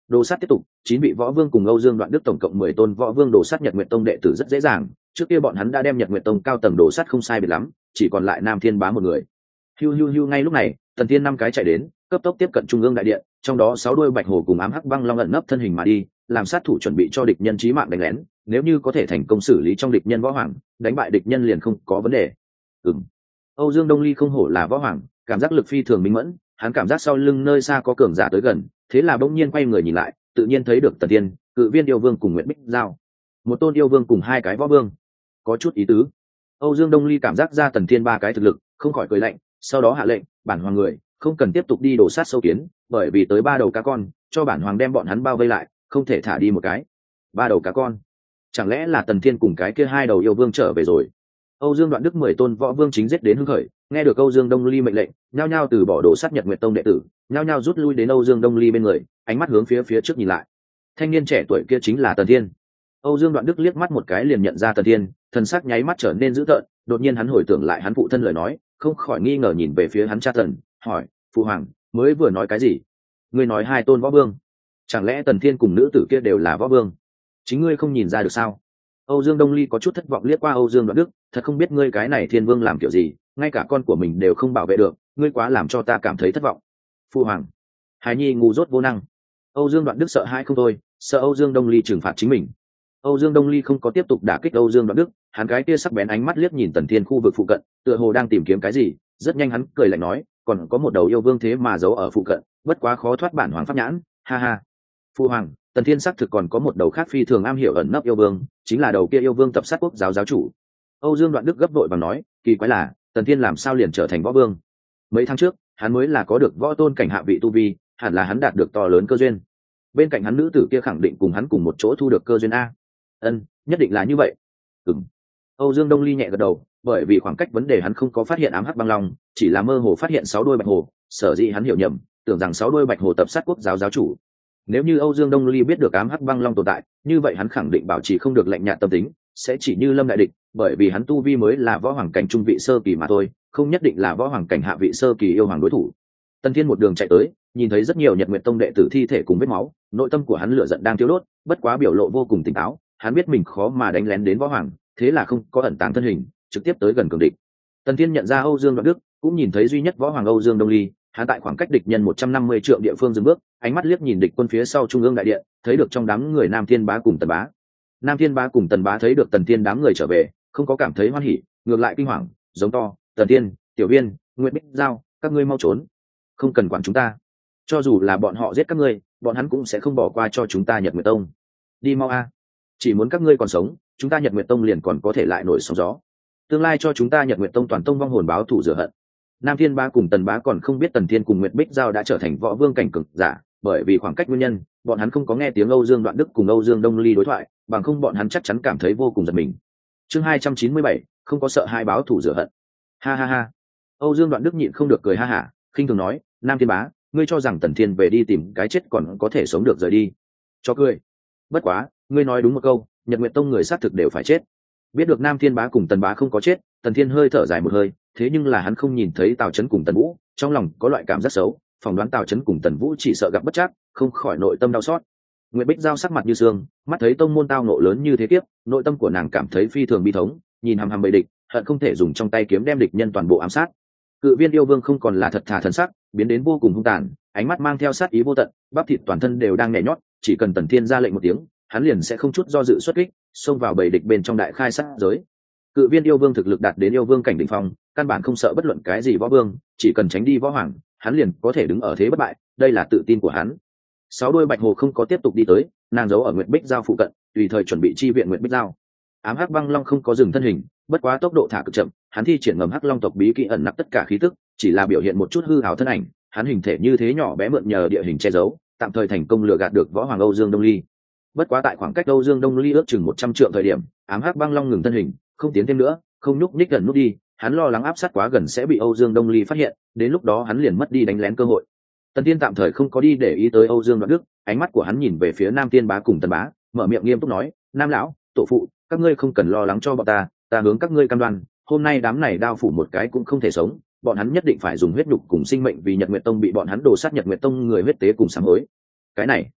Đồ sát tiếp tục, chín vị võ vương cùng Âu Dương Đoạn Đức tổng cộng mười tôn võ vương đồ sát Nhật Nguyệt Tông đệ tử rất dễ dàng, trước kia bọn hắn đã đem Nhật Nguyệt Tông cao tầng đồ sát không sai biệt lắm, chỉ còn lại Nam Thiên Bá một người. Hiu hiu hiu, ngay lúc này, Tần Thiên năm cái chạy đến, cấp tốc tiếp cận trung ương đại điện, trong đó sáu đuôi bạch hổ cùng ám hắc băng long ẩn nấp thân hình mà đi, làm sát thủ chuẩn bị cho địch nhân chí mạng đánh lén, nếu như có thể thành công xử lý trong địch nhân võ hoàng, đánh bại địch nhân liền không có vấn đề. Ừm. Âu Dương Đông Ly không hổ là võ hoàng, cảm giác lực phi thường minh mẫn, hắn cảm giác sau lưng nơi xa có cường giả tới gần, thế là bỗng nhiên quay người nhìn lại, tự nhiên thấy được Tần Thiên, Cự Viên yêu vương cùng Nguyệt Bích Giao. Một tôn yêu vương cùng hai cái võ vương, có chút ý tứ. Âu Dương Đông Ly cảm giác ra Tần Thiên ba cái thực lực, không khỏi cười lạnh, sau đó hạ lệnh, bản hoàng người, không cần tiếp tục đi đổ sát sâu kiến, bởi vì tới ba đầu cá con, cho bản hoàng đem bọn hắn bao vây lại, không thể thả đi một cái. Ba đầu cá con, chẳng lẽ là Tần Thiên cùng cái kia hai đầu yêu vương trở về rồi? Âu Dương Đoạn Đức mười tôn võ vương chính giết đến hưng khởi, nghe được Âu Dương Đông Ly mệnh lệnh, nhao nhao từ bỏ đồ sát Nhật Nguyệt Tông đệ tử, nhao nhao rút lui đến Âu Dương Đông Ly bên người, ánh mắt hướng phía phía trước nhìn lại. Thanh niên trẻ tuổi kia chính là Tần Thiên. Âu Dương Đoạn Đức liếc mắt một cái liền nhận ra Tần Thiên, thần sắc nháy mắt trở nên dữ tợn, đột nhiên hắn hồi tưởng lại hắn phụ thân lời nói, không khỏi nghi ngờ nhìn về phía hắn cha Tần, hỏi: "Phụ hoàng, mới vừa nói cái gì? Ngươi nói hai tôn võ vương, chẳng lẽ Tần Thiên cùng nữ tử kia đều là võ vương? Chính ngươi không nhìn ra được sao?" Âu Dương Đông Ly có chút thất vọng liếc qua Âu Dương Đoạn Đức, thật không biết ngươi cái này Thiên Vương làm kiểu gì, ngay cả con của mình đều không bảo vệ được, ngươi quá làm cho ta cảm thấy thất vọng. Phụ hoàng, Hải Nhi ngu dốt vô năng. Âu Dương Đoạn Đức sợ hãi không thôi, sợ Âu Dương Đông Ly trừng phạt chính mình. Âu Dương Đông Ly không có tiếp tục đả kích Âu Dương Đoạn Đức, hắn cái kia sắc bén ánh mắt liếc nhìn Tần Thiên khu vực phụ cận, tựa hồ đang tìm kiếm cái gì, rất nhanh hắn cười lạnh nói, còn có một đầu yêu vương thế mà giấu ở phụ cận, bất quá khó thoát bản hoàng pháp nhãn, ha ha. Phụ hoàng, Tần Thiên xác thực còn có một đầu khác phi thường am hiểu ẩn nấp yêu vương, chính là đầu kia yêu vương tập sát quốc giáo giáo chủ. Âu Dương Đoạn Đức gấp vội và nói, kỳ quái là, Tần Thiên làm sao liền trở thành võ vương? Mấy tháng trước, hắn mới là có được võ tôn cảnh hạ vị tu vi, hẳn là hắn đạt được to lớn cơ duyên. Bên cạnh hắn nữ tử kia khẳng định cùng hắn cùng một chỗ thu được cơ duyên a. Ân, nhất định là như vậy. Ừm. Âu Dương Đông Ly nhẹ gật đầu, bởi vì khoảng cách vấn đề hắn không có phát hiện ám hắc băng long, chỉ là mơ hồ phát hiện sáu đuôi bạch hồ, sở dĩ hắn hiểu nhầm, tưởng rằng sáu đuôi bạch hồ tập sát quốc giáo giáo chủ. Nếu như Âu Dương Đông Ly biết được ám hắc băng long tồn tại, như vậy hắn khẳng định bảo trì không được lạnh nhạt tâm tính, sẽ chỉ như lâm đại địch, bởi vì hắn tu vi mới là võ hoàng cảnh trung vị sơ kỳ mà thôi, không nhất định là võ hoàng cảnh hạ vị sơ kỳ yêu hoàng đối thủ. Tần Thiên một đường chạy tới, nhìn thấy rất nhiều Nhật Nguyệt Tông đệ tử thi thể cùng vết máu, nội tâm của hắn lửa giận đang tiêu đốt, bất quá biểu lộ vô cùng tỉnh táo, hắn biết mình khó mà đánh lén đến võ hoàng, thế là không có ẩn tàng thân hình, trực tiếp tới gần cường địch. Tần Thiên nhận ra Âu Dương Đoạn Đức, cũng nhìn thấy duy nhất võ hoàng Âu Dương Đông Ly, hắn tại khoảng cách địch nhân một trăm năm mươi trượng địa phương dừng bước, ánh mắt liếc nhìn địch quân phía sau trung ương đại điện, thấy được trong đám người Nam Thiên Bá cùng Tần Bá. Nam Thiên Bá cùng Tần Bá thấy được Tần Thiên đám người trở về, không có cảm thấy hoan hỉ, ngược lại kinh hoàng, giống to, "Tần Thiên, Tiểu Viên, Nguyệt Bích Giao, các ngươi mau trốn, không cần quản chúng ta. Cho dù là bọn họ giết các ngươi, bọn hắn cũng sẽ không bỏ qua cho chúng ta Nhật Nguyệt Tông. Đi mau a, chỉ muốn các ngươi còn sống, chúng ta Nhật Nguyệt Tông liền còn có thể lại nổi sóng gió. Tương lai cho chúng ta Nhật Nguyệt Tông toàn tông vong hồn báo thù rửa hận." Nam Thiên Bá cùng Tần Bá còn không biết Tần Thiên cùng Nguyệt Bích Giao đã trở thành võ vương cảnh cực giả, bởi vì khoảng cách nguyên nhân, bọn hắn không có nghe tiếng Âu Dương Đoạn Đức cùng Âu Dương Đông Ly đối thoại, bằng không bọn hắn chắc chắn cảm thấy vô cùng giật mình. Chương hai trăm chín mươi bảy, không có sợ hai báo thù rửa hận. Ha ha ha. Âu Dương Đoạn Đức nhịn không được cười ha hả, khinh thường nói, "Nam Thiên Bá, ngươi cho rằng Tần Thiên về đi tìm cái chết còn có thể sống được rời đi? Cho cười. Bất quá, ngươi nói đúng một câu, Nhật Nguyệt Tông người xác thực đều phải chết." Biết được Nam Thiên Bá cùng Tần Bá không có chết, Tần Thiên hơi thở dài một hơi, thế nhưng là hắn không nhìn thấy Tào Chấn cùng Tần Vũ, trong lòng có loại cảm giác xấu, phỏng đoán Tào Chấn cùng Tần Vũ chỉ sợ gặp bất trắc, không khỏi nội tâm đau xót. Nguyệt Bích Giao sắc mặt như sương, mắt thấy tông môn tao nộ lớn như thế kiếp, nội tâm của nàng cảm thấy phi thường bi thống, nhìn hằm hằm bầy địch, hận không thể dùng trong tay kiếm đem địch nhân toàn bộ ám sát. Cự Viên yêu vương không còn là thật thà thần sắc, biến đến vô cùng hung tàn, ánh mắt mang theo sát ý vô tận, bắp thịt toàn thân đều đang nhảy nhót, chỉ cần Tần Thiên ra lệnh một tiếng, hắn liền sẽ không chút do dự xuất kích, xông vào bầy địch bên trong đại khai sát giới. Cự Viên yêu vương thực lực đạt đến yêu vương cảnh đỉnh phong, căn bản không sợ bất luận cái gì võ vương, chỉ cần tránh đi võ hoàng, hắn liền có thể đứng ở thế bất bại, đây là tự tin của hắn. Sáu đuôi bạch hồ không có tiếp tục đi tới, nàng giấu ở Nguyệt Bích Giao phụ cận, tùy thời chuẩn bị chi viện Nguyệt Bích Giao. Ám hắc băng long không có dừng thân hình, bất quá tốc độ thả cực chậm, hắn thi triển ngầm hắc long tộc bí kỹ ẩn nặc tất cả khí tức, chỉ là biểu hiện một chút hư ảo thân ảnh, hắn hình thể như thế nhỏ bé mượn nhờ địa hình che giấu, tạm thời thành công lừa gạt được võ hoàng Âu Dương Đông Ly. Bất quá tại khoảng cách Âu Dương Đông Ly ước chừng một trăm trượng thời điểm, ám hắc băng long ngừng thân hình, không tiến thêm nữa, không nhúc nhích gần nút đi, hắn lo lắng áp sát quá gần sẽ bị Âu Dương Đông Ly phát hiện, đến lúc đó hắn liền mất đi đánh lén cơ hội. Tần Thiên tạm thời không có đi để ý tới Âu Dương Đoạn Đức, ánh mắt của hắn nhìn về phía Nam Thiên Bá cùng Tần Bá, mở miệng nghiêm túc nói, "Nam lão, tổ phụ, các ngươi không cần lo lắng cho bọn ta, ta hướng các ngươi cam đoan, hôm nay đám này đao phủ một cái cũng không thể sống, bọn hắn nhất định phải dùng huyết nhục cùng sinh mệnh vì Nhật Nguyệt Tông bị bọn hắn đổ sát Nhật Nguyệt Tông người huyết tế cùng sám hối." Cái này,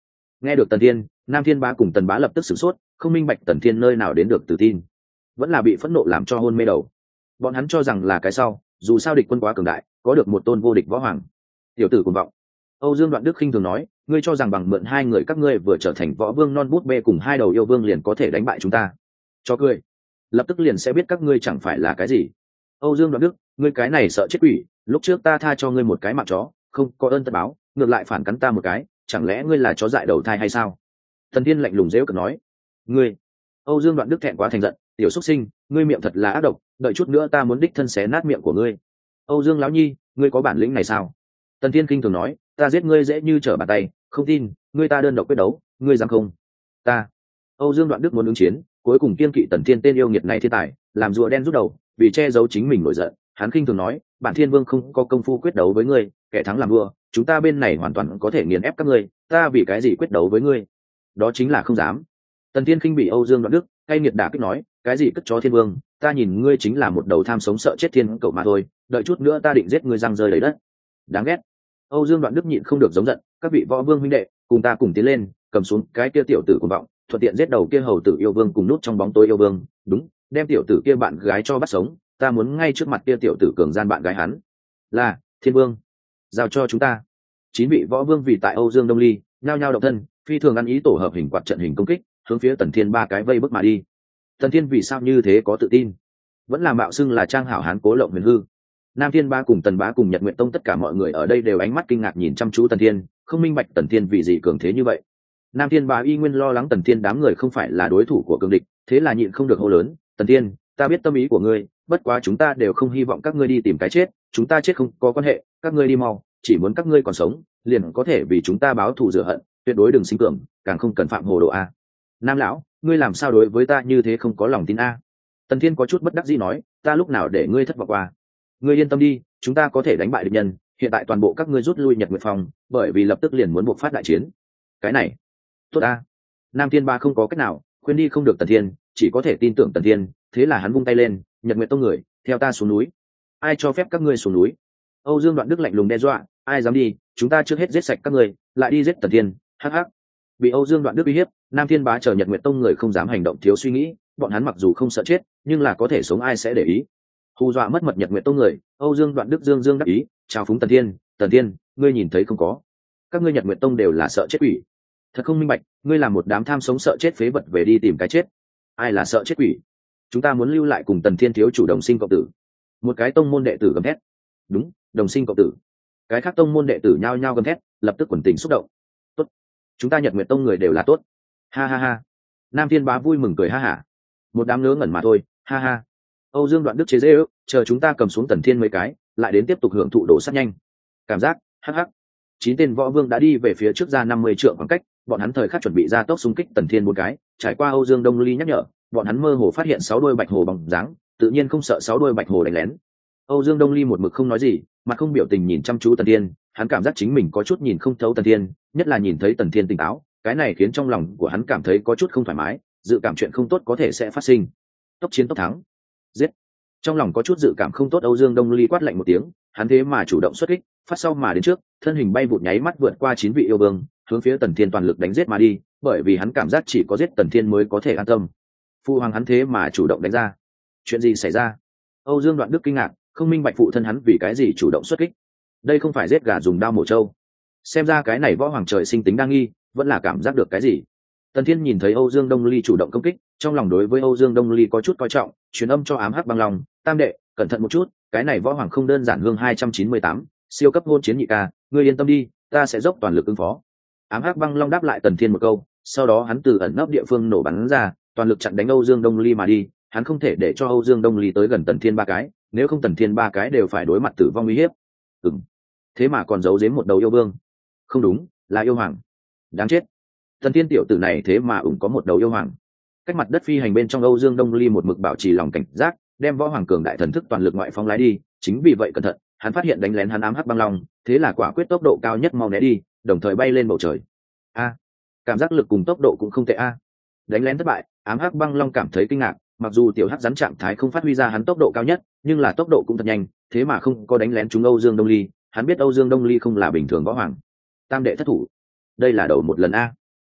Nghe được Tần Thiên, Nam Thiên Bá cùng Tần Bá lập tức sửng sốt, không minh bạch Tần Thiên nơi nào đến được tự tin, vẫn là bị phẫn nộ làm cho hôn mê đầu. Bọn hắn cho rằng là cái sau, dù sao địch quân quá cường đại, có được một tôn vô địch võ hoàng. Tiểu tử cuồng vọng. Âu Dương Đoạn Đức khinh thường nói, ngươi cho rằng bằng mượn hai người các ngươi vừa trở thành võ vương non bút bê cùng hai đầu yêu vương liền có thể đánh bại chúng ta? Cho cười. Lập tức liền sẽ biết các ngươi chẳng phải là cái gì. Âu Dương Đoạn Đức, ngươi cái này sợ chết quỷ, lúc trước ta tha cho ngươi một cái mạng chó, không có ơn tất báo, ngược lại phản cắn ta một cái, chẳng lẽ ngươi là chó dại đầu thai hay sao? Thần Thiên lạnh lùng dễu cợt nói. Ngươi. Âu Dương Đoạn Đức thẹn quá thành giận, tiểu xuất sinh, ngươi miệng thật là ác độc, đợi chút nữa ta muốn đích thân xé nát miệng của ngươi. Âu Dương lão nhi, ngươi có bản lĩnh này sao? Tần Thiên kinh thường nói, ta giết ngươi dễ như trở bàn tay, không tin, ngươi ta đơn độc quyết đấu, ngươi dám không? Ta. Âu Dương Đoạn Đức muốn ứng chiến, cuối cùng kiên kỵ Tần Thiên tên yêu nghiệt này thiên tài, làm rùa đen rút đầu, vì che giấu chính mình nổi giận, hắn kinh thường nói, bản Thiên Vương không có công phu quyết đấu với ngươi, kẻ thắng làm vua, chúng ta bên này hoàn toàn có thể nghiền ép các ngươi, ta vì cái gì quyết đấu với ngươi? Đó chính là không dám. Tần Thiên khinh bị Âu Dương Đoạn Đức, cay nghiệt đả kích nói, cái gì cất chó Thiên Vương, ta nhìn ngươi chính là một đầu tham sống sợ chết thiên cậu mà thôi, đợi chút nữa ta định giết ngươi răng rơi đầy đất. Đáng ghét. Âu Dương Đoạn Đức nhịn không được giống giận, các vị võ vương huynh đệ, cùng ta cùng tiến lên, cầm xuống cái kia tiểu tử cuồng vọng, thuận tiện giết đầu kia hầu tử yêu vương cùng nút trong bóng tối yêu vương, đúng, đem tiểu tử kia bạn gái cho bắt sống, ta muốn ngay trước mặt kia tiểu tử cường gian bạn gái hắn. Là, Thiên Vương, giao cho chúng ta. Chín vị võ vương vì tại Âu Dương Đông Ly, nhao nhao động thân, phi thường ăn ý tổ hợp hình quạt trận hình công kích, hướng phía Tần Thiên ba cái vây bước mà đi. Tần Thiên vì sao như thế có tự tin? Vẫn là mạo xưng là trang hảo hán cố lộng huyền hư. Nam Thiên Ba cùng Tần Bá cùng Nhật Nguyện Tông tất cả mọi người ở đây đều ánh mắt kinh ngạc nhìn chăm chú Tần Thiên, không minh bạch Tần Thiên vì gì cường thế như vậy. Nam Thiên Ba y nguyên lo lắng Tần Thiên đám người không phải là đối thủ của cường địch, thế là nhịn không được hô lớn, "Tần Thiên, ta biết tâm ý của ngươi, bất quá chúng ta đều không hy vọng các ngươi đi tìm cái chết, chúng ta chết không có quan hệ, các ngươi đi mau, chỉ muốn các ngươi còn sống, liền có thể vì chúng ta báo thù rửa hận, tuyệt đối đừng sinh cường, càng không cần phạm hồ đồ a." Nam lão, ngươi làm sao đối với ta như thế không có lòng tin a? Tần Thiên có chút bất đắc dĩ nói, "Ta lúc nào để ngươi thất vọng qua? Ngươi yên tâm đi, chúng ta có thể đánh bại địch nhân, hiện tại toàn bộ các ngươi rút lui Nhật Nguyệt Phòng, bởi vì lập tức liền muốn buộc phát đại chiến." Cái này, tốt a. Nam Thiên Ba không có cách nào, khuyên đi không được Tần Thiên, chỉ có thể tin tưởng Tần Thiên, thế là hắn vung tay lên, "Nhật Nguyệt Tông người, theo ta xuống núi." "Ai cho phép các ngươi xuống núi?" Âu Dương Đoạn Đức lạnh lùng đe dọa, "Ai dám đi, chúng ta trước hết giết sạch các ngươi, lại đi giết Tần Thiên." Hắc hắc. Bị Âu Dương Đoạn Đức uy hiếp, Nam Thiên Bá chờ Nhật Nguyệt Tông người không dám hành động thiếu suy nghĩ, bọn hắn mặc dù không sợ chết, nhưng là có thể sống ai sẽ để ý. Hù dọa mất mật Nhật Nguyệt Tông người, Âu Dương Đoạn Đức dương dương đắc ý, chào phúng Tần Thiên, "Tần Thiên, ngươi nhìn thấy không có? Các ngươi Nhật Nguyệt Tông đều là sợ chết quỷ. Thật không minh bạch, ngươi là một đám tham sống sợ chết phế vật về đi tìm cái chết. Ai là sợ chết quỷ? Chúng ta muốn lưu lại cùng Tần Thiên thiếu chủ đồng sinh cộng tử." Một cái tông môn đệ tử gầm thét. Đúng, đồng sinh cộng tử. Cái khác tông môn đệ tử nhao nhao gầm thét, lập tức quần tình xúc động. Tốt, chúng ta Nhật Nguyệt Tông người đều là tốt. Ha ha ha. Nam Thiên Bá vui mừng cười ha hả. Một đám ngớ ngẩn mà thôi, ha ha. Âu Dương Đoạn Đức chế giễu, chờ chúng ta cầm xuống Tần Thiên mấy cái, lại đến tiếp tục hưởng thụ đồ sát nhanh. Cảm giác, hắc hắc. Chín tên võ vương đã đi về phía trước ra năm mươi trượng khoảng cách, bọn hắn thời khắc chuẩn bị ra tốc xung kích Tần Thiên một cái, trải qua Âu Dương Đông Ly nhắc nhở, bọn hắn mơ hồ phát hiện sáu đuôi bạch hồ bóng dáng, tự nhiên không sợ sáu đuôi bạch hồ đánh lén. Âu Dương Đông Ly một mực không nói gì, mặt không biểu tình nhìn chăm chú Tần Thiên, hắn cảm giác chính mình có chút nhìn không thấu Tần Thiên, nhất là nhìn thấy Tần Thiên tỉnh táo, cái này khiến trong lòng của hắn cảm thấy có chút không thoải mái, dự cảm chuyện không tốt có thể sẽ phát sinh. Tốc chiến tốc thắng, giết. Trong lòng có chút dự cảm không tốt, Âu Dương Đông Ly quát lạnh một tiếng, hắn thế mà chủ động xuất kích, phát sau mà đến trước, thân hình bay vụt nháy mắt vượt qua chín vị yêu vương, hướng phía Tần Thiên toàn lực đánh giết mà đi, bởi vì hắn cảm giác chỉ có giết Tần Thiên mới có thể an tâm. Phụ hoàng hắn thế mà chủ động đánh ra, chuyện gì xảy ra? Âu Dương Đoạn Đức kinh ngạc, không minh bạch phụ thân hắn vì cái gì chủ động xuất kích. Đây không phải giết gà dùng dao mổ trâu, xem ra cái này võ hoàng trời sinh tính đa nghi, vẫn là cảm giác được cái gì. Tần Thiên nhìn thấy Âu Dương Đông Ly chủ động công kích, trong lòng đối với Âu Dương Đông Ly có chút coi trọng, truyền âm cho Ám Hắc Băng Long, "Tam đệ, cẩn thận một chút, cái này võ hoàng không đơn giản, hương hai trăm chín mươi tám, siêu cấp hôn chiến nhị ca, ngươi yên tâm đi, ta sẽ dốc toàn lực ứng phó." Ám Hắc Băng Long đáp lại Tần Thiên một câu, sau đó hắn từ ẩn nấp địa phương nổ bắn ra, toàn lực chặn đánh Âu Dương Đông Ly mà đi, hắn không thể để cho Âu Dương Đông Ly tới gần Tần Thiên ba cái, nếu không Tần Thiên ba cái đều phải đối mặt tử vong uy hiếp. Ừm, thế mà còn giấu giếm một đầu yêu vương. Không đúng, là yêu hoàng. Đáng chết. Tần Thiên tiểu tử này thế mà ủng có một đầu yêu hoàng. Cách mặt đất phi hành bên trong, Âu Dương Đông Ly một mực bảo trì lòng cảnh giác, đem võ hoàng cường đại thần thức toàn lực ngoại phóng lái đi, chính vì vậy cẩn thận, hắn phát hiện đánh lén hắn Ám Hắc Băng Long, thế là quả quyết tốc độ cao nhất mau né đi, đồng thời bay lên bầu trời. A, cảm giác lực cùng tốc độ cũng không tệ a. Đánh lén thất bại, Ám Hắc Băng Long cảm thấy kinh ngạc, mặc dù tiểu hắc rắn trạng thái không phát huy ra hắn tốc độ cao nhất, nhưng là tốc độ cũng thật nhanh, thế mà không có đánh lén chúng Âu Dương Đông Ly, hắn biết Âu Dương Đông Ly không là bình thường võ hoàng. Tam đệ thất thủ, đây là đầu một lần a.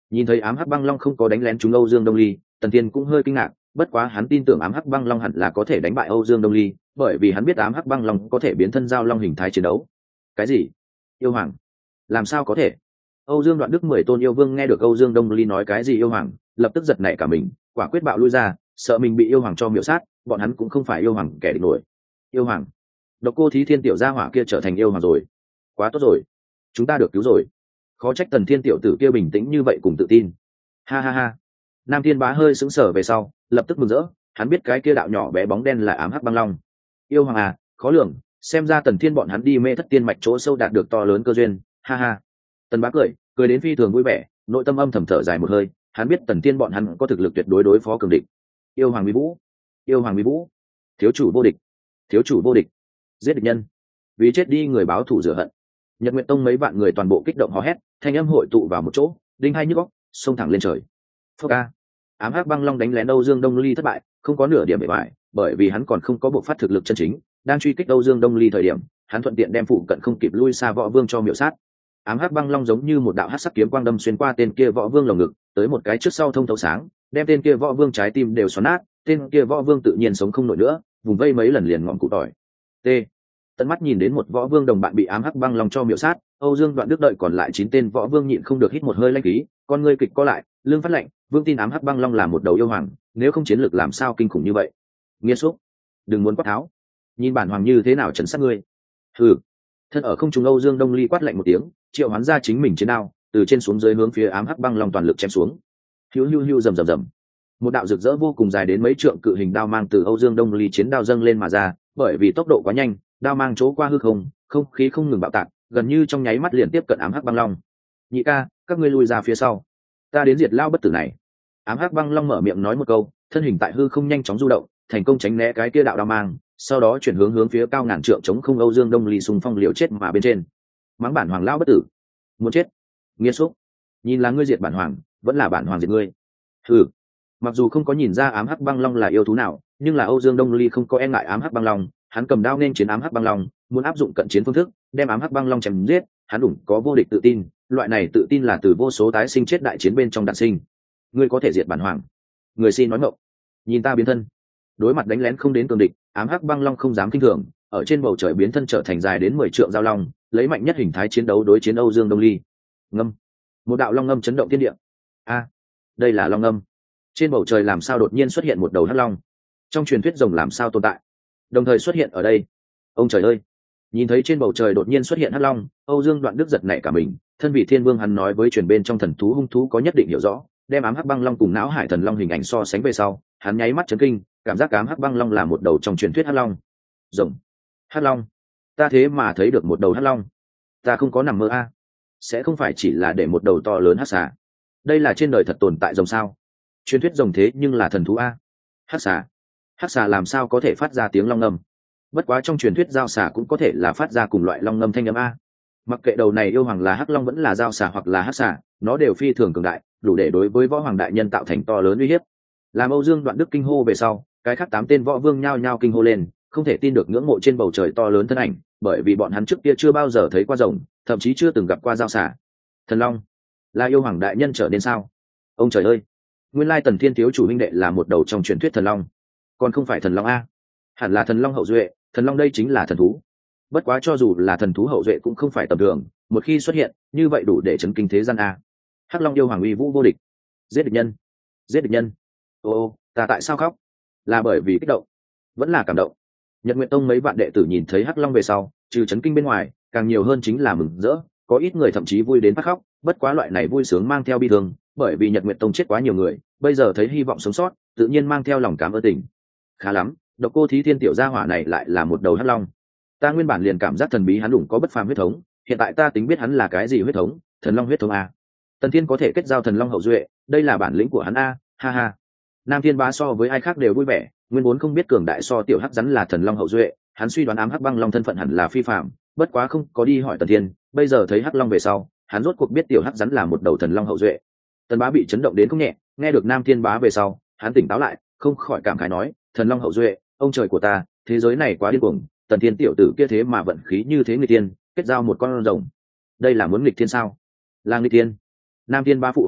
Nhìn thấy ám hắc băng long không có đánh lén chúng Âu Dương Đông Ly, Tần Thiên cũng hơi kinh ngạc, bất quá hắn tin tưởng ám hắc băng long hẳn là có thể đánh bại Âu Dương Đông Ly, bởi vì hắn biết ám hắc băng long có thể biến thân giao long hình thái chiến đấu. Cái gì? Yêu hoàng? Làm sao có thể? Âu Dương Đoạn Đức mười tôn yêu vương nghe được Âu Dương Đông Ly nói cái gì yêu hoàng, lập tức giật nảy cả mình, quả quyết bạo lui ra, sợ mình bị yêu hoàng cho miểu sát, bọn hắn cũng không phải yêu hoàng kẻ địch nổi. Yêu hoàng? Độc Cô Thí Thiên tiểu gia hỏa kia trở thành yêu hoàng rồi. Quá tốt rồi, chúng ta được cứu rồi. Khó trách Tần Thiên tiểu tử kia bình tĩnh như vậy cùng tự tin. Ha ha ha. Nam Thiên Bá hơi sững sờ về sau, lập tức mừng rỡ, hắn biết cái kia đạo nhỏ bé bóng đen là ám hắc băng long. Yêu hoàng à, khó lường, xem ra Tần Thiên bọn hắn đi mê thất tiên mạch chỗ sâu đạt được to lớn cơ duyên, ha ha. Tần Bá cười, cười đến phi thường vui vẻ, nội tâm âm thầm thở dài một hơi, hắn biết Tần Thiên bọn hắn có thực lực tuyệt đối đối phó cường địch. Yêu hoàng Mỹ Vũ, yêu hoàng Mỹ Vũ, thiếu chủ vô địch, thiếu chủ vô địch, giết địch nhân, vì chết đi người báo thù rửa hận. Nhật Nguyệt Tông mấy vạn người toàn bộ kích động hò hét, thanh âm hội tụ vào một chỗ, đinh hai nhức óc, xông thẳng lên trời. Phốc a. Ám hắc băng long đánh lén Âu Dương Đông Ly thất bại, không có nửa điểm bề bại, bởi vì hắn còn không có bộ phát thực lực chân chính, đang truy kích Âu Dương Đông Ly thời điểm, hắn thuận tiện đem phụ cận không kịp lui xa võ vương cho miểu sát. Ám hắc băng long giống như một đạo hắc sắc kiếm quang đâm xuyên qua tên kia võ vương lồng ngực, tới một cái trước sau thông thấu sáng, đem tên kia võ vương trái tim đều xoắn nát, tên kia võ vương tự nhiên sống không nổi nữa, vùng vây mấy lần liền ngọn cụ tỏi. T. Tận mắt nhìn đến một võ vương đồng bạn bị ám hắc băng long cho miểu sát, Âu Dương Đoạn Đức đợi còn lại chín tên võ vương nhịn không được hít một hơi lãnh khí, con ngươi kịch co lại, lương phát lệnh, vương tin ám hắc băng long là một đầu yêu hoàng, nếu không chiến lược làm sao kinh khủng như vậy. Nghiệt xúc, đừng muốn quát tháo, nhìn bản hoàng như thế nào trấn sát ngươi. Hừ. Thân ở không trung Âu Dương Đông Ly quát lạnh một tiếng, triệu hoán ra chính mình chiến đao, từ trên xuống dưới hướng phía ám hắc băng long toàn lực chém xuống. Hiu hiu hiu rầm rầm rầm. Một đạo rực rỡ vô cùng dài đến mấy trượng cự hình đao mang từ Âu Dương Đông Ly chiến đao dâng lên mà ra, bởi vì tốc độ quá nhanh, đao mang chỗ qua hư không, không khí không ngừng bạo tạc, gần như trong nháy mắt liền tiếp cận ám hắc băng long. Nhị ca, các ngươi lui ra phía sau, ta đến diệt lao bất tử này. Ám hắc băng long mở miệng nói một câu, thân hình tại hư không nhanh chóng du động, thành công tránh né cái kia đạo đao mang, sau đó chuyển hướng hướng phía cao ngàn trượng chống không Âu Dương Đông Ly xung phong liều chết mà bên trên. Mắng bản hoàng lao bất tử, muốn chết, nghiệt xúc, nhìn là ngươi diệt bản hoàng, vẫn là bản hoàng diệt ngươi. Hừ. Mặc dù không có nhìn ra ám hắc băng long là yêu thú nào, nhưng là Âu Dương Đông Ly không có e ngại ám hắc băng long, hắn cầm đao nên chiến ám hắc băng long, muốn áp dụng cận chiến phương thức, đem ám hắc băng long chém giết, hắn đủ có vô địch tự tin, loại này tự tin là từ vô số tái sinh chết đại chiến bên trong đạn sinh. Ngươi có thể diệt bản hoàng? Người xin nói ngọng. Nhìn ta biến thân. Đối mặt đánh lén không đến cường địch, ám hắc băng long không dám kinh thường, ở trên bầu trời biến thân trở thành dài đến mười trượng giao long, lấy mạnh nhất hình thái chiến đấu đối chiến Âu Dương Đông Ly. Ngâm. Một đạo long ngâm chấn động thiên địa. A, đây là long ngâm. Trên bầu trời làm sao đột nhiên xuất hiện một đầu hắc long? Trong truyền thuyết rồng làm sao tồn tại? Đồng thời xuất hiện ở đây. Ông trời ơi! Nhìn thấy trên bầu trời đột nhiên xuất hiện hắc long, Âu Dương Đoạn Đức giật nảy cả mình, thân vị thiên vương hắn nói với truyền bên trong thần thú hung thú có nhất định hiểu rõ, đem ám hắc băng long cùng não hải thần long hình ảnh so sánh về sau, hắn nháy mắt chấn kinh, cảm giác ám hắc băng long là một đầu trong truyền thuyết hắc long. Rồng, hắc long, ta thế mà thấy được một đầu hắc long, ta không có nằm mơ a, à. Sẽ không phải chỉ là để một đầu to lớn hắc xà? Đây là trên đời thật tồn tại rồng sao? Truyền thuyết rồng thế nhưng là thần thú a. Hắc xà, hắc xà làm sao có thể phát ra tiếng long ngâm? Bất quá trong truyền thuyết giao xà cũng có thể là phát ra cùng loại long ngâm thanh âm a. Mặc kệ đầu này yêu hoàng là hắc long vẫn là giao xà hoặc là hắc xà, nó đều phi thường cường đại, đủ để đối với võ hoàng đại nhân tạo thành to lớn uy hiếp. Làm Âu Dương Đoạn Đức kinh hô về sau, cái khác tám tên võ vương nhao nhao kinh hô lên, không thể tin được ngưỡng mộ trên bầu trời to lớn thân ảnh, bởi vì bọn hắn trước kia chưa bao giờ thấy qua rồng, thậm chí chưa từng gặp qua giao xà. Thần long, là yêu hoàng đại nhân trở nên sao? Ông trời ơi, nguyên lai Tần Thiên thiếu chủ huynh đệ là một đầu trong truyền thuyết thần long, còn không phải thần long a. Hẳn là thần long hậu duệ, thần long đây chính là thần thú. Bất quá cho dù là thần thú hậu duệ cũng không phải tầm thường, một khi xuất hiện như vậy đủ để chấn kinh thế gian a. Hắc long yêu hoàng uy vũ vô địch, giết địch nhân, giết địch nhân. Ô, ta tại sao khóc? Là bởi vì kích động, vẫn là cảm động. Nhật Nguyệt Tông mấy vạn đệ tử nhìn thấy hắc long về sau, trừ chấn kinh bên ngoài, càng nhiều hơn chính là mừng rỡ, có ít người thậm chí vui đến phát khóc. Bất quá loại này vui sướng mang theo bi thương, bởi vì Nhật Nguyệt Tông chết quá nhiều người, bây giờ thấy hy vọng sống sót, tự nhiên mang theo lòng cảm ơn tình. Khá lắm, Độc Cô Thí Thiên tiểu gia hỏa này lại là một đầu hắc long. Ta nguyên bản liền cảm giác thần bí hắn đủng có bất phàm huyết thống, hiện tại ta tính biết hắn là cái gì huyết thống, thần long huyết thống a. Tần Thiên có thể kết giao thần long hậu duệ, đây là bản lĩnh của hắn a, ha ha. Nam Thiên Bá so với ai khác đều vui vẻ, nguyên vốn không biết cường đại so tiểu hắc rắn là thần long hậu duệ, hắn suy đoán ám hắc băng long thân phận hẳn là phi phạm, bất quá không có đi hỏi Tần Thiên, bây giờ thấy hắc long về sau, hắn rốt cuộc biết tiểu hắc rắn là một đầu thần long hậu duệ. Tần Bá bị chấn động đến không nhẹ, nghe được Nam Thiên Bá về sau, hắn tỉnh táo lại, không khỏi cảm khái nói, thần long hậu duệ, ông trời của ta, thế giới này quá điên cuồng, Tần Thiên tiểu tử kia thế mà vận khí như thế người tiên, kết giao một con rồng, đây là muốn nghịch thiên sao? Là nghịch thiên. Nam Thiên Bá phụ hòa nói,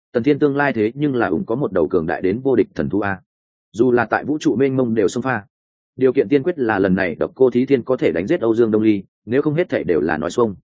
Tần Thiên tương lai thế nhưng là ủng có một đầu cường đại đến vô địch thần thú a, dù là tại vũ trụ mênh mông đều xông pha. Điều kiện tiên quyết là lần này độc cô thí thiên có thể đánh giết Âu Dương Đông Ly, nếu không hết thảy đều là nói xuông.